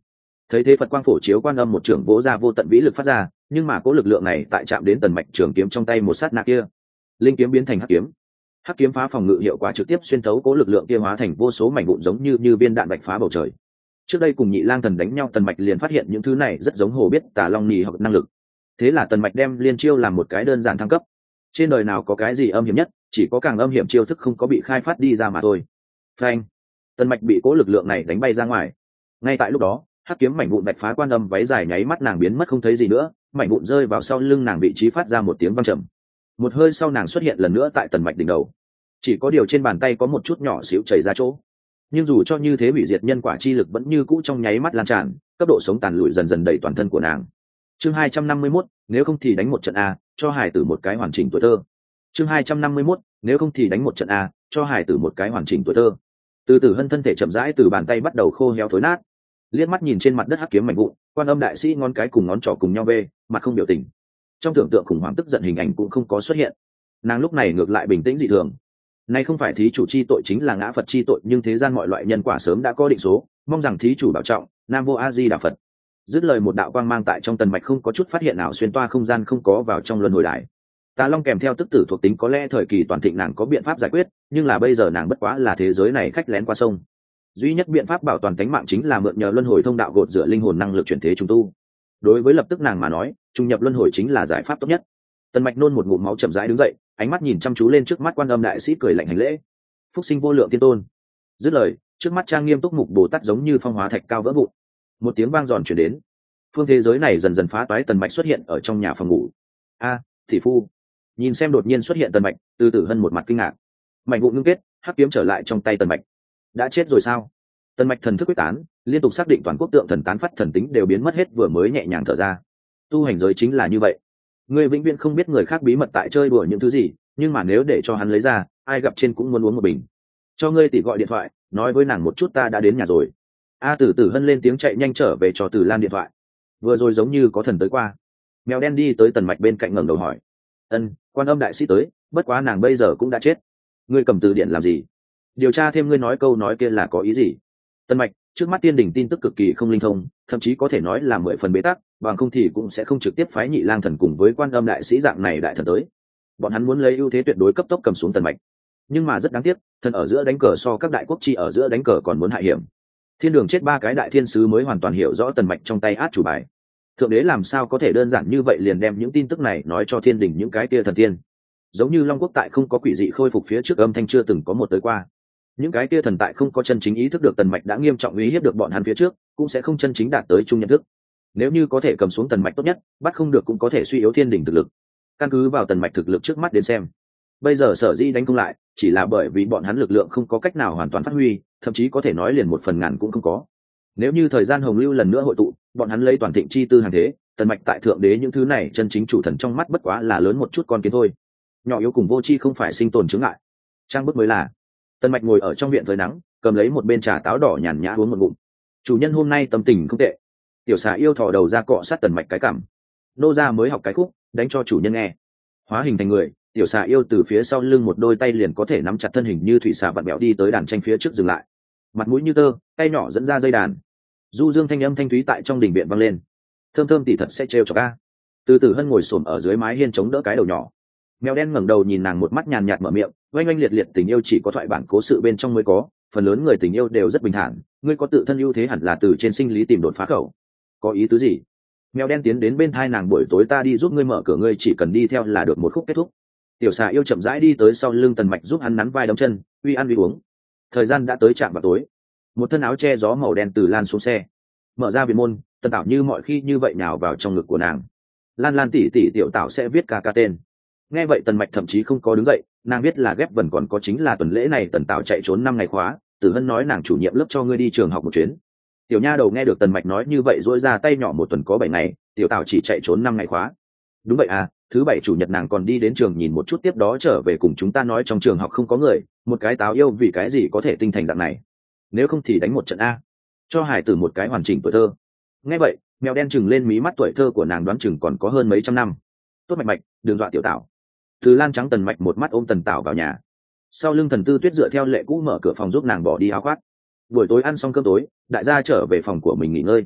Thấy thế Phật quang phổ chiếu quan âm một trưởng vỗ ra vô tận vĩ lực phát ra, nhưng mà cỗ lực lượng này tại chạm đến tần mạch trường kiếm trong tay một sát na kia, linh kiếm biến thành hắc kiếm. Hắc kiếm phá phòng ngự hiệu quả trực tiếp xuyên thấu cỗ lực lượng kia, hóa thành vô số mảnh vụn giống như viên đạn bạch phá bầu trời. Trước đây cùng Nhị Lang Thần đánh nhau, tần mạch liền phát hiện những thứ này rất giống hồ biết tà long nhì hoặc năng lực. Thế là tần mạch đem liên chiêu làm một cái đơn giản thăng cấp. Trên đời nào có cái gì âm hiểm nhất, chỉ có càng âm hiểm chiêu thức không có bị khai phát đi ra mà thôi. Phanh! Tần mạch bị cỗ lực lượng này đánh bay ra ngoài. Ngay tại lúc đó, hắc kiếm mảnh vụn bạch phá quan âm váy dài nháy mắt nàng biến mất không thấy gì nữa, mảnh vụn rơi vào sau lưng nàng vị trí phát ra một tiếng vang trầm. Một hơi sau nàng xuất hiện lần nữa tại tần mạch đỉnh đầu, chỉ có điều trên bàn tay có một chút nhỏ xíu chảy ra chỗ. Nhưng dù cho như thế, hủy diệt nhân quả chi lực vẫn như cũ trong nháy mắt lan tràn, cấp độ sống tàn lụi dần dần đầy toàn thân của nàng. Chương 251, nếu không thì đánh một trận a, cho hải tử một cái hoàn chỉnh tuổi thơ. Chương 251, nếu không thì đánh một trận a, cho hải tử một cái hoàn chỉnh tuổi thơ. Từ Tử Hân thân thể chậm rãi từ bàn tay bắt đầu khô héo thối nát, liếc mắt nhìn trên mặt đất hắc kiếm mảnh vụn, quan âm đại sĩ ngón cái cùng ngón trỏ cùng nhau về, mặt không biểu tình. Trong tưởng tượng khủng hoảng tức giận hình ảnh cũng không có xuất hiện. Nàng lúc này ngược lại bình tĩnh dị thường. Này không phải thí chủ chi tội chính là ngã Phật chi tội, nhưng thế gian mọi loại nhân quả sớm đã có định số, mong rằng thí chủ bảo trọng. Nam Vô A Di Đà Phật. Dứt lời một đạo quang mang tại trong tần mạch không có chút phát hiện nào xuyên toa không gian, không có vào trong luân hồi đài. Tà Long kèm theo tức tử thuộc tính có lẽ thời kỳ toàn thịnh nàng có biện pháp giải quyết, nhưng là bây giờ nàng bất quá là thế giới này khách lén qua sông. Duy nhất biện pháp bảo toàn tính mạng chính là mượn nhờ luân hồi thông đạo gột rửa linh hồn năng lực chuyển thế trùng tu. Đối với lập tức nàng mà nói, trùng nhập luân hồi chính là giải pháp tốt nhất. Tần mạch nôn một ngụm máu chậm rãi đứng dậy, ánh mắt nhìn chăm chú lên trước mắt quan âm đại sĩ, cười lạnh hành lễ. Phúc sinh vô lượng thiên tôn. Dứt lời, trước mắt trang nghiêm túc mục Bồ Tát giống như phong hóa thạch cao vỡ vụn. Một tiếng vang giòn chuyển đến. Phương thế giới này dần dần phá toái, tần mạch xuất hiện ở trong nhà phòng ngủ. A, thị phu. Nhìn xem đột nhiên xuất hiện tần mạch, Từ Tử Hân một mặt kinh ngạc. Mảnh vụn ngưng kết, hắc kiếm trở lại trong tay tần mạch. Đã chết rồi sao? Tần mạch thần thức quyết tán, liên tục xác định toàn quốc tượng thần tán phát thần tính đều biến mất hết, vừa mới nhẹ nhàng thở ra. Tu hành giới chính là như vậy, người vĩnh viễn không biết người khác bí mật tại chơi đùa những thứ gì, nhưng mà nếu để cho hắn lấy ra, ai gặp trên cũng muốn uống một bình. Cho ngươi tỷ gọi điện thoại, nói với nàng một chút ta đã đến nhà rồi. A Tử Tử Hân lên tiếng chạy nhanh trở về cho Từ Lan điện thoại. Vừa rồi giống như có thần tới qua. Mèo đen đi tới tần mạch bên cạnh ngẩng đầu hỏi. Ân, quan âm đại sĩ tới, bất quá nàng bây giờ cũng đã chết. Ngươi cầm từ điển làm gì? Điều tra thêm, ngươi nói câu nói kia là có ý gì? Tần mạch, trước mắt tiên đình tin tức cực kỳ không linh thông, thậm chí có thể nói là 10 phần bế tắc, bằng không thì cũng sẽ không trực tiếp phái Nhị Lang Thần cùng với quan âm đại sĩ dạng này đại thần tới. Bọn hắn muốn lấy ưu thế tuyệt đối cấp tốc cầm xuống tần mạch, nhưng mà rất đáng tiếc, thần ở giữa đánh cờ so các đại quốc chi ở giữa đánh cờ còn muốn hại hiểm. Thiên đường chết 3 cái đại thiên sứ mới hoàn toàn hiểu rõ tần mạch trong tay át chủ bài. Thượng đế làm sao có thể đơn giản như vậy liền đem những tin tức này nói cho thiên đình những cái kia thần tiên? Giống như Long Quốc tại không có quỷ dị khôi phục phía trước, âm thanh chưa từng có một tới qua. Những cái kia thần tại không có chân chính ý thức được tần mạch đã nghiêm trọng uy hiếp được bọn hắn phía trước, cũng sẽ không chân chính đạt tới chung nhận thức. Nếu như có thể cầm xuống tần mạch tốt nhất, bắt không được cũng có thể suy yếu thiên đình thực lực. Căn cứ vào tần mạch thực lực trước mắt đến xem, bây giờ sở dĩ đánh không lại chỉ là bởi vì bọn hắn lực lượng không có cách nào hoàn toàn phát huy, thậm chí có thể nói liền 1/1000 cũng không có. Nếu như thời gian hồng lưu lần nữa hội tụ, bọn hắn lấy toàn thịnh chi tư hàng thế, tần mạch tại thượng đế những thứ này chân chính chủ thần trong mắt bất quá là lớn một chút con kiến thôi. Nhỏ yếu cùng vô tri không phải sinh tồn chướng ngại, trang bức mới là. Tần mạch ngồi ở trong viện với nắng, cầm lấy một bên trà táo đỏ nhàn nhã uống một ngụm. Chủ nhân hôm nay tâm tình không tệ. Tiểu xà yêu thò đầu ra cọ sát tần mạch cái cằm. Nô gia mới học cái khúc, đánh cho chủ nhân nghe. Hóa hình thành người, tiểu xà yêu từ phía sau lưng một đôi tay liền có thể nắm chặt thân hình như thủy xà vặn bẹo đi tới đàn tranh phía trước dừng lại. Mặt mũi như tơ, tay nhỏ dẫn ra dây đàn. Du dương thanh âm thanh thúy tại trong đình viện vang lên. Thơm thơm tỉ thật sẽ trêu cho ca. Từ Tử Hân ngồi xổm ở dưới mái hiên chống đỡ cái đầu nhỏ. Mèo đen ngẩng đầu nhìn nàng một mắt nhàn nhạt mở miệng, oanh oanh liệt liệt tình yêu chỉ có thoại bản cố sự bên trong mới có, phần lớn người tình yêu đều rất bình thản, ngươi có tự thân ưu thế hẳn là từ trên sinh lý tìm đột phá khẩu. Có ý tứ gì? Mèo đen tiến đến bên thai nàng, buổi tối ta đi giúp ngươi mở cửa, ngươi chỉ cần đi theo là được, một khúc kết thúc. Tiểu xà yêu chậm rãi đi tới sau lưng tần mạch, giúp hắn nắn vai đấm chân, uy ăn uy uống. Thời gian đã tới chạm vào tối, một thân áo che gió màu đen từ Lan xuống xe, mở ra viện môn, Tần Tảo như mọi khi như vậy nào vào trong ngực của nàng. Lan Lan tỷ tỷ, tiểu Tảo sẽ viết ca ca tên. Nghe vậy tần mạch thậm chí không có đứng dậy, nàng biết là ghép vần, còn có chính là tuần lễ này Tần Tảo chạy trốn 5 ngày khóa, Tử Hân nói nàng chủ nhiệm lớp cho ngươi đi trường học một chuyến. Tiểu nha đầu nghe được tần mạch nói như vậy duỗi ra tay nhỏ, một tuần có 7 ngày, tiểu Tảo chỉ chạy trốn 5 ngày khóa. Đúng vậy à, thứ 7 chủ nhật nàng còn đi đến trường nhìn một chút, tiếp đó trở về cùng chúng ta nói trong trường học không có người, một cái táo yêu vì cái gì có thể tinh thành dạng này. Nếu không thì đánh một trận a, cho hải tử một cái hoàn chỉnh tuổi thơ. Nghe vậy mèo đen chừng lên mí mắt, tuổi thơ của nàng đoán chừng còn có hơn mấy trăm năm. Tốt mạch mạch, đừng dọa tiểu Tảo. Từ Lan trắng tần mạch một mắt ôm tần Tảo vào nhà, sau lưng Thần Tư Tuyết dựa theo lệ cũ mở cửa phòng giúp nàng bỏ đi áo khoác. Buổi tối ăn xong cơm tối, đại gia trở về phòng của mình nghỉ ngơi.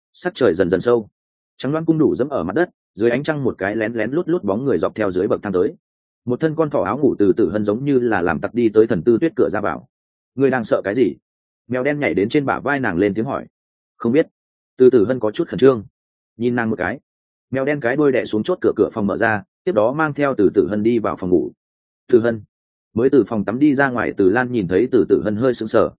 Sắc trời dần dần sâu, trắng loan cung đủ dẫm ở mặt đất, dưới ánh trăng một cái lén lén lút lút bóng người dọc theo dưới bậc thang tới. Một thân con thỏ áo ngủ từ tử hân giống như là làm tặc đi tới thần tư tuyết cửa ra vào. Ngươi đang sợ cái gì? Mèo đen nhảy đến trên bả vai nàng lên tiếng hỏi. Không biết. Từ tử hân có chút khẩn trương, nhìn nàng một cái. Mèo đen cái đuôi đè xuống chốt cửa phòng mở ra, tiếp đó mang theo từ tử hân đi vào phòng ngủ. Tử hân mới từ phòng tắm đi ra ngoài, Từ Lan nhìn thấy từ tử hân hơi sững sờ.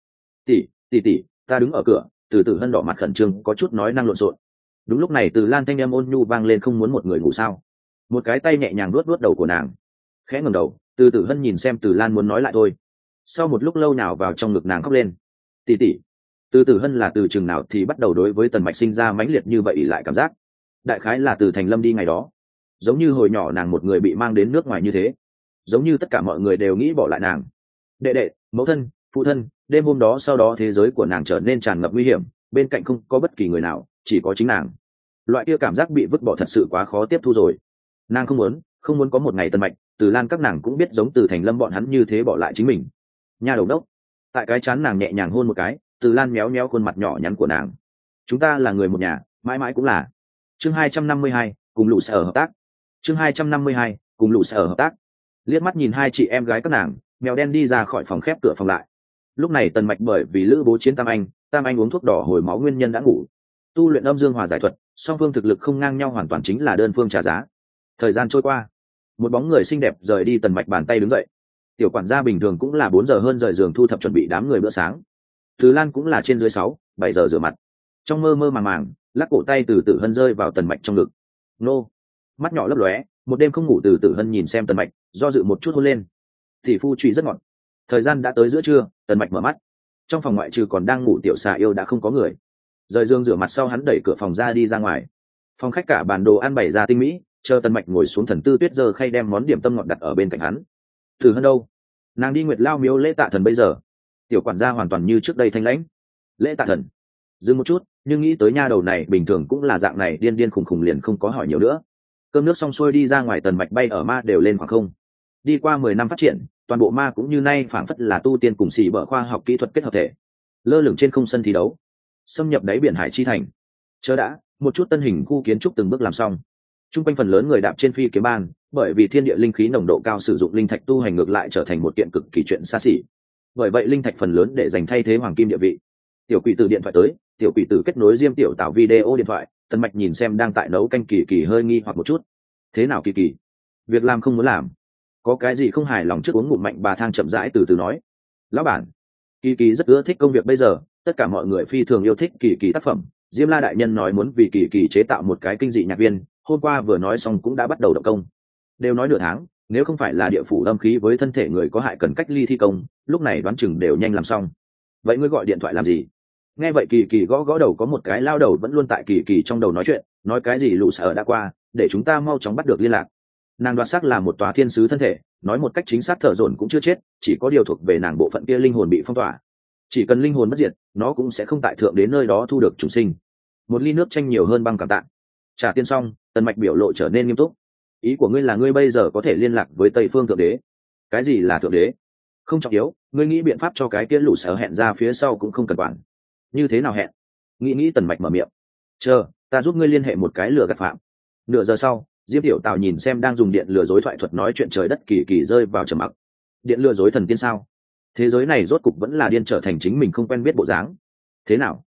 Tỷ, ta đứng ở cửa. Từ tử hân đỏ mặt khẩn trương, có chút nói năng lộn xộn. Đúng lúc này Từ Lan thanh em ôn nhu vang lên, không muốn một người ngủ sao? Một cái tay nhẹ nhàng vuốt đầu của nàng. Khẽ ngẩng đầu, từ tử hân nhìn xem Từ Lan muốn nói lại thôi. Sau một lúc lâu nào vào trong ngực nàng khóc lên. Tỷ. Từ tử hân là từ chừng nào thì bắt đầu đối với Tần Mạch sinh ra mãnh liệt như vậy lại cảm giác. Đại khái là từ Thành Lâm đi ngày đó, giống như hồi nhỏ nàng một người bị mang đến nước ngoài như thế, giống như tất cả mọi người đều nghĩ bỏ lại nàng. Đệ, mẫu thân, phụ thân, đêm hôm đó sau đó thế giới của nàng trở nên tràn ngập nguy hiểm, bên cạnh không có bất kỳ người nào, chỉ có chính nàng. Loại kia cảm giác bị vứt bỏ thật sự quá khó tiếp thu rồi. Nàng không muốn có một ngày Tần Mạch, Từ Lan các nàng cũng biết giống từ Thành Lâm bọn hắn như thế bỏ lại chính mình. Nha đầu đốc. Tại cái chán nàng nhẹ nhàng hôn một cái, Từ Lan méo méo khuôn mặt nhỏ nhắn của nàng. Chúng ta là người một nhà, mãi mãi cũng là. Chương 252, cùng lũ sở hợp tác. Chương 252, cùng lũ sở hợp tác. Liếc mắt nhìn hai chị em gái các nàng, mèo đen đi ra khỏi phòng, khép cửa phòng lại. Lúc này Tần Mạch bởi vì lữ bố chiến Tam Anh uống thuốc đỏ hồi máu nguyên nhân đã ngủ. Tu luyện âm dương hòa giải thuật, song phương thực lực không ngang nhau, hoàn toàn chính là đơn phương trả giá. Thời gian trôi qua, một bóng người xinh đẹp rời đi Tần Mạch bàn tay đứng dậy. Tiểu quản gia bình thường cũng là 4 giờ hơn rời giường thu thập chuẩn bị đám người bữa sáng. Từ Lan cũng là trên dưới 6-7 giờ rửa mặt. Trong mơ mơ màng lắc cổ tay từ tử hân rơi vào Tần Mạch trong ngực. Nô. Mắt nhỏ lấp lóe, một đêm không ngủ từ tử hân nhìn xem Tần Mạch, do dự một chút hôn lên. Tỷ phu trụy rất ngọt. Thời gian đã tới giữa trưa, Tần Mạch mở mắt. Trong phòng ngoại trừ còn đang ngủ tiểu xà yêu đã không có người. Rời giường rửa mặt sau, hắn đẩy cửa phòng ra đi ra ngoài. Phòng khách cả bàn đồ ăn bày ra tinh mỹ, chờ Tần Mạch ngồi xuống, thần tư tuyết giơ khay đem món điểm tâm ngọt đặt ở bên cạnh hắn. Tử hân đâu? Nàng đi Nguyệt Lao miếu lễ tạ thần bây giờ. Tiểu quản gia hoàn toàn như trước đây thanh lãnh. Lễ tạ thần? Dừng một chút, nhưng nghĩ tới nha đầu này bình thường cũng là dạng này điên điên khùng khùng, liền không có hỏi nhiều nữa. Cơm nước xong xuôi đi ra ngoài, Tần Mạch bay ở ma đều lên khoảng không. Đi qua 10 năm phát triển, toàn bộ ma cũng như nay phảng phất là tu tiên cùng xì bở khoa học kỹ thuật kết hợp thể, lơ lửng trên không sân thi đấu, xâm nhập đáy biển hải chi thành. Chớ đã, một chút tân hình khu kiến trúc từng bước làm xong. Trung quanh phần lớn người đạp trên phi kiếm ban, bởi vì thiên địa linh khí nồng độ cao, sử dụng linh thạch tu hành ngược lại trở thành một kiện cực kỳ chuyện xa xỉ. Bởi vậy linh thạch phần lớn để dành thay thế hoàng kim địa vị. Tiểu quỷ tử điện thoại tới, tiểu quỷ tử kết nối Diêm Tiểu Tạo video điện thoại. Tần Mạch nhìn xem đang tại nấu canh Kỳ Kỳ hơi nghi hoặc một chút. Thế nào Kỳ Kỳ? Việc làm không muốn làm, có cái gì không hài lòng trước uống ngụm mạnh bà thang, chậm rãi từ từ nói. Lão bản, Kỳ Kỳ rất ưa thích công việc bây giờ, tất cả mọi người phi thường yêu thích Kỳ Kỳ tác phẩm. Diêm La đại nhân nói muốn vì Kỳ Kỳ chế tạo một cái kinh dị nhạc viên, hôm qua vừa nói xong cũng đã bắt đầu động công. Đều nói nửa tháng, nếu không phải là địa phủ âm khí với thân thể người có hại cần cách ly thi công, lúc này đoán chừng đều nhanh làm xong. Vậy ngươi gọi điện thoại làm gì? Nghe vậy Kỳ Kỳ gõ gõ đầu, có một cái lao đầu vẫn luôn tại Kỳ Kỳ trong đầu nói chuyện, nói cái gì lũ sở đã qua, để chúng ta mau chóng bắt được liên lạc. Nàng đoạt xác là một tòa thiên sứ thân thể, nói một cách chính xác Thợ Dồn cũng chưa chết, chỉ có điều thuộc về nàng bộ phận kia linh hồn bị phong tỏa. Chỉ cần linh hồn bất diệt, nó cũng sẽ không tại thượng đến nơi đó thu được chúng sinh. Một ly nước chanh nhiều hơn băng cảm tạ. Trả tiền xong, Tần Mạch biểu lộ trở nên nghiêm túc. Ý của ngươi là ngươi bây giờ có thể liên lạc với Tây Phương Thượng Đế? Cái gì là Thượng Đế? Không trọng yếu, ngươi nghĩ biện pháp cho cái kia lũ sở hẹn ra phía sau cũng không cần quản. Như thế nào hẹn? Nghĩ Tần Mạch mở miệng. Chờ, ta giúp ngươi liên hệ một cái lừa gạt phạm. Nửa giờ sau, Diêm Tiểu Tào nhìn xem đang dùng điện lừa dối thoại thuật nói chuyện trời đất Kỳ Kỳ rơi vào trầm mặc. Điện lừa dối thần tiên sao? Thế giới này rốt cục vẫn là điên trở thành chính mình không quen biết bộ dáng. Thế nào?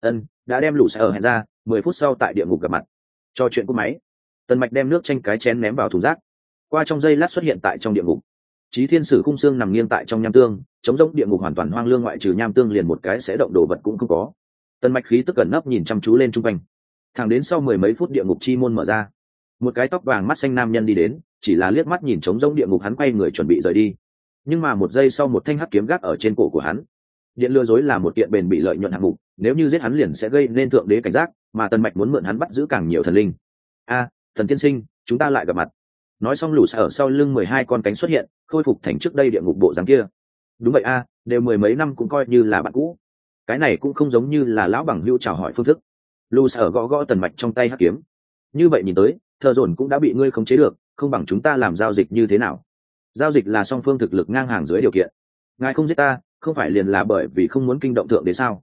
Đã đem lũ sở hẹn ra, 10 phút sau tại địa ngục gặp mặt. Cho chuyện của máy. Tần Mạch đem nước chanh cái chén ném vào thùng rác. Qua trong giây lát xuất hiện tại trong địa ngục. Chí Thiên Sử khung xương nằm nghiêng tại trong nham tương, chống rỗng địa ngục hoàn toàn hoang lương, ngoại trừ nham tương liền một cái sẽ động đồ vật cũng không có. Tần Mạch khí tức cẩn nấp nhìn chăm chú lên trung quanh. Thẳng đến sau 10 mấy phút địa ngục chi môn mở ra, một cái tóc vàng mắt xanh nam nhân đi đến, chỉ là liếc mắt nhìn trống rỗng địa ngục, hắn quay người chuẩn bị rời đi. Nhưng mà một giây sau, một thanh hắc kiếm gác ở trên cổ của hắn. Điện lừa dối là một kiện bền bị lợi nhuận hạng mục, nếu như giết hắn liền sẽ gây nên thượng đế cảnh giác, mà Tần Mạch muốn mượn hắn bắt giữ càng nhiều thần linh. Thần tiên sinh, chúng ta lại gặp mặt. Nói xong lũ sở sau lưng 12 con cánh xuất hiện, khôi phục thành trước đây địa ngục bộ dáng kia. Đúng vậy đều 10 mấy năm cũng coi như là bạn cũ. Cái này cũng không giống như là lão bằng hữu chào hỏi phương thức. Lũ sở gõ gõ Tần Mạch trong tay hắc kiếm. Như vậy nhìn tới, Thợ Dồn cũng đã bị ngươi khống chế được, không bằng chúng ta làm giao dịch như thế nào? Giao dịch là song phương thực lực ngang hàng dưới điều kiện. Ngài không giết ta, không phải liền là bởi vì không muốn kinh động thượng đế sao?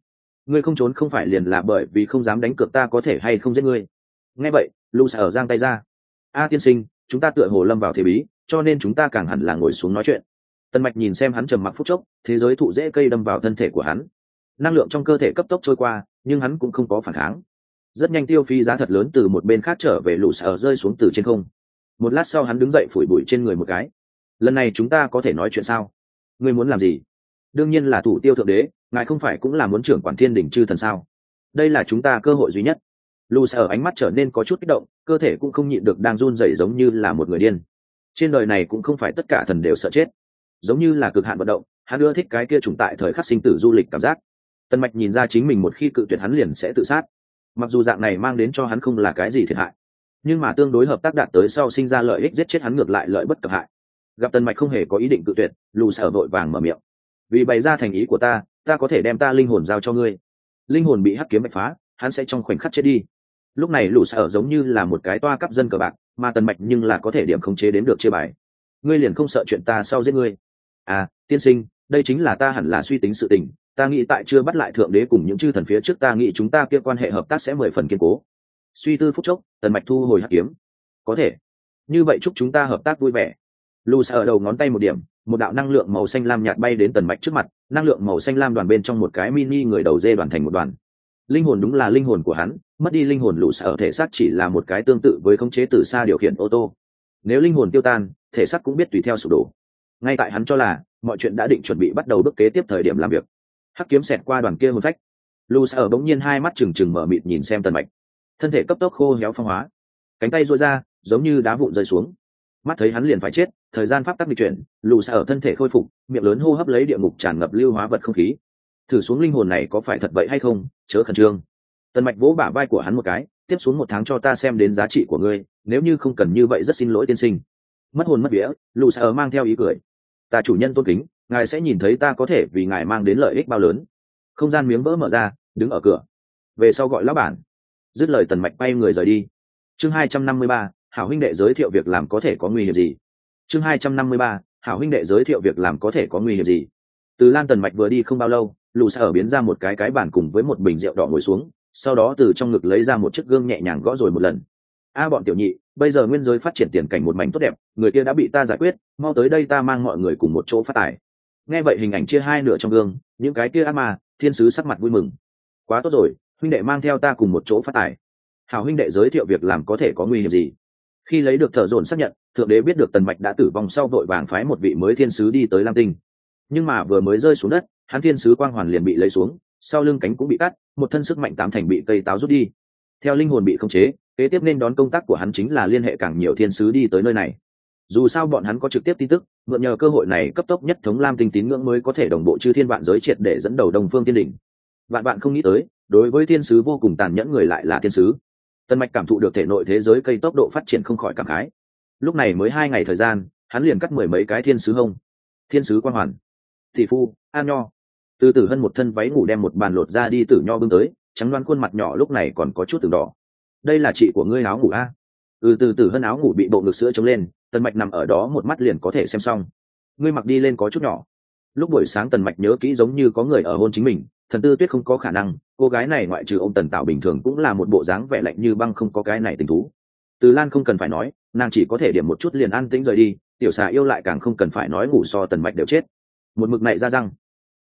ngươi không trốn không phải liền là bởi vì không dám đánh cược ta có thể hay không giết ngươi. Nghe vậy lu sở giang tay ra. Tiên sinh, chúng ta tựa hồ lâm vào thế bí, cho nên chúng ta càng hẳn là ngồi xuống nói chuyện. Tần Mạch nhìn xem hắn trầm mặc phút chốc, thế giới thụ dễ cây đâm vào thân thể của hắn, năng lượng trong cơ thể cấp tốc trôi qua, nhưng hắn cũng không có phản kháng. Rất nhanh tiêu phí giá thật lớn từ một bên khác trở về lũ sở rơi xuống từ trên không. Một lát sau hắn đứng dậy phủi bụi trên người một cái. Lần này chúng ta có thể nói chuyện sao? Ngươi muốn làm gì? Đương nhiên là thủ tiêu thượng đế, ngài không phải cũng là muốn trưởng quản thiên đỉnh chư thần sao? Đây là chúng ta cơ hội duy nhất. Lũ sở ánh mắt trở nên có chút kích động, cơ thể cũng không nhịn được đang run rẩy giống như là một người điên. Trên đời này cũng không phải tất cả thần đều sợ chết, giống như là cực hạn vận động, hắn ưa thích cái kia trùng tại thời khắc sinh tử du lịch cảm giác. Tần Mạch nhìn ra chính mình một khi cự tuyệt hắn liền sẽ tự sát, mặc dù dạng này mang đến cho hắn không là cái gì thiệt hại, nhưng mà tương đối hợp tác đạt tới sau sinh ra lợi ích giết chết hắn ngược lại lợi bất cập hại. Gặp Tần Mạch không hề có ý định cự tuyệt, lù sở vội vàng mở miệng. Vì bày ra thành ý của ta có thể đem ta linh hồn giao cho ngươi. Linh hồn bị hắc kiếm bạch phá, hắn sẽ trong khoảnh khắc chết đi. Lúc này lù sở giống như là một cái toa cấp dân cờ bạc, mà Tần Mạch nhưng là có thể điểm khống chế đến được chia bài. Ngươi liền không sợ chuyện ta sau giết ngươi? Tiên sinh, đây chính là ta hẳn là suy tính sự tình. Ta nghĩ tại chưa bắt lại thượng đế cùng những chư thần phía trước, ta nghĩ chúng ta kia quan hệ hợp tác sẽ 10 phần kiên cố. Suy tư phút chốc, Tần Mạch thu hồi hắc kiếm. Có thể. Như vậy chúc chúng ta hợp tác vui vẻ. Lù ở đầu ngón tay một điểm, một đạo năng lượng màu xanh lam nhạt bay đến Tần Mạch trước mặt, năng lượng màu xanh lam đoàn bên trong một cái mini người đầu dê đoàn thành một đoàn. Linh hồn đúng là linh hồn của hắn, mất đi linh hồn lù ở thể xác chỉ là một cái tương tự với khống chế từ xa điều khiển ô tô. Nếu linh hồn tiêu tan, thể xác cũng biết tùy theo sụp đổ. Ngay tại hắn cho là mọi chuyện đã định chuẩn bị bắt đầu bước kế tiếp thời điểm làm việc, hắc kiếm xẹt qua đoàn kia hồn phách. Lù ở bỗng nhiên hai mắt trừng trừng mở mịt nhìn xem Tần Mạch, thân thể cấp tốc khô héo phong hóa, cánh tay duỗi ra giống như đá vụn rơi xuống. Mắt thấy hắn liền phải chết, thời gian pháp tắc di chuyển, lù ở thân thể khôi phục, miệng lớn hô hấp lấy địa ngục tràn ngập lưu hóa vật không khí. Thử xuống linh hồn này có phải thật vậy hay không, chớ khẩn trương. Tần Mạch vỗ bả vai của hắn một cái, tiếp xuống 1 tháng cho ta xem đến giá trị của ngươi, nếu như không cần như vậy rất xin lỗi tiên sinh. Mất hồn mất vía, lù ở mang theo ý cười. Ta chủ nhân tôn kính, ngài sẽ nhìn thấy ta có thể vì ngài mang đến lợi ích bao lớn. Không gian miếng vỡ mở ra, đứng ở cửa. Về sau gọi lão bản. Dứt lời Tần Mạch bay người rời đi. Chương 253, hảo huynh đệ giới thiệu việc làm có thể có nguy hiểm gì? Chương 253, hảo huynh đệ giới thiệu việc làm có thể có nguy hiểm gì? Từ Lan Tần Mạch vừa đi không bao lâu, lù ở biến ra một cái bàn cùng với một bình rượu đỏ ngồi xuống, sau đó từ trong ngực lấy ra một chiếc gương nhẹ nhàng gõ rồi một lần. Bọn tiểu nhị, bây giờ nguyên giới phát triển tiền cảnh một mảnh tốt đẹp, người kia đã bị ta giải quyết, mau tới đây ta mang mọi người cùng một chỗ phát tài. Nghe vậy hình ảnh chia hai nửa trong gương, những cái kia ác ma thiên sứ sắc mặt vui mừng. Quá tốt rồi, huynh đệ mang theo ta cùng một chỗ phát tài. Hảo huynh đệ giới thiệu việc làm có thể có nguy hiểm gì? Khi lấy được thợ dồn xác nhận, thượng đế biết được Tần Mạch đã tử vong sau vội vàng phái một vị mới thiên sứ đi tới Lam Tinh. Nhưng mà vừa mới rơi xuống đất, hắn thiên sứ quang hoàn liền bị lấy xuống, sau lưng cánh cũng bị cắt, một thân sức mạnh tám thành bị cây táo rút đi. Theo linh hồn bị khống chế, kế tiếp nên đón công tác của hắn chính là liên hệ càng nhiều thiên sứ đi tới nơi này. Dù sao bọn hắn có trực tiếp tin tức, mượn nhờ cơ hội này cấp tốc nhất thống Lam Tinh tín ngưỡng mới có thể đồng bộ chư thiên vạn giới triệt để dẫn đầu Đông Phương Tiên Đỉnh. Vạn bạn không nghĩ tới, đối với thiên sứ vô cùng tàn nhẫn người lại là thiên sứ. Tần Mạch cảm thụ được thể nội thế giới cây tốc độ phát triển không khỏi cảm khái. Lúc này mới 2 ngày thời gian, hắn liền cắt 10 mấy cái thiên sứ hông. Thiên sứ Quan Hoàn, Thị Phu, An Nho. Từ Tử Hân một thân váy ngủ đem một bàn lột ra đi Tử Nho bưng tới, trắng đoán khuôn mặt nhỏ lúc này còn có chút từng đỏ. Đây là chị của ngươi áo ngủ a? Từ Tử Hân áo ngủ bị bộ ngực sữa chống lên, Tần Mạch nằm ở đó một mắt liền có thể xem xong. Ngươi mặc đi lên có chút nhỏ. Lúc buổi sáng Tần Mạch nhớ kỹ giống như có người ở hôn chính mình, Thần Tư Tuyết không có khả năng, cô gái này ngoại trừ ông Tần Tạo bình thường cũng là một bộ dáng vẻ lạnh như băng, không có cái này tình thú. Từ Lan không cần phải nói, nàng chỉ có thể điểm một chút liền an tĩnh rời đi, tiểu xà yêu lại càng không cần phải nói, ngủ so Tần Mạch đều chết. Một mực này ra răng.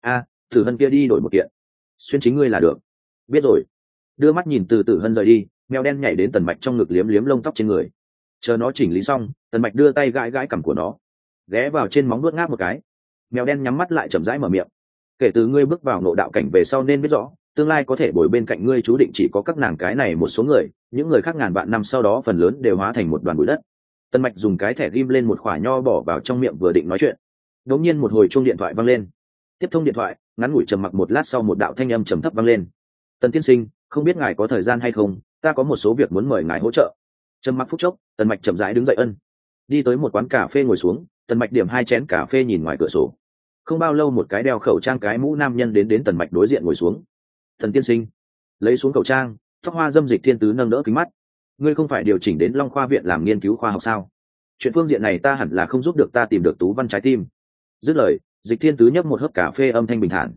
Tử Hân kia đi đổi một kiện. Xuyên chính ngươi là được. Biết rồi. Đưa mắt nhìn từ Tử Hân rời đi, mèo đen nhảy đến Tần Mạch trong ngực liếm liếm lông tóc trên người. Chờ nó chỉnh lý xong, Tần Mạch đưa tay gãi gãi cằm của nó, ghé vào trên móng vuốt ngáp một cái. Mèo đen nhắm mắt lại chậm rãi mở miệng. Kể từ ngươi bước vào ngộ đạo cảnh về sau nên biết rõ, tương lai có thể bồi bên cạnh ngươi chú định chỉ có các nàng cái này một số người, những người khác ngàn vạn năm sau đó phần lớn đều hóa thành một đoàn bụi đất. Tần Mạch dùng cái thẻ ghim lên một khỏa nho bỏ vào trong miệng vừa định nói chuyện, đột nhiên một hồi chuông điện thoại vang lên. Tiếp thông điện thoại, ngắn ngủi trầm mặc một lát sau một đạo thanh âm trầm thấp vang lên. Tần tiên sinh, không biết ngài có thời gian hay không, ta có một số việc muốn mời ngài hỗ trợ. Trầm mặc phút chốc, Tần Mạch chậm rãi đứng dậy đi tới một quán cà phê ngồi xuống. Tần Mạch điểm 2 chén cà phê nhìn ngoài cửa sổ. Không bao lâu một cái đeo khẩu trang cái mũ nam nhân đến Tần Mạch đối diện ngồi xuống. Thần tiên sinh. Lấy xuống khẩu trang, tóc hoa dâm Dịch Thiên Tứ nâng đỡ kính mắt. Ngươi không phải điều chỉnh đến Long Khoa viện làm nghiên cứu khoa học sao? Chuyện phương diện này ta hẳn là không giúp được, ta tìm được Tú Văn trái tim. Dứt lời, Dịch Thiên Tứ nhấp một hớp cà phê âm thanh bình thản.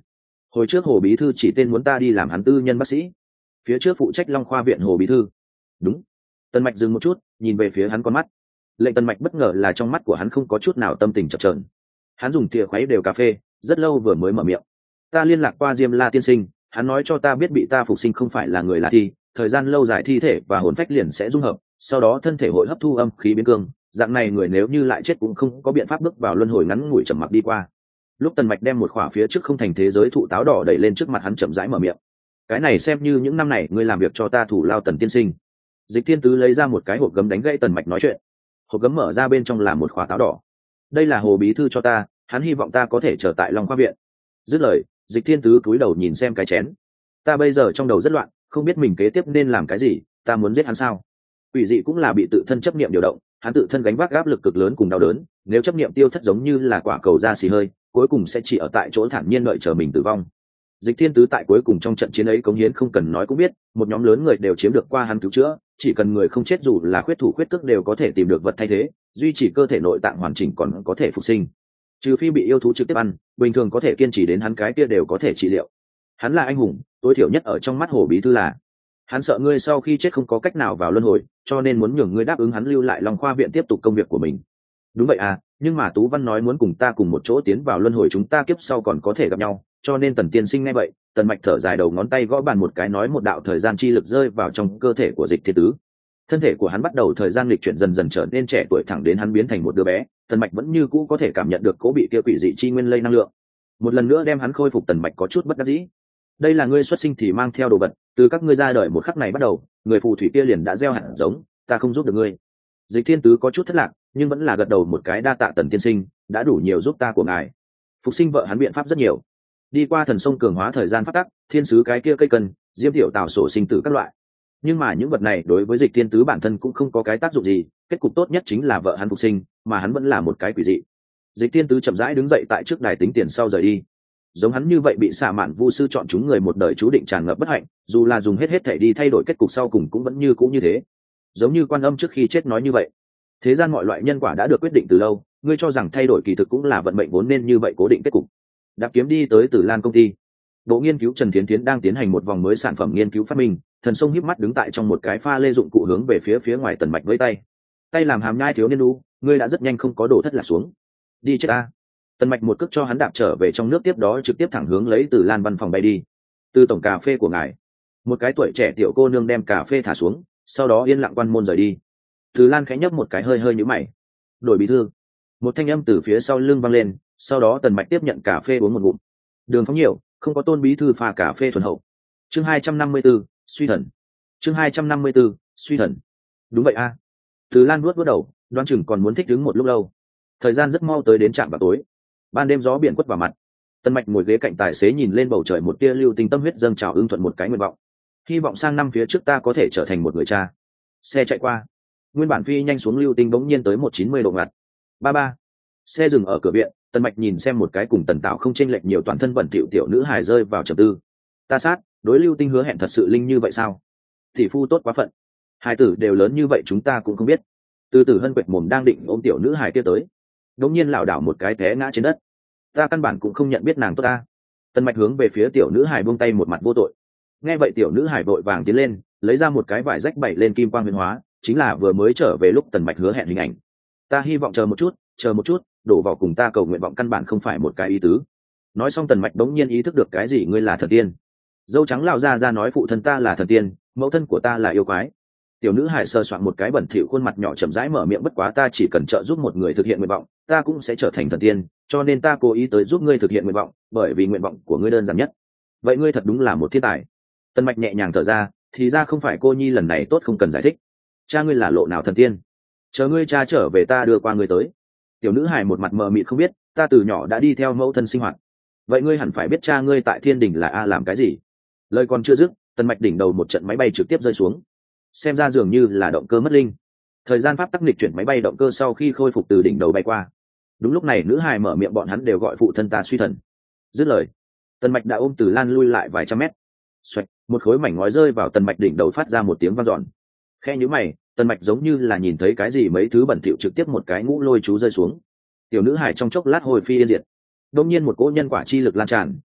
Hồi trước Hồ bí thư chỉ tên muốn ta đi làm hắn tư nhân bác sĩ, phía trước phụ trách Long Khoa viện Hồ bí thư. Đúng. Tần Mạch dừng một chút, nhìn về phía hắn con mắt. Lệnh Tần Mạch bất ngờ là trong mắt của hắn không có chút nào tâm tình chập chờn. Hắn dùng thìa khuấy đều cà phê, rất lâu vừa mới mở miệng. Ta liên lạc qua Diêm La tiên sinh, hắn nói cho ta biết bị ta phục sinh không phải là người là thi, thời gian lâu dài thi thể và hồn phách liền sẽ dung hợp, sau đó thân thể hội hấp thu âm khí biến cương, dạng này người nếu như lại chết cũng không có biện pháp bước vào luân hồi ngắn ngủi trầm mặc đi qua. Lúc Tần Mạch đem một khỏa phía trước không thành thế giới thụ táo đỏ đẩy lên trước mặt hắn, chậm rãi mở miệng. Cái này xem như những năm này ngươi làm việc cho ta thủ lao, Tần tiên sinh. Dịch Thiên Tứ lấy ra một cái hộp gấm đánh gãy Tần Mạch nói chuyện. Hộp gấm mở ra, bên trong là một khỏa táo đỏ. Đây là Hồ bí thư cho ta, hắn hy vọng ta có thể trở tại Long Khoa viện. Dứt lời, Dịch Thiên Tứ cúi đầu nhìn xem cái chén. Ta bây giờ trong đầu rất loạn, không biết mình kế tiếp nên làm cái gì. Ta muốn giết hắn sao? Quỷ dị cũng là bị tự thân chấp niệm điều động, hắn tự thân gánh vác áp lực cực lớn cùng đau đớn, nếu chấp niệm tiêu thất giống như là quả cầu ra xì hơi, cuối cùng sẽ chỉ ở tại chỗ thản nhiên đợi chờ mình tử vong. Dịch Thiên Tứ tại cuối cùng trong trận chiến ấy cống hiến không cần nói cũng biết, một nhóm lớn người đều chiếm được qua hắn cứu chữa, chỉ cần người không chết dù là khuyết thủ khuyết cước đều có thể tìm được vật thay thế, duy trì cơ thể nội tạng hoàn chỉnh còn có thể phục sinh. Trừ phi bị yêu thú trực tiếp ăn, bình thường có thể kiên trì đến hắn cái kia đều có thể trị liệu. Hắn là anh hùng, tối thiểu nhất ở trong mắt Hồ bí thư là. Hắn sợ ngươi sau khi chết không có cách nào vào luân hồi, cho nên muốn nhường ngươi đáp ứng hắn lưu lại Long Khoa viện tiếp tục công việc của mình. Đúng vậy à, nhưng mà Tú Văn nói muốn cùng ta cùng một chỗ tiến vào luân hồi, chúng ta kiếp sau còn có thể gặp nhau, cho nên Tần tiên sinh nghe vậy. Tần Mạch thở dài, đầu ngón tay gõ bàn một cái, nói một đạo thời gian chi lực rơi vào trong cơ thể của Dịch Thiên Tứ. Thân thể của hắn bắt đầu thời gian lịch chuyển, dần dần trở nên trẻ tuổi, thẳng đến hắn biến thành một đứa bé. Tần Mạch vẫn như cũ có thể cảm nhận được cố bị kia quỷ dị chi nguyên lây năng lượng. Một lần nữa đem hắn khôi phục, Tần Mạch có chút bất đắc dĩ. Đây là ngươi xuất sinh thì mang theo đồ vật, từ các ngươi ra đời một khắc này bắt đầu, người phù thủy kia liền đã gieo hạt giống, ta không giúp được ngươi. Dịch Thiên Tứ có chút thất lạc, nhưng vẫn là gật đầu một cái, đa tạ Tần tiên sinh, đã đủ nhiều giúp ta của ngài. Phục sinh vợ hắn biện pháp rất nhiều, đi qua thần sông cường hóa thời gian phát tắc, thiên sứ cái kia cây cần, diêm tiểu tảo sổ sinh tử các loại. Nhưng mà những vật này đối với Dịch Thiên Tứ bản thân cũng không có cái tác dụng gì, kết cục tốt nhất chính là vợ hắn phục sinh, mà hắn vẫn là một cái quỷ dị. Dịch Thiên Tứ chậm rãi đứng dậy tại trước đài tính tiền sau rời đi. Giống hắn như vậy bị xạ mạn vu sư chọn chúng người một đời chú định tràn ngập bất hạnh, dù là dùng hết thể đi thay đổi kết cục sau cùng cũng vẫn như cũ như thế. Giống như Quan Âm trước khi chết nói như vậy, thế gian mọi loại nhân quả đã được quyết định từ lâu, ngươi cho rằng thay đổi kỳ thực cũng là vận mệnh vốn nên như vậy, cố định kết cục. Đạp kiếm đi tới Tử Lan công ty, bộ nghiên cứu Trần Thiến Thiến đang tiến hành một vòng mới sản phẩm nghiên cứu phát minh. Thần Sông híp mắt đứng tại trong một cái pha lê dụng cụ, hướng về phía ngoài Tần Mạch với tay làm hàm nhai, thiếu niên u, ngươi đã rất nhanh không có đổ thất lạc xuống, đi chết ta. Tần Mạch một cước cho hắn đạp trở về trong nước, tiếp đó trực tiếp thẳng hướng lấy Tử Lan văn phòng bay đi. Từ tổng cà phê của ngài. Một cái tuổi trẻ tiểu cô nương đem cà phê thả xuống, sau đó yên lặng quan môn rời đi. Tử Lan khẽ nhấp một cái, hơi nhíu mày. Đổi bí thư. Một thanh âm từ phía sau lưng vang lên, sau đó Tần Mạch tiếp nhận cà phê uống một ngụm. Đường phóng nhiều, không có Tôn bí thư pha cà phê thuần hậu. Chương 254, suy thần. Chương 254, suy thần. Đúng vậy a. Tử Lan vuốt đầu, đoán chừng còn muốn thích đứng một lúc lâu. Thời gian rất mau tới đến trạm vào tối. Ban đêm gió biển quất vào mặt. Tần Mạch ngồi ghế cạnh tài xế, nhìn lên bầu trời, một tia lưu tình tâm huyết dâng trào, ưng thuận một cái nguyện vọng. Hy vọng sang năm phía trước ta có thể trở thành một người cha. Xe chạy qua, nguyên bản phi nhanh xuống lưu tinh bỗng nhiên tới 190 độ ngặt. Ba. Xe dừng ở cửa viện. Tần Mạch nhìn xem một cái cùng Tần Tạo không chênh lệch nhiều, toàn thân bẩn thỉu tiểu nữ hài, rơi vào trầm tư. Ta sát, đối lưu tinh hứa hẹn thật sự linh như vậy sao? Tỷ phu tốt quá phận, hai tử đều lớn như vậy chúng ta cũng không biết. Từ Tử Hân quệt mồm đang định ôm tiểu nữ hài kia tới, đống nhiên lảo đảo một cái té ngã trên đất. Ta căn bản cũng không nhận biết nàng tốt ta. Tần Mạch hướng về phía tiểu nữ hài buông tay, một mặt vô tội. Nghe vậy tiểu nữ hài vội vàng tiến lên, lấy ra một cái vải rách bày lên kim quang huyền hóa, chính là vừa mới trở về lúc Tần Mạch hứa hẹn hình ảnh. Ta hy vọng chờ một chút, đổ vào cùng ta cầu nguyện vọng căn bản không phải một cái ý tứ. Nói xong Tần Mạch đống nhiên ý thức được cái gì, ngươi là thần tiên. Dâu trắng lão ra nói phụ thân ta là thần tiên, mẫu thân của ta là yêu quái. Tiểu nữ hài sờ soạn một cái bẩn thỉu khuôn mặt nhỏ, chậm rãi mở miệng, bất quá ta chỉ cần trợ giúp một người thực hiện nguyện vọng, ta cũng sẽ trở thành thần tiên, cho nên ta cố ý tới giúp ngươi thực hiện nguyện vọng, bởi vì nguyện vọng của ngươi đơn giản nhất. Vậy ngươi thật đúng là một thiên tài. Tần Mạch nhẹ nhàng thở ra, thì ra không phải cô nhi lần này tốt, không cần giải thích. Cha ngươi là lộ nào thần tiên? Chờ ngươi cha trở về ta đưa qua ngươi tới. Tiểu nữ hài một mặt mờ mịt, không biết, ta từ nhỏ đã đi theo mẫu thân sinh hoạt. Vậy ngươi hẳn phải biết cha ngươi tại thiên đình là làm cái gì. Lời còn chưa dứt, Tần Mạch đỉnh đầu một trận máy bay trực tiếp rơi xuống. Xem ra dường như là động cơ mất linh. Thời gian pháp tắc nghịch chuyển máy bay động cơ sau khi khôi phục từ đỉnh đầu bay qua. Đúng lúc này nữ hài mở miệng, bọn hắn đều gọi phụ thân ta suy thần. Dứt lời, Tần Mạch đã ôm Từ Lan lui lại vài trăm mét. Xoẹt, một khối mảnh ngói rơi vào Tần Mạch đỉnh đầu, phát ra một tiếng vang dọn. Khe nhíu mày, Tần Mạch giống như là nhìn thấy cái gì, mấy thứ bẩn thỉu trực tiếp một cái ngũ lôi chú rơi xuống. Tiểu nữ hài trong chốc lát hồi phi yên diệt. Đột nhiên một cỗ nhân quả chi lực lan tràn,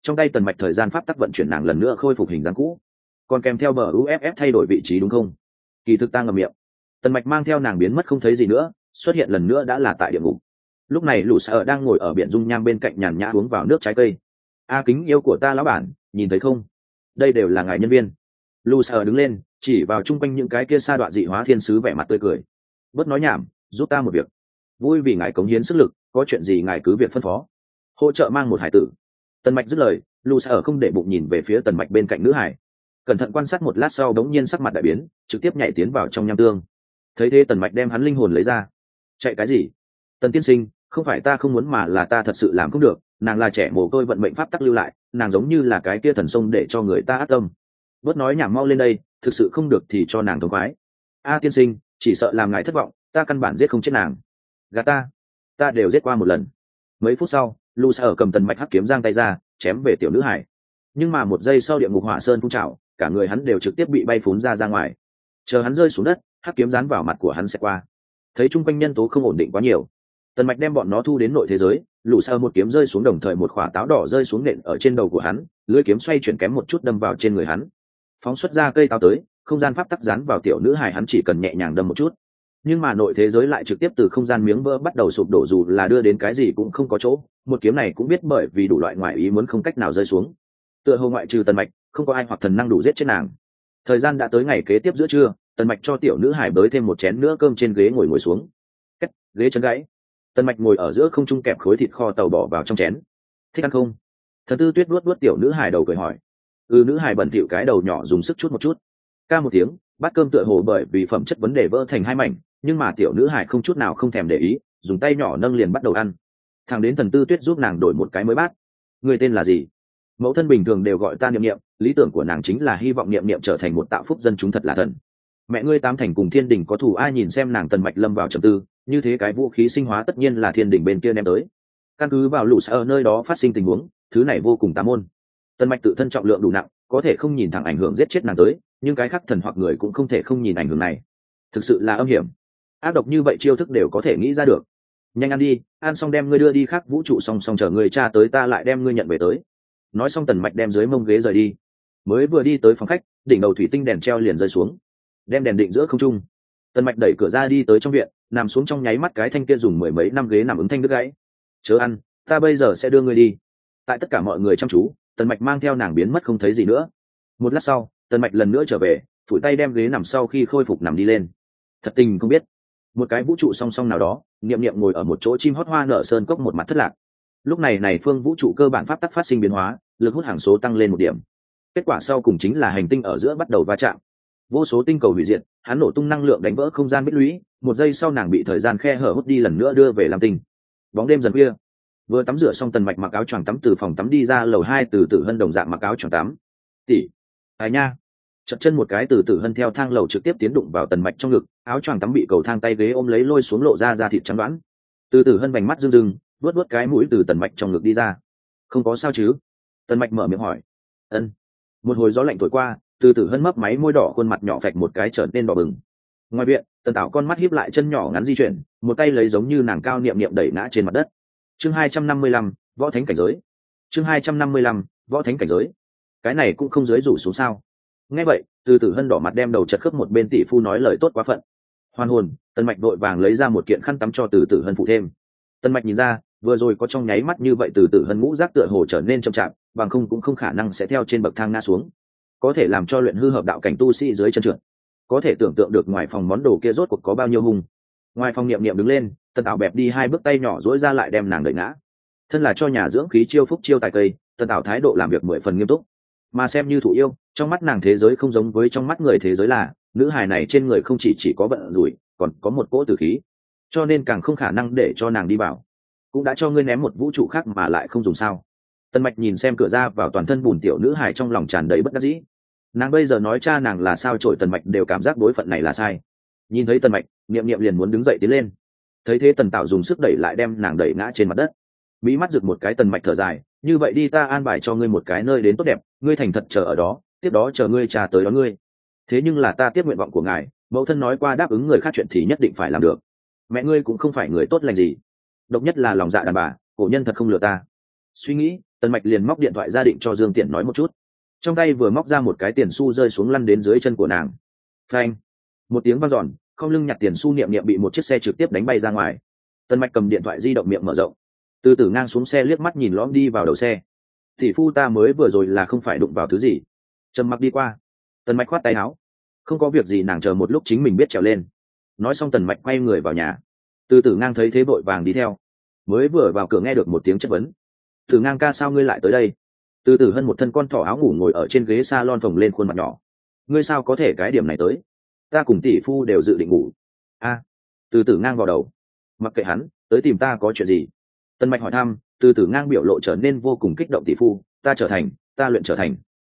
trong tay tần mạch thời gian pháp tắc vận chuyển nàng lần nữa khôi phục hình dáng cũ, còn kèm theo bờ uff thay đổi vị trí đúng không? Kỳ thực ta ngậm miệng. Tần mạch mang theo nàng biến mất không thấy gì nữa, xuất hiện lần nữa đã là tại địa ngục. Lúc này lũ sợ đang ngồi ở biển dung nham bên cạnh nhàn nhã uống vào nước trái cây. Kính yêu của ta lão bản, nhìn thấy không, đây đều là ngài nhân viên. Lũ sợ đứng lên chỉ vào chung quanh những cái kia sa đoạn dị hóa thiên sứ, vẻ mặt tươi cười. Bớt nói nhảm, giúp ta một việc. Vui vì ngài cống hiến sức lực, có chuyện gì ngài cứ việc phân phó. Hỗ trợ mang một hải tử. Tần mạch dứt lời, lũ sợ không để bụng nhìn về phía tần mạch bên cạnh nữ hải, cẩn thận quan sát một lát sau đống nhiên sắc mặt đại biến, trực tiếp nhảy tiến vào trong nham tương. Thấy thế tần mạch đem hắn linh hồn lấy ra. Chạy cái gì? Tần tiên sinh, không phải ta không muốn mà là ta thật sự làm không được, nàng là trẻ mồ côi vận mệnh pháp tắc lưu lại, nàng giống như là cái kia thần sông để cho người ta ác tâm. Bớt nói nhảm, mau lên đây, thực sự không được thì cho nàng thống khoái. Tiên sinh, chỉ sợ làm ngài thất vọng, ta căn bản giết không chết nàng. Gà ta đều giết qua một lần. Mấy phút sau, lu sở cầm tần mạch hắc kiếm giang tay ra, chém về tiểu nữ hải. Nhưng mà một giây sau địa ngục hỏa sơn phun trào, cả người hắn đều trực tiếp bị bay phún ra ngoài. Chờ hắn rơi xuống đất, hắc kiếm dán vào mặt của hắn sẽ qua. Thấy chung quanh nhân tố không ổn định quá nhiều, tần mạch đem bọn nó thu đến nội thế giới. Lũ sơ một kiếm rơi xuống, đồng thời một quả táo đỏ rơi xuống nện ở trên đầu của hắn, lưỡi kiếm xoay chuyển kém một chút đâm vào trên người hắn, phóng xuất ra cây táo tới. Không gian pháp tắc dán vào tiểu nữ hài, hắn chỉ cần nhẹ nhàng đâm một chút, nhưng mà nội thế giới lại trực tiếp từ không gian miếng vỡ bắt đầu sụp đổ, dù là đưa đến cái gì cũng không có chỗ. Một kiếm này cũng biết bởi vì đủ loại ngoại ý muốn không cách nào rơi xuống. Tựa hồ ngoại trừ tần mạch, không có ai hoặc thần năng đủ giết chết nàng. Thời gian đã tới ngày kế tiếp giữa trưa, tần mạch cho tiểu nữ hải bới thêm một chén nữa cơm trên ghế ngồi xuống. Cách ghế chân gãy, tần mạch ngồi ở giữa không trung kẹp khối thịt kho tàu bỏ vào trong chén. Thích ăn không? Thần Tư Tuyết vuốt vuốt tiểu nữ hải đầu cười hỏi. Nữ hải bẩn thỉu cái đầu nhỏ dùng sức chút một chút. Ca một tiếng, bát cơm tựa hồ bởi vì phẩm chất vấn đề vỡ thành hai mảnh, nhưng mà tiểu nữ hải không chút nào không thèm để ý, dùng tay nhỏ nâng liền bắt đầu ăn. Thằng đến Thần Tư Tuyết giúp nàng đổi một cái mới bát. Người tên là gì? Mẫu thân bình thường đều gọi ta Niệm Niệm, lý tưởng của nàng chính là hy vọng Niệm Niệm trở thành một tạo phúc dân chúng thật là thần. Mẹ ngươi Tám Thành cùng Thiên Đình có thù, ai? Nhìn xem nàng tần mạch lâm vào trầm tư, như thế cái vũ khí sinh hóa tất nhiên là Thiên Đình bên kia đem tới. Căn cứ vào lũ ở nơi đó phát sinh tình huống, thứ này vô cùng tà môn. Tần mạch tự thân trọng lượng đủ nặng, có thể không nhìn thẳng ảnh hưởng giết chết nàng tới, nhưng cái khác thần hoặc người cũng không thể không nhìn ảnh hưởng này. Thực sự là âm hiểm, ác độc như vậy chiêu thức đều có thể nghĩ ra được. Nhanh ăn đi, ăn xong đem ngươi đưa đi khác vũ trụ, song chờ người cha tới ta lại đem ngươi nhận về tới. Nói xong tần mạch đem dưới mông ghế rời đi. Mới vừa đi tới phòng khách, đỉnh đầu thủy tinh đèn treo liền rơi xuống, đem đèn định giữa không trung. Tần mạch đẩy cửa ra đi tới trong viện, nằm xuống trong nháy mắt cái thanh kia dùng mười mấy năm ghế nằm ứng thanh đứt gãy. Chớ ăn, ta bây giờ sẽ đưa ngươi đi. Tại tất cả mọi người chăm chú, tần mạch mang theo nàng biến mất không thấy gì nữa. Một lát sau, tần mạch lần nữa trở về, phủi tay đem ghế nằm sau khi khôi phục nằm đi lên. Thật tình không biết, một cái vũ trụ song song nào đó, Niệm Niệm ngồi ở một chỗ chim hót hoa nở sơn cốc, một mặt thất lạc. Lúc này phương vũ trụ cơ bản pháp tắc phát sinh biến hóa, lực hút hàng số tăng lên một điểm. Kết quả sau cùng chính là hành tinh ở giữa bắt đầu va chạm, vô số tinh cầu hủy diệt, hắn nổ tung năng lượng đánh vỡ không gian bích lũy. Một giây sau nàng bị thời gian khe hở hút đi, lần nữa đưa về lam tinh. Bóng đêm dần khuya, vừa tắm rửa xong tần mạch mặc áo choàng tắm từ phòng tắm đi ra lầu 2, từ Tử Hân đồng dạng mặc áo choàng tắm. Tỷ, ai nha. Chật chân một cái, từ Tử Hân theo thang lầu trực tiếp tiến đụng vào tần mạch trong ngực, áo choàng tắm bị cầu thang tay ghế ôm lấy lôi xuống, lộ ra da thịt trắng đoán. Từ Tử Hân vành mắt rưng rưng, vuốt vuốt cái mũi từ tần mạch trong ngực đi ra. Không có sao chứ? Tần mạch mở miệng hỏi. Ân. Một hồi gió lạnh thổi qua, từ Tử Hân mấp máy môi đỏ, khuôn mặt nhỏ phạch một cái trở nên đỏ bừng. Ngoài viện, tần tảo con mắt híp lại, chân nhỏ ngắn di chuyển, một tay lấy giống như nàng cao Niệm Niệm đẩy ngã trên mặt đất. Chương 255, võ thánh cảnh giới. Chương 255, võ thánh cảnh giới. Cái này cũng không dưới rủ xuống sao? Nghe vậy, từ Tử Hân đỏ mặt đem đầu chật khớp một bên, tỷ phu nói lời tốt quá phận. Hoàn hồn, tần mạch đội vàng lấy ra một kiện khăn tắm cho từ Tử Hân phụ thêm. Tần mạch nhìn ra, vừa rồi có trong nháy mắt như vậy từ Tử Hân ngũ giác tựa hồ trở nên chậm chạp, bằng không cũng không khả năng sẽ theo trên bậc thang ngã xuống, có thể làm cho luyện hư hợp đạo cảnh tu sĩ dưới chân trượt. Có thể tưởng tượng được ngoài phòng món đồ kia rốt cuộc có bao nhiêu hung. Ngoài phòng Niệm Niệm đứng lên, tần ảo bẹp đi 2 bước, tay nhỏ duỗi ra lại đem nàng đẩy ngã. Thân là cho nhà dưỡng khí chiêu phúc chiêu tài cây, tần ảo thái độ làm việc 10 phần nghiêm túc, mà xem như thủ yêu. Trong mắt nàng thế giới không giống với trong mắt người thế giới, là nữ hài này trên người không chỉ có vận rủi, còn có một cỗ tử khí, cho nên càng không khả năng để cho nàng đi vào. Cũng đã cho ngươi ném một vũ trụ khác mà lại không dùng sao? Tần mạch nhìn xem cửa ra vào toàn thân bùn tiểu nữ hài, trong lòng tràn đầy bất đắc dĩ. Nàng bây giờ nói cha nàng là sao trội, tần mạch đều cảm giác đối phận này là sai. Nhìn thấy tần mạch, Niệm Niệm liền muốn đứng dậy tiến lên. Thấy thế tần tạo dùng sức đẩy lại, đem nàng đẩy ngã trên mặt đất. Mỹ mắt rực một cái, tần mạch thở dài, như vậy đi, ta an bài cho ngươi một cái nơi đến tốt đẹp, ngươi thành thật chờ ở đó, tiếp đó chờ ngươi cha tới đón ngươi. Thế nhưng là ta tiếp nguyện vọng của ngài, mẫu thân nói qua đáp ứng người khác chuyện thì nhất định phải làm được. Mẹ ngươi cũng không phải người tốt lành gì, độc nhất là lòng dạ đàn bà, cổ nhân thật không lừa ta. Suy nghĩ, Tần Mạch liền móc điện thoại ra định cho Dương Tiễn nói một chút, trong tay vừa móc ra một cái tiền xu rơi xuống lăn đến dưới chân của nàng. Phanh, một tiếng vang dọn, không lưng nhặt tiền xu Niệm Niệm bị một chiếc xe trực tiếp đánh bay ra ngoài. Tần Mạch cầm điện thoại di động miệng mở rộng, từ từ ngang xuống xe liếc mắt nhìn lõm đi vào đầu xe. Tỷ phu ta mới vừa rồi là không phải đụng vào thứ gì? Trầm mặc đi qua, Tần Mạch khoát tay áo, không có việc gì, nàng chờ một lúc chính mình biết trèo lên. Nói xong Tần Mạch quay người vào nhà. Từ từ ngang thấy thế vội vàng đi theo, mới vừa vào cửa nghe được một tiếng chất vấn. Từ ngang ca, sao ngươi lại tới đây? Từ từ hân một thân con thỏ áo ngủ ngồi ở trên ghế salon phồng lên khuôn mặt nhỏ. Ngươi sao có thể cái điểm này tới? Ta cùng tỷ phu đều dự định ngủ. Từ từ ngang vào đầu, mặc kệ hắn, tới tìm ta có chuyện gì? Tần Mạch hỏi thăm. Từ từ ngang biểu lộ trở nên vô cùng kích động. Tỷ phu, ta luyện trở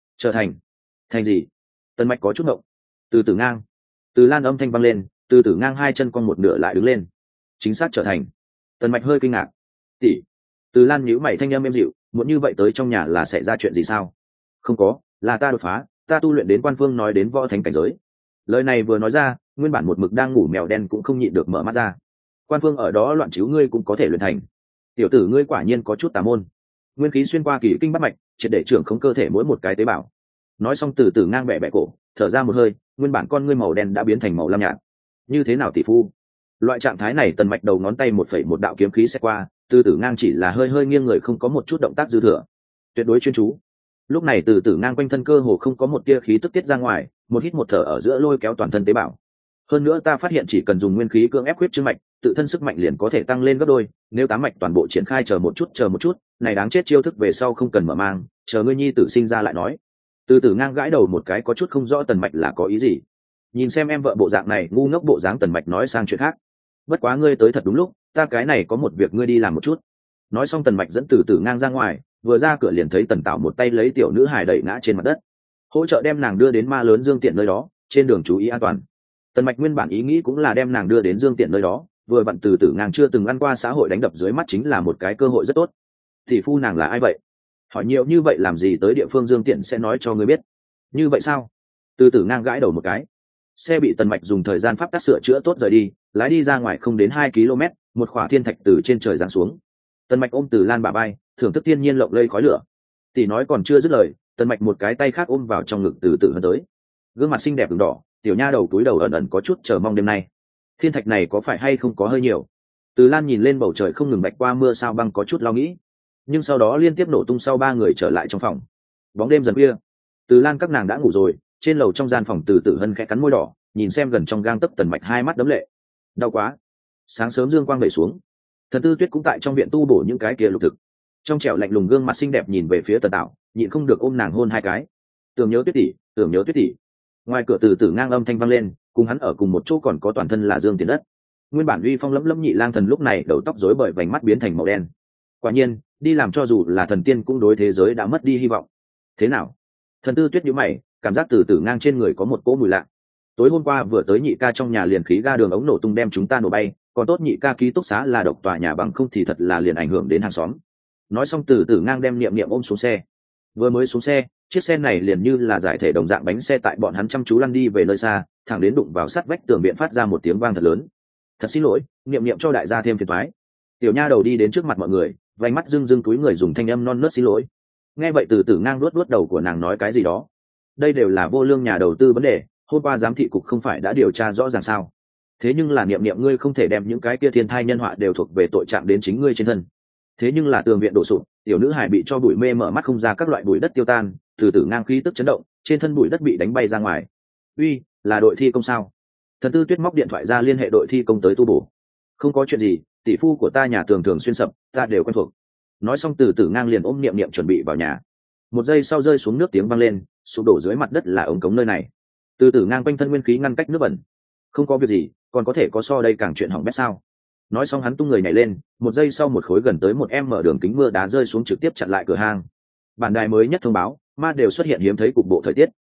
thành gì? Tần Mạch có chút ngộng. Từ từ ngang, từ lan âm thanh vang lên. Từ từ ngang hai chân cong một nửa lại đứng lên. Chính xác trở thành. Tần Mạch hơi kinh ngạc. Tỷ. Từ lan nhíu mày, thanh âm êm dịu, muốn như vậy tới trong nhà là xảy ra chuyện gì sao? Không có, là ta đột phá, ta tu luyện đến quan phương nói đến võ thánh cảnh giới. Lời này vừa nói ra, nguyên bản một mực đang ngủ mèo đen cũng không nhịn được mở mắt ra. Quan phương ở đó loạn chiếu ngươi cũng có thể luyện thành. Tiểu tử ngươi quả nhiên có chút tà môn. Nguyên khí xuyên qua kỳ kinh bắt mạch, triệt để trưởng không cơ thể mỗi một cái tế bào. Nói xong từ từ ngang bẻ bẻ cổ, thở ra một hơi, nguyên bản con ngươi màu đen đã biến thành màu lam nhạt. Như thế nào tỷ phu? Loại trạng thái này Tần Mạch đầu ngón tay 1,1 đạo kiếm khí sẽ qua, từ từ ngang chỉ là hơi nghiêng người, không có một chút động tác dư thừa, tuyệt đối chuyên chú. Lúc này từ từ ngang quanh thân cơ hồ không có một tia khí tức tiết ra ngoài, một hít một thở ở giữa lôi kéo toàn thân tế bào. Hơn nữa ta phát hiện chỉ cần dùng nguyên khí cưỡng ép huyết chương mạch, tự thân sức mạnh liền có thể tăng lên gấp đôi. Nếu tám mạch toàn bộ triển khai, chờ một chút, này đáng chết, chiêu thức về sau không cần mở mang, chờ ngươi nhi tử sinh ra lại nói. Từ từ ngang gãi đầu một cái, có chút không rõ Tần Mạch là có ý gì. Nhìn xem em vợ bộ dạng này ngu ngốc bộ dáng, Tần Mạch nói sang chuyện khác. Bất quá ngươi tới thật đúng lúc, ta cái này có một việc ngươi đi làm một chút. Nói xong Tần Mạch dẫn từ từ ngang ra ngoài, vừa ra cửa liền thấy Tần Tảo một tay lấy tiểu nữ hài đẩy ngã trên mặt đất, hỗ trợ đem nàng đưa đến ma lớn Dương Tiện nơi đó, trên đường chú ý an toàn. Tần Mạch nguyên bản ý nghĩ cũng là đem nàng đưa đến Dương Tiện nơi đó, vừa vặn từ từ ngang chưa từng ăn qua xã hội đánh đập dưới mắt chính là một cái cơ hội rất tốt. Tỷ phu nàng là ai vậy? Hỏi nhiều như vậy làm gì, tới địa phương Dương Tiện sẽ nói cho ngươi biết. Như vậy sao? Từ từ ngang gãi đầu một cái. Xe bị Tần Mạch dùng thời gian pháp tắc sửa chữa tốt rời đi, lái đi ra ngoài không đến 2 km, một khỏa thiên thạch từ trên trời giáng xuống. Tần Mạch ôm Từ Lan bả vai, thưởng thức thiên nhiên lộng lây khói lửa. Tỷ nói còn chưa dứt lời, Tần Mạch một cái tay khác ôm vào trong ngực từ từ hơn tới. Gương mặt xinh đẹp ửng đỏ, tiểu nha đầu túi đầu ẩn ẩn có chút chờ mong đêm nay. Thiên thạch này có phải hay không có hơi nhiều? Từ Lan nhìn lên bầu trời không ngừng bạch qua mưa sao băng, có chút lo nghĩ. Nhưng sau đó liên tiếp nổ tung sau ba người trở lại trong phòng. Bóng đêm dần khuya, Từ Lan các nàng đã ngủ rồi, trên lầu trong gian phòng Từ Tử Hân khẽ cắn môi đỏ, nhìn xem gần trong gang tấc Tần Mạch, hai mắt đấm lệ. Đau quá. Sáng sớm dương quang đẩy xuống, Thần Tư Tuyết cũng tại trong viện tu bổ những cái kia lục thực. Trong trẻo lạnh lùng gương mặt xinh đẹp nhìn về phía Tần Tạo, nhịn không được ôm nàng hôn hai cái. Tưởng nhớ Tuyết tỷ, tưởng nhớ Tuyết tỷ. Ngoài cửa Từ Tử ngang âm thanh vang lên, cùng hắn ở cùng một chỗ còn có toàn thân là Dương Tiền Đất. Nguyên bản uy phong lẫm lẫm Nhị Lang Thần lúc này đầu tóc rối bời, vành mắt biến thành màu đen. Quả nhiên, đi làm cho dù là thần tiên cũng đối thế giới đã mất đi hy vọng. Thế nào? Thần Tư Tuyết nhíu mày, cảm giác Từ Tử ngang trên người có một cỗ mùi lạ. Tối hôm qua vừa tới Nhị ca trong nhà liền khí ga đường ống nổ tung đem chúng ta nổ bay, còn tốt Nhị ca ký túc xá là độc tòa nhà, bằng không thì thật là liền ảnh hưởng đến hàng xóm. Nói xong Từ Tử ngang đem Niệm Niệm ôm xuống xe. Vừa mới xuống xe, chiếc xe này liền như là giải thể đồng dạng bánh xe tại bọn hắn chăm chú lăn đi về nơi xa, thẳng đến đụng vào sắt vách tường viện phát ra một tiếng vang thật lớn. Thật xin lỗi, Niệm Niệm cho đại gia thêm phiền toái. Tiểu nha đầu đi đến trước mặt mọi người, vành mắt rưng rưng túi người dùng thanh âm non nớt xin lỗi. Nghe vậy Từ Tử ngang luốt đầu của nàng nói cái gì đó. Đây đều là vô lương nhà đầu tư vấn đề, hôm qua giám thị cục không phải đã điều tra rõ ràng sao? Thế nhưng là Niệm Niệm ngươi không thể đem những cái kia thiên thai nhân họa đều thuộc về tội trạng đến chính ngươi trên thân. Thế nhưng là tường viện đổ sụp, tiểu nữ hải bị cho bụi mê mở mắt không ra, các loại bụi đất tiêu tan, Từ Tử ngang khí tức chấn động, trên thân bụi đất bị đánh bay ra ngoài. Uy, là đội thi công sao? Thần Tư Tuyết móc điện thoại ra liên hệ đội thi công tới tu bổ. Không có chuyện gì, tỷ phu của ta nhà tường thường xuyên sập, ta đều quen thuộc. Nói xong Từ Tử ngang liền ôm Niệm Niệm chuẩn bị vào nhà. Một giây sau rơi xuống nước tiếng vang lên, sụp đổ dưới mặt đất là ống cống nơi này. Từ Tử ngang quanh thân nguyên khí ngăn cách nước bẩn. Không có việc gì, còn có thể có so đây càng chuyện hỏng bét sao? Nói xong hắn tung người nhảy lên, một giây sau một khối gần tới 1 m đường kính mưa đá rơi xuống trực tiếp chặn lại cửa hang. Bản đài mới nhất thông báo, ma đều xuất hiện hiếm thấy cục bộ thời tiết.